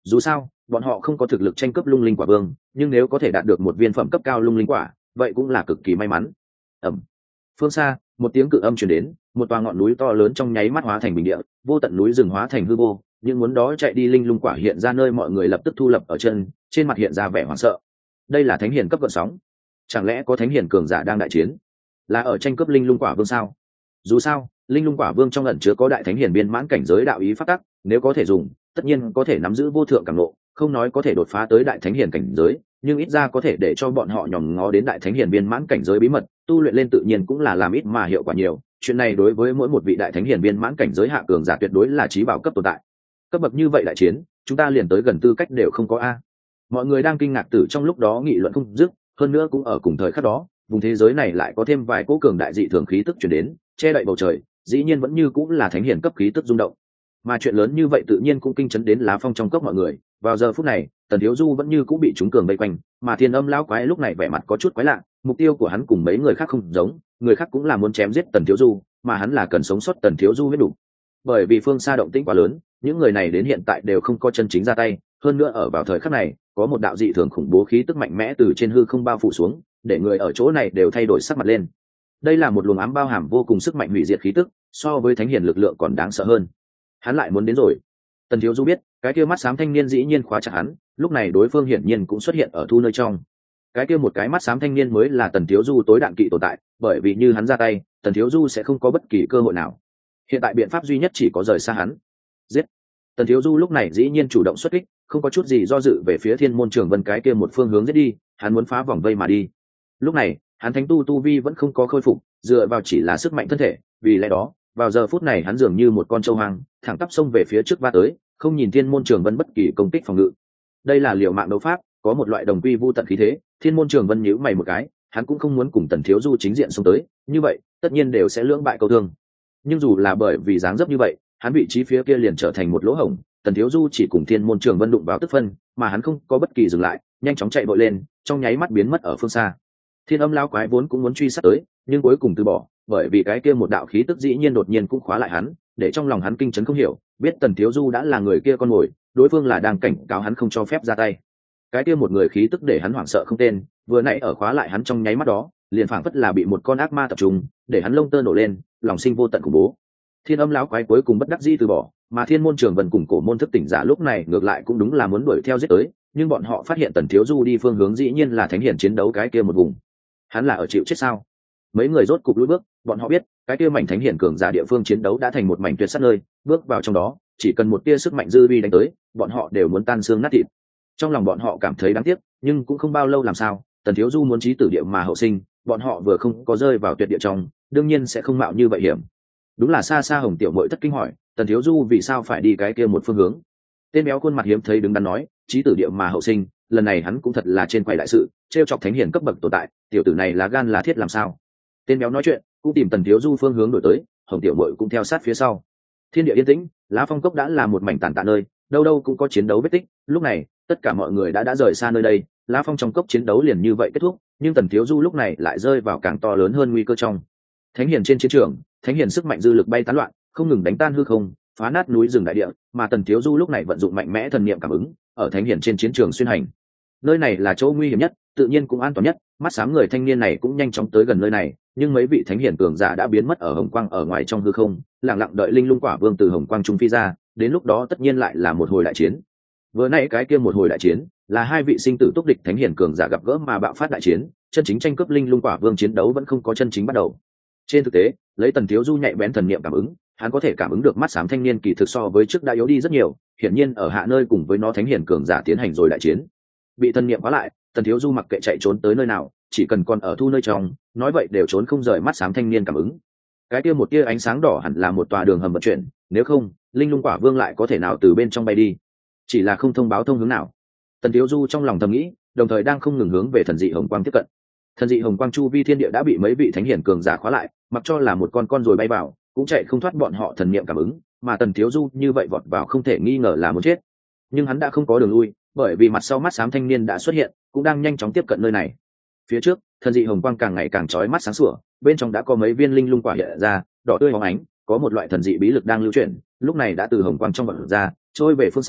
[SPEAKER 1] dù sao bọn họ không có thực lực tranh cướp lung linh quả vương, nhưng nếu có thể đạt được một viên phẩm cấp cao lung linh quả vậy cũng là cực kỳ may mắn. ẩm Phương xa một tiếng cự âm chuyển đến, một tòa ngọn núi to lớn trong nháy mắt hóa thành bình địa, vô tận núi rừng hóa thành hư vô, những muốn đó chạy đi linh lung quả hiện ra nơi mọi người lập tức thu lập ở chân, trên mặt hiện ra vẻ hoảng sợ. Đây là thánh hiền cấp gợn sóng, chẳng lẽ có thánh hiền cường giả đang đại chiến, là ở tranh cướp linh lung quả vương sao? Dù sao linh lung quả vương trong ẩn chứa có đại thánh hiền biên mãn cảnh giới đạo ý phát tắc, nếu có thể dùng tất nhiên có thể nắm giữ vô thượng cảm ngộ, không nói có thể đột phá tới đại thánh hiền cảnh giới, nhưng ít ra có thể để cho bọn họ nhòm ngó đến đại thánh hiền biên mãn cảnh giới bí mật, tu luyện lên tự nhiên cũng là làm ít mà hiệu quả nhiều. Chuyện này đối với mỗi một vị đại thánh hiền biên mãn cảnh giới hạ cường giả tuyệt đối là trí bảo cấp tồn tại. Cấp bậc như vậy đại chiến chúng ta liền tới gần tư cách đều không có a. Mọi người đang kinh ngạc tử trong lúc đó nghị luận không dứt, hơn nữa cũng ở cùng thời khắc đó vùng thế giới này lại có thêm vài cỗ cường đại dị thường khí tức chuyển đến, che đậy bầu trời, dĩ nhiên vẫn như cũng là thánh hiền cấp khí tức rung động. Mà chuyện lớn như vậy tự nhiên cũng kinh chấn đến Lá Phong trong cốc mọi người. Vào giờ phút này Tần Thiếu Du vẫn như cũng bị chúng cường vây quanh, mà Thiên Âm lão quái lúc này vẻ mặt có chút quái lạ, mục tiêu của hắn cùng mấy người khác không giống, người khác cũng là muốn chém giết Tần Thiếu Du, mà hắn là cần sống sót Tần Thiếu Du mới đủ. Bởi vì phương xa động tĩnh quá lớn, những người này đến hiện tại đều không có chân chính ra tay, hơn nữa ở vào thời khắc này có một đạo dị thường khủng bố khí tức mạnh mẽ từ trên hư không bao phủ xuống, để người ở chỗ này đều thay đổi sắc mặt lên. Đây là một luồng ám bao hàm vô cùng sức mạnh hủy diệt khí tức, so với thánh hiền lực lượng còn đáng sợ hơn. Hắn lại muốn đến rồi. Tần Thiếu Du biết cái kia mắt xám thanh niên dĩ nhiên khóa chặt hắn, lúc này đối phương hiển nhiên cũng xuất hiện ở thu nơi trong. Cái kia một cái mắt xám thanh niên mới là Tần Thiếu Du tối đạn kỵ tồn tại, bởi vì như hắn ra tay Tần Thiếu Du sẽ không có bất kỳ cơ hội nào. Hiện tại biện pháp duy nhất chỉ có rời xa hắn, giết. Tần Thiếu Du lúc này dĩ nhiên chủ động xuất kích, không có chút gì do dự về phía Thiên Môn Trường Vân cái kia một phương hướng giết đi, hắn muốn phá vòng vây mà đi. Lúc này hắn thánh tu tu vi vẫn không có khôi phục, dựa vào chỉ là sức mạnh thân thể, vì lẽ đó vào giờ phút này hắn dường như một con trâu hoang thẳng tắp xông về phía trước va tới, không nhìn Thiên Môn Trường Vân bất kỳ công kích phòng ngự. Đây là liều mạng đấu pháp, có một loại đồng quy vu tận khí thế. Thiên Môn Trường Vân nhíu mày một cái, hắn cũng không muốn cùng Tần Thiếu Du chính diện xông tới, như vậy tất nhiên đều sẽ lưỡng bại câu thương. Nhưng dù là bởi vì dáng dấp như vậy, hắn vị trí phía kia liền trở thành một lỗ hổng, Tần Thiếu Du chỉ cùng Thiên Môn Trường Vân đụng vào tức phân, mà hắn không có bất kỳ dừng lại, nhanh chóng chạy vội lên, trong nháy mắt biến mất ở phương xa. Thiên Âm lão quái vốn cũng muốn truy sát tới, nhưng cuối cùng từ bỏ, bởi vì cái kia một đạo khí tức dĩ nhiên đột nhiên cũng khóa lại hắn, để trong lòng hắn kinh chấn không hiểu, biết Tần Thiếu Du đã là người kia con mồi, đối phương là đang cảnh cáo hắn không cho phép ra tay. Cái kia một người khí tức để hắn hoảng sợ không tên, vừa nãy ở khóa lại hắn trong nháy mắt đó, liền phảng phất là bị một con ác ma tập trung, để hắn lông tơ nổ lên, lòng sinh vô tận khủng bố. Thiên Âm lão quái cuối cùng bất đắc dĩ từ bỏ, mà Thiên Môn Trường Vân cùng Cổ Môn thức tỉnh giả lúc này ngược lại cũng đúng là muốn đuổi theo giết tới, nhưng bọn họ phát hiện Tần Thiếu Du đi phương hướng dĩ nhiên là thánh hiển chiến đấu cái kia một vùng. Hắn là ở chịu chết sao? Mấy người rốt cục lùi bước, bọn họ biết cái kia mảnh thánh hiển cường giả địa phương chiến đấu đã thành một mảnh tuyệt sát nơi, bước vào trong đó chỉ cần một tia sức mạnh dư vi đánh tới, bọn họ đều muốn tan xương nát thịt. Trong lòng bọn họ cảm thấy đáng tiếc, nhưng cũng không bao lâu làm sao, Tần Thiếu Du muốn chí tử địa mà hậu sinh, bọn họ vừa không có rơi vào tuyệt địa trong, đương nhiên sẽ không mạo như vậy hiểm. Đúng là xa xa Hồng Tiểu Mội thất kinh hỏi, Tần Thiếu Du vì sao phải đi cái kia một phương hướng? Tên béo khuôn mặt hiếm thấy đứng đắn nói, chí tử địa mà hậu sinh, lần này hắn cũng thật là trên quầy đại sự, trêu chọc thánh hiển cấp bậc tồn tại, tiểu tử này là gan là thiết làm sao? Tên béo nói chuyện, cũng tìm Tần Thiếu Du phương hướng đổi tới, Hồng Tiểu Mội cũng theo sát phía sau. Thiên địa yên tĩnh, Lá Phong cốc đã là một mảnh tàn tạ nơi, đâu đâu cũng có chiến đấu vết tích. Lúc này tất cả mọi người đã đã rời xa nơi đây, Lá Phong trong cốc chiến đấu liền như vậy kết thúc, nhưng Tần Thiếu Du lúc này lại rơi vào càng to lớn hơn nguy cơ trong. Thánh hiển trên chiến trường, thánh hiển sức mạnh dư lực bay tán loạn, không ngừng đánh tan hư không, phá nát núi rừng đại địa, mà Tần Thiếu Du lúc này vận dụng mạnh mẽ thần niệm cảm ứng, ở thánh hiển trên chiến trường xuyên hành. Nơi này là chỗ nguy hiểm nhất, tự nhiên cũng an toàn nhất, mắt sáng người thanh niên này cũng nhanh chóng tới gần nơi này, nhưng mấy vị thánh hiển cường giả đã biến mất ở hồng quang ở ngoài trong hư không, lặng lặng đợi linh lung quả vương từ hồng quang trung phi ra, đến lúc đó tất nhiên lại là một hồi đại chiến. Vừa nãy cái kia một hồi đại chiến, là hai vị sinh tử túc địch thánh hiển cường giả gặp gỡ mà bạo phát đại chiến, chân chính tranh cướp linh lung quả vương chiến đấu vẫn không có chân chính bắt đầu. Trên thực tế, lấy Tần Thiếu Du nhạy bén thần niệm cảm ứng, hắn có thể cảm ứng được mắt xám thanh niên kỳ thực so với trước đã yếu đi rất nhiều, hiển nhiên ở hạ nơi cùng với nó thánh hiển cường giả tiến hành rồi đại chiến. Bị thần niệm khóa lại, Tần Thiếu Du mặc kệ chạy trốn tới nơi nào, chỉ cần còn ở thu nơi trong, nói vậy đều trốn không rời mắt xám thanh niên cảm ứng. Cái kia một tia ánh sáng đỏ hẳn là một tòa đường hầm vận chuyển, nếu không, linh lung quả vương lại có thể nào từ bên trong bay đi? Chỉ là không thông báo thông hướng nào. Tần Thiếu Du trong lòng thầm nghĩ, đồng thời đang không ngừng hướng về thần dị hồng quang tiếp cận. Thần dị hồng quang chu vi thiên địa đã bị mấy vị thánh hiển cường giả khóa lại, mặc cho là một con con rồi bay vào, cũng chạy không thoát bọn họ thần niệm cảm ứng, mà Tần Thiếu Du như vậy vọt vào không thể nghi ngờ là muốn chết. Nhưng hắn đã không có đường lui, bởi vì mặt sau mắt xám thanh niên đã xuất hiện, cũng đang nhanh chóng tiếp cận nơi này. Phía trước, thần dị hồng quang càng ngày càng chói mắt sáng sủa, bên trong đã có mấy viên linh lung quả hiện ra, đỏ tươi hóng ánh, có một loại thần dị bí lực đang lưu chuyển, lúc này đã từ hồng quang trong vận ra, trôi về phương xa,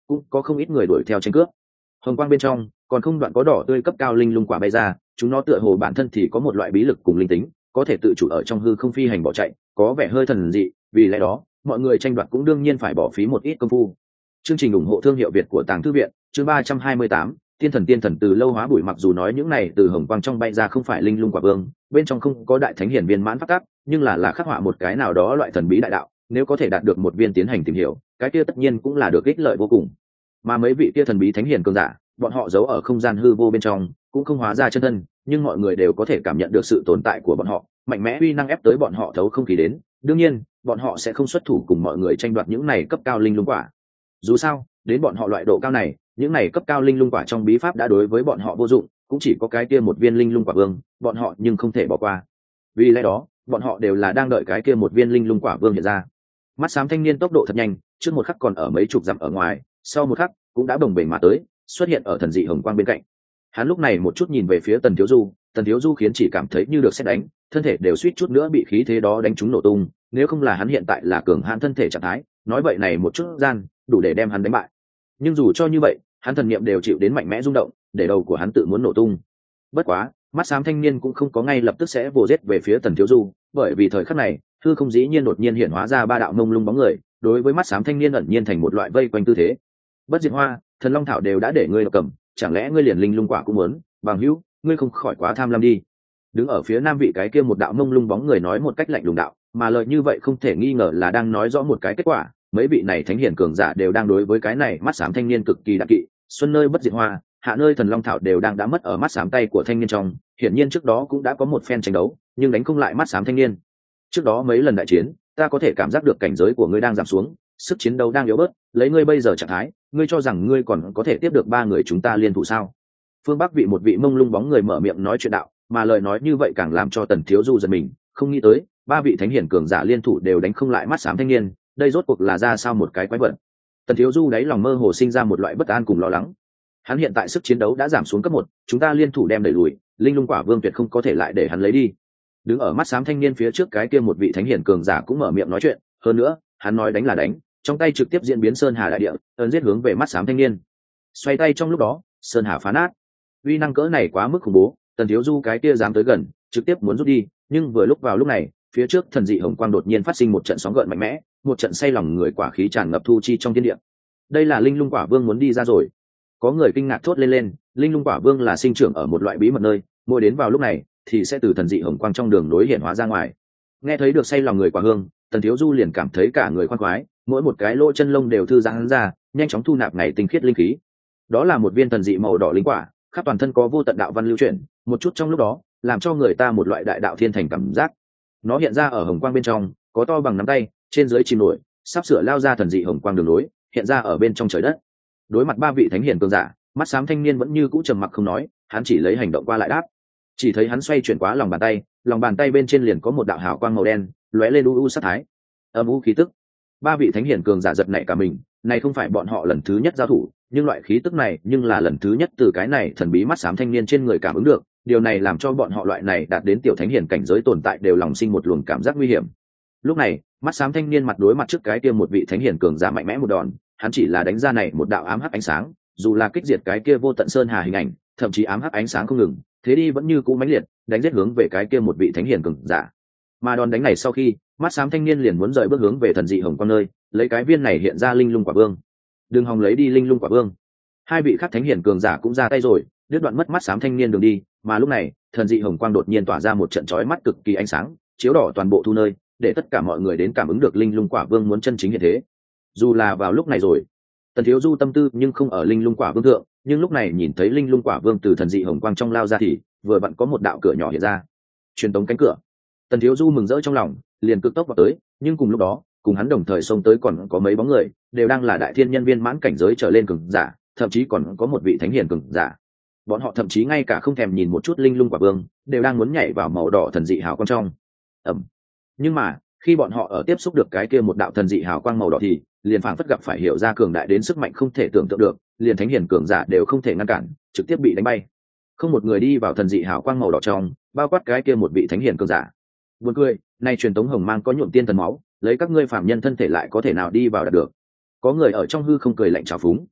[SPEAKER 1] cũng có không ít người đuổi theo tranh cướp. Hồng quang bên trong còn không đoạn có đỏ tươi cấp cao linh lung quả bay ra, chúng nó tựa hồ bản thân thì có một loại bí lực cùng linh tính, có thể tự chủ ở trong hư không phi hành bỏ chạy, có vẻ hơi thần dị, vì lẽ đó mọi người tranh đoạt cũng đương nhiên phải bỏ phí một ít công phu. Chương trình ủng hộ thương hiệu Việt của Tàng Thư viện, chương ba trăm hai mươi tám, tiên thần tiên thần từ lâu hóa bụi. Mặc dù nói những này từ hồng quang trong bay ra không phải linh lung quả vương, bên trong không có đại thánh hiển viên mãn pháp tắc, nhưng là là khắc họa một cái nào đó loại thần bí đại đạo, nếu có thể đạt được một viên tiến hành tìm hiểu, cái kia tất nhiên cũng là được ích lợi vô cùng. Mà mấy vị kia thần bí thánh hiển cường giả, bọn họ giấu ở không gian hư vô bên trong, cũng không hóa ra chân thân, nhưng mọi người đều có thể cảm nhận được sự tồn tại của bọn họ, mạnh mẽ uy năng ép tới bọn họ thấu không khí đến. Đương nhiên, bọn họ sẽ không xuất thủ cùng mọi người tranh đoạt những này cấp cao linh lung quả. Dù sao, đến bọn họ loại độ cao này, những này cấp cao linh lung quả trong bí pháp đã đối với bọn họ vô dụng, cũng chỉ có cái kia một viên linh lung quả vương, bọn họ nhưng không thể bỏ qua. Vì lẽ đó, bọn họ đều là đang đợi cái kia một viên linh lung quả vương hiện ra. Mắt xám thanh niên tốc độ thật nhanh, trước một khắc còn ở mấy chục dặm ở ngoài, sau một khắc cũng đã bồng bềnh mà tới, xuất hiện ở thần dị hồng quang bên cạnh. Hắn lúc này một chút nhìn về phía Tần Thiếu Du, Tần Thiếu Du khiến chỉ cảm thấy như được sét đánh, thân thể đều suýt chút nữa bị khí thế đó đánh trúng nổ tung, nếu không là hắn hiện tại là cường hãn thân thể trạng thái, nói vậy này một chút gian đủ để đem hắn đánh bại. Nhưng dù cho như vậy, hắn thần niệm đều chịu đến mạnh mẽ rung động, để đầu của hắn tự muốn nổ tung. Bất quá, mắt xám thanh niên cũng không có ngay lập tức sẽ vồ giết về phía Tần Thiếu Du, bởi vì thời khắc này, hư không dĩ nhiên đột nhiên hiện hóa ra ba đạo mông lung bóng người, đối với mắt xám thanh niên ẩn nhiên thành một loại vây quanh tư thế. Bất diệt hoa, thần long thảo đều đã để ngươi cầm, chẳng lẽ ngươi liền linh lung quả cũng muốn? Bằng hữu, ngươi không khỏi quá tham lam đi. Đứng ở phía nam vị cái kia một đạo mông lung bóng người nói một cách lạnh lùng đạo, mà lời như vậy không thể nghi ngờ là đang nói rõ một cái kết quả, mấy vị này thánh hiển cường giả đều đang đối với cái này mắt xám thanh niên cực kỳ đắc kỵ, xuân nơi bất diệt hoa, hạ nơi thần long thảo đều đang đã mất ở mắt xám tay của thanh niên trong, hiển nhiên trước đó cũng đã có một phen tranh đấu, nhưng đánh không lại mắt xám thanh niên. Trước đó mấy lần đại chiến, ta có thể cảm giác được cảnh giới của ngươi đang giảm xuống, sức chiến đấu đang yếu bớt, lấy ngươi bây giờ trạng thái, ngươi cho rằng ngươi còn có thể tiếp được ba người chúng ta liên thủ sao? Phương Bắc vị một vị mông lung bóng người mở miệng nói chuyện đạo, mà lời nói như vậy càng làm cho Tần Thiếu Du giật mình, không nghĩ tới ba vị thánh hiển cường giả liên thủ đều đánh không lại mắt xám thanh niên, đây rốt cuộc là ra sao một cái quái vật. Tần Thiếu Du đáy lòng mơ hồ sinh ra một loại bất an cùng lo lắng. Hắn hiện tại sức chiến đấu đã giảm xuống cấp một, chúng ta liên thủ đem đẩy lùi, linh lung quả vương tuyệt không có thể lại để hắn lấy đi. Đứng ở mắt xám thanh niên phía trước cái kia một vị thánh hiển cường giả cũng mở miệng nói chuyện, hơn nữa, hắn nói đánh là đánh, trong tay trực tiếp diễn biến sơn hà đại địa, ấn giết hướng về mắt xám thanh niên. Xoay tay trong lúc đó, sơn hà phá nát. Uy năng cỡ này quá mức khủng bố, Tần Thiếu Du cái kia dám tới gần, trực tiếp muốn rút đi, nhưng vừa lúc vào lúc này, phía trước thần dị hồng quang đột nhiên phát sinh một trận sóng gợn mạnh mẽ, một trận say lòng người quả khí tràn ngập thu chi trong thiên địa. Đây là linh lung quả vương muốn đi ra rồi. Có người kinh ngạc thốt lên lên, linh lung quả vương là sinh trưởng ở một loại bí mật nơi, mỗi đến vào lúc này thì sẽ từ thần dị hồng quang trong đường nối hiện hóa ra ngoài. Nghe thấy được say lòng người quả hương, Tần Thiếu Du liền cảm thấy cả người khoan khoái, mỗi một cái lỗ chân lông đều thư giãn ra, nhanh chóng thu nạp ngày tinh khiết linh khí. Đó là một viên thần dị màu đỏ linh quả, khắp toàn thân có vô tận đạo văn lưu chuyển, một chút trong lúc đó làm cho người ta một loại đại đạo thiên thành cảm giác. Nó hiện ra ở hồng quang bên trong, có to bằng nắm tay, trên dưới chìm nổi, sắp sửa lao ra thần dị hồng quang đường lối, hiện ra ở bên trong trời đất. Đối mặt ba vị thánh hiển cường giả, mắt xám thanh niên vẫn như cũ trầm mặc không nói, hắn chỉ lấy hành động qua lại đáp. Chỉ thấy hắn xoay chuyển quá lòng bàn tay, lòng bàn tay bên trên liền có một đạo hào quang màu đen lóe lên u u sát thái, âm u khí tức. Ba vị thánh hiển cường giả giật nảy cả mình, này không phải bọn họ lần thứ nhất giao thủ, nhưng loại khí tức này nhưng là lần thứ nhất từ cái này thần bí mắt xám thanh niên trên người cảm ứng được, điều này làm cho bọn họ loại này đạt đến tiểu thánh hiển cảnh giới tồn tại đều lòng sinh một luồng cảm giác nguy hiểm. Lúc này, mắt xám thanh niên mặt đối mặt trước cái kia một vị thánh hiển cường giả mạnh mẽ một đòn, hắn chỉ là đánh ra này một đạo ám hắc ánh sáng, dù là kích diệt cái kia vô tận sơn hà hình ảnh, thậm chí ám hắc ánh sáng không ngừng, thế đi vẫn như cũ mãnh liệt, đánh giết hướng về cái kia một vị thánh hiển cường giả. Mà đòn đánh này sau khi, mắt xám thanh niên liền muốn rời bước hướng về thần dị hồng quang nơi, lấy cái viên này hiện ra linh lung quả vương. Đừng hòng lấy đi linh lung quả vương. Hai vị khác thánh hiển cường giả cũng ra tay rồi, đứt đoạn mất mắt xám thanh niên đường đi, mà lúc này, thần dị hồng quang đột nhiên tỏa ra một trận chói mắt cực kỳ ánh sáng, chiếu đỏ toàn bộ thu nơi, để tất cả mọi người đến cảm ứng được linh lung quả vương muốn chân chính hiện thế. Dù là vào lúc này rồi, Tần Thiếu Du tâm tư nhưng không ở linh lung quả vương thượng, nhưng lúc này nhìn thấy linh lung quả vương từ thần dị hồng quang trong lao ra thì vừa vặn có một đạo cửa nhỏ hiện ra, truyền tống cánh cửa. Tần Thiếu Du mừng rỡ trong lòng, liền cực tốc vào tới, nhưng cùng lúc đó, cùng hắn đồng thời xông tới còn có mấy bóng người, đều đang là đại thiên nhân viên mãn cảnh giới trở lên cường giả, thậm chí còn có một vị thánh hiển cường giả. Bọn họ thậm chí ngay cả không thèm nhìn một chút linh lung quả vương, đều đang muốn nhảy vào màu đỏ thần dị hào quang trong. Ầm. Nhưng mà, khi bọn họ ở tiếp xúc được cái kia một đạo thần dị hào quang màu đỏ thì liền phảng phất gặp phải hiểu ra cường đại đến sức mạnh không thể tưởng tượng được, liền thánh hiển cường giả đều không thể ngăn cản, trực tiếp bị đánh bay. Không một người đi vào thần dị hào quang màu đỏ trong, bao quát cái kia một vị thánh hiển cường giả. Buồn cười, nay truyền tống hồng mang có nhuộm tiên thần máu, lấy các ngươi phàm nhân thân thể lại có thể nào đi vào đạt được. Có người ở trong hư không cười lạnh trào phúng.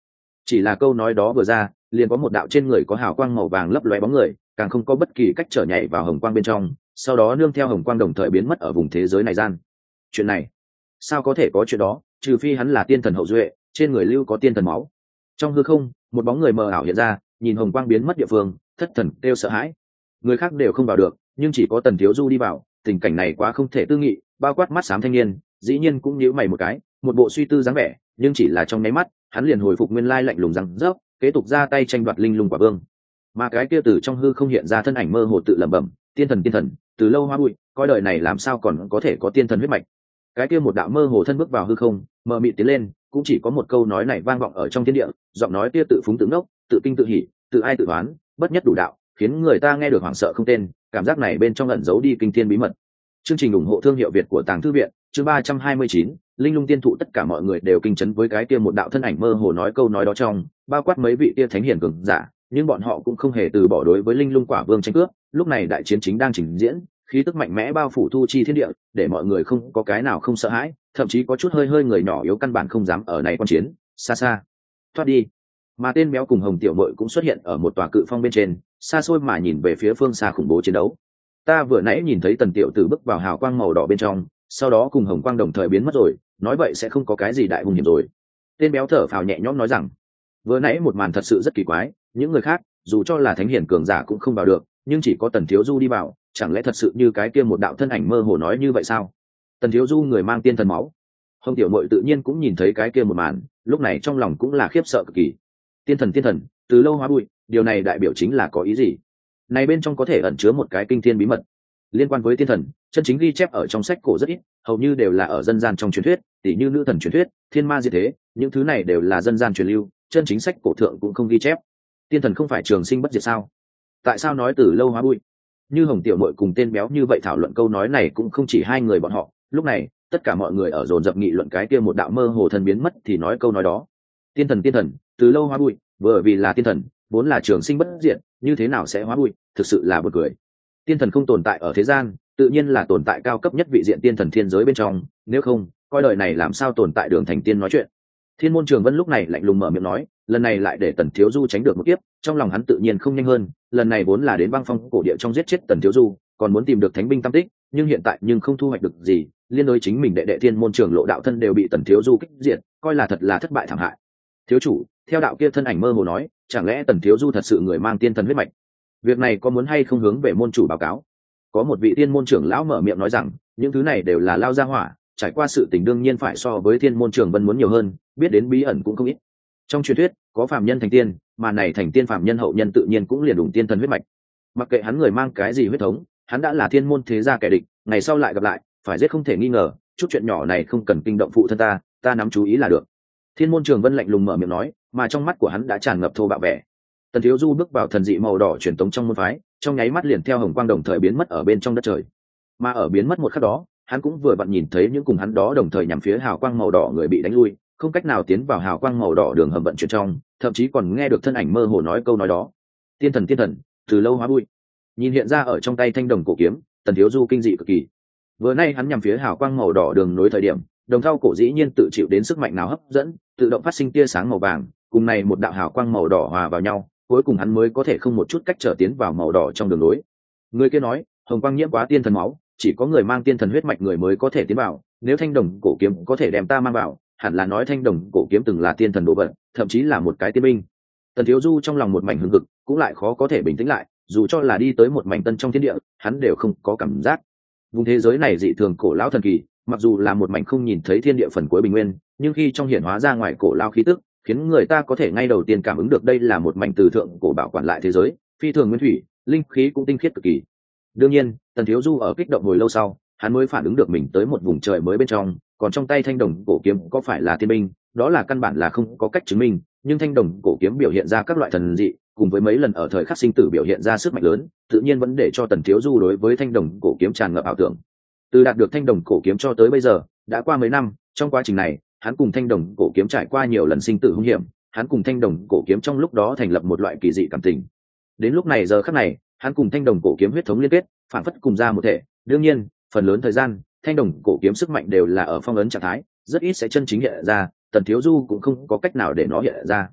[SPEAKER 1] Chỉ là câu nói đó vừa ra, liền có một đạo trên người có hào quang màu vàng lấp lóe bóng người, càng không có bất kỳ cách trở nhảy vào hồng quang bên trong, sau đó nương theo hồng quang đồng thời biến mất ở vùng thế giới này gian. Chuyện này, sao có thể có chuyện đó, trừ phi hắn là tiên thần hậu duệ, trên người lưu có tiên thần máu. Trong hư không, một bóng người mờ ảo hiện ra, nhìn hồng quang biến mất địa phương, thất thần kêu sợ hãi. Người khác đều không vào được, nhưng chỉ có Tần Thiếu Du đi vào, tình cảnh này quá không thể tư nghị, bao quát mắt xám thanh niên, dĩ nhiên cũng nhíu mày một cái, một bộ suy tư dáng vẻ, nhưng chỉ là trong nháy mắt, hắn liền hồi phục nguyên lai lạnh lùng răng rớp, kế tục ra tay tranh đoạt linh lung quả vương. Mà cái kia từ trong hư không hiện ra thân ảnh mơ hồ tự lẩm bẩm, tiên thần tiên thần, từ lâu hoa bụi, coi đời này làm sao còn có thể có tiên thần huyết mạch. Cái kia một đạo mơ hồ thân bước vào hư không, mờ mịt tiến lên, cũng chỉ có một câu nói này vang vọng ở trong thiên địa, giọng nói kia tự phúng tự ngốc, tự kinh tự hỉ, tự ai tự đoán, bất nhất đủ đạo, khiến người ta nghe được hoảng sợ không tên, cảm giác này bên trong ẩn giấu đi kinh thiên bí mật. Chương trình ủng hộ thương hiệu Việt của Tàng Thư viện, chương ba trăm hai mươi chín, linh lung tiên thụ. Tất cả mọi người đều kinh chấn với cái kia một đạo thân ảnh mơ hồ nói câu nói đó trong, bao quát mấy vị kia thánh hiền cường giả, nhưng bọn họ cũng không hề từ bỏ đối với linh lung quả vương tranh cướp. Lúc này đại chiến chính đang trình diễn, khí tức mạnh mẽ bao phủ thu chi thiên địa, để mọi người không có cái nào không sợ hãi, thậm chí có chút hơi hơi người nhỏ yếu căn bản không dám ở này quan chiến, xa xa thoát đi. Mà tên béo cùng Hồng tiểu mội cũng xuất hiện ở một tòa cự phong bên trên, xa xôi mà nhìn về phía phương xa khủng bố chiến đấu. Ta vừa nãy nhìn thấy Tần tiểu tử bước vào hào quang màu đỏ bên trong, sau đó cùng hồng quang đồng thời biến mất rồi, nói vậy sẽ không có cái gì đại hung hiểm rồi. Tên béo thở phào nhẹ nhõm nói rằng, vừa nãy một màn thật sự rất kỳ quái, những người khác dù cho là thánh hiển cường giả cũng không vào được, nhưng chỉ có Tần thiếu du đi vào, chẳng lẽ thật sự như cái kia một đạo thân ảnh mơ hồ nói như vậy sao? Tần thiếu du người mang tiên thần máu. Hồng tiểu mội tự nhiên cũng nhìn thấy cái kia một màn, lúc này trong lòng cũng là khiếp sợ cực kỳ. Tiên thần tiên thần, từ lâu hóa bụi, điều này đại biểu chính là có ý gì? Này bên trong có thể ẩn chứa một cái kinh thiên bí mật liên quan với tiên thần, chân chính ghi chép ở trong sách cổ rất ít, hầu như đều là ở dân gian trong truyền thuyết, tỉ như nữ thần truyền thuyết, thiên ma diệt thế, những thứ này đều là dân gian truyền lưu, chân chính sách cổ thượng cũng không ghi chép. Tiên thần không phải trường sinh bất diệt sao? Tại sao nói từ lâu hóa bụi? Như Hồng tiểu mội cùng tên béo như vậy thảo luận câu nói này cũng không chỉ hai người bọn họ, lúc này tất cả mọi người ở dồn dập nghị luận cái kia một đạo mơ hồ thần biến mất thì nói câu nói đó. Tiên thần tiên thần, từ lâu hóa bụi, vừa vì là tiên thần, vốn là trường sinh bất diệt, như thế nào sẽ hóa bụi, thực sự là buồn cười. Tiên thần không tồn tại ở thế gian, tự nhiên là tồn tại cao cấp nhất vị diện tiên thần thiên giới bên trong, nếu không coi đời này làm sao tồn tại đường thành tiên nói chuyện. Thiên môn Trường Vân lúc này lạnh lùng mở miệng nói, lần này lại để Tần thiếu du tránh được một kiếp, trong lòng hắn tự nhiên không nhanh hơn, lần này vốn là đến băng phong cổ địa trong giết chết Tần thiếu du, còn muốn tìm được thánh binh tam tích, nhưng hiện tại nhưng không thu hoạch được gì, liên đối chính mình đệ đệ Thiên môn Trường Lộ đạo thân đều bị Tần thiếu du kích diệt, coi là thật là thất bại thảm hại. Thiếu chủ, theo đạo kia thân ảnh mơ hồ nói, chẳng lẽ Tần thiếu du thật sự người mang tiên thần huyết mạch? Việc này có muốn hay không hướng về môn chủ báo cáo? Có một vị tiên môn trưởng lão mở miệng nói rằng, những thứ này đều là lao gia hỏa, trải qua sự tình đương nhiên phải so với Thiên môn Trường Vân muốn nhiều hơn, biết đến bí ẩn cũng không ít. Trong truyền thuyết có phàm nhân thành tiên, mà này thành tiên phàm nhân hậu nhân tự nhiên cũng liền đủ tiên thần huyết mạch. Mặc kệ hắn người mang cái gì huyết thống, hắn đã là thiên môn thế gia kẻ địch, ngày sau lại gặp lại, phải giết không thể nghi ngờ, chút chuyện nhỏ này không cần kinh động phụ thân ta, ta nắm chú ý là được. Thiên môn Trường Vân lạnh lùng mở miệng nói, mà trong mắt của hắn đã tràn ngập thô bạo vẻ. Tần thiếu du bước vào thần dị màu đỏ truyền tống trong môn phái, trong nháy mắt liền theo hồng quang đồng thời biến mất ở bên trong đất trời. Mà ở biến mất một khắc đó, hắn cũng vừa vặn nhìn thấy những cùng hắn đó đồng thời nhằm phía hào quang màu đỏ người bị đánh lui, không cách nào tiến vào hào quang màu đỏ đường hầm vận chuyển trong, thậm chí còn nghe được thân ảnh mơ hồ nói câu nói đó. Tiên thần tiên thần, từ lâu hóa bụi. Nhìn hiện ra ở trong tay thanh đồng cổ kiếm, Tần thiếu du kinh dị cực kỳ. Vừa nay hắn nhằm phía hào quang màu đỏ đường nối thời điểm, đồng thau cổ dĩ nhiên tự chịu đến sức mạnh nào hấp dẫn, tự động phát sinh tia sáng màu vàng, cùng này một đạo hào quang màu đỏ hòa vào nhau, cuối cùng hắn mới có thể không một chút cách trở tiến vào màu đỏ trong đường nối. Người kia nói, hồng quang nhiễm quá tiên thần máu, chỉ có người mang tiên thần huyết mạch người mới có thể tiến vào, nếu thanh đồng cổ kiếm có thể đem ta mang vào, hẳn là nói thanh đồng cổ kiếm từng là tiên thần đồ vật, thậm chí là một cái tiên binh. Tần thiếu du trong lòng một mảnh hưng hực, cũng lại khó có thể bình tĩnh lại, dù cho là đi tới một mảnh tân trong thiên địa, hắn đều không có cảm giác. Vùng thế giới này dị thường cổ lão thần kỳ, mặc dù là một mảnh không nhìn thấy thiên địa phần cuối bình nguyên, nhưng khi trong hiển hóa ra ngoài cổ lão khí tức, khiến người ta có thể ngay đầu tiên cảm ứng được đây là một mảnh từ thượng cổ bảo quản lại thế giới, phi thường nguyên thủy, linh khí cũng tinh khiết cực kỳ. Đương nhiên, Tần thiếu du ở kích động hồi lâu sau, hắn mới phản ứng được mình tới một vùng trời mới bên trong, còn trong tay thanh đồng cổ kiếm có phải là tiên binh, đó là căn bản là không có cách chứng minh, nhưng thanh đồng cổ kiếm biểu hiện ra các loại thần dị, cùng với mấy lần ở thời khắc sinh tử biểu hiện ra sức mạnh lớn, tự nhiên vẫn để cho Tần thiếu du đối với thanh đồng cổ kiếm tràn ngập ảo tưởng. Từ đạt được thanh đồng cổ kiếm cho tới bây giờ, đã qua mấy năm, trong quá trình này, hắn cùng thanh đồng cổ kiếm trải qua nhiều lần sinh tử hung hiểm, hắn cùng thanh đồng cổ kiếm trong lúc đó thành lập một loại kỳ dị cảm tình. Đến lúc này giờ khắc này, hắn cùng thanh đồng cổ kiếm huyết thống liên kết, phản phất cùng ra một thể. Đương nhiên, phần lớn thời gian, thanh đồng cổ kiếm sức mạnh đều là ở phong ấn trạng thái, rất ít sẽ chân chính hiện ra, Tần thiếu du cũng không có cách nào để nó hiện ra.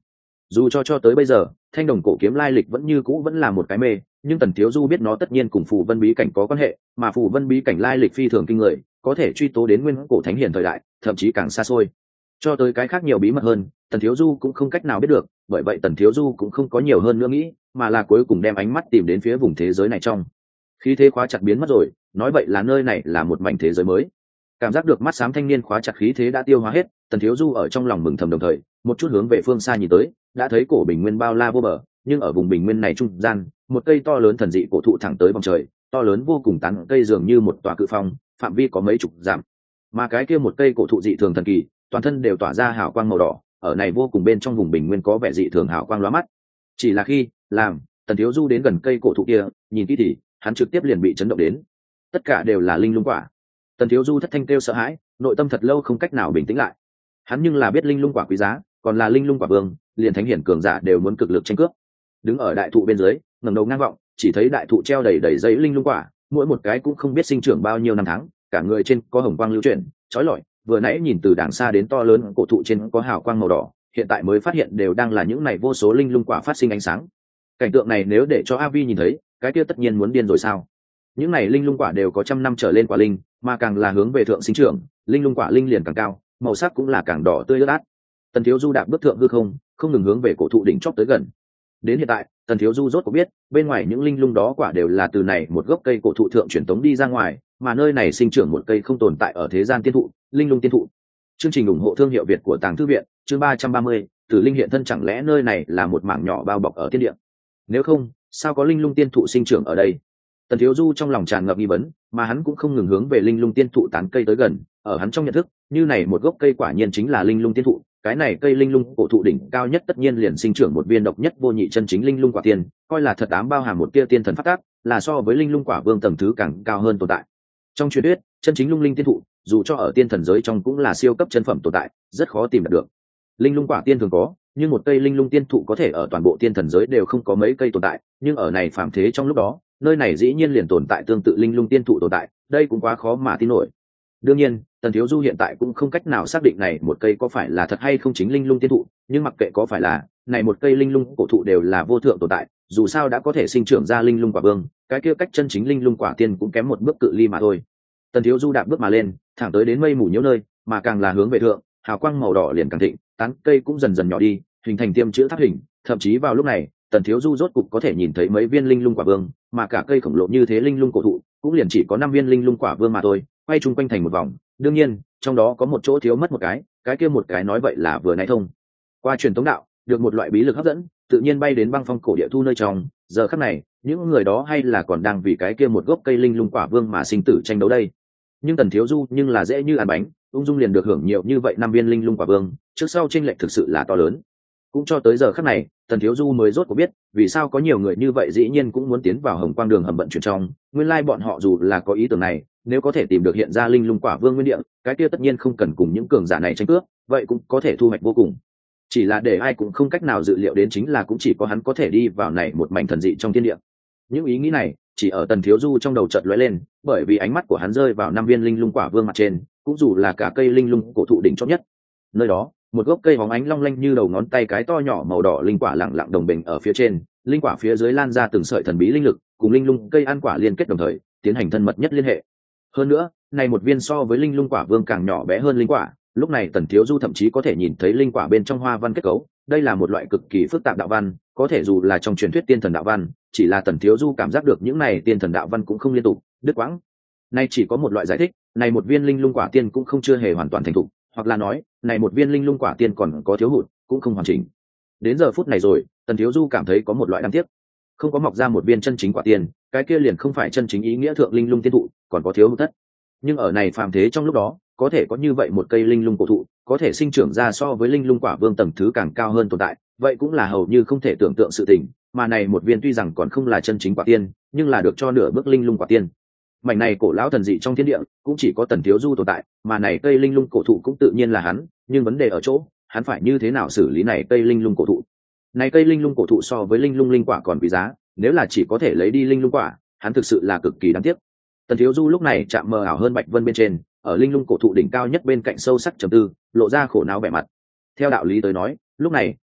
[SPEAKER 1] Dù cho cho tới bây giờ thanh đồng cổ kiếm lai lịch vẫn như cũ vẫn là một cái mê, nhưng Tần Thiếu Du biết nó tất nhiên cùng phù vân bí cảnh có quan hệ, mà phù vân bí cảnh lai lịch phi thường kinh người, có thể truy tố đến nguyên cổ thánh hiền thời đại, thậm chí càng xa xôi. Cho tới cái khác nhiều bí mật hơn, Tần Thiếu Du cũng không cách nào biết được, bởi vậy Tần Thiếu Du cũng không có nhiều hơn nữa nghĩ, mà là cuối cùng đem ánh mắt tìm đến phía vùng thế giới này trong. Khí thế khóa chặt biến mất rồi, nói vậy là nơi này là một mảnh thế giới mới. Cảm giác được mắt xám thanh niên khóa chặt khí thế đã tiêu hóa hết, Tần Thiếu Du ở trong lòng mừng thầm, đồng thời một chút hướng về phương xa nhìn tới, đã thấy cổ bình nguyên bao la vô bờ, nhưng ở vùng bình nguyên này trung gian, một cây to lớn thần dị cổ thụ thẳng tới bầu trời, to lớn vô cùng, tán cây dường như một tòa cự phong, phạm vi có mấy chục dặm. Mà cái kia một cây cổ thụ dị thường thần kỳ, toàn thân đều tỏa ra hào quang màu đỏ, ở này vô cùng bên trong vùng bình nguyên có vẻ dị thường hào quang lóa mắt. Chỉ là khi làm Tần Thiếu Du đến gần cây cổ thụ kia, nhìn kỹ thì hắn trực tiếp liền bị chấn động đến. Tất cả đều là linh lung quả. Tần Thiếu Du thất thanh kêu sợ hãi, nội tâm thật lâu không cách nào bình tĩnh lại. Hắn nhưng là biết linh lung quả quý giá, còn là linh lung quả vương, liền thánh hiển cường giả đều muốn cực lực tranh cướp. Đứng ở đại thụ bên dưới, ngẩng đầu ngang vọng, chỉ thấy đại thụ treo đầy đầy giấy linh lung quả, mỗi một cái cũng không biết sinh trưởng bao nhiêu năm tháng, cả người trên có hồng quang lưu chuyển, chói lọi. Vừa nãy nhìn từ đàng xa đến to lớn cổ thụ trên có hào quang màu đỏ, hiện tại mới phát hiện đều đang là những này vô số linh lung quả phát sinh ánh sáng. Cảnh tượng này nếu để cho A Vi nhìn thấy, cái kia tất nhiên muốn điên rồi sao? Những này linh lung quả đều có trăm năm trở lên quả linh, mà càng là hướng về thượng sinh trưởng, linh lung quả linh liền càng cao, màu sắc cũng là càng đỏ tươi ướt át. Tần Thiếu Du đạp bước thượng hư không, không ngừng hướng về cổ thụ đỉnh chóp tới gần. Đến hiện tại, Tần Thiếu Du rốt cuộc biết, bên ngoài những linh lung đó quả đều là từ này một gốc cây cổ thụ thượng truyền tống đi ra ngoài, mà nơi này sinh trưởng một cây không tồn tại ở thế gian tiên thụ, linh lung tiên thụ. Chương trình ủng hộ thương hiệu Việt của Tàng Thư viện, chương ba trăm ba mươi, Tử Linh hiện thân, chẳng lẽ nơi này là một mảng nhỏ bao bọc ở thiên địa? Nếu không, sao có linh lung tiên thụ sinh trưởng ở đây? Tần Thiếu Du trong lòng tràn ngập nghi vấn, mà hắn cũng không ngừng hướng về linh lung tiên thụ tán cây tới gần, ở hắn trong nhận thức, như này một gốc cây quả nhiên chính là linh lung tiên thụ, cái này cây linh lung cổ thụ đỉnh cao nhất tất nhiên liền sinh trưởng một viên độc nhất vô nhị chân chính linh lung quả tiên, coi là thật ám bao hàm một tia tiên thần phát tác, là so với linh lung quả vương tầng thứ càng cao hơn tồn tại. Trong truyền thuyết, chân chính lung linh tiên thụ, dù cho ở tiên thần giới trong cũng là siêu cấp chân phẩm tồn tại, rất khó tìm được. Linh lung quả tiên thường có, nhưng một cây linh lung tiên thụ có thể ở toàn bộ tiên thần giới đều không có mấy cây tồn tại, nhưng ở này phàm thế trong lúc đó, nơi này dĩ nhiên liền tồn tại tương tự linh lung tiên thụ tồn tại, đây cũng quá khó mà tin nổi. Đương nhiên, Tần Thiếu Du hiện tại cũng không cách nào xác định này một cây có phải là thật hay không chính linh lung tiên thụ, nhưng mặc kệ có phải là, này một cây linh lung cổ thụ đều là vô thượng tồn tại, dù sao đã có thể sinh trưởng ra linh lung quả vương, cái kia cách chân chính linh lung quả tiên cũng kém một bước cự ly mà thôi. Tần Thiếu Du đạp bước mà lên, thẳng tới đến mây mù nhiễu nơi, mà càng là hướng về thượng, hào quang màu đỏ liền càng thịnh, tán cây cũng dần dần nhỏ đi, hình thành tiêm chữ tháp hình, thậm chí vào lúc này, Tần Thiếu Du rốt cục có thể nhìn thấy mấy viên linh lung quả vương, mà cả cây khổng lồ như thế linh lung cổ thụ, cũng liền chỉ có năm viên linh lung quả vương mà thôi, quay chung quanh thành một vòng. Đương nhiên, trong đó có một chỗ thiếu mất một cái, cái kia một cái nói vậy là vừa nãy thông qua truyền tống đạo, được một loại bí lực hấp dẫn, tự nhiên bay đến băng phong cổ địa thu nơi trong. Giờ khắc này, những người đó hay là còn đang vì cái kia một gốc cây linh lung quả vương mà sinh tử tranh đấu đây. Nhưng Tần Thiếu Du nhưng là dễ như ăn bánh, ung dung liền được hưởng nhiều như vậy năm viên linh lung quả vương, trước sau chênh lệch thực sự là to lớn. Cũng cho tới giờ khắc này, Tần Thiếu Du mới rốt cuộc biết, vì sao có nhiều người như vậy dĩ nhiên cũng muốn tiến vào Hồng Quang Đường hầm vận chuyển trong, nguyên lai bọn họ dù là có ý tưởng này, nếu có thể tìm được hiện ra linh lung quả vương nguyên địa, cái kia tất nhiên không cần cùng những cường giả này tranh cướp, vậy cũng có thể thu hoạch vô cùng. Chỉ là để ai cũng không cách nào dự liệu đến chính là cũng chỉ có hắn có thể đi vào này một mảnh thần dị trong thiên địa. Những ý nghĩ này chỉ ở Tần Thiếu Du trong đầu chợt lóe lên, bởi vì ánh mắt của hắn rơi vào năm viên linh lung quả vương mặt trên, cũng dù là cả cây linh lung cổ thụ đỉnh chót nhất. Nơi đó, một gốc cây bóng ánh long lanh như đầu ngón tay cái to nhỏ màu đỏ linh quả lặng lặng đồng bình ở phía trên, linh quả phía dưới lan ra từng sợi thần bí linh lực, cùng linh lung cây ăn quả liên kết đồng thời, tiến hành thân mật nhất liên hệ. Hơn nữa, này một viên so với linh lung quả vương càng nhỏ bé hơn linh quả, lúc này Tần Thiếu Du thậm chí có thể nhìn thấy linh quả bên trong hoa văn kết cấu, đây là một loại cực kỳ phức tạp đạo văn, có thể dù là trong truyền thuyết tiên thần đạo văn, chỉ là Tần Thiếu Du cảm giác được những này tiên thần đạo văn cũng không liên tục, đứt quãng. Nay chỉ có một loại giải thích, này một viên linh lung quả tiên cũng không chưa hề hoàn toàn thành thục, hoặc là nói, này một viên linh lung quả tiên còn có thiếu hụt, cũng không hoàn chỉnh. Đến giờ phút này rồi, Tần Thiếu Du cảm thấy có một loại đáng tiếc, không có mọc ra một viên chân chính quả tiên, cái kia liền không phải chân chính ý nghĩa thượng linh lung tiên thụ, còn có thiếu hụt thất. Nhưng ở này phàm thế trong lúc đó, có thể có như vậy một cây linh lung cổ thụ, có thể sinh trưởng ra so với linh lung quả vương tầng thứ càng cao hơn tồn tại, vậy cũng là hầu như không thể tưởng tượng sự tình, mà này một viên tuy rằng còn không là chân chính quả tiên, nhưng là được cho nửa bước linh lung quả tiên. Mảnh này cổ lão thần dị trong thiên địa, cũng chỉ có Tần Thiếu Du tồn tại, mà này cây linh lung cổ thụ cũng tự nhiên là hắn, nhưng vấn đề ở chỗ, hắn phải như thế nào xử lý này cây linh lung cổ thụ. Này cây linh lung cổ thụ so với linh lung linh quả còn quý giá, nếu là chỉ có thể lấy đi linh lung quả, hắn thực sự là cực kỳ đáng tiếc. Tần Thiếu Du lúc này chạm mờ ảo hơn Bạch Vân bên trên, ở linh lung cổ thụ đỉnh cao nhất bên cạnh sâu sắc trầm tư, lộ ra khổ não vẻ mặt. Theo đạo lý tới nói, lúc này,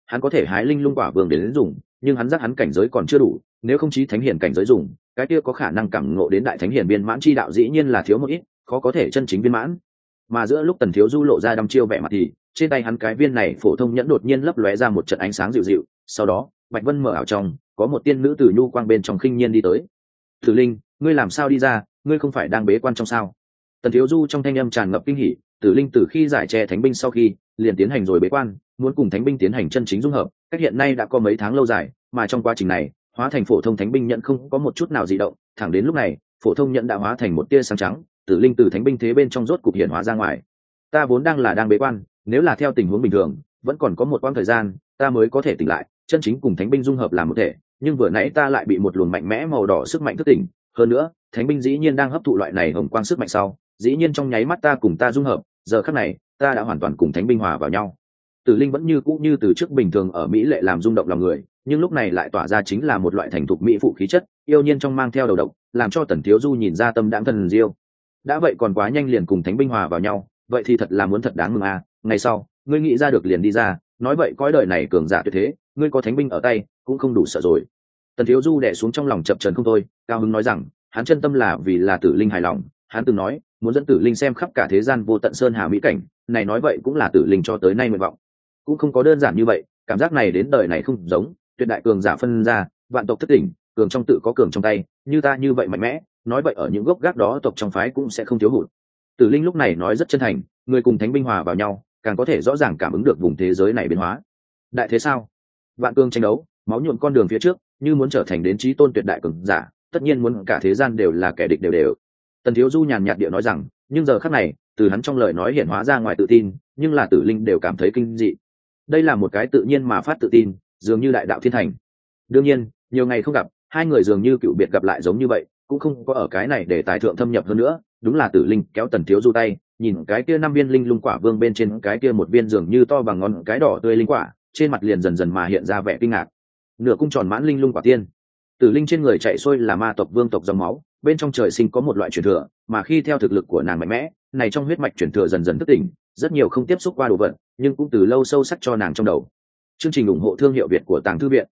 [SPEAKER 1] hắn có thể hái linh lung quả vương để đến dùng, nhưng hắn giác hắn cảnh giới còn chưa đủ, nếu không chí thánh hiển cảnh giới dùng, cái kia có khả năng cảm ngộ đến đại thánh hiển viên mãn chi đạo dĩ nhiên là thiếu một ít, khó có thể chân chính viên mãn. Mà giữa lúc Tần Thiếu Du lộ ra đăm chiêu vẻ mặt thì trên tay hắn cái viên này phổ thông nhẫn đột nhiên lấp lóe ra một trận ánh sáng dịu dịu, sau đó Bạch Vân mở ảo trong, có một tiên nữ tử nhu quang bên trong khinh nhiên đi tới. Tử Linh, ngươi làm sao đi ra, ngươi không phải đang bế quan trong sao? Tần Thiếu Du trong thanh âm tràn ngập kinh hỉ, Tử Linh từ khi giải che thánh binh sau khi liền tiến hành rồi bế quan, muốn cùng thánh binh tiến hành chân chính dung hợp, cách hiện nay đã có mấy tháng lâu dài, mà trong quá trình này hóa thành phổ thông thánh binh nhận không có một chút nào dị động, thẳng đến lúc này phổ thông nhận đã hóa thành một tia sáng trắng, Tử Linh từ thánh binh thế bên trong rốt cục hiện hóa ra ngoài. Ta vốn đang là đang bế quan, nếu là theo tình huống bình thường vẫn còn có một quãng thời gian ta mới có thể tỉnh lại chân chính cùng thánh binh dung hợp làm một thể, nhưng vừa nãy ta lại bị một luồng mạnh mẽ màu đỏ sức mạnh thức tỉnh, hơn nữa thánh binh dĩ nhiên đang hấp thụ loại này hồng quang sức mạnh sau, dĩ nhiên trong nháy mắt ta cùng ta dung hợp, giờ khắc này ta đã hoàn toàn cùng thánh binh hòa vào nhau. Tử Linh vẫn như cũ như từ trước bình thường ở mỹ lệ làm rung động lòng người, nhưng lúc này lại tỏa ra chính là một loại thành thục mỹ phụ khí chất, yêu nhiên trong mang theo đầu độc, làm cho Tần Thiếu Du nhìn ra tâm đãng thần diêu. Đã vậy còn quá nhanh liền cùng thánh binh hòa vào nhau, vậy thì thật là muốn thật đáng mừng à. Ngày sau ngươi nghĩ ra được liền đi ra, nói vậy cõi đời này cường giả tuyệt thế, ngươi có thánh binh ở tay cũng không đủ sợ rồi. Tần Thiếu Du đè xuống trong lòng chập chờn không thôi, cao hứng nói rằng hắn chân tâm là vì là Tử Linh hài lòng, hắn từng nói muốn dẫn Tử Linh xem khắp cả thế gian vô tận sơn hà mỹ cảnh, này nói vậy cũng là Tử Linh cho tới nay nguyện vọng. Cũng không có đơn giản như vậy, cảm giác này đến đời này không giống, tuyệt đại cường giả phân ra, vạn tộc thất tỉnh, cường trong tự có cường trong tay, như ta như vậy mạnh mẽ, nói vậy ở những gốc gác đó tộc trong phái cũng sẽ không thiếu hụt. Tử Linh lúc này nói rất chân thành, người cùng thánh binh hòa vào nhau, càng có thể rõ ràng cảm ứng được vùng thế giới này biến hóa. Đại thế sao? Vạn cương tranh đấu, máu nhuộm con đường phía trước, như muốn trở thành đến chí tôn tuyệt đại cường giả, tất nhiên muốn cả thế gian đều là kẻ địch đều đều. Tần Thiếu Du nhàn nhạt điệu nói rằng, nhưng giờ khắc này, từ hắn trong lời nói hiện hóa ra ngoài tự tin, nhưng là Tử Linh đều cảm thấy kinh dị. Đây là một cái tự nhiên mà phát tự tin, dường như đại đạo thiên thành. Đương nhiên, nhiều ngày không gặp, hai người dường như cựu biệt gặp lại giống như vậy, cũng không có ở cái này để tài thượng thâm nhập hơn nữa. Đúng là Tử Linh kéo Tần Thiếu Du tay, nhìn cái kia năm viên linh lung quả vương bên trên cái kia một viên dường như to bằng ngón cái đỏ tươi linh quả, trên mặt liền dần dần mà hiện ra vẻ kinh ngạc. Nửa cung tròn mãn linh lung quả tiên. Tử Linh trên người chạy xuôi là ma tộc vương tộc dòng máu, bên trong trời sinh có một loại truyền thừa, mà khi theo thực lực của nàng mạnh mẽ, này trong huyết mạch truyền thừa dần dần thức tỉnh, rất nhiều không tiếp xúc qua đồ vật, nhưng cũng từ lâu sâu sắc cho nàng trong đầu. Chương trình ủng hộ thương hiệu Việt của Tàng Thư Viện.